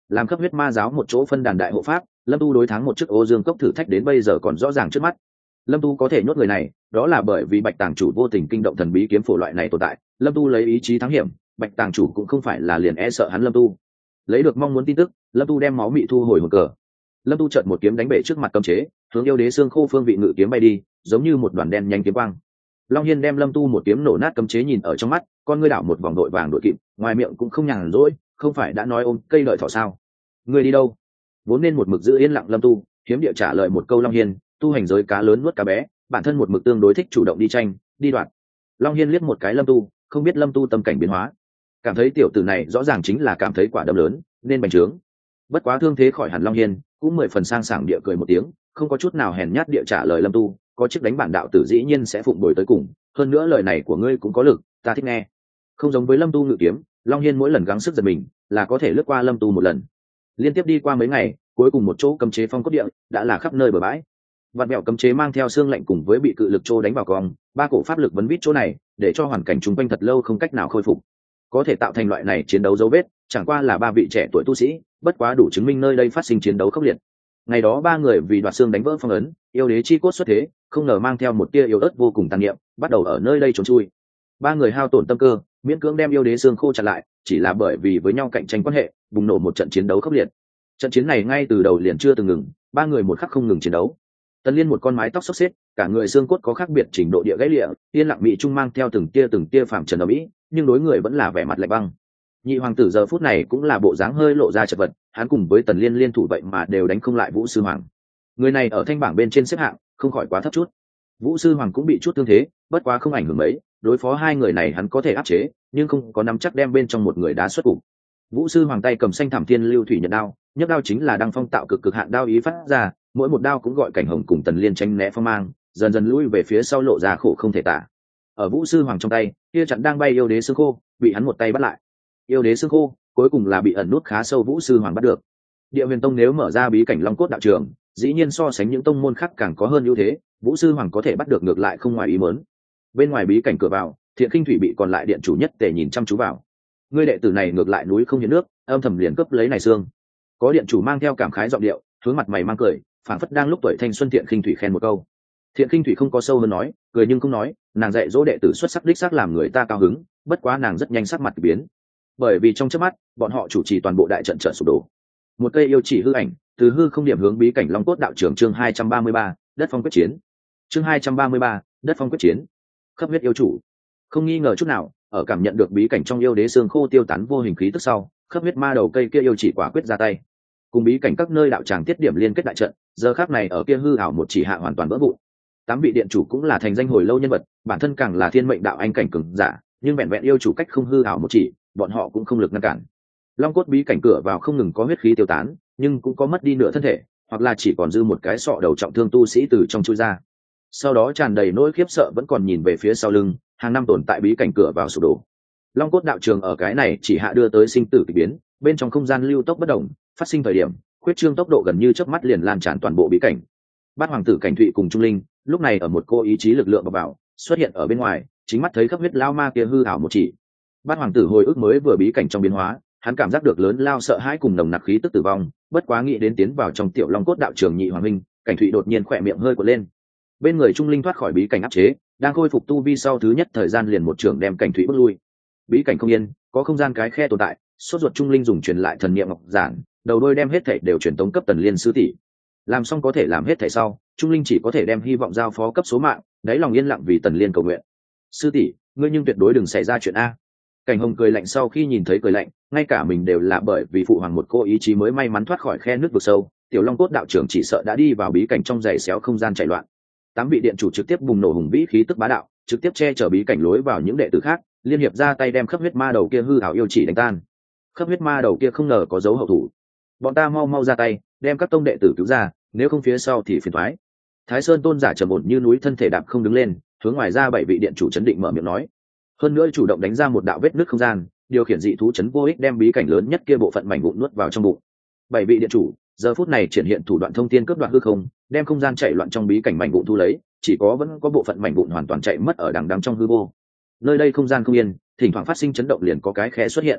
làm cấp huyết ma giáo một chỗ phân đàn đại hộ pháp, lâm tu đối thắng một chiếc ô dương cốc thử thách đến bây giờ còn rõ ràng trước mắt. Lâm tu có thể nhốt người này, đó là bởi vì bạch tàng chủ vô tình kinh động thần bí kiếm phổ loại này tồn tại. Lâm tu lấy ý chí thắng hiểm, bạch tàng chủ cũng không phải là liền e sợ hắn. Lâm tu lấy được mong muốn tin tức, lâm tu đem máu mị thu hồi hồn cờ. Lâm tu chợt một kiếm đánh bể trước mặt cấm chế, hướng yêu đế xương khô phương vị ngự kiếm bay đi, giống như một đoàn đen nhanh kiếm quang. Long Hiên đem lâm tu một kiếm nổ nát cấm chế nhìn ở trong mắt, con ngươi đảo một vòng đội vàng đội kịp, ngoài miệng cũng không nhàn rỗi, không phải đã nói ôm cây lợi thỏ sao? Ngươi đi đâu? Vốn nên một mực giữ yên lặng lâm tu hiếm địa trả lời một câu. Long Hiên, tu hành giới cá lớn nuốt cá bé, bản thân một mực tương đối thích chủ động đi tranh đi đoạt. Long Hiên liếc một cái lâm tu, không biết lâm tu tâm cảnh biến hóa, cảm thấy tiểu tử này rõ ràng chính là cảm thấy quả đấm lớn nên bành trướng. Bất quá thương thế khỏi hẳn Long Hiên cũng 10 phần sang sảng địa cười một tiếng, không có chút nào hèn nhát địa trả lời lâm tu, có chức đánh bản đạo tử dĩ nhiên sẽ phụng bồi tới cùng, hơn nữa lời này của ngươi cũng có lực, ta thích nghe. Không giống với lâm tu ngự kiếm, Long Hiên mỗi lần gắng sức giật mình là có thể lướt qua lâm tu một lần. Liên tiếp đi qua mấy ngày, cuối cùng một chỗ cấm chế phong cốt địa đã là khắp nơi bờ bãi. Vạt mẹo cấm chế mang theo xương lạnh cùng với bị cự lực trô đánh vào cong, ba cổ pháp lực vấn vít chỗ này, để cho hoàn cảnh chung quanh thật lâu không cách nào khôi phục. Có thể tạo thành loại này chiến đấu dấu vết, chẳng qua là ba vị trẻ tuổi tu sĩ, bất quá đủ chứng minh nơi đây phát sinh chiến đấu khốc liệt. Ngày đó ba người vì đoạt xương đánh vỡ phong ấn, yêu đế chi cốt xuất thế, không ngờ mang theo một tia yếu ớt vô cùng tàn niệm, bắt đầu ở nơi đây trốn chui. Ba người hao tổn tâm cơ, miễn cưỡng đem yêu đế xương khô chặn lại, chỉ là bởi vì với nhau cạnh tranh quan hệ, bùng nổ một trận chiến đấu khốc liệt. Trận chiến này ngay từ đầu liền chưa từng ngừng, ba người một khắc không ngừng chiến đấu. Tần Liên một con mái tóc xốc xếp, cả người xương cốt có khác biệt trình độ địa gãy lịa, yên lặng mỹ trung mang theo từng tia phàm trần ở mỹ, nhưng đối người vẫn là vẻ mặt lạnh băng. Nhị hoàng tử giờ phút này cũng là bộ dáng hơi lộ ra chật vật, hắn cùng với Tần Liên liên thủ vậy mà đều đánh không lại Vũ sư hoàng. Người này ở thanh bảng bên trên xếp hạng không khỏi quá thấp chút. Vũ sư hoàng cũng bị chút thương thế, bất quá không ảnh hưởng mấy, đối phó hai người này hắn có thể áp chế, nhưng không có nắm chắc đem bên trong một người đá xuất cục. Vũ sư hoàng tay cầm xanh thảm thiên lưu thủy nhật đao, nhấc đao chính là đăng phong tạo cực hạn đao ý phát ra, mỗi một đao cũng gọi cảnh hồng cùng Tần Liên tranh né phong mang, dần dần lui về phía sau lộ ra khổ không thể tả. Ở Vũ sư hoàng trong tay, kia chặn đang bay yêu đế xương khô, bị hắn một tay bắt lại. Yêu đế xương khô cuối cùng là bị ẩn nút khá sâu Vũ sư hoàng bắt được. Địa Huyền Tông nếu mở ra bí cảnh Long Cốt đạo trường, dĩ nhiên so sánh những tông môn khác càng có hơn ưu thế, Vũ sư hoàng có thể bắt được ngược lại không ngoài ý muốn. Bên ngoài bí cảnh cửa vào, Thiện Khinh Thủy bị còn lại điện chủ nhất tề nhìn chăm chú vào. Ngươi đệ tử này ngược lại núi không hiến nước, âm thầm liền cướp lấy này xương. Có điện chủ mang theo cảm khái giọng điệu, hướng mặt mày mang cười, phảng phất đang lúc tuổi thanh xuân. Thiện Khinh Thủy khen một câu. Thiện Khinh Thủy không có sâu hơn nói, cười nhưng không nói, nàng dạy dỗ đệ tử xuất sắc đích xác làm người ta cao hứng, bất quá nàng rất nhanh sắc mặt biến. Bởi vì trong chớp mắt, bọn họ chủ trì toàn bộ đại trận trận sụp đổ. Một cây yêu chỉ hư ảnh, từ hư không điểm hướng bí cảnh Long Cốt đạo trường. Chương 233, đất phong quyết chiến. Chương 233, đất phong quyết chiến. Khắp huyết yêu chủ. Không nghi ngờ chút nào, ở cảm nhận được bí cảnh trong yêu đế xương khô tiêu tán vô hình khí tức sau, khắp huyết ma đầu cây kia yêu chỉ quả quyết ra tay. Cùng bí cảnh các nơi đạo tràng tiết điểm liên kết đại trận, giờ khắc này ở kia hư ảo một chỉ hạ hoàn toàn vỡ vụn. Tám vị điện chủ cũng là thành danh hồi lâu nhân vật, bản thân càng là thiên mệnh đạo anh cảnh cường giả, nhưng vẹn vẹn yêu chủ cách không hư ảo một chỉ, bọn họ cũng không lực ngăn cản. Long Cốt bí cảnh cửa vào không ngừng có huyết khí tiêu tán, nhưng cũng có mất đi nửa thân thể, hoặc là chỉ còn dư một cái sọ đầu trọng thương tu sĩ từ trong chui ra. Sau đó tràn đầy nỗi khiếp sợ vẫn còn nhìn về phía sau lưng, hàng năm tồn tại bí cảnh cửa vào sụp đổ. Long Cốt đạo trường ở cái này chỉ hạ đưa tới sinh tử kỳ biến, bên trong không gian lưu tốc bất động, phát sinh thời điểm, khuyết trương tốc độ gần như chớp mắt liền lan tràn toàn bộ bí cảnh. Bát hoàng tử Cảnh Thụy cùng Trung Linh, lúc này ở một cô ý chí lực lượng vào xuất hiện ở bên ngoài, chính mắt thấy khắp huyết lao ma kia hư ảo một chỉ. Bát hoàng tử hồi ức mới vừa bí cảnh trong biến hóa, hắn cảm giác được lớn lao sợ hãi cùng nồng nặc khí tức tử vong, bất quá nghĩ đến tiến vào trong tiểu Long Cốt đạo trường nhị hoàng minh, Cảnh Thụy đột nhiên khỏe miệng hơi quật lên. Bên người Trung Linh thoát khỏi bí cảnh áp chế, đang khôi phục tu vi sau thứ nhất thời gian liền một trường đem Cảnh Thụy bước lui. Bí cảnh không yên, có không gian cái khe tồn tại, sốt ruột Trung Linh dùng truyền lại thần niệm ngọc giản, đầu đôi đem hết thảy đều truyền tống cấp Tần Liên sư tỷ. Làm xong có thể làm hết thảy sau, Trung Linh chỉ có thể đem hy vọng giao phó cấp số mạng, đáy lòng yên lặng vì Tần Liên cầu nguyện. Sư tỷ, ngươi nhưng tuyệt đối đừng xảy ra chuyện a. Cảnh Hồng cười lạnh sau khi nhìn thấy cười lạnh, ngay cả mình đều là bởi vì phụ hoàng một cô ý chí mới may mắn thoát khỏi khe nước vực sâu, tiểu Long Cốt đạo trưởng chỉ sợ đã đi vào bí cảnh trong giày xéo không gian chạy loạn. Tám vị điện chủ trực tiếp bùng nổ hùng vĩ khí tức bá đạo, trực tiếp che chở bí cảnh lối vào những đệ tử khác, liên hiệp ra tay đem khắp huyết ma đầu kia hư ảo yêu chỉ đánh tan. Khắp huyết ma đầu kia không ngờ có dấu hậu thủ, bọn ta mau mau ra tay, đem các tông đệ tử cứu ra, nếu không phía sau thì phiền toái. Thái Sơn tôn giả trầm ổn như núi thân thể đạp không đứng lên, hướng ngoài ra bảy vị điện chủ chấn định mở miệng nói. Hơn nữa chủ động đánh ra một đạo vết nứt không gian, điều khiển dị thú chấn vô ích đem bí cảnh lớn nhất kia bộ phận mảnh vụn nuốt vào trong bụng. Bảy vị điện chủ giờ phút này triển hiện thủ đoạn thông thiên cướp đoạt hư không, đem không gian chạy loạn trong bí cảnh mảnh vụn thu lấy, chỉ có vẫn có bộ phận mảnh vụn hoàn toàn chạy mất ở đằng đằng trong hư vô. Nơi đây không gian không yên, thỉnh thoảng phát sinh chấn động liền có cái khe xuất hiện.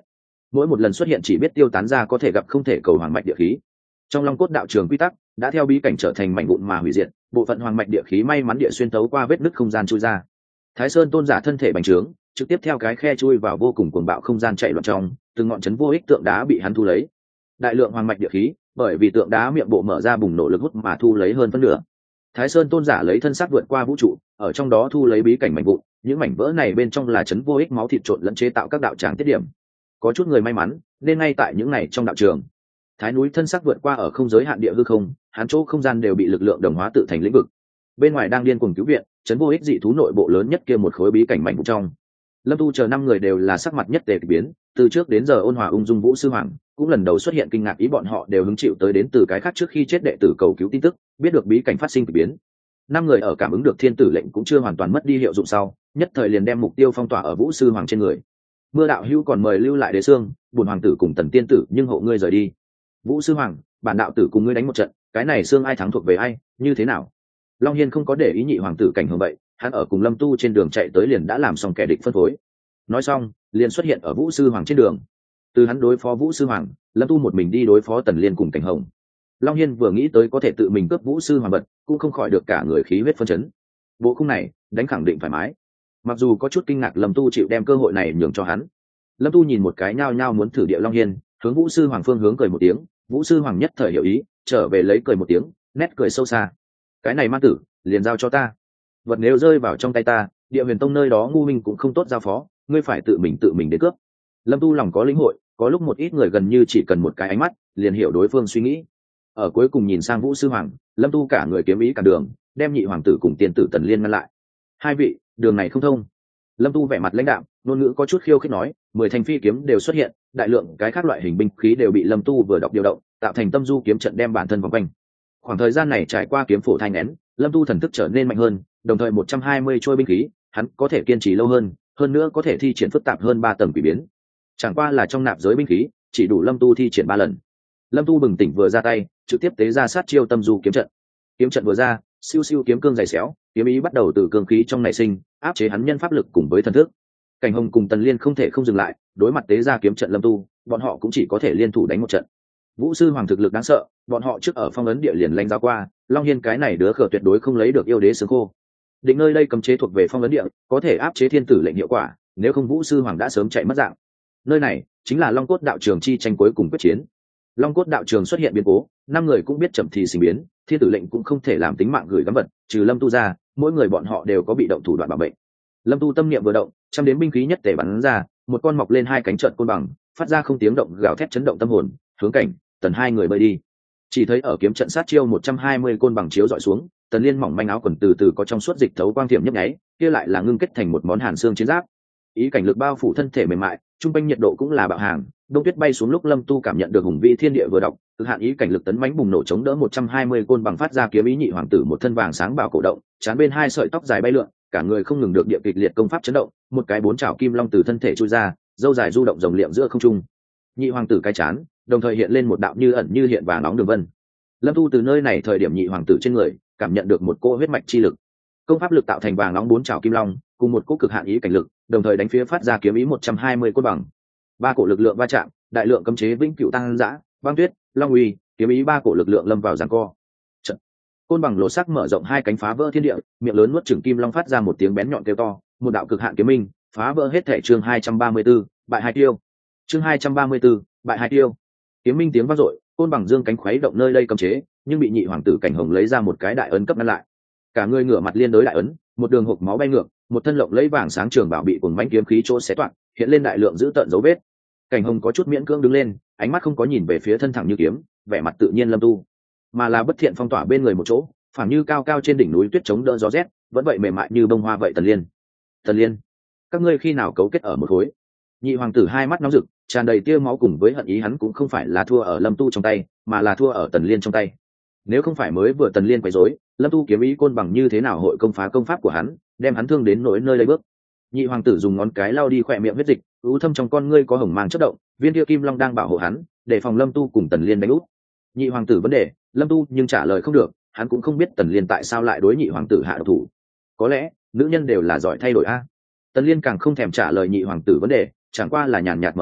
mỗi một lần xuất hiện chỉ biết tiêu tán ra có thể gặp không thể cầu hoàng mạch địa khí. Trong long cốt đạo trường quy tắc đã theo bí cảnh trở thành mảnh vụn mà hủy diệt, bộ phận hoàng mạch địa khí may mắn địa xuyên tấu qua vết nứt không gian chui ra. Thái Sơn tôn giả thân thể bành trướng, trực tiếp theo cái khe chui vào vô cùng cuồng bạo không gian chạy loạn trong, từng ngọn chấn vô ích tượng đá bị hắn thu lấy. Đại lượng hoàng mạch địa khí, bởi vì tượng đá miệng bộ mở ra bùng nổ lực hút mà thu lấy hơn phân nửa. Thái Sơn tôn giả lấy thân xác vượt qua vũ trụ, ở trong đó thu lấy bí cảnh mảnh vụn, những mảnh vỡ này bên trong là chấn vô ích máu thịt trộn lẫn chế tạo các đạo tràng tiết điểm. Có chút người may mắn, nên ngay tại những này trong đạo trường. Thái núi thân xác vượt qua ở không giới hạn địa hư không, hắn chỗ không gian đều bị lực lượng đồng hóa tự thành lĩnh vực. Bên ngoài đang điên cuồng cứu viện, chấn vô ích dị thú nội bộ lớn nhất kia một khối bí cảnh mảnh vụn trong. Lâm Tu chờ 5 người đều là sắc mặt nhất tề kỳ biến, từ trước đến giờ ôn hòa ung dung Vũ sư hoàng, cũng lần đầu xuất hiện kinh ngạc, ý bọn họ đều hứng chịu tới đến từ cái khác trước khi chết đệ tử cầu cứu tin tức, biết được bí cảnh phát sinh kỳ biến. 5 người ở cảm ứng được thiên tử lệnh cũng chưa hoàn toàn mất đi hiệu dụng sau, nhất thời liền đem mục tiêu phong tỏa ở Vũ sư hoàng trên người. Mưa đạo hữu còn mời lưu lại đế xương, bổn hoàng tử cùng tần tiên tử nhưng hộ ngươi rời đi. Vũ sư hoàng, bản đạo tử cùng ngươi đánh một trận, cái này xương ai thắng thuộc về ai, như thế nào? Long Hiên không có để ý nhị hoàng tử cảnh hưởng vậy, hắn ở cùng Lâm Tu trên đường chạy tới liền đã làm xong kẻ địch phân phối. Nói xong, liền xuất hiện ở Vũ sư hoàng trên đường. Từ hắn đối phó Vũ sư hoàng, Lâm Tu một mình đi đối phó Tần Liên cùng Cảnh Hồng. Long Hiên vừa nghĩ tới có thể tự mình cướp Vũ sư hoàng bật, cũng không khỏi được cả người khí huyết phân chấn. Bộ khung này, đánh khẳng định thoải mái. Mặc dù có chút kinh ngạc Lâm Tu chịu đem cơ hội này nhường cho hắn. Lâm Tu nhìn một cái nhao nhao muốn thử địa Long Hiên, hướng Vũ sư hoàng phương hướng cười một tiếng. Vũ sư hoàng nhất thời hiểu ý, trở về lấy cười một tiếng, nét cười sâu xa. Cái này mang tử, liền giao cho ta. Vật nếu rơi vào trong tay ta, Địa Huyền Tông nơi đó ngu minh cũng không tốt giao phó, ngươi phải tự mình đến cướp. Lâm Tu lòng có lĩnh hội, có lúc một ít người gần như chỉ cần một cái ánh mắt liền hiểu đối phương suy nghĩ. Ở cuối cùng nhìn sang Vũ sư hoàng, Lâm Tu cả người kiếm ý cản đường, đem nhị hoàng tử cùng tiên tử Tần Liên ngăn lại. Hai vị, đường này không thông. Lâm Tu vẻ mặt lãnh đạm, ngôn ngữ có chút khiêu khích nói, 10 thanh phi kiếm đều xuất hiện, đại lượng cái khác loại hình binh khí đều bị Lâm Tu vừa đọc điều động, tạo thành tâm du kiếm trận đem bản thân vòng quanh. Khoảng thời gian này trải qua kiếm phổ thanh nén, Lâm Tu thần thức trở nên mạnh hơn, đồng thời 120 trôi binh khí, hắn có thể kiên trì lâu hơn nữa có thể thi triển phức tạp hơn 3 tầng quỷ biến. Chẳng qua là trong nạp giới binh khí, chỉ đủ Lâm Tu thi triển 3 lần. Lâm Tu bừng tỉnh vừa ra tay, trực tiếp tế ra sát chiêu tâm du kiếm trận. Kiếm trận vừa ra, siêu siêu kiếm cương dày xéo, kiếm ý bắt đầu từ cương khí trong nảy sinh, áp chế hắn nhân pháp lực cùng với thần thức. Cảnh Hồng cùng Tần Liên không thể không dừng lại, đối mặt tế ra kiếm trận Lâm Tu, bọn họ cũng chỉ có thể liên thủ đánh một trận. Vũ sư hoàng thực lực đáng sợ, bọn họ trước ở phong ấn địa liền lanh ra qua, Long Hiên cái này đứa khờ tuyệt đối không lấy được yêu đế xương khô. Định nơi đây cấm chế thuộc về phong ấn địa, có thể áp chế thiên tử lệnh hiệu quả, nếu không Vũ sư hoàng đã sớm chạy mất dạng. Nơi này chính là Long Cốt đạo trường chi tranh cuối cùng quyết chiến. Long Cốt đạo trường xuất hiện biến cố, 5 người cũng biết chậm thì sinh biến, thiên tử lệnh cũng không thể làm tính mạng gửi gắm vật, trừ Lâm Tu ra, mỗi người bọn họ đều có bị động thủ đoạn bảo vệ. Lâm Tu tâm niệm vừa động, trăm đến binh khí nhất tề bắn ra, một con mọc lên 2 cánh trợn côn bằng, phát ra không tiếng động gào thét chấn động tâm hồn, hướng Cảnh, Tần 2 người bơi đi. Chỉ thấy ở kiếm trận sát chiêu 120 côn bằng chiếu dọi xuống, Tần Liên mỏng manh áo quần từ từ có trong suốt dịch thấu quang thiểm nhấp nháy, kia lại là ngưng kết thành một món hàn xương chiến giáp. Ý cảnh lực bao phủ thân thể mềm mại, trung quanh nhiệt độ cũng là bạo hàng, đông tuyết bay xuống lúc Lâm Tu cảm nhận được hùng vĩ thiên địa vừa động, cực hạn ý cảnh lực tấn mãnh bùng nổ chống đỡ 120 côn bằng phát ra kiếm ý nhị hoàng tử một thân vàng sáng bảo cổ động, chán bên 2 sợi tóc dài bay lượn, cả người không ngừng được địa kịch liệt công pháp chấn động, một cái 4 trảo kim long từ thân thể chui ra, râu dài du động rồng liệm giữa không trung. Nhị hoàng tử cái chán, đồng thời hiện lên một đạo như ẩn như hiện vàng nóng đường vân. Lâm Tu từ nơi này thời điểm nhị hoàng tử trên người, cảm nhận được một cỗ huyết mạch chi lực. Công pháp lực tạo thành vàng nóng 4 trảo kim long, cùng một cỗ cực hạn ý cảnh lực, đồng thời đánh phía phát ra kiếm ý 120 côn bằng. 3 cổ lực lượng va chạm, đại lượng cấm chế vĩnh cửu tăng dã, băng tuyết, long uy, kiếm ý 3 cổ lực lượng lâm vào giằng co. Trận. Côn bằng lộ sắc mở rộng 2 cánh phá vỡ thiên địa, miệng lớn nuốt chửng kim long phát ra một tiếng bén nhọn kêu to, một đạo cực hạn kiếm minh, phá vỡ hết thể chương 234, bại hai tiêu. Chương 234, bại hai tiêu. Kiếm minh tiếng vang dội, côn bằng dương cánh khuấy động nơi đây cấm chế, nhưng bị nhị hoàng tử Cảnh Hồng lấy ra một cái đại ấn cấp ngăn lại. Cả người ngửa mặt liên đối đại ấn, một đường hộc máu bay ngược, một thân lộng lấy vàng sáng trường bảo bị cuồng mãnh kiếm khí chỗ xé toạc, hiện lên đại lượng giữ tận dấu vết. Cảnh Hồng có chút miễn cưỡng đứng lên, ánh mắt không có nhìn về phía thân thẳng như kiếm, vẻ mặt tự nhiên Lâm Tu, mà là bất thiện phong tỏa bên người một chỗ, phảng như cao cao trên đỉnh núi tuyết chống đỡ gió rét, vẫn vậy mềm mại như bông hoa vậy. Tần Liên, các ngươi khi nào cấu kết ở một khối? Nhị hoàng tử hai mắt nóng rực, tràn đầy tia máu cùng với hận ý, hắn cũng không phải là thua ở Lâm Tu trong tay, mà là thua ở Tần Liên trong tay. Nếu không phải mới vừa Tần Liên quấy rối, Lâm Tu kiếm ý côn bằng như thế nào hội công phá công pháp của hắn, đem hắn thương đến nỗi nơi đây bước. Nhị hoàng tử dùng ngón cái lau đi khỏe miệng huyết dịch, u thâm trong con ngươi có hồng mang chớp động, viên kia kim long đang bảo hộ hắn, để phòng Lâm Tu cùng Tần Liên đánh úp. Nhị hoàng tử vấn đề, Lâm Tu nhưng trả lời không được, hắn cũng không biết Tần Liên tại sao lại đối nhị hoàng tử hạ độc thủ. Có lẽ nữ nhân đều là giỏi thay đổi a. Tần Liên càng không thèm trả lời nhị hoàng tử vấn đề, chẳng qua là nhàn nhạt mở miệng,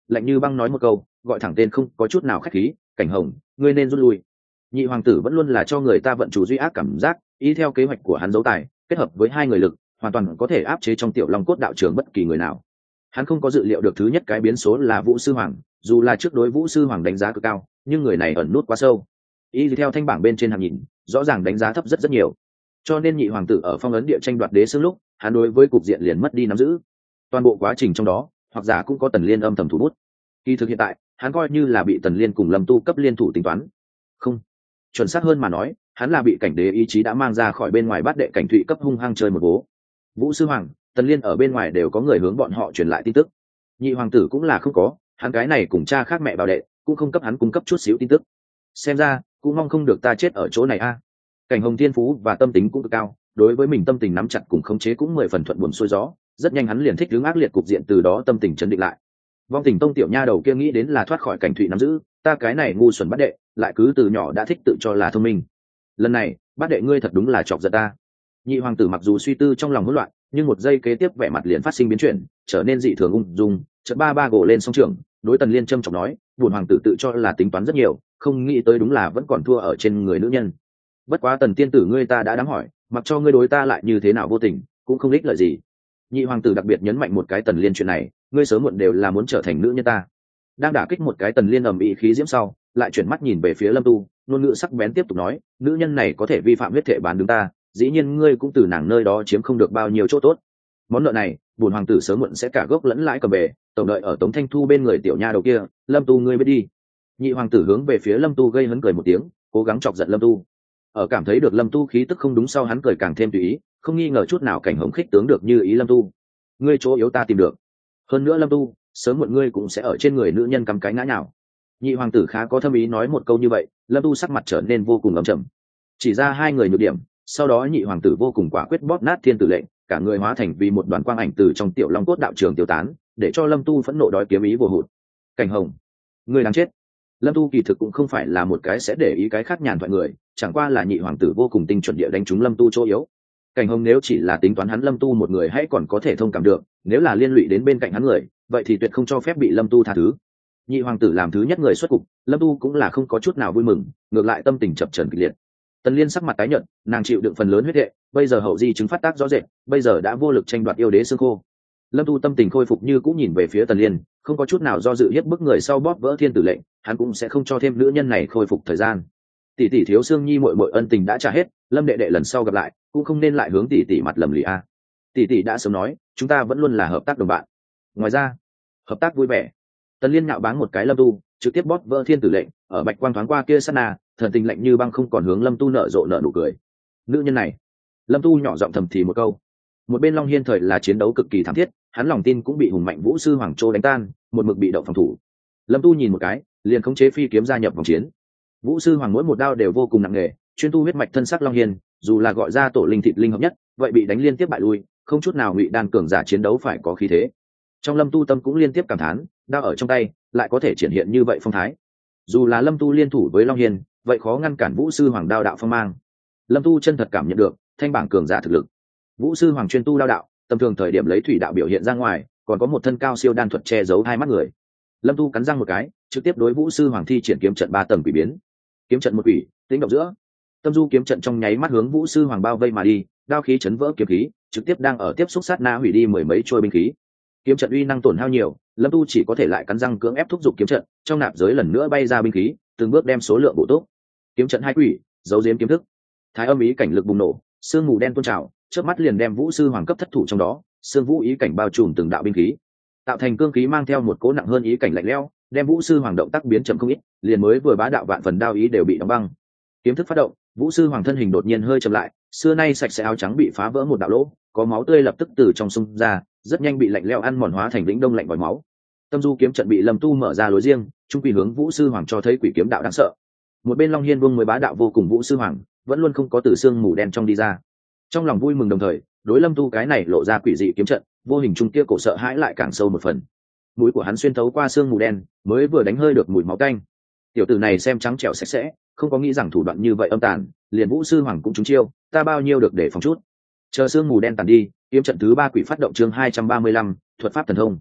lạnh như băng nói một câu, gọi thẳng tên không có chút nào khách khí, Cảnh Hồng, ngươi nên rút lui. Nhị hoàng tử vẫn luôn là cho người ta vận chủ duy ác cảm giác, ý theo kế hoạch của hắn giấu tài, kết hợp với hai người lực, hoàn toàn có thể áp chế trong Tiểu Long cốt đạo trường bất kỳ người nào. Hắn không có dự liệu được thứ nhất cái biến số là Vũ Sư Hoàng, dù là trước đối Vũ Sư Hoàng đánh giá cực cao, nhưng người này ẩn nút quá sâu. Ý theo thanh bảng bên trên hàng nhìn, rõ ràng đánh giá thấp rất nhiều. Cho nên nhị hoàng tử ở phong ấn địa tranh đoạt đế xương lúc, hắn đối với cục diện liền mất đi nắm giữ. Toàn bộ quá trình trong đó, hoặc giả cũng có Tần Liên âm thầm thủ bút. Kỳ thực hiện tại, hắn coi như là bị Tần Liên cùng Lâm Tu cấp liên thủ tính toán. Không, chuẩn xác hơn mà nói, hắn là bị cảnh đế ý chí đã mang ra khỏi bên ngoài bát đệ cảnh thụy cấp hung hăng chơi một bố. Vũ Sư Hoàng, Tần Liên ở bên ngoài đều có người hướng bọn họ truyền lại tin tức. Nhị hoàng tử cũng là không có, hắn cái này cùng cha khác mẹ bảo đệ, cũng không cấp hắn cung cấp chút xíu tin tức. Xem ra, cũng mong không được ta chết ở chỗ này a. Cảnh Hồng thiên phú và tâm tính cũng cực cao, đối với mình tâm tình nắm chặt cùng khống chế cũng 10 phần thuận buồm xuôi gió, rất nhanh hắn liền thích ứng ác liệt cục diện, từ đó tâm tình chấn định lại. Vong Tình Tông tiểu nha đầu kia nghĩ đến là thoát khỏi cảnh thụy nắm giữ, ta cái này ngu xuẩn bắt đệ, lại cứ từ nhỏ đã thích tự cho là thông minh. Lần này, bắt đệ ngươi thật đúng là chọc giận ta. Nhị hoàng tử mặc dù suy tư trong lòng hỗn loạn, nhưng một giây kế tiếp vẻ mặt liền phát sinh biến chuyển, trở nên dị thường ung dung, chợt ba gỗ lên song trường, đối Tần Liên trâm trọng nói, buồn hoàng tử tự cho là tính toán rất nhiều, không nghĩ tới đúng là vẫn còn thua ở trên người nữ nhân. Bất quá Tần tiên tử ngươi ta đã đáng hỏi, mặc cho ngươi đối ta lại như thế nào vô tình, cũng không ích lợi gì. Nhị hoàng tử đặc biệt nhấn mạnh một cái Tần Liên chuyện này, ngươi sớm muộn đều là muốn trở thành nữ nhân ta. Đang đả kích một cái Tần Liên ầm ĩ khí diễm sau, lại chuyển mắt nhìn về phía Lâm Tu, ngôn ngữ sắc bén tiếp tục nói, nữ nhân này có thể vi phạm huyết thể bán đứng ta, dĩ nhiên ngươi cũng từ nàng nơi đó chiếm không được bao nhiêu chỗ tốt. Món nợ này, bổn hoàng tử sớm muộn sẽ cả gốc lẫn lãi cầm về, tổng đợi ở Tống Thanh Thu bên người tiểu nha đầu kia, Lâm Tu ngươi biết đi. Nhị hoàng tử hướng về phía Lâm Tu gây hấn cười một tiếng, cố gắng chọc giận Lâm Tu. Ở cảm thấy được Lâm Tu khí tức không đúng sau, hắn cười càng thêm tùy ý, không nghi ngờ chút nào Cảnh Hồng khích tướng được như ý Lâm Tu. Ngươi chỗ yếu ta tìm được. Hơn nữa Lâm Tu, sớm muộn ngươi cũng sẽ ở trên người nữ nhân cắm cái ngã nào. Nhị hoàng tử khá có thâm ý nói một câu như vậy, Lâm Tu sắc mặt trở nên vô cùng ấm trầm. Chỉ ra hai người nhược điểm, sau đó nhị hoàng tử vô cùng quả quyết bóp nát thiên tử lệnh, cả người hóa thành vì một đoàn quang ảnh từ trong Tiểu Long cốt đạo trường tiêu tán, để cho Lâm Tu phẫn nộ đói kiếm ý vô hụt. Cảnh Hồng, ngươi đáng chết. Lâm Tu kỳ thực cũng không phải là một cái sẽ để ý cái khác nhàn thoại người, chẳng qua là nhị hoàng tử vô cùng tinh chuẩn địa đánh trúng Lâm Tu chỗ yếu. Cảnh Hồng nếu chỉ là tính toán hắn Lâm Tu một người hãy còn có thể thông cảm được, nếu là liên lụy đến bên cạnh hắn người, vậy thì tuyệt không cho phép bị Lâm Tu tha thứ. Nhị hoàng tử làm thứ nhất người xuất cục, Lâm Tu cũng là không có chút nào vui mừng, ngược lại tâm tình chập chờn kịch liệt. Tần Liên sắc mặt tái nhợt, nàng chịu đựng phần lớn huyết hệ, bây giờ hậu di chứng phát tác rõ rệt, bây giờ đã vô lực tranh đoạt yêu đế xương khô. Lâm Tu tâm tình khôi phục như cũng nhìn về phía Tần Liên, không có chút nào do dự hiếp bức người sau bóp vỡ thiên tử lệnh, hắn cũng sẽ không cho thêm nữ nhân này khôi phục thời gian. Tỷ tỷ thiếu xương nhi muội muội ân tình đã trả hết, Lâm đệ đệ lần sau gặp lại, cũng không nên lại hướng tỷ tỷ mặt lầm lì a. Tỷ tỷ đã sớm nói, chúng ta vẫn luôn là hợp tác đồng bạn. Ngoài ra, hợp tác vui vẻ. Tần Liên nhạo báng một cái Lâm Tu, trực tiếp bóp vỡ thiên tử lệnh, ở bạch quang thoáng qua kia sát na, thần tình lạnh như băng không còn hướng Lâm Tu nở rộ nở nụ cười. Nữ nhân này, Lâm Tu nhỏ giọng thầm thì một câu. Một bên Long Hiên thời là chiến đấu cực kỳ thảm thiết, hắn lòng tin cũng bị hùng mạnh Vũ Sư Hoàng Châu đánh tan, một mực bị động phòng thủ. Lâm Tu nhìn một cái, liền khống chế phi kiếm gia nhập vòng chiến. Vũ Sư Hoàng mỗi một đao đều vô cùng nặng nề, chuyên tu huyết mạch thân sắc Long Hiên, dù là gọi ra tổ linh thịt linh hợp nhất, vậy bị đánh liên tiếp bại lui, không chút nào ngụy đan cường giả chiến đấu phải có khí thế. Trong Lâm Tu tâm cũng liên tiếp cảm thán, đao ở trong tay, lại có thể triển hiện như vậy phong thái. Dù là Lâm Tu liên thủ với Long Hiên, vậy khó ngăn cản Vũ Sư Hoàng đao đạo phong mang. Lâm Tu chân thật cảm nhận được thanh bảng cường giả thực lực. Vũ Sư Hoàng chuyên tu đao đạo, tầm thường thời điểm lấy thủy đạo biểu hiện ra ngoài, còn có một thân cao siêu đan thuật che giấu hai mắt người. Lâm Tu cắn răng một cái, trực tiếp đối Vũ Sư Hoàng thi triển kiếm trận 3 tầng quỷ biến. Kiếm trận một quỷ, tính động giữa. Tâm du kiếm trận trong nháy mắt hướng Vũ Sư Hoàng bao vây mà đi, đao khí chấn vỡ kiếm khí, trực tiếp đang ở tiếp xúc sát na hủy đi mười mấy trôi binh khí. Kiếm trận uy năng tổn hao nhiều, Lâm Tu chỉ có thể lại cắn răng cưỡng ép thúc giục kiếm trận, trong nạp giới lần nữa bay ra binh khí, từng bước đem số lượng bổ túc. Kiếm trận hai quỷ, giấu giếm kiếm thức. Thái âm ý cảnh lực bùng nổ, sương mù đen tuôn trào, chớp mắt liền đem Vũ Sư Hoàng cấp thất thủ trong đó, sương vũ ý cảnh bao trùm từng đạo binh khí, tạo thành cương khí mang theo một cỗ nặng hơn ý cảnh lạnh lẽo, đem Vũ Sư Hoàng động tác biến chậm không ít, liền mới vừa bá đạo vạn phần đao ý đều bị đóng băng. Kiếm thức phát động, Vũ Sư Hoàng thân hình đột nhiên hơi chậm lại, xưa nay sạch sẽ áo trắng bị phá vỡ một đạo lỗ, có máu tươi lập tức từ trong xung ra, rất nhanh bị lạnh lẽo ăn mòn hóa thành lĩnh đông lạnh vòi máu. Tâm du kiếm trận bị Lâm Tu mở ra lối riêng, trung quy hướng Vũ Sư Hoàng cho thấy quỷ kiếm đạo đáng sợ. Một bên Long Hiên Vương mới bá đạo vô cùng Vũ Sư Hoàng, vẫn luôn không có từ xương mù đen trong đi ra. Trong lòng vui mừng đồng thời, đối Lâm Tu cái này lộ ra quỷ dị kiếm trận, vô hình trung kia cổ sợ hãi lại càng sâu một phần. Mũi của hắn xuyên thấu qua xương mù đen, mới vừa đánh hơi được mùi máu tanh. Tiểu tử này xem trắng trẻo sạch sẽ, không có nghĩ rằng thủ đoạn như vậy âm tàn, liền Vũ Sư Hoàng cũng trúng chiêu, ta bao nhiêu được để phòng chút. Chờ xương mù đen tàn đi, kiếm trận thứ 3 quỷ phát động chương 235, thuật pháp thần thông.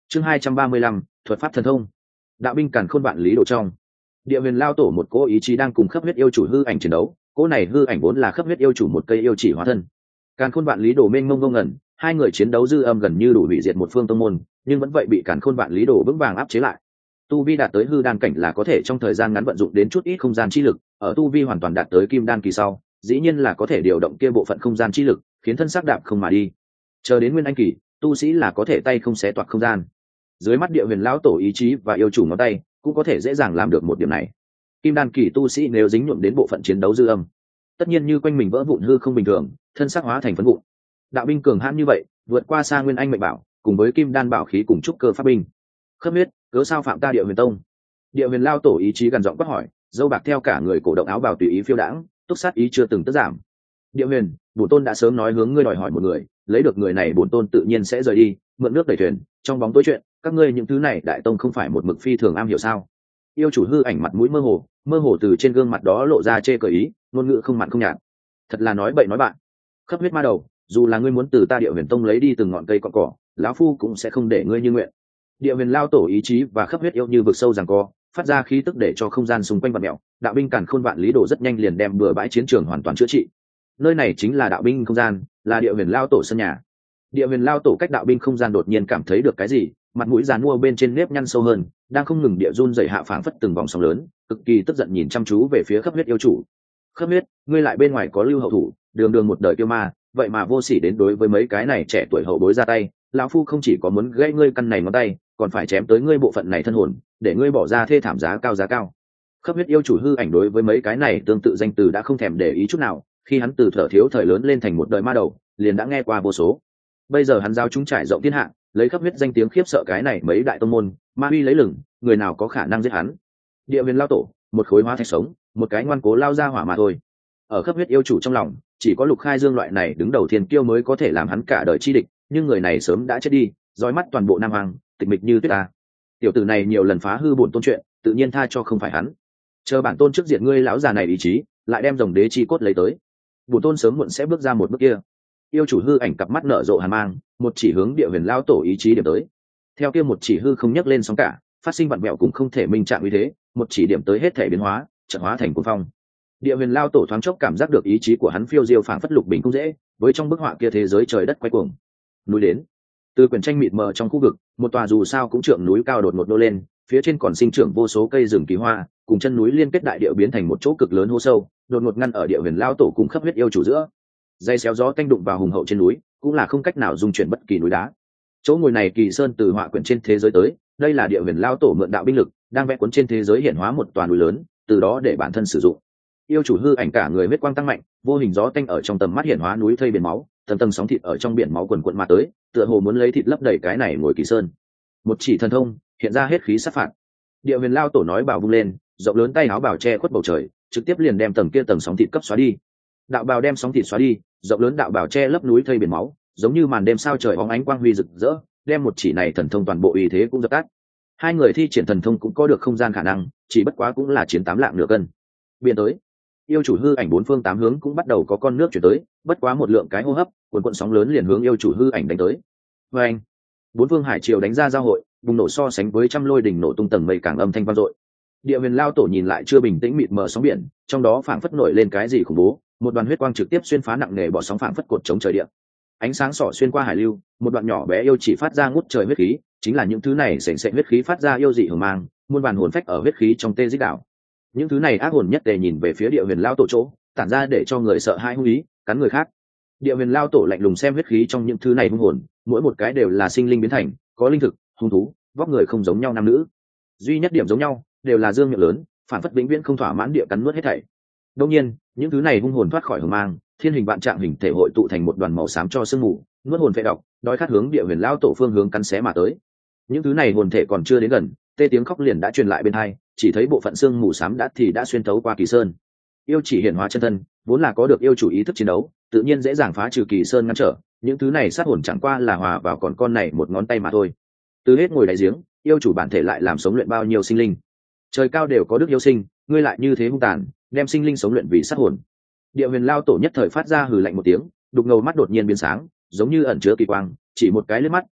Chương 235, thuật pháp thần thông. Đạo binh càn khôn vạn lý đồ trong. Địa huyền lao tổ một cỗ ý chí đang cùng khắp huyết yêu chủ hư ảnh chiến đấu, cỗ này hư ảnh vốn là khắp huyết yêu chủ một cây yêu chỉ hóa thân. Càn khôn vạn lý đồ mênh mông ngông ngẩn, hai người chiến đấu dư âm gần như đủ hủy diệt một phương tông môn, nhưng vẫn vậy bị càn khôn vạn lý đồ vững vàng áp chế lại. Tu vi đạt tới hư đan cảnh là có thể trong thời gian ngắn vận dụng đến chút ít không gian chi lực, ở tu vi hoàn toàn đạt tới kim đan kỳ sau, dĩ nhiên là có thể điều động kia bộ phận không gian chi lực, khiến thân xác đạp không mà đi. Chờ đến nguyên anh kỳ, tu sĩ là có thể tay không xé toạc không gian. Dưới mắt địa huyền lão tổ ý chí và yêu chủ ngón tay, cũng có thể dễ dàng làm được một điểm này. Kim đan kỳ tu sĩ nếu dính nhuộm đến bộ phận chiến đấu dư âm, tất nhiên như quanh mình vỡ vụn hư không bình thường, thân xác hóa thành phấn vụn. Đạo binh cường hãn như vậy, vượt qua xa nguyên anh mệnh bảo, cùng với kim đan bảo khí cùng trúc cơ pháp binh. Khớp huyết, cớ sao phạm ta địa huyền tông? Địa huyền lao tổ ý chí gần giọng quát hỏi, dâu bạc theo cả người cổ động áo bào tùy ý phiêu đãng, túc sát ý chưa từng tức giảm. Địa huyền, bổn tôn đã sớm nói hướng ngươi đòi hỏi một người, lấy được người này bổn tôn tự nhiên sẽ rời đi, mượn nước đẩy thuyền, trong bóng tối chuyện, các ngươi những thứ này đại tông không phải một mực phi thường am hiểu sao? Yêu chủ hư ảnh mặt mũi mơ hồ từ trên gương mặt đó lộ ra chê cờ ý, ngôn ngữ không mặn không nhạt. Thật là nói bậy nói bạn. Khắp huyết ma đầu, dù là ngươi muốn từ ta địa huyền tông lấy đi từng ngọn cây cọn cỏ, lão phu cũng sẽ không để ngươi như nguyện. Địa huyền lao tổ ý chí và khắp huyết yêu như vực sâu giằng co, phát ra khí tức để cho không gian xung quanh vặn mèo. Đạo binh càn khôn vạn lý đồ rất nhanh liền đem bừa bãi chiến trường hoàn toàn chữa trị. Nơi này chính là đạo binh không gian, là địa huyền lao tổ sân nhà. Địa huyền lao tổ cách đạo binh không gian đột nhiên cảm thấy được cái gì, mặt mũi giàn mua bên trên nếp nhăn sâu hơn, đang không ngừng địa run dày hạ phảng phất từng vòng sóng lớn, cực kỳ tức giận nhìn chăm chú về phía khắp huyết yêu chủ. Khắp huyết, ngươi lại bên ngoài có lưu hậu thủ, đường đường một đời kiêu ma, vậy mà vô sỉ đến đối với mấy cái này trẻ tuổi hậu bối ra tay, lão phu không chỉ có muốn gãy ngươi căn này ngón tay, còn phải chém tới ngươi bộ phận này thân hồn, để ngươi bỏ ra thê thảm giá cao. Khắp huyết yêu chủ hư ảnh đối với mấy cái này tương tự danh từ đã không thèm để ý chút nào, khi hắn từ thở thiếu thời lớn lên thành một đời ma đầu, liền đã nghe qua vô số. Bây giờ hắn giao chúng trải rộng thiên hạ, lấy khắp huyết danh tiếng khiếp sợ cái này mấy đại tông môn, ma uy lấy lừng, người nào có khả năng giết hắn. Địa huyền lao tổ, một khối hóa thạch sống, một cái ngoan cố lao ra hỏa mà thôi. Ở khắp huyết yêu chủ trong lòng, chỉ có Lục Khai Dương loại này đứng đầu thiên kiêu mới có thể làm hắn cả đời chi địch, nhưng người này sớm đã chết đi, dõi mắt toàn bộ Nam Hoàng, tịch mịch như tuyết ta. Tiểu tử này nhiều lần phá hư bổn tôn chuyện, tự nhiên tha cho không phải hắn. Chờ bản tôn trước diện ngươi lão già này ý chí, lại đem rồng đế chi cốt lấy tới. Bổn tôn sớm muộn sẽ bước ra một bước kia. Yêu chủ hư ảnh cặp mắt nở rộ hàn mang, một chỉ hướng địa huyền lao tổ ý chí điểm tới. Theo kia một chỉ hư không nhấc lên sóng cả, phát sinh vặn vẹo cũng không thể minh trạng uy thế, một chỉ điểm tới hết thể biến hóa, chợt hóa thành cuồng phong. Địa huyền lao tổ thoáng chốc cảm giác được ý chí của hắn phiêu diêu phảng phất lục bình không dễ, với trong bức họa kia thế giới trời đất quay cuồng. Núi đến. Từ quyển tranh mịt mờ trong khu vực, một tòa dù sao cũng trượng núi cao đột ngột nô lên, phía trên còn sinh trưởng vô số cây rừng kỳ hoa, cùng chân núi liên kết đại địa biến thành một chỗ cực lớn hố sâu, đột ngột ngăn ở địa huyền lao tổ cùng khắp huyết yêu chủ giữa. Dây xéo gió tanh đụng vào hùng hậu trên núi, cũng là không cách nào dung chuyển bất kỳ núi đá. Chỗ ngồi này kỳ sơn từ họa quyển trên thế giới tới, đây là địa huyền lao tổ mượn đạo binh lực, đang vẽ cuốn trên thế giới hiển hóa một tòa núi lớn, từ đó để bản thân sử dụng. Yêu chủ hư ảnh cả người huyết quang tăng mạnh, vô hình gió tanh ở trong tầm mắt hiển hóa núi thây biển máu, tầng tầng sóng thịt ở trong biển máu quần quần mà tới, tựa hồ muốn lấy thịt lấp đầy cái này ngồi kỳ sơn. Một chỉ thần thông, hiện ra hết khí sát phạt. Địa huyền lao tổ nói bảo vung lên, rộng lớn tay áo bảo che khuất bầu trời, trực tiếp liền đem tầng kia tầng sóng thịt cấp xóa đi. Đạo bào đem sóng thịt xóa đi, rộng lớn đạo bào che lấp núi thây biển máu, giống như màn đêm sao trời óng ánh quang huy rực rỡ, đem một chỉ này thần thông toàn bộ uy thế cũng dập tắt. Hai người thi triển thần thông cũng có được không gian khả năng, chỉ bất quá cũng là chiến 8 lạng nửa cân. Biên tới, yêu chủ hư ảnh bốn phương tám hướng cũng bắt đầu có con nước chuyển tới, bất quá một lượng cái hô hấp, cuộn sóng lớn liền hướng yêu chủ hư ảnh đánh tới. Và anh, bốn phương hải triều đánh ra giao hội, bùng nổ so sánh với trăm lôi đỉnh nổ tung tầng mây càng âm thanh vang dội. Địa huyền lao tổ nhìn lại chưa bình tĩnh mịt mờ sóng biển, trong đó phảng phất nổi lên cái gì khủng bố, một đoàn huyết quang trực tiếp xuyên phá nặng nề bỏ sóng phảng phất cột chống trời địa. Ánh sáng sỏ xuyên qua hải lưu, một đoạn nhỏ bé yêu chỉ phát ra ngút trời huyết khí, chính là những thứ này sền sệt huyết khí phát ra yêu dị hưởng mang, muôn vàn hồn phách ở huyết khí trong tê dích đảo. Những thứ này ác hồn nhất tề nhìn về phía địa huyền lao tổ chỗ, tản ra để cho người sợ hãi hung ý, cắn người khác. Địa huyền lao tổ lạnh lùng xem huyết khí trong những thứ này hung hồn, mỗi một cái đều là sinh linh biến thành, có linh thực, hung thú, vóc người không giống nhau nam nữ, duy nhất điểm giống nhau đều là dương miệng lớn, phản phất vĩnh viễn không thỏa mãn địa cắn nuốt hết thảy. Đương nhiên, những thứ này hung hồn thoát khỏi hờ mang, thiên hình vạn trạng hình thể hội tụ thành một đoàn màu xám cho sương mù, nuốt hồn phệ độc, đói khát hướng địa huyền lao tổ phương hướng cắn xé mà tới. Những thứ này hồn thể còn chưa đến gần, tê tiếng khóc liền đã truyền lại bên tai, chỉ thấy bộ phận xương mù xám đã xuyên thấu qua kỳ sơn. Yêu chỉ hiển hóa chân thân, vốn là có được yêu chủ ý thức chiến đấu, tự nhiên dễ dàng phá trừ kỳ sơn ngăn trở. Những thứ này sát hồn chẳng qua là hòa vào còn con này một ngón tay mà thôi. Từ hết ngồi đáy giếng, yêu chủ bản thể lại làm sống luyện bao nhiêu sinh linh. Trời cao đều có đức yêu sinh, ngươi lại như thế hung tàn, đem sinh linh sống luyện vì sát hồn. Địa huyền lao tổ nhất thời phát ra hừ lạnh một tiếng, đục ngầu mắt đột nhiên biến sáng, giống như ẩn chứa kỳ quang, chỉ một cái liếc mắt,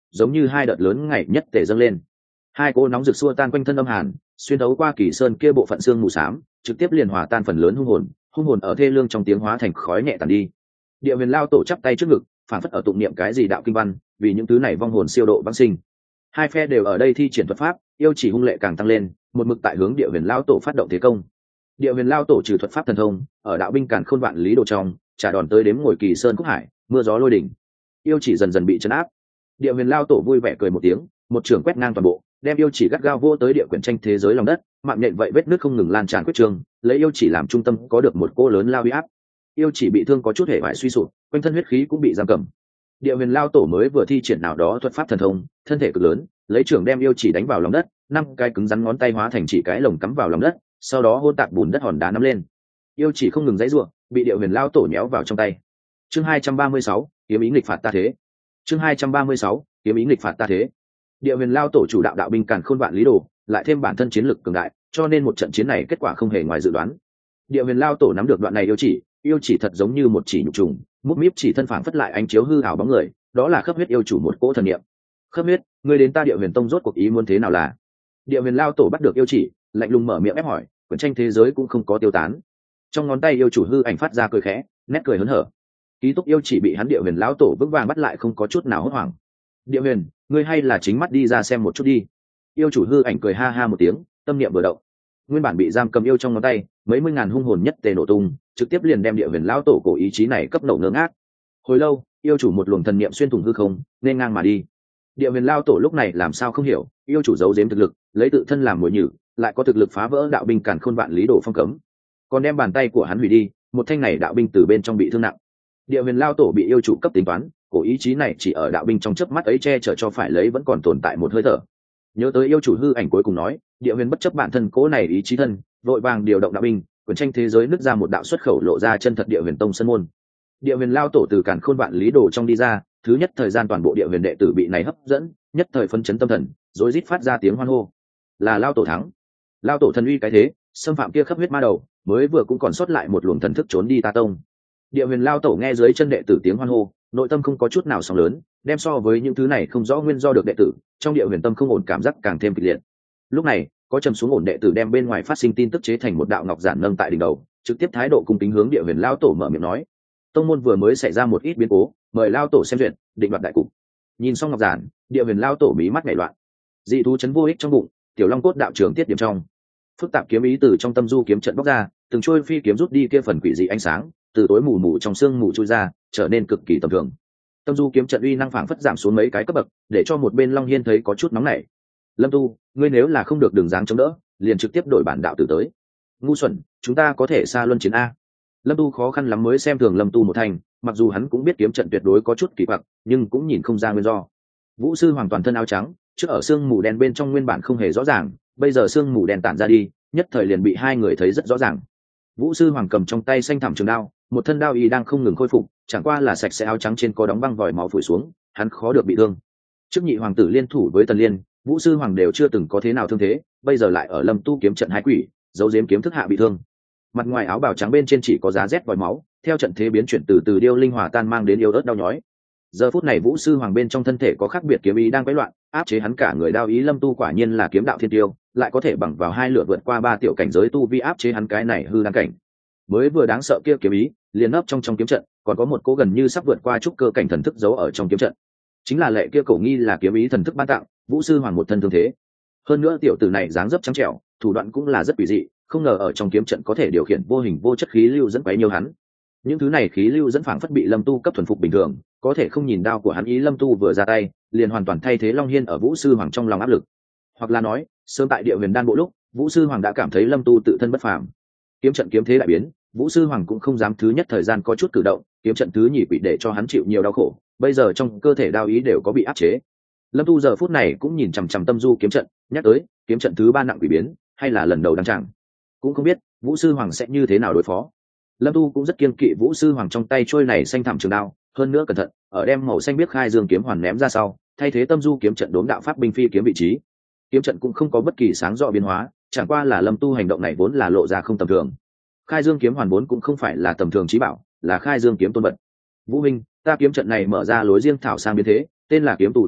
giống như hai đợt lớn ngày nhất tề dâng lên. Hai cỗ nóng rực xua tan quanh thân âm hàn, xuyên thấu qua kỳ sơn kia bộ phận xương mù xám, trực tiếp liền hòa tan phần lớn hung hồn ở thê lương trong tiếng hóa thành khói nhẹ tàn đi. Địa Huyền lao tổ chắp tay trước ngực, phản phất ở tụng niệm cái gì đạo kinh văn, vì những thứ này vong hồn siêu độ vãng sinh. Hai phe đều ở đây thi triển thuật pháp, yêu chỉ hung lệ càng tăng lên, một mực tại hướng Địa Huyền lao tổ phát động thế công. Địa Huyền lao tổ trừ thuật pháp thần thông, ở đạo binh càn khôn vạn lý đồ trong, trả đòn tới đếm ngồi kỳ sơn khúc hải, mưa gió lôi đỉnh. Yêu chỉ dần dần bị trấn áp. Địa Huyền lao tổ vui vẻ cười một tiếng, một trường quét ngang toàn bộ, đem yêu chỉ gắt gao vô tới địa quyển tranh thế giới lòng đất, mạng nhện vậy vết nước không ngừng lan tràn quyết trường, lấy yêu chỉ làm trung tâm có được một cô lớn lao uy áp. Yêu chỉ bị thương có chút hệ vải suy sụp, quanh thân huyết khí cũng bị giam cầm. Địa Huyền lao tổ mới vừa thi triển nào đó thuật pháp thần thông, thân thể cực lớn, lấy trường đem yêu chỉ đánh vào lòng đất, năm cái cứng rắn ngón tay hóa thành chỉ cái lồng cắm vào lòng đất, sau đó hôn tạc bùn đất hòn đá nắm lên. Yêu chỉ không ngừng giãy giụa, bị Địa Huyền lao tổ nhéo vào trong tay. Chương 236, kiếm ý nghịch phạt ta thế. Chương 236, kiếm ý nghịch phạt ta thế. Địa Huyền lao tổ chủ đạo đạo binh càn khôn vạn lý đồ, lại thêm bản thân chiến lực cường đại, cho nên một trận chiến này kết quả không hề ngoài dự đoán. Địa Huyền lao tổ nắm được đoạn này yêu chỉ thật giống như một chỉ nhục trùng, mút míp chỉ thân phản phất lại ánh chiếu hư ảo bóng người, đó là Khớp Huyết yêu chủ một cỗ thần niệm. Khớp Huyết, ngươi đến ta Địa Huyền tông rốt cuộc ý muốn thế nào là? Địa Huyền lao tổ bắt được yêu chỉ, lạnh lùng mở miệng ép hỏi, quyển tranh thế giới cũng không có tiêu tán. Trong ngón tay yêu chủ hư ảnh phát ra cười khẽ, nét cười hớn hở. Ký túc yêu chỉ bị hắn Địa Huyền lão tổ vững vàng bắt lại không có chút nào hốt hoảng. Địa Huyền, ngươi hay là chính mắt đi ra xem một chút đi. Yêu chủ hư ảnh cười ha ha một tiếng, tâm niệm vừa động. Nguyên bản bị giam cầm yêu trong ngón tay, mấy mươi ngàn hung hồn nhất tề nổ tung, trực tiếp liền đem Địa Huyền lão tổ cổ ý chí này cấp nổ ngơ ngác. Hồi lâu, yêu chủ một luồng thần niệm xuyên thủng hư không, nên ngang mà đi. Địa Huyền lão tổ lúc này làm sao không hiểu, yêu chủ giấu giếm thực lực, lấy tự thân làm mồi nhử, lại có thực lực phá vỡ đạo binh càn khôn vạn lý đồ phong cấm, còn đem bàn tay của hắn hủy đi, một thanh này đạo binh từ bên trong bị thương nặng. Địa Huyền lão tổ bị yêu chủ cấp tính toán, cổ ý chí này chỉ ở đạo binh trong chớp mắt ấy che chở cho phải lấy vẫn còn tồn tại một hơi thở. Nhớ tới yêu chủ hư ảnh cuối cùng nói, Địa Huyền bất chấp bản thân cố này ý chí thân, vội vàng điều động đạo binh, quyển tranh thế giới nứt ra một đạo xuất khẩu lộ ra chân thật Địa Huyền tông sân môn. Địa Huyền lao tổ từ càn khôn vạn lý đồ trong đi ra, thứ nhất thời gian toàn bộ Địa Huyền đệ tử bị này hấp dẫn, nhất thời phân chấn tâm thần, rối rít phát ra tiếng hoan hô. Là lao tổ thắng. Lao tổ thần uy cái thế, xâm phạm kia Khớp Huyết ma đầu, mới vừa cũng còn sót lại một luồng thần thức trốn đi ta tông. Địa Huyền lao tổ nghe dưới chân đệ tử tiếng hoan hô, nội tâm không có chút nào sóng lớn, đem so với những thứ này không rõ nguyên do được đệ tử, trong Địa Huyền tâm không ổn cảm giác càng thêm kịch liệt. Lúc này, có trầm xuống ổn đệ tử đem bên ngoài phát sinh tin tức chế thành một đạo ngọc giản nâng tại đỉnh đầu, trực tiếp thái độ cung kính hướng Địa Huyền lao tổ mở miệng nói: tông môn vừa mới xảy ra một ít biến cố, mời lao tổ xem duyệt, định đoạt đại cục. Nhìn xong ngọc giản, Địa Huyền lao tổ mí mắt nhảy loạn. Dị thú chấn vô ích trong bụng, tiểu long cốt đạo trường tiết điểm trong. Phức tạp kiếm ý từ trong tâm du kiếm trận bóc ra, từng trôi phi kiếm rút đi kia phần quỷ dị ánh sáng, từ tối mù mù trong xương mù chui ra, trở nên cực kỳ tầm thường. Tâm du kiếm trận uy năng phảng phất giảm xuống mấy cái cấp bậc, để cho một bên Long Hiên thấy có chút nóng nảy. Lâm Tu, ngươi nếu là không được đường dáng chống đỡ, liền trực tiếp đổi bản đạo tử tới. Ngu xuẩn, chúng ta có thể xa luân chiến a. Lâm Tu khó khăn lắm mới xem thường Lâm Tu một thành, mặc dù hắn cũng biết kiếm trận tuyệt đối có chút kỳ quặc, nhưng cũng nhìn không ra nguyên do. Vũ sư hoàn toàn thân áo trắng, trước ở xương mù đen bên trong nguyên bản không hề rõ ràng, bây giờ xương mù đen tản ra đi, nhất thời liền bị hai người thấy rất rõ ràng. Vũ sư hoàng cầm trong tay xanh thẳm trường đao, một thân đao y đang không ngừng khôi phục, chẳng qua là sạch sẽ áo trắng trên có đóng băng vòi máu phủi xuống, hắn khó được bị thương. Trước nhị hoàng tử liên thủ với Tần Liên, Vũ sư hoàng đều chưa từng có thế nào thương thế, bây giờ lại ở Lâm Tu kiếm trận hai quỷ, giấu giếm kiếm thức hạ bị thương. Mặt ngoài áo bào trắng bên trên chỉ có giá rét vòi máu, theo trận thế biến chuyển từ từ điêu linh hòa tan mang đến yêu ớt đau nhói. Giờ phút này Vũ sư hoàng bên trong thân thể có khác biệt kiếm ý đang quấy loạn, áp chế hắn cả người đao ý. Lâm Tu quả nhiên là kiếm đạo thiên tiêu, lại có thể bằng vào hai lửa vượt qua 3 tiểu cảnh giới tu vi áp chế hắn cái này hư đăng cảnh. Mới vừa đáng sợ kia kiếm ý, liền nấp trong kiếm trận, còn có một cố gần như sắp vượt qua trúc cơ cảnh thần thức giấu ở trong kiếm trận. Chính là lệ kia cổ nghi là kiếm ý thần thức ban tặng, Vũ sư hoàng một thân thương thế. Hơn nữa tiểu tử này dáng dấp trắng trẻo, thủ đoạn cũng là rất quỷ dị, không ngờ ở trong kiếm trận có thể điều khiển vô hình vô chất khí lưu dẫn quấy nhiều hắn. Những thứ này khí lưu dẫn phảng phất bị Lâm Tu cấp thuần phục bình thường, có thể không nhìn đao của hắn ý. Lâm Tu vừa ra tay, liền hoàn toàn thay thế Long Hiên ở Vũ sư hoàng trong lòng áp lực. Hoặc là nói, sớm tại Địa Huyền đan bộ lúc, Vũ sư hoàng đã cảm thấy Lâm Tu tự thân bất phàm. Kiếm trận kiếm thế đại biến, Vũ sư hoàng cũng không dám thứ nhất thời gian có chút cử động, kiếm trận thứ nhì bị để cho hắn chịu nhiều đau khổ, bây giờ trong cơ thể đao ý đều có bị áp chế. Lâm Tu giờ phút này cũng nhìn chằm chằm tâm du kiếm trận, nhắc tới kiếm trận thứ 3 nặng quỷ biến, hay là lần đầu đăng tràng, cũng không biết Vũ sư hoàng sẽ như thế nào đối phó. Lâm Tu cũng rất kiêng kỵ Vũ sư hoàng trong tay trôi này xanh thẳm trường đao, hơn nữa cẩn thận, ở đem màu xanh biết khai dương kiếm hoàn ném ra sau, thay thế tâm du kiếm trận đốn đạo pháp binh phi kiếm vị trí. Kiếm trận cũng không có bất kỳ sáng rõ biến hóa, chẳng qua là Lâm Tu hành động này vốn là lộ ra không tầm thường. Khai dương kiếm hoàn vốn cũng không phải là tầm thường chí bảo, là khai dương kiếm tôn vật. Vũ minh, ta kiếm trận này mở ra lối riêng thảo sang biến thế, tên là kiếm tù tâm bụi,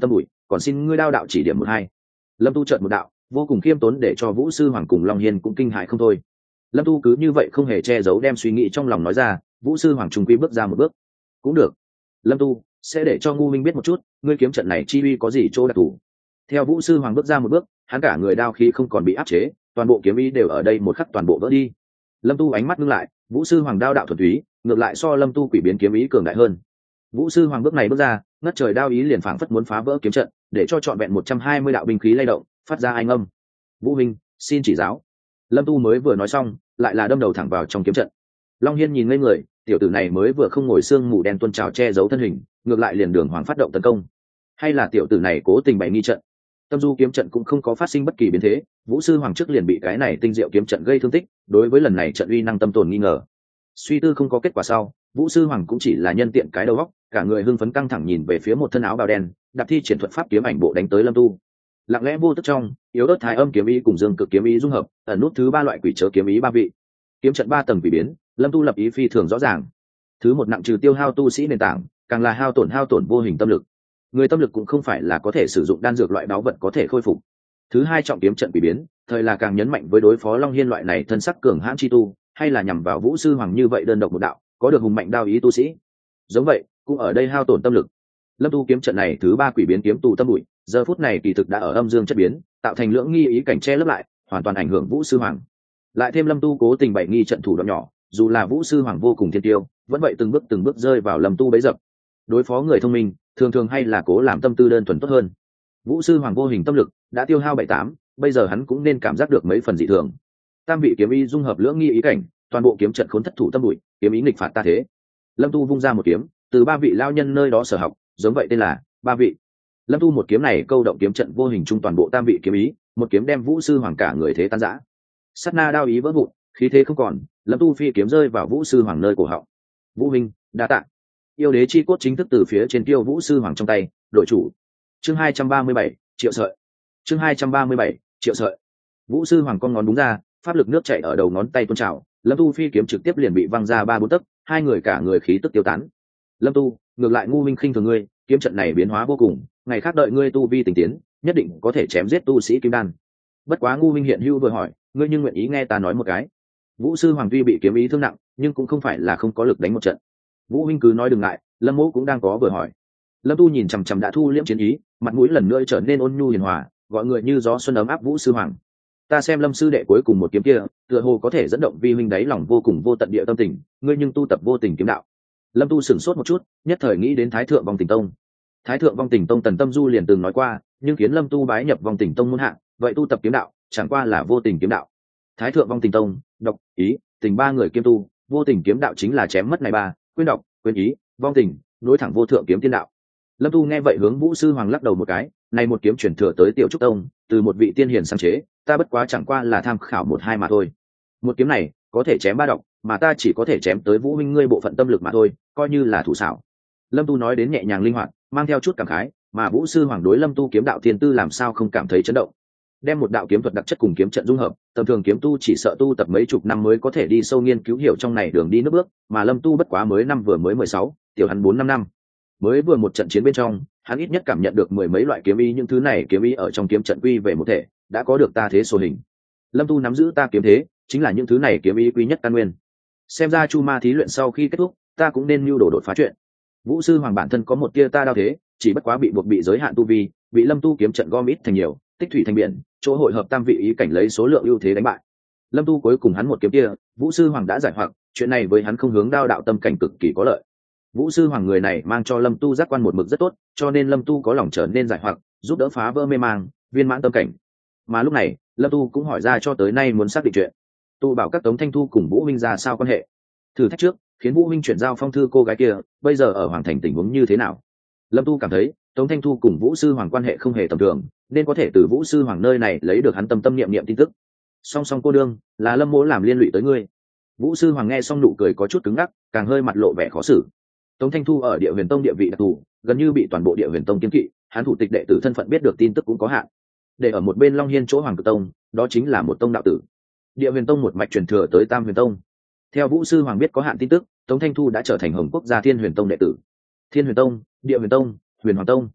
còn xin ngươi đao đạo chỉ điểm một hai. Lâm tu chợt một đạo vô cùng khiêm tốn để cho Vũ sư hoàng cùng Long Hiên cũng kinh hại không thôi. Lâm tu cứ như vậy không hề che giấu đem suy nghĩ trong lòng nói ra. Vũ sư hoàng trùng quy bước ra một bước. Cũng được, Lâm tu sẽ để cho Ngu Minh biết một chút ngươi kiếm trận này chi uy có gì chỗ đặc thù. Theo Vũ sư hoàng bước ra một bước, hắn cả người đao khí không còn bị áp chế, toàn bộ kiếm ý đều ở đây một khắc toàn bộ vỡ đi. Lâm tu ánh mắt ngưng lại, Vũ sư hoàng đao đạo thuần túy, ngược lại so Lâm tu quỷ biến kiếm ý cường đại hơn. Vũ sư hoàng bước này bước ra, ngất trời đao ý liền phảng phất muốn phá vỡ kiếm trận, để cho trọn vẹn 120 đạo binh khí lay động, phát ra anh âm. Vũ minh, xin chỉ giáo. Lâm tu mới vừa nói xong, lại là đâm đầu thẳng vào trong kiếm trận. Long Hiên nhìn ngây người, tiểu tử này mới vừa không ngồi xương mù đen tuôn trào che giấu thân hình, ngược lại liền đường hoàng phát động tấn công, hay là tiểu tử này cố tình bày nghi trận. Tâm du kiếm trận cũng không có phát sinh bất kỳ biến thế, Vũ sư hoàng trước liền bị cái này tinh diệu kiếm trận gây thương tích, đối với lần này trận uy năng tâm tồn nghi ngờ. Suy tư không có kết quả sau, Vũ sư hoàng cũng chỉ là nhân tiện cái đầu óc, cả người hưng phấn căng thẳng nhìn về phía một thân áo bào đen, đạp thi triển thuật pháp kiếm ảnh bộ đánh tới Lâm tu. Lặng lẽ vô tức trong, yếu ớt thái âm kiếm ý cùng dương cực kiếm ý dung hợp, ẩn nút thứ ba loại quỷ chớ kiếm ý ba vị. Kiếm trận ba tầng quỷ biến, Lâm tu lập ý phi thường rõ ràng. Thứ một nặng trừ tiêu hao tu sĩ nền tảng, càng là hao tổn vô hình tâm lực. Người tâm lực cũng không phải là có thể sử dụng đan dược loại báu vật có thể khôi phục. Thứ hai trọng kiếm trận quỷ biến, thời là càng nhấn mạnh với đối phó Long Hiên loại này thân sắc cường hãn chi tu, hay là nhằm vào Vũ sư hoàng như vậy đơn độc một đạo, có được hùng mạnh đao ý tu sĩ. Giống vậy, cũng ở đây hao tổn tâm lực. Lâm tu kiếm trận này thứ ba quỷ biến kiếm tù tâm bụi, giờ phút này kỳ thực đã ở âm dương chất biến, tạo thành lưỡng nghi ý cảnh che lấp lại, hoàn toàn ảnh hưởng Vũ sư hoàng. Lại thêm Lâm tu cố tình bày nghi trận thủ đoạn nhỏ, dù là Vũ sư hoàng vô cùng thiên tiêu, vẫn vậy từng bước rơi vào Lâm tu bấy dập. Đối phó người thông minh, thường hay là cố làm tâm tư đơn thuần tốt hơn. Vũ sư hoàng vô hình tâm lực đã tiêu hao 7-8, bây giờ hắn cũng nên cảm giác được mấy phần dị thường. Tam vị kiếm ý dung hợp lưỡng nghi ý cảnh, toàn bộ kiếm trận khốn thất thủ tâm bụi, kiếm ý nghịch phạt ta thế. Lâm tu vung ra một kiếm, từ ba vị lao nhân nơi đó sở học, giống vậy tên là ba vị. Lâm tu một kiếm này câu động kiếm trận vô hình trung toàn bộ tam vị kiếm ý, một kiếm đem Vũ sư hoàng cả người thế tan rã. Sát na đao ý vỡ vụn, khí thế không còn, Lâm tu phi kiếm rơi vào Vũ sư hoàng nơi cổ họng. Vũ minh, đa tạ. Yêu đế chi cốt chính thức từ phía trên tiêu Vũ sư hoàng trong tay đội chủ. Chương 237, triệu sợi. Chương 237, triệu sợi. Vũ sư hoàng con ngón đúng ra, pháp lực nước chảy ở đầu ngón tay tuôn trào, Lâm tu phi kiếm trực tiếp liền bị văng ra 3-4 tấc, hai người cả người khí tức tiêu tán. Lâm tu, ngược lại Ngu minh khinh thường ngươi, kiếm trận này biến hóa vô cùng, ngày khác đợi ngươi tu vi tình tiến, nhất định có thể chém giết tu sĩ kim đan. Bất quá Ngu minh hiện hữu vừa hỏi, ngươi nhưng nguyện ý nghe ta nói một cái. Vũ sư hoàng tuy bị kiếm ý thương nặng, nhưng cũng không phải là không có lực đánh một trận. Vũ huynh cứ nói đừng ngại, Lâm mỗ cũng đang có vừa hỏi. Lâm tu nhìn chằm chằm đã thu liễm chiến ý, mặt mũi lần nữa trở nên ôn nhu hiền hòa, gọi người như gió xuân ấm áp. Vũ sư hoàng, ta xem Lâm sư đệ cuối cùng một kiếm kia, tựa hồ có thể dẫn động vi huynh đáy lòng vô cùng vô tận địa tâm tình, ngươi nhưng tu tập vô tình kiếm đạo. Lâm tu sửng sốt một chút, nhất thời nghĩ đến Thái thượng vong tình tông. Thái thượng vong tình tông Tần Tâm Du liền từng nói qua, nhưng khiến Lâm tu bái nhập vong tình tông môn hạ, vậy tu tập kiếm đạo chẳng qua là vô tình kiếm đạo. Thái thượng vong tình tông, độc, ý, tình ba người kiêm tu, vô tình kiếm đạo chính là chém mất này ba, quên độc, quên ý, vong tình, nối thẳng vô thượng kiếm tiên đạo. Lâm tu nghe vậy hướng Vũ sư hoàng lắc đầu một cái, này một kiếm chuyển thừa tới Tiểu Trúc tông, từ một vị tiên hiền sáng chế, ta bất quá chẳng qua là tham khảo một hai mà thôi. Một kiếm này có thể chém ba độc, mà ta chỉ có thể chém tới Vũ huynh ngươi bộ phận tâm lực mà thôi, coi như là thủ xảo. Lâm tu nói đến nhẹ nhàng linh hoạt, mang theo chút cảm khái, mà Vũ sư hoàng đối Lâm tu kiếm đạo tiên tư làm sao không cảm thấy chấn động. Đem một đạo kiếm thuật đặc chất cùng kiếm trận dung hợp, tầm thường kiếm tu chỉ sợ tu tập mấy chục năm mới có thể đi sâu nghiên cứu hiểu trong này đường đi nước bước, mà Lâm tu bất quá mới vừa mới 16, tiểu hắn 4-5 năm. Mới vừa một trận chiến bên trong, hắn ít nhất cảm nhận được mười mấy loại kiếm ý, những thứ này kiếm ý ở trong kiếm trận quy về một thể, đã có được ta thế số hình. Lâm tu nắm giữ ta kiếm thế, chính là những thứ này kiếm ý quý nhất căn nguyên. Xem ra chu ma thí luyện sau khi kết thúc, ta cũng nên mưu đồ đột phá chuyện. Vũ sư hoàng bản thân có một tia ta đao thế, chỉ bất quá bị buộc bị giới hạn tu vi, bị Lâm tu kiếm trận gom ít thành nhiều, tích thủy thành biển, chỗ hội hợp tam vị ý cảnh lấy số lượng ưu thế đánh bại. Lâm tu cuối cùng hắn một kiếm kia, Vũ sư hoàng đã giải hoặc, chuyện này với hắn không hướng đao đạo tâm cảnh cực kỳ có lợi. Vũ sư hoàng người này mang cho Lâm tu giác quan một mực rất tốt, cho nên Lâm tu có lòng trở nên giải hoặc, giúp đỡ phá vỡ mê mang, viên mãn tâm cảnh. Mà lúc này Lâm tu cũng hỏi ra cho tới nay muốn xác định chuyện, tu bảo các Tống Thanh Thu cùng Vũ minh ra sao quan hệ. Thử thách trước khiến Vũ minh chuyển giao phong thư cô gái kia, bây giờ ở hoàng thành tình huống như thế nào? Lâm tu cảm thấy Tống Thanh Thu cùng Vũ sư hoàng quan hệ không hề tầm thường, nên có thể từ Vũ sư hoàng nơi này lấy được hắn tâm niệm tin tức. Song song cô đương, là Lâm mỗ làm liên lụy tới ngươi. Vũ sư hoàng nghe xong nụ cười có chút cứng ngắc, càng hơi mặt lộ vẻ khó xử. Tống Thanh Thu ở Địa Huyền Tông địa vị đặc thù, gần như bị toàn bộ Địa Huyền Tông kiêng kỵ, hắn thủ tịch đệ tử thân phận biết được tin tức cũng có hạn. Để ở một bên Long Hiên chỗ Hoàng Cực Tông, đó chính là một tông đạo tử. Địa Huyền Tông một mạch truyền thừa tới Tam Huyền Tông. Theo Vũ sư hoàng biết có hạn tin tức, Tống Thanh Thu đã trở thành Hồng Quốc gia Thiên Huyền Tông đệ tử. Thiên Huyền Tông, Địa Huyền Tông, Huyền Hoàng Tông,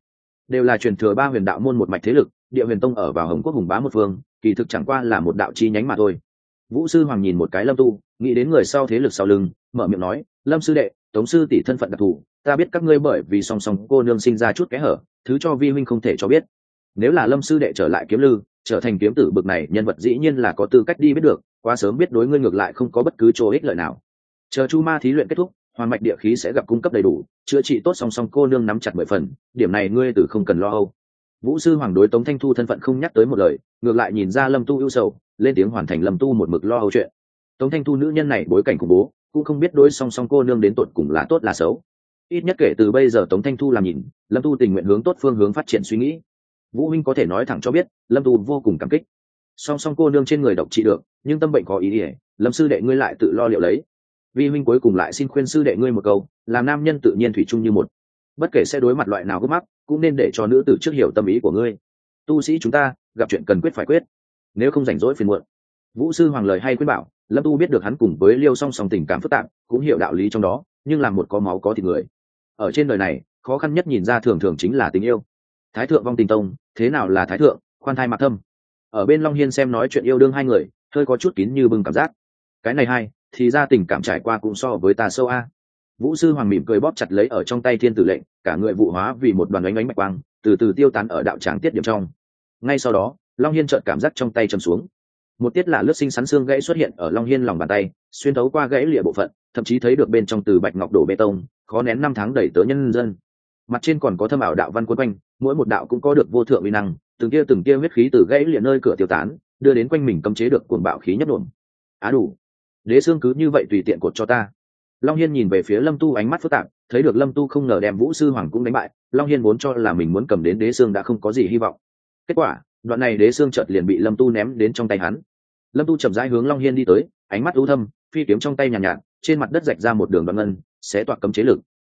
đều là truyền thừa ba huyền đạo môn một mạch thế lực. Địa Huyền Tông ở vào Hồng Quốc hùng bá một phương, kỳ thực chẳng qua là một đạo chi nhánh mà thôi. Vũ sư hoàng nhìn một cái Lâm Tu, nghĩ đến người sau thế lực sau lưng, mở miệng nói: Lâm sư đệ, Tống sư tỷ thân phận đặc thù, ta biết các ngươi bởi vì song song cô nương sinh ra chút kẽ hở, thứ cho vi huynh không thể cho biết. Nếu là Lâm sư đệ trở lại kiếm lư, trở thành kiếm tử bực này nhân vật, dĩ nhiên là có tư cách đi biết được, quá sớm biết đối ngươi ngược lại không có bất cứ chỗ ích lợi nào. Chờ chu ma thí luyện kết thúc, hoàng mạch địa khí sẽ gặp cung cấp đầy đủ, chữa trị tốt, song song cô nương nắm chặt 10 phần, điểm này ngươi từ không cần lo âu. Vũ sư hoàng đối Tống Thanh Thu thân phận không nhắc tới một lời, ngược lại nhìn ra Lâm Tu ưu sầu, lên tiếng hoàn thành Lâm Tu một mực lo âu chuyện. Tống Thanh Thu nữ nhân này bối cảnh khủng bố, cũng không biết đối song song cô nương đến tột cùng là tốt là xấu. Ít nhất kể từ bây giờ Tống Thanh Thu làm nhìn, Lâm Tu tình nguyện hướng tốt phương hướng phát triển suy nghĩ. Vũ huynh có thể nói thẳng cho biết, Lâm Tu vô cùng cảm kích. Song song cô nương trên người độc trị được, nhưng tâm bệnh có ý ỉa, Lâm sư đệ ngươi lại tự lo liệu lấy. Vi huynh cuối cùng lại xin khuyên sư đệ ngươi một câu, làm nam nhân tự nhiên thủy chung như một, bất kể sẽ đối mặt loại nào gấp mắc, cũng nên để cho nữ tử trước hiểu tâm ý của ngươi. Tu sĩ chúng ta gặp chuyện cần quyết phải quyết, nếu không rảnh rỗi phiền muộn. Vũ sư hoàng lời hay khuyên bảo. Lâm Tu biết được hắn cùng với Liêu Song Song tình cảm phức tạp, cũng hiểu đạo lý trong đó, nhưng làm một có máu có thịt người, ở trên đời này khó khăn nhất nhìn ra thường thường chính là tình yêu. Thái thượng vong tình tông, thế nào là thái thượng, khoan thai mạc thâm. Ở bên Long Hiên xem nói chuyện yêu đương hai người, hơi có chút kín như bưng cảm giác. Cái này hay, thì ra tình cảm trải qua cũng so với ta sâu a. Vũ sư hoàng mỉm cười bóp chặt lấy ở trong tay thiên tử lệnh, cả người vụ hóa vì một đoàn ánh ánh bạch quang, từ từ tiêu tán ở đạo tràng tiết điểm trong. Ngay sau đó, Long Hiên chợt cảm giác trong tay trầm xuống, một tiết lạ lướt xinh xắn xương gãy xuất hiện ở Long Hiên lòng bàn tay, xuyên thấu qua gãy lìa bộ phận, thậm chí thấy được bên trong từ bạch ngọc đổ bê tông, khó nén năm tháng đẩy tới nhân dân. Mặt trên còn có thâm ảo đạo văn quấn quanh, mỗi một đạo cũng có được vô thượng uy năng, từng tia huyết khí từ gãy lìa nơi cửa tiêu tán, đưa đến quanh mình cấm chế được cuồng bạo khí nhất nổm. Á đủ, đế xương cứ như vậy tùy tiện cột cho ta. Long Hiên nhìn về phía Lâm Tu ánh mắt phức tạp, thấy được Lâm Tu không ngờ đem Vũ sư hoàng cũng đánh bại, Long Hiên vốn cho là mình muốn cầm đến đế xương đã không có gì hy vọng. Kết quả, đoạn này đế xương chợt liền bị Lâm Tu ném đến trong tay hắn. Lâm Tu chậm rãi hướng Long Hiên đi tới, ánh mắt u thâm, phi kiếm trong tay nhàn nhạt, trên mặt đất rạch ra một đường đoạn ngân, xé toạc cấm chế lực.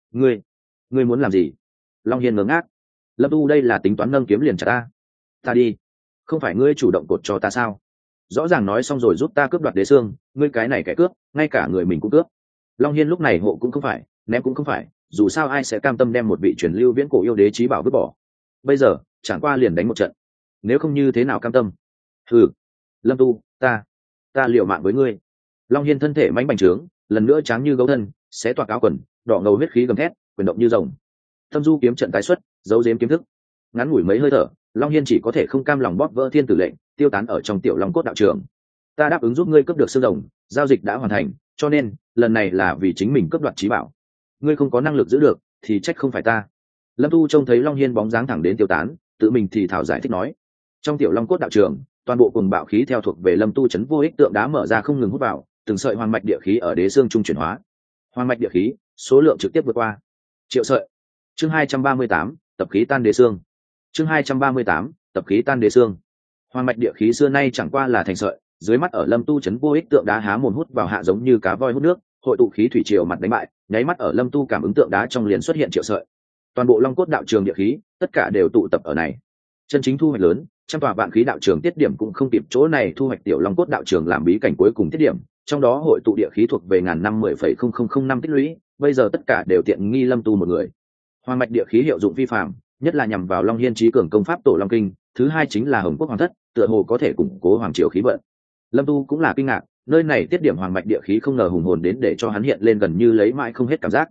Ngươi muốn làm gì? Long Hiên ngớ ngác. Lâm Tu đây là tính toán nâng kiếm liền chặt ta. Ta đi. Không phải ngươi chủ động cột cho ta sao? Rõ ràng nói xong rồi giúp ta cướp đoạt đế xương, ngươi cái này kẻ cướp, ngay cả người mình cũng cướp. Long Hiên lúc này hộ cũng không phải, ném cũng không phải, dù sao ai sẽ cam tâm đem một vị truyền lưu viễn cổ yêu đế chí bảo vứt bỏ. Bây giờ, chẳng qua liền đánh một trận. Nếu không như thế nào cam tâm? Hừ. Lâm Tu, ta liều mạng với ngươi. Long Hiên thân thể mãnh bành trướng, lần nữa tráng như gấu thân, xé toạc áo quần, đỏ ngầu huyết khí gầm thét, quyền động như rồng. Thâm du kiếm trận tái xuất, giấu giếm kiếm thức. Ngắn ngủi mấy hơi thở, Long Hiên chỉ có thể không cam lòng bóp vỡ thiên tử lệnh, tiêu tán ở trong tiểu long cốt đạo trường. Ta đáp ứng giúp ngươi cướp được xương rồng, giao dịch đã hoàn thành, cho nên lần này là vì chính mình cướp đoạt chí bảo. Ngươi không có năng lực giữ được, thì trách không phải ta. Lâm Tu trông thấy Long Hiên bóng dáng thẳng đến tiêu tán, tự mình thì thảo giải thích nói. Trong tiểu long cốt đạo trường, toàn bộ cùng bạo khí theo thuộc về Lâm Tu chấn vô ích tượng đá mở ra không ngừng hút vào, từng sợi hoàng mạch địa khí ở đế xương trung chuyển hóa. Hoàng mạch địa khí, số lượng trực tiếp vượt qua triệu sợi. Chương 238, tập khí tan đế xương. Chương 238, tập khí tan đế xương. Hoàng mạch địa khí xưa nay chẳng qua là thành sợi, dưới mắt ở Lâm Tu chấn vô ích tượng đá há mồm hút vào hạ giống như cá voi hút nước, hội tụ khí thủy triều mặt đánh bại, nháy mắt ở Lâm Tu cảm ứng tượng đá trong liền xuất hiện triệu sợi. Toàn bộ long cốt đạo trường địa khí, tất cả đều tụ tập ở này. Chân chính thu hoạch lớn, trăm tòa vạn khí đạo trường tiết điểm cũng không kịp chỗ này thu hoạch tiểu long cốt đạo trường làm bí cảnh cuối cùng tiết điểm, trong đó hội tụ địa khí thuộc về ngàn năm 10,0005 tích lũy, bây giờ tất cả đều tiện nghi Lâm Tu một người. Hoàng mạch địa khí hiệu dụng vi phạm, nhất là nhằm vào Long Hiên trí cường công pháp tổ Long Kinh, thứ hai chính là Hồng Quốc Hoàng Thất, tựa hồ có thể củng cố hoàng triều khí vận. Lâm Tu cũng là kinh ngạc, nơi này tiết điểm hoàng mạch địa khí không ngờ hùng hồn đến để cho hắn hiện lên gần như lấy mãi không hết cảm giác.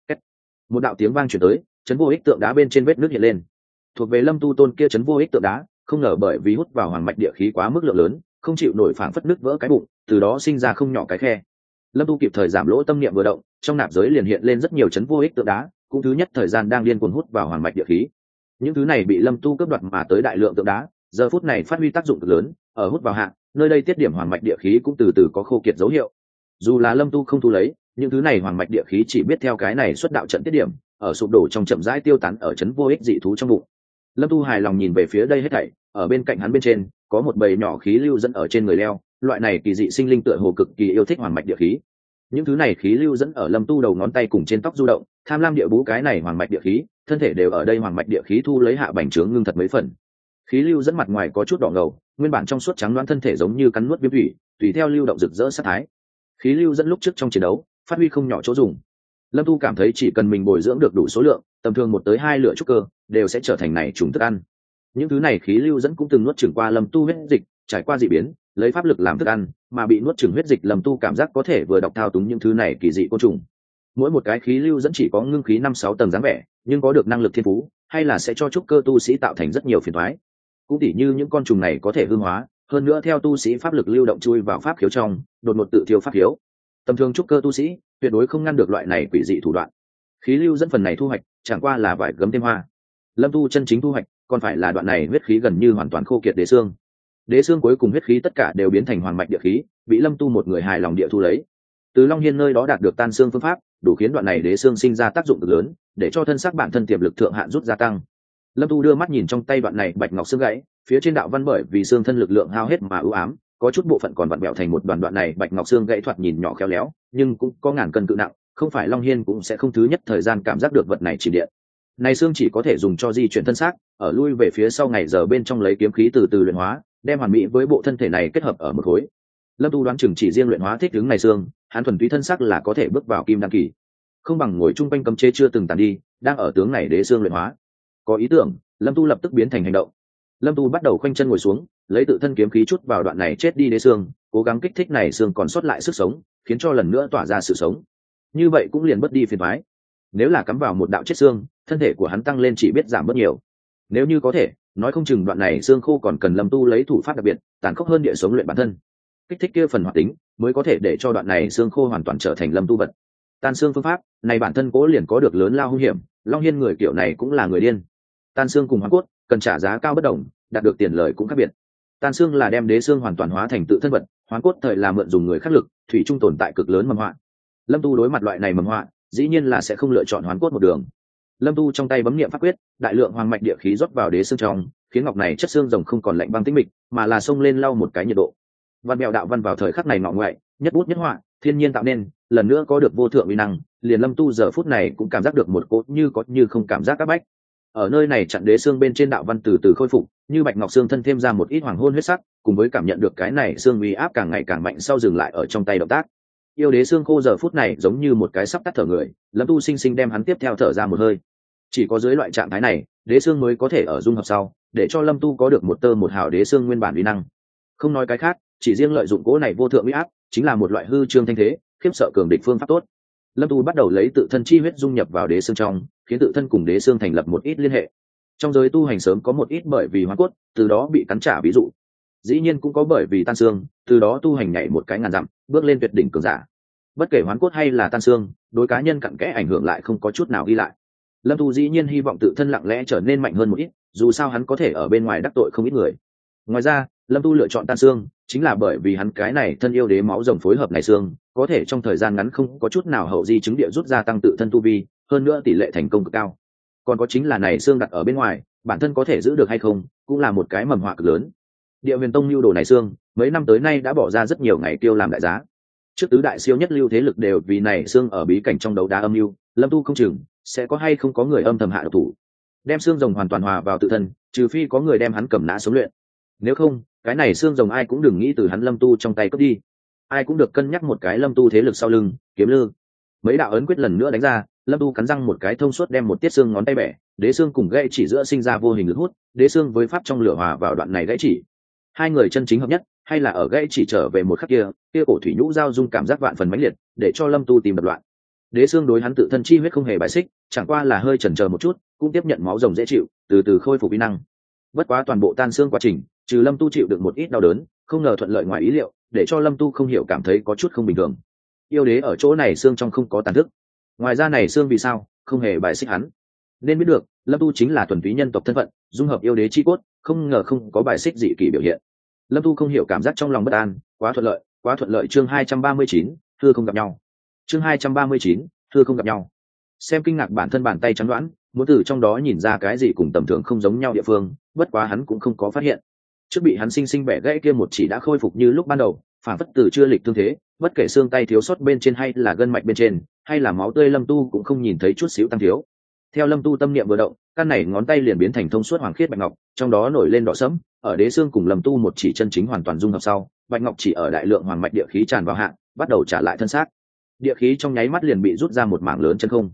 Một đạo tiếng vang truyền tới, chấn vô ích tượng đá bên trên vết nước hiện lên. Thuộc về Lâm Tu tôn kia chấn vô ích tượng đá, không ngờ bởi vì hút vào hoàng mạch địa khí quá mức lượng lớn, không chịu nổi phảng phất nứt vỡ cái bụng, từ đó sinh ra không nhỏ cái khe. Lâm Tu kịp thời giảm lỗ tâm niệm vừa động, trong nạp giới liền hiện lên rất nhiều chấn vô ích tượng đá, cũng thứ nhất thời gian đang điên cuồng hút vào hoàng mạch địa khí. Những thứ này bị Lâm Tu cướp đoạt mà tới đại lượng tượng đá, giờ phút này phát huy tác dụng cực lớn, ở hút vào hạ, nơi đây tiết điểm hoàng mạch địa khí cũng từ từ có khô kiệt dấu hiệu. Dù là Lâm Tu không thu lấy, những thứ này hoàng mạch địa khí chỉ biết theo cái này xuất đạo trận tiết điểm, ở sụp đổ trong chậm rãi tiêu tán ở chấn vô ích dị thú trong bụng. Lâm Tu hài lòng nhìn về phía đây hết thảy, ở bên cạnh hắn bên trên có một bầy nhỏ khí lưu dẫn ở trên người leo, loại này kỳ dị sinh linh tựa hồ cực kỳ yêu thích hoàng mạch địa khí. Những thứ này khí lưu dẫn ở Lâm Tu đầu ngón tay cùng trên tóc du động, tham lam địa bú cái này hoàng mạch địa khí, thân thể đều ở đây hoàng mạch địa khí thu lấy hạ bành trướng ngưng thật mấy phần. Khí lưu dẫn mặt ngoài có chút đỏ ngầu, nguyên bản trong suốt trắng loáng thân thể giống như cắn nuốt viêm thủy, tùy theo lưu động rực rỡ sát thái. Khí lưu dẫn lúc trước trong chiến đấu phát huy không nhỏ chỗ dùng. Lâm Tu cảm thấy chỉ cần mình bồi dưỡng được đủ số lượng, tầm thường 1 tới 2 lửa trúc cơ đều sẽ trở thành này trùng thức ăn. Những thứ này khí lưu dẫn cũng từng nuốt chửng qua Lâm Tu huyết dịch, trải qua dị biến, lấy pháp lực làm thức ăn, mà bị nuốt chửng huyết dịch Lâm Tu cảm giác có thể vừa đọc thao túng những thứ này kỳ dị côn trùng. Mỗi một cái khí lưu dẫn chỉ có ngưng khí 5-6 tầng dáng vẻ, nhưng có được năng lực thiên phú, hay là sẽ cho trúc cơ tu sĩ tạo thành rất nhiều phiền toái. Cũng tỉ như những con trùng này có thể hư hóa, hơn nữa theo tu sĩ pháp lực lưu động chui vào pháp khiếu trong, đột ngột tự thiêu pháp khiếu. Tầm thường trúc cơ tu sĩ tuyệt đối không ngăn được loại này quỷ dị thủ đoạn. Khí lưu dẫn phần này thu hoạch chẳng qua là vải gấm thêm hoa. Lâm Tu chân chính thu hoạch còn phải là đoạn này huyết khí gần như hoàn toàn khô kiệt đế xương. Đế xương cuối cùng huyết khí tất cả đều biến thành hoàng mạch địa khí, bị Lâm Tu một người hài lòng địa thu lấy. Từ Long Hiên nơi đó đạt được tan xương phương pháp, đủ khiến đoạn này đế xương sinh ra tác dụng cực lớn, để cho thân xác bản thân tiềm lực thượng hạn rút gia tăng. Lâm Tu đưa mắt nhìn trong tay đoạn này bạch ngọc xương gãy, phía trên đạo văn bởi vì xương thân lực lượng hao hết mà ưu ám, có chút bộ phận còn vặn vẹo thành một đoạn này bạch ngọc xương gãy thoạt nhìn nhỏ khéo léo, nhưng cũng có ngàn cân cự nặng, không phải Long Hiên cũng sẽ không thứ nhất thời gian cảm giác được vật này chìm điện. Này xương chỉ có thể dùng cho di chuyển thân xác, ở lui về phía sau ngày giờ bên trong lấy kiếm khí từ từ luyện hóa, đem hoàn mỹ với bộ thân thể này kết hợp ở một khối. Lâm Tu đoán chừng chỉ riêng luyện hóa thích ứng này xương, hắn thuần túy thân xác là có thể bước vào kim đăng kỳ. Không bằng ngồi chung quanh cấm chế chưa từng tàn đi, đang ở tướng này đế xương luyện hóa. Có ý tưởng, Lâm Tu lập tức biến thành hành động. Lâm Tu bắt đầu khoanh chân ngồi xuống, lấy tự thân kiếm khí chút vào đoạn này chết đi đế xương, cố gắng kích thích này xương còn sót lại sức sống, khiến cho lần nữa tỏa ra sự sống. Như vậy cũng liền bớt đi phiền toái. Nếu là cắm vào một đạo chết xương, thân thể của hắn tăng lên chỉ biết giảm bớt nhiều. Nếu như có thể, nói không chừng đoạn này xương khô còn cần Lâm Tu lấy thủ pháp đặc biệt, tàn khốc hơn địa sống luyện bản thân. Kích thích kia phần hoạt tính, mới có thể để cho đoạn này xương khô hoàn toàn trở thành Lâm Tu vật. Tan xương phương pháp, này bản thân cố liền có được lớn lao hung hiểm, Long Hiên người kiểu này cũng là người điên. Tan xương cùng hóa cốt, cần trả giá cao bất đồng, đạt được tiền lời cũng khác biệt. Tan xương là đem đế xương hoàn toàn hóa thành tự thân vật, hóa cốt thời là mượn dùng người khác lực, thủy chung tồn tại cực lớn mầm họa. Lâm Tu đối mặt loại này mầm họa, dĩ nhiên là sẽ không lựa chọn hoán cốt một đường. Lâm Tu trong tay bấm niệm pháp quyết, đại lượng hoàng mạch địa khí rót vào đế xương trong, khiến ngọc này chất xương rồng không còn lạnh băng tĩnh mịch, mà là xông lên lau một cái nhiệt độ. Văn mèo đạo văn vào thời khắc này ngọ ngoại, nhất bút nhất họa, thiên nhiên tạo nên, lần nữa có được vô thượng uy năng, liền Lâm Tu giờ phút này cũng cảm giác được một cỗ như có như không cảm giác các bách. Ở nơi này chặn đế xương bên trên đạo văn từ từ khôi phục, như bạch ngọc xương thân thêm ra một ít hoàng hôn huyết sắc, cùng với cảm nhận được cái này xương uy áp càng ngày càng mạnh sau dừng lại ở trong tay động tác. Yêu đế xương khô giờ phút này giống như một cái sắp tắt thở người, Lâm Tu sinh sinh đem hắn tiếp theo thở ra một hơi. Chỉ có dưới loại trạng thái này, đế xương mới có thể ở dung hợp sau, để cho Lâm Tu có được một tơ một hào đế xương nguyên bản uy năng. Không nói cái khác, chỉ riêng lợi dụng cỗ này vô thượng uy áp, chính là một loại hư trương thanh thế, khiếp sợ cường địch phương pháp tốt. Lâm Tu bắt đầu lấy tự thân chi huyết dung nhập vào đế xương trong, khiến tự thân cùng đế xương thành lập một ít liên hệ. Trong giới tu hành sớm có một ít bởi vì hóa cốt, từ đó bị cắn trả ví dụ. Dĩ nhiên cũng có bởi vì tan xương, từ đó tu hành nhảy một cái ngàn dặm, bước lên tuyệt đỉnh cường giả. Bất kể hoán cốt hay là tan xương, đối cá nhân cặn kẽ ảnh hưởng lại không có chút nào ghi lại. Lâm Tu dĩ nhiên hy vọng tự thân lặng lẽ trở nên mạnh hơn một ít, dù sao hắn có thể ở bên ngoài đắc tội không ít người. Ngoài ra, Lâm Tu lựa chọn tan xương, chính là bởi vì hắn cái này thân yêu đế máu rồng phối hợp này xương, có thể trong thời gian ngắn không có chút nào hậu di chứng địa rút ra tăng tự thân tu vi, hơn nữa tỷ lệ thành công cực cao. Còn có chính là này xương đặt ở bên ngoài, bản thân có thể giữ được hay không, cũng là một cái mầm họa cực lớn. Địa Huyền Tông lưu đồ này xương, mấy năm tới nay đã bỏ ra rất nhiều ngày tiêu làm đại giá. Trước tứ đại siêu nhất lưu thế lực đều vì này xương ở bí cảnh trong đấu đá âm lưu, Lâm Tu không chừng sẽ có hay không có người âm thầm hạ độc thủ, đem xương rồng hoàn toàn hòa vào tự thân, trừ phi có người đem hắn cầm nã sống luyện. Nếu không, cái này xương rồng ai cũng đừng nghĩ từ hắn Lâm Tu trong tay cướp đi. Ai cũng được cân nhắc một cái Lâm Tu thế lực sau lưng, kiếm lư. Mấy đạo ấn quyết lần nữa đánh ra, Lâm Tu cắn răng một cái thông suốt đem một tiết xương ngón tay bẻ, đế xương cùng gãy chỉ giữa sinh ra vô hình lực hút, đế xương với pháp trong lửa hòa vào đoạn này gãy chỉ. Hai người chân chính hợp nhất, hay là ở gãy chỉ trở về một khắc kia, kia cổ thủy nhũ giao dung cảm giác vạn phần mãnh liệt, để cho Lâm Tu tìm đập loạn. Đế xương đối hắn tự thân chi huyết không hề bài xích, chẳng qua là hơi chần chờ một chút, cũng tiếp nhận máu rồng dễ chịu, từ từ khôi phục uy năng. Bất quá toàn bộ tan xương quá trình, trừ Lâm Tu chịu được một ít đau đớn, không ngờ thuận lợi ngoài ý liệu, để cho Lâm Tu không hiểu cảm thấy có chút không bình thường. Yêu đế ở chỗ này xương trong không có tàn thức, ngoài ra này xương vì sao không hề bài xích hắn. Nên biết được, Lâm Tu chính là thuần túy nhân tộc thân phận, dung hợp yêu đế chi cốt, không ngờ không có bài xích dị kỳ biểu hiện. Lâm Tu không hiểu cảm giác trong lòng bất an, quá thuận lợi. Chương 239, thưa không gặp nhau. Chương 239, thưa không gặp nhau. Xem kinh ngạc bản thân bàn tay trắng đoán, muốn từ trong đó nhìn ra cái gì cùng tầm thường không giống nhau địa phương, bất quá hắn cũng không có phát hiện. Trước bị hắn sinh sinh bẻ gãy kia một chỉ đã khôi phục như lúc ban đầu, phản phất từ chưa lịch thương thế, bất kể xương tay thiếu sót bên trên hay là gân mạch bên trên, hay là máu tươi Lâm Tu cũng không nhìn thấy chút xíu tăng thiếu. Theo Lâm Tu tâm niệm vừa động, căn này ngón tay liền biến thành thông suốt hoàng khiết bạch ngọc, trong đó nổi lên đỏ sẫm, ở đế xương cùng Lâm Tu một chỉ chân chính hoàn toàn dung hợp sau, bạch ngọc chỉ ở đại lượng hoàng mạch địa khí tràn vào hạ, bắt đầu trả lại thân xác. Địa khí trong nháy mắt liền bị rút ra một mảng lớn chân không.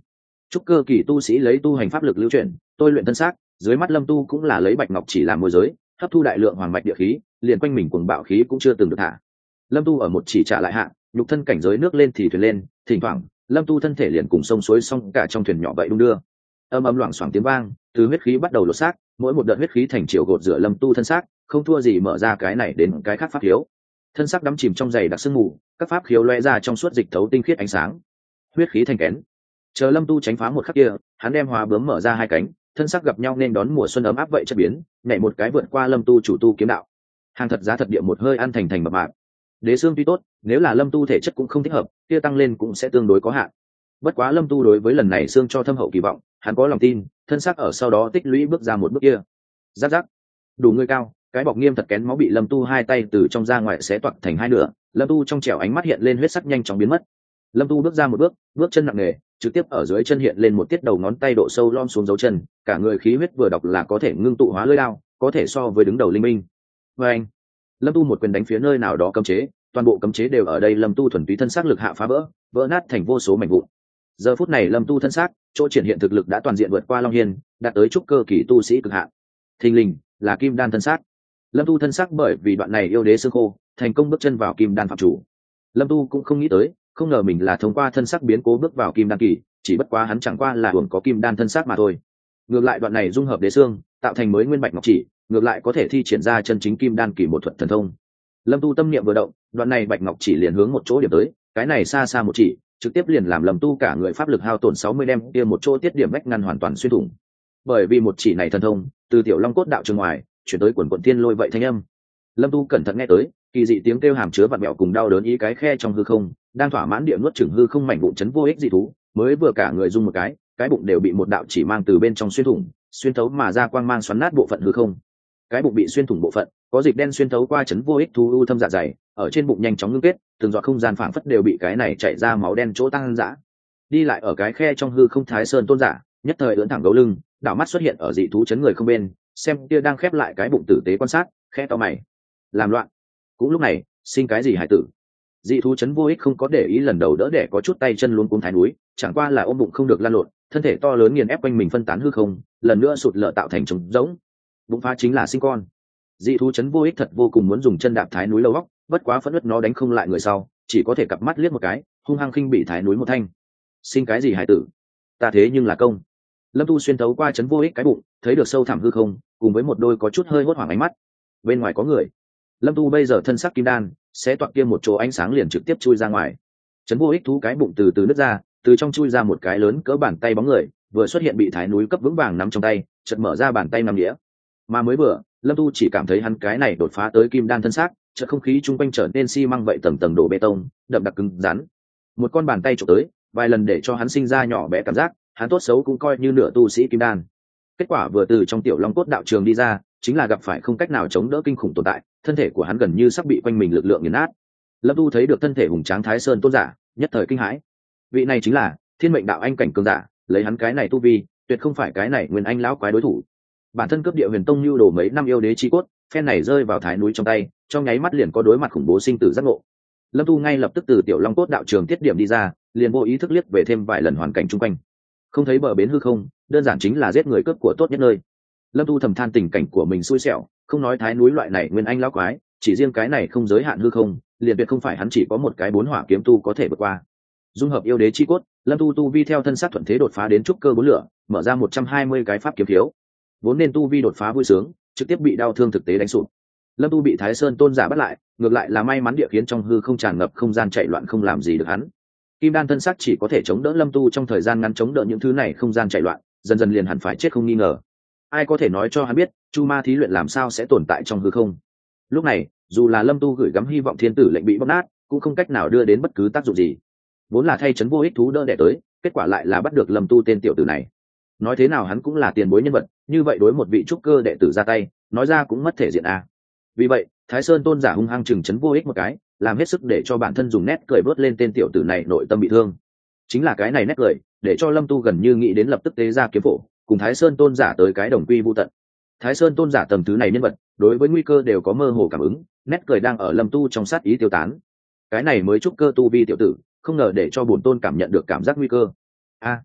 trúc cơ kỳ tu sĩ lấy tu hành pháp lực lưu chuyển tôi luyện thân xác, dưới mắt lâm tu cũng là lấy bạch ngọc chỉ làm môi giới, hấp thu đại lượng hoàng mạch địa khí, liền quanh mình cuồng bạo khí cũng chưa từng được thả. Lâm tu ở một chỉ trả lại hạ, nhục thân cảnh giới nước lên thì thuyền lên, thỉnh thoảng lâm tu thân thể liền cùng sông suối xong cả trong thuyền nhỏ vậy đung đưa. Âm âm loảng xoảng tiếng vang, từ huyết khí bắt đầu lột xác, mỗi một đợt huyết khí thành chiều gột rửa lâm tu thân xác, không thua gì mở ra cái này đến cái khác pháp khiếu. Thân xác đắm chìm trong dày đặc sương mù, các pháp khiếu lóe ra trong suốt dịch thấu tinh khiết ánh sáng. Huyết khí thành kén. Chờ lâm tu tránh phá một khắc kia, hắn đem hóa bướm mở ra hai cánh, thân xác gặp nhau nên đón mùa xuân ấm áp vậy chất biến, nhảy một cái vượt qua lâm tu chủ tu kiếm đạo. Hàng thật giá thật địa một hơi ăn thành thành mập mạp. Đế xương tuy tốt, nếu là lâm tu thể chất cũng không thích hợp, kia tăng lên cũng sẽ tương đối có hạn. Bất quá lâm tu đối với lần này xương cho thâm hậu kỳ vọng, hắn có lòng tin, thân xác ở sau đó tích lũy bước ra một bước kia. Giáp giáp, đủ người cao, cái bọc nghiêm thật kén máu bị lâm tu hai tay từ trong ra ngoài xé toạc thành hai nửa, lâm tu trong trẻo ánh mắt hiện lên huyết sắc nhanh chóng biến mất. Lâm tu bước ra một bước, bước chân nặng nề, trực tiếp ở dưới chân hiện lên một tiết đầu ngón tay độ sâu lom xuống dấu chân, cả người khí huyết vừa đọc là có thể ngưng tụ hóa lưỡi đao, có thể so với đứng đầu linh minh. Và anh, lâm tu một quyền đánh phía nơi nào đó cấm chế, toàn bộ cấm chế đều ở đây lâm tu thuần túy thân xác lực hạ phá vỡ nát thành vô số mảnh vụn. Giờ phút này lâm tu thân xác, chỗ triển hiện thực lực đã toàn diện vượt qua long hiên, đạt tới trúc cơ kỳ tu sĩ cực hạn. Thình lình là kim đan thân xác. Lâm tu thân xác bởi vì đoạn này yêu đế xương khô, thành công bước chân vào kim đan phạm chủ. Lâm tu cũng không nghĩ tới, không ngờ mình là thông qua thân xác biến cố bước vào kim đan kỳ, chỉ bất quá hắn chẳng qua là hưởng có kim đan thân xác mà thôi. Ngược lại đoạn này dung hợp đế xương, tạo thành mới nguyên bạch ngọc chỉ, ngược lại có thể thi triển ra chân chính kim đan kỳ một thuật thần thông. Lâm tu tâm niệm vừa động, đoạn này bạch ngọc chỉ liền hướng một chỗ điểm tới, cái này xa xa một chỉ, trực tiếp liền làm Lâm tu cả người pháp lực hao tổn 60 đem kia một chỗ tiết điểm vách ngăn hoàn toàn xuyên thủng. Bởi vì một chỉ này thần thông, từ tiểu long cốt đạo trường ngoài, chuyển tới quần quần thiên lôi vậy thanh âm. Lâm tu cẩn thận nghe tới, kỳ dị tiếng kêu hàm chứa vặn mẹo cùng đau đớn ý cái khe trong hư không, đang thỏa mãn địa nuốt chửng hư không mảnh vụn chấn vô ích dị thú, mới vừa cả người rung một cái bụng đều bị một đạo chỉ mang từ bên trong xuyên thủng, xuyên thấu mà ra quang mang xoắn nát bộ phận hư không. Cái bụng bị xuyên thủng bộ phận, có dịch đen xuyên thấu qua chấn vô ích thú u thâm dạ dày, ở trên bụng nhanh chóng ngưng kết, từng giọt không gian phảng phất đều bị cái này chảy ra máu đen chỗ tăng dã. Đi lại ở cái khe trong hư không Thái Sơn tôn giả, nhất thời ưỡn thẳng gấu lưng, đảo mắt xuất hiện ở dị thú chấn người không bên, xem kia đang khép lại cái bụng tử tế quan sát, khẽ to mày. Làm loạn. Cũng lúc này, sinh cái gì hải tử? Dị thú chấn vô ích không có để ý lần đầu đỡ đẻ có chút tay chân luống cuống thái núi, chẳng qua là ôm bụng không được lăn lộn, thân thể to lớn nghiền ép quanh mình phân tán hư không, lần nữa sụt lở tạo thành trống rỗng. Bụng phá chính là sinh con. Dị thú chấn vô ích thật vô cùng muốn dùng chân đạp thái núi lâu góc, bất quá phẫn nộ nó đánh không lại người sau, chỉ có thể cặp mắt liếc một cái, hung hăng khinh bị thái núi một thanh. Sinh cái gì hải tử? Ta thế nhưng là công. Lâm tu xuyên thấu qua chấn vô ích cái bụng, thấy được sâu thẳm hư không, cùng với một đôi có chút hơi hốt hoảng ánh mắt. Bên ngoài có người. Lâm tu bây giờ thân sắc kim đan, sẽ toạc kia một chỗ ánh sáng liền trực tiếp chui ra ngoài. Chấn vô ích thú cái bụng từ từ nứt ra, từ trong chui ra một cái lớn cỡ bàn tay bóng người, vừa xuất hiện bị thái núi cấp vững vàng nắm trong tay, chợt mở ra bàn tay nắm đĩa. Mà mới vừa, Lâm tu chỉ cảm thấy hắn cái này đột phá tới kim đan thân xác, chợt không khí chung quanh trở nên xi măng vậy tầng tầng đổ bê tông, đậm đặc cứng rắn. Một con bàn tay chụp tới, vài lần để cho hắn sinh ra nhỏ bé cảm giác, hắn tốt xấu cũng coi như nửa tu sĩ kim đan. Kết quả vừa từ trong tiểu long cốt đạo trường đi ra, chính là gặp phải không cách nào chống đỡ kinh khủng tồn tại, thân thể của hắn gần như sắp bị quanh mình lực lượng nghiền nát. Lâm tu thấy được thân thể hùng tráng Thái Sơn tôn giả, nhất thời kinh hãi. Vị này chính là thiên mệnh đạo anh cảnh cường giả, lấy hắn cái này tu vi, tuyệt không phải cái này nguyên anh lão quái đối thủ. Bản thân cướp địa huyền tông lưu đồ mấy năm yêu đế chi cốt, phen này rơi vào thái núi trong tay, trong nháy mắt liền có đối mặt khủng bố sinh tử giác ngộ. Lâm tu ngay lập tức từ tiểu long cốt đạo trường tiết điểm đi ra, liền vô ý thức liếc về thêm vài lần hoàn cảnh chung quanh, không thấy bờ bến hư không, đơn giản chính là giết người cướp của tốt nhất nơi. Lâm tu thầm than tình cảnh của mình xui xẻo, không nói thái núi loại này nguyên anh lão quái, chỉ riêng cái này không giới hạn hư không, liền tuyệt không phải hắn chỉ có một cái bốn hỏa kiếm tu có thể vượt qua. Dung hợp yêu đế chi cốt, Lâm tu tu vi theo thân sát thuận thế đột phá đến trúc cơ bốn lửa, mở ra 120 cái pháp kiếm thiếu. Vốn nên tu vi đột phá vui sướng, trực tiếp bị đau thương thực tế đánh sụp. Lâm tu bị Thái Sơn tôn giả bắt lại, ngược lại là may mắn địa khiến trong hư không tràn ngập không gian chạy loạn không làm gì được hắn. Kim đan thân xác chỉ có thể chống đỡ Lâm tu trong thời gian ngắn chống đỡ những thứ này không gian chạy loạn, dần dần liền hẳn phải chết không nghi ngờ. Ai có thể nói cho hắn biết chu ma thí luyện làm sao sẽ tồn tại trong hư không? Lúc này dù là Lâm tu gửi gắm hy vọng thiên tử lệnh bị bóc nát, cũng không cách nào đưa đến bất cứ tác dụng gì. Vốn là thay chấn vô ích thú đỡ đẻ tới, kết quả lại là bắt được Lâm tu tên tiểu tử này. Nói thế nào hắn cũng là tiền bối nhân vật, như vậy đối một vị trúc cơ đệ tử ra tay, nói ra cũng mất thể diện a. Vì vậy Thái Sơn tôn giả hung hăng chừng chấn vô ích một cái, làm hết sức để cho bản thân dùng nét cười vớt lên tên tiểu tử này nội tâm bị thương. Chính là cái này nét cười để cho Lâm tu gần như nghĩ đến lập tức tế ra kiếm phổ, cùng Thái Sơn tôn giả tới cái đồng quy vu tận. Thái Sơn tôn giả tầm thứ này nhân vật, đối với nguy cơ đều có mơ hồ cảm ứng, nét cười đang ở Lâm tu trong sát ý tiêu tán. Cái này mới trúc cơ tu vi tiểu tử, không ngờ để cho bổn tôn cảm nhận được cảm giác nguy cơ. A,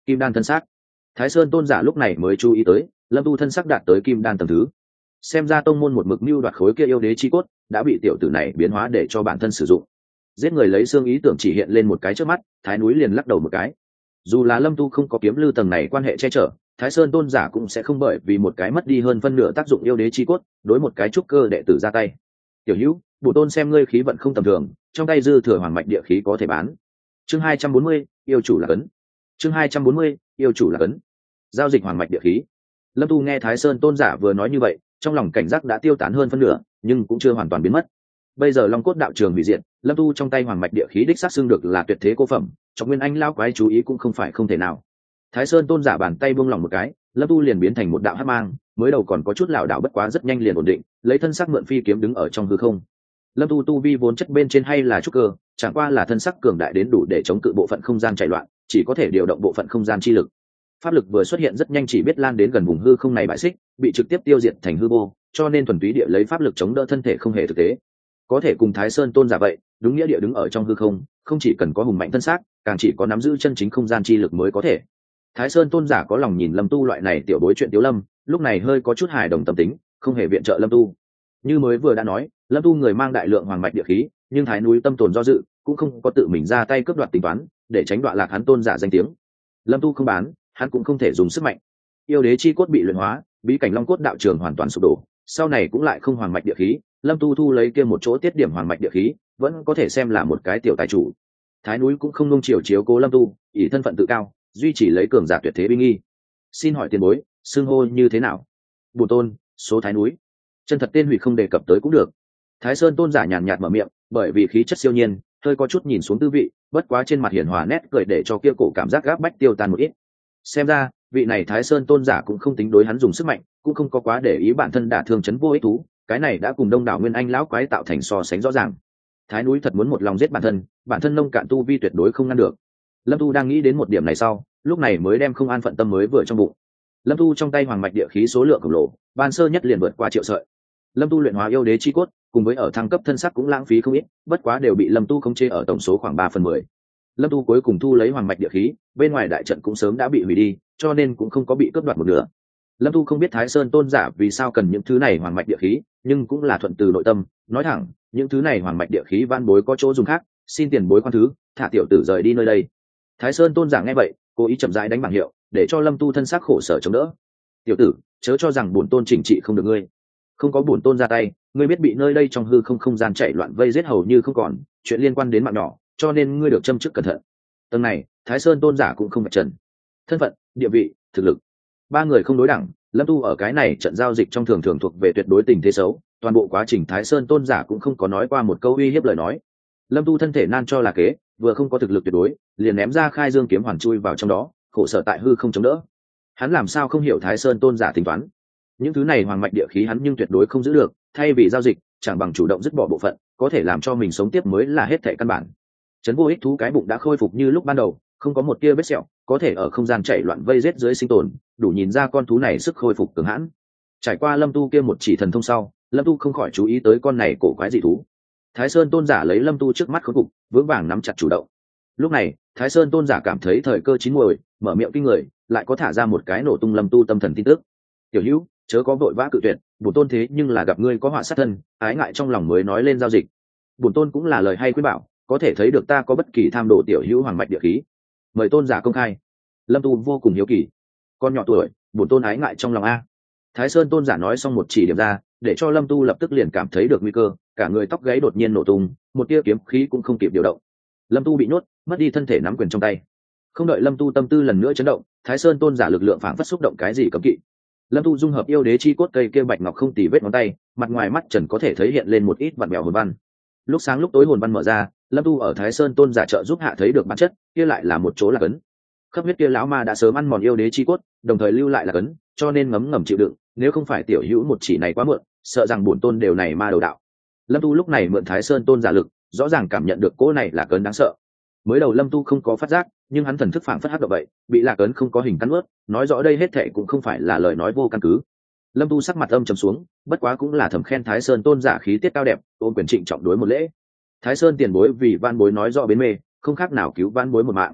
Kim đan thân xác. Thái Sơn tôn giả lúc này mới chú ý tới lâm tu thân sắc đạt tới kim đan tầng thứ, xem ra tông môn một mực mưu đoạt khối kia yêu đế chi cốt đã bị tiểu tử này biến hóa để cho bản thân sử dụng. Giết người lấy xương ý tưởng chỉ hiện lên một cái trước mắt, Thái núi liền lắc đầu một cái. Dù là lâm tu không có kiếm lư tầng này quan hệ che chở, Thái Sơn tôn giả cũng sẽ không bởi vì một cái mất đi hơn phân nửa tác dụng yêu đế chi cốt đối một cái trúc cơ đệ tử ra tay. Tiểu hữu, bổ tôn xem ngươi khí vận không tầm thường, trong tay dư thừa hoàng mạch địa khí có thể bán. Chương 240, yêu chủ là cấn. Chương 240, yêu chủ là cấn. Giao dịch hoàng mạch địa khí. Lâm tu nghe Thái Sơn tôn giả vừa nói như vậy, trong lòng cảnh giác đã tiêu tán hơn phân nửa, nhưng cũng chưa hoàn toàn biến mất. Bây giờ long cốt đạo trường hủy diệt, lâm tu trong tay hoàng mạch địa khí đích xác xưng được là tuyệt thế cô phẩm, trong nguyên anh lao quái chú ý cũng không phải không thể nào. Thái Sơn tôn giả bàn tay buông lỏng một cái, lâm tu liền biến thành một đạo hắc mang, mới đầu còn có chút lảo đảo bất quá rất nhanh liền ổn định, lấy thân sắc mượn phi kiếm đứng ở trong hư không. Lâm tu tu vi vốn chất bên trên hay là trúc cơ, chẳng qua là thân sắc cường đại đến đủ để chống cự bộ phận không gian chạy loạn, chỉ có thể điều động bộ phận không gian chi lực. Pháp lực vừa xuất hiện rất nhanh chỉ biết lan đến gần vùng hư không này bại xích, bị trực tiếp tiêu diệt thành hư vô, cho nên thuần túy địa lấy pháp lực chống đỡ thân thể không hề thực tế. Có thể cùng Thái Sơn tôn giả vậy, đúng nghĩa địa đứng ở trong hư không, không chỉ cần có hùng mạnh thân xác, càng chỉ có nắm giữ chân chính không gian chi lực mới có thể. Thái Sơn tôn giả có lòng nhìn lâm tu loại này tiểu bối chuyện tiểu lâm, lúc này hơi có chút hài đồng tâm tính, không hề viện trợ lâm tu. Như mới vừa đã nói, lâm tu người mang đại lượng hoàng mạch địa khí, nhưng thái núi tâm tồn do dự, cũng không có tự mình ra tay cướp đoạt tính toán, để tránh đoạ lạc hắn tôn giả danh tiếng. Lâm tu không bán, hắn cũng không thể dùng sức mạnh. Yêu đế chi cốt bị luyện hóa, bí cảnh long cốt đạo trường hoàn toàn sụp đổ, sau này cũng lại không hoàng mạch địa khí, lâm tu thu lấy kia một chỗ tiết điểm hoàng mạch địa khí, vẫn có thể xem là một cái tiểu tài chủ. Thái núi cũng không nung chiều chiếu cố lâm tu, ỷ thân phận tự cao, duy trì lấy cường giả tuyệt thế uy nghi. Xin hỏi tiền bối, xưng hô như thế nào? Bổn tôn, số thái núi. Chân thật tên hủy không đề cập tới cũng được. Thái Sơn tôn giả nhàn nhạt mở miệng, bởi vì khí chất siêu nhiên, hơi có chút nhìn xuống tư vị, bất quá trên mặt hiền hòa nét cười để cho kia cổ cảm giác gáp bách tiêu tan một ít. Xem ra, vị này Thái Sơn tôn giả cũng không tính đối hắn dùng sức mạnh, cũng không có quá để ý bản thân đả thương chấn vô ích thú, cái này đã cùng đông đảo nguyên anh lão quái tạo thành so sánh rõ ràng. Thái núi thật muốn một lòng giết bản thân nông cạn tu vi tuyệt đối không ngăn được. Lâm tu đang nghĩ đến một điểm này sau, lúc này mới đem không an phận tâm mới vừa trong bụng. Lâm tu trong tay hoàng mạch địa khí số lượng khổng lồ, ban sơ nhất liền vượt qua triệu sợi. Lâm tu luyện hóa yêu đế chi cốt, cùng với ở thăng cấp thân sắc cũng lãng phí không ít, bất quá đều bị lâm tu khống chế ở tổng số khoảng 3/10. Lâm tu cuối cùng thu lấy hoàng mạch địa khí, bên ngoài đại trận cũng sớm đã bị hủy đi, cho nên cũng không có bị cướp đoạt một nửa. Lâm tu không biết Thái Sơn tôn giả vì sao cần những thứ này hoàng mạch địa khí, nhưng cũng là thuận từ nội tâm, nói thẳng, những thứ này hoàng mạch địa khí van bối có chỗ dùng khác, xin tiền bối khoan thứ, thả tiểu tử rời đi nơi đây. Thái Sơn tôn giả nghe vậy, cố ý chậm rãi đánh bảng hiệu, để cho lâm tu thân xác khổ sở chống đỡ. Tiểu tử, chớ cho rằng bổn tôn chỉnh trị không được ngươi, không có bổn tôn ra tay, ngươi biết bị nơi đây trong hư không gian chạy loạn vây giết hầu như không còn, chuyện liên quan đến mạng nhỏ, cho nên ngươi được châm chức cẩn thận. Tầng này, Thái Sơn tôn giả cũng không vạch trần thân phận, địa vị, thực lực, ba người không đối đẳng. Lâm tu ở cái này trận giao dịch trong thường thường thuộc về tuyệt đối tình thế xấu, toàn bộ quá trình Thái Sơn tôn giả cũng không có nói qua một câu uy hiếp lời nói. Lâm tu thân thể nan cho là kế, vừa không có thực lực tuyệt đối, liền ném ra khai dương kiếm hoàn chui vào trong đó, khổ sở tại hư không chống đỡ. Hắn làm sao không hiểu Thái Sơn tôn giả tính toán? Những thứ này hoàng mạch địa khí hắn nhưng tuyệt đối không giữ được, thay vì giao dịch, chẳng bằng chủ động dứt bỏ bộ phận, có thể làm cho mình sống tiếp mới là hết thảy căn bản. Trấn vô ích thú cái bụng đã khôi phục như lúc ban đầu, không có một tia vết sẹo, có thể ở không gian chạy loạn vây rết dưới sinh tồn, đủ nhìn ra con thú này sức khôi phục cường hãn. Trải qua lâm tu kia một chỉ thần thông sau, lâm tu không khỏi chú ý tới con này cổ quái dị thú. Thái Sơn tôn giả lấy lâm tu trước mắt khôi phục, vững vàng nắm chặt chủ động. Lúc này, Thái Sơn tôn giả cảm thấy thời cơ chín muồi, mở miệng kinh người, lại có thả ra một cái nổ tung lâm tu tâm thần tin tức. Tiểu hữu, chớ có vội vã cự tuyệt, bổn tôn thế nhưng là gặp ngươi có họa sát thân, ái ngại trong lòng mới nói lên giao dịch. Bổn tôn cũng là lời hay khuyên bảo, có thể thấy được ta có bất kỳ tham đồ tiểu hữu hoàng mạch địa khí, mời tôn giả công khai. Lâm tu vô cùng hiếu kỳ, con nhỏ tuổi, bổn tôn ái ngại trong lòng a. Thái Sơn tôn giả nói xong một chỉ điểm ra, để cho lâm tu lập tức liền cảm thấy được nguy cơ, cả người tóc gáy đột nhiên nổ tung, một tia kiếm khí cũng không kịp điều động. Lâm tu bị nhốt, mất đi thân thể nắm quyền trong tay. Không đợi lâm tu tâm tư lần nữa chấn động, Thái Sơn tôn giả lực lượng phảng phất xúc động cái gì cấm kỵ. Lâm tu dung hợp yêu đế chi cốt cây kia bạch ngọc không tì vết ngón tay, mặt ngoài mắt trần có thể thấy hiện lên một ít vặn vẹo hồn văn. Lúc sáng lúc tối hồn văn mở ra, lâm tu ở Thái Sơn tôn giả trợ giúp hạ thấy được bản chất, kia lại là một chỗ là cấn. Khắp huyết kia lão ma đã sớm ăn mòn yêu đế chi cốt, đồng thời lưu lại là cấn, cho nên ngấm ngầm chịu đựng, nếu không phải tiểu hữu một chỉ này quá muộn, sợ rằng bổn tôn đều này ma đầu đạo. Lâm tu lúc này mượn Thái Sơn tôn giả lực, rõ ràng cảm nhận được cỗ này là cấn đáng sợ. Mới đầu lâm tu không có phát giác, nhưng hắn thần thức phảng phất hắc động vậy, bị lạc ấn không có hình cắn ướt, nói rõ đây hết thệ cũng không phải là lời nói vô căn cứ. Lâm tu sắc mặt âm trầm xuống, bất quá cũng là thầm khen Thái Sơn tôn giả khí tiết cao đẹp, ôn quyền trịnh trọng đối một lễ. Thái Sơn tiền bối vì van bối nói rõ bến mê, không khác nào cứu van bối một mạng.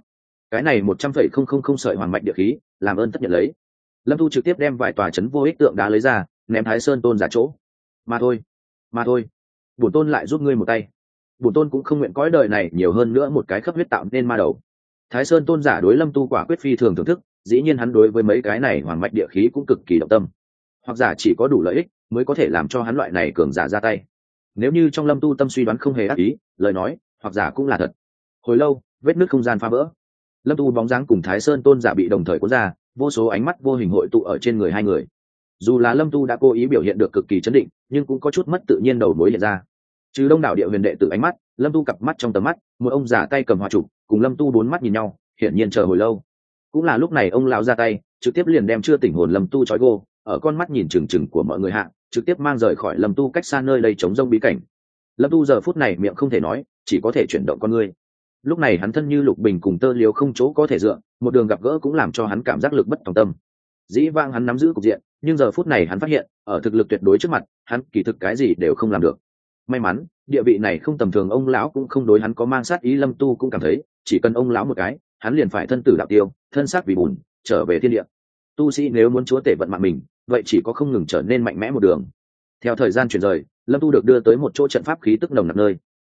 cái này 100,000 sợi hoàng mạch địa khí, làm ơn tất nhận lấy. Lâm Tu trực tiếp đem vài tòa chấn vô ích tượng đá lấy ra, ném Thái Sơn Tôn giả chỗ. Mà thôi, bổn tôn lại giúp ngươi một tay. Bổn tôn cũng không nguyện cõi đời này nhiều hơn nữa một cái khắp huyết tạo nên ma đầu. Thái Sơn Tôn giả đối Lâm Tu quả quyết phi thường thưởng thức, dĩ nhiên hắn đối với mấy cái này hoàng mạch địa khí cũng cực kỳ động tâm. Hoặc giả chỉ có đủ lợi ích mới có thể làm cho hắn loại này cường giả ra tay. Nếu như trong Lâm Tu tâm suy đoán không hề ác ý, lời nói, hoặc giả cũng là thật. Hồi lâu, vết nứt không gian phá vỡ. Lâm Tu bóng dáng cùng Thái Sơn Tôn giả bị đồng thời cuốn ra, vô số ánh mắt vô hình hội tụ ở trên người hai người. Dù là Lâm Tu đã cố ý biểu hiện được cực kỳ chấn định, nhưng cũng có chút mất tự nhiên đầu mối hiện ra. Trừ đông đảo địa huyền đệ tử ánh mắt, Lâm Tu cặp mắt trong tầm mắt, một ông già tay cầm hỏa trụ, cùng Lâm Tu bốn mắt nhìn nhau, hiển nhiên chờ hồi lâu. Cũng là lúc này ông lão ra tay, trực tiếp liền đem chưa tỉnh hồn Lâm Tu trói gô, ở con mắt nhìn chừng chừng của mọi người hạ, trực tiếp mang rời khỏi Lâm Tu cách xa nơi đây chống rông bí cảnh. Lâm Tu giờ phút này miệng không thể nói, chỉ có thể chuyển động con ngươi. Lúc này hắn thân như lục bình cùng tơ liều không chỗ có thể dựa, một đường gặp gỡ cũng làm cho hắn cảm giác lực bất tòng tâm. Dĩ vãng hắn nắm giữ cục diện, nhưng giờ phút này hắn phát hiện, ở thực lực tuyệt đối trước mặt, hắn kỳ thực cái gì đều không làm được. May mắn, địa vị này không tầm thường, ông lão cũng không đối hắn có mang sát ý. Lâm Tu cũng cảm thấy, chỉ cần ông lão một cái, hắn liền phải thân tử đạo tiêu, thân xác vì bùn, trở về thiên địa. Tu sĩ nếu muốn chúa tể vận mạng mình, vậy chỉ có không ngừng trở nên mạnh mẽ một đường. Theo thời gian chuyển rời, Lâm Tu được đưa tới một chỗ trận pháp khí tức nồng nặc nơi,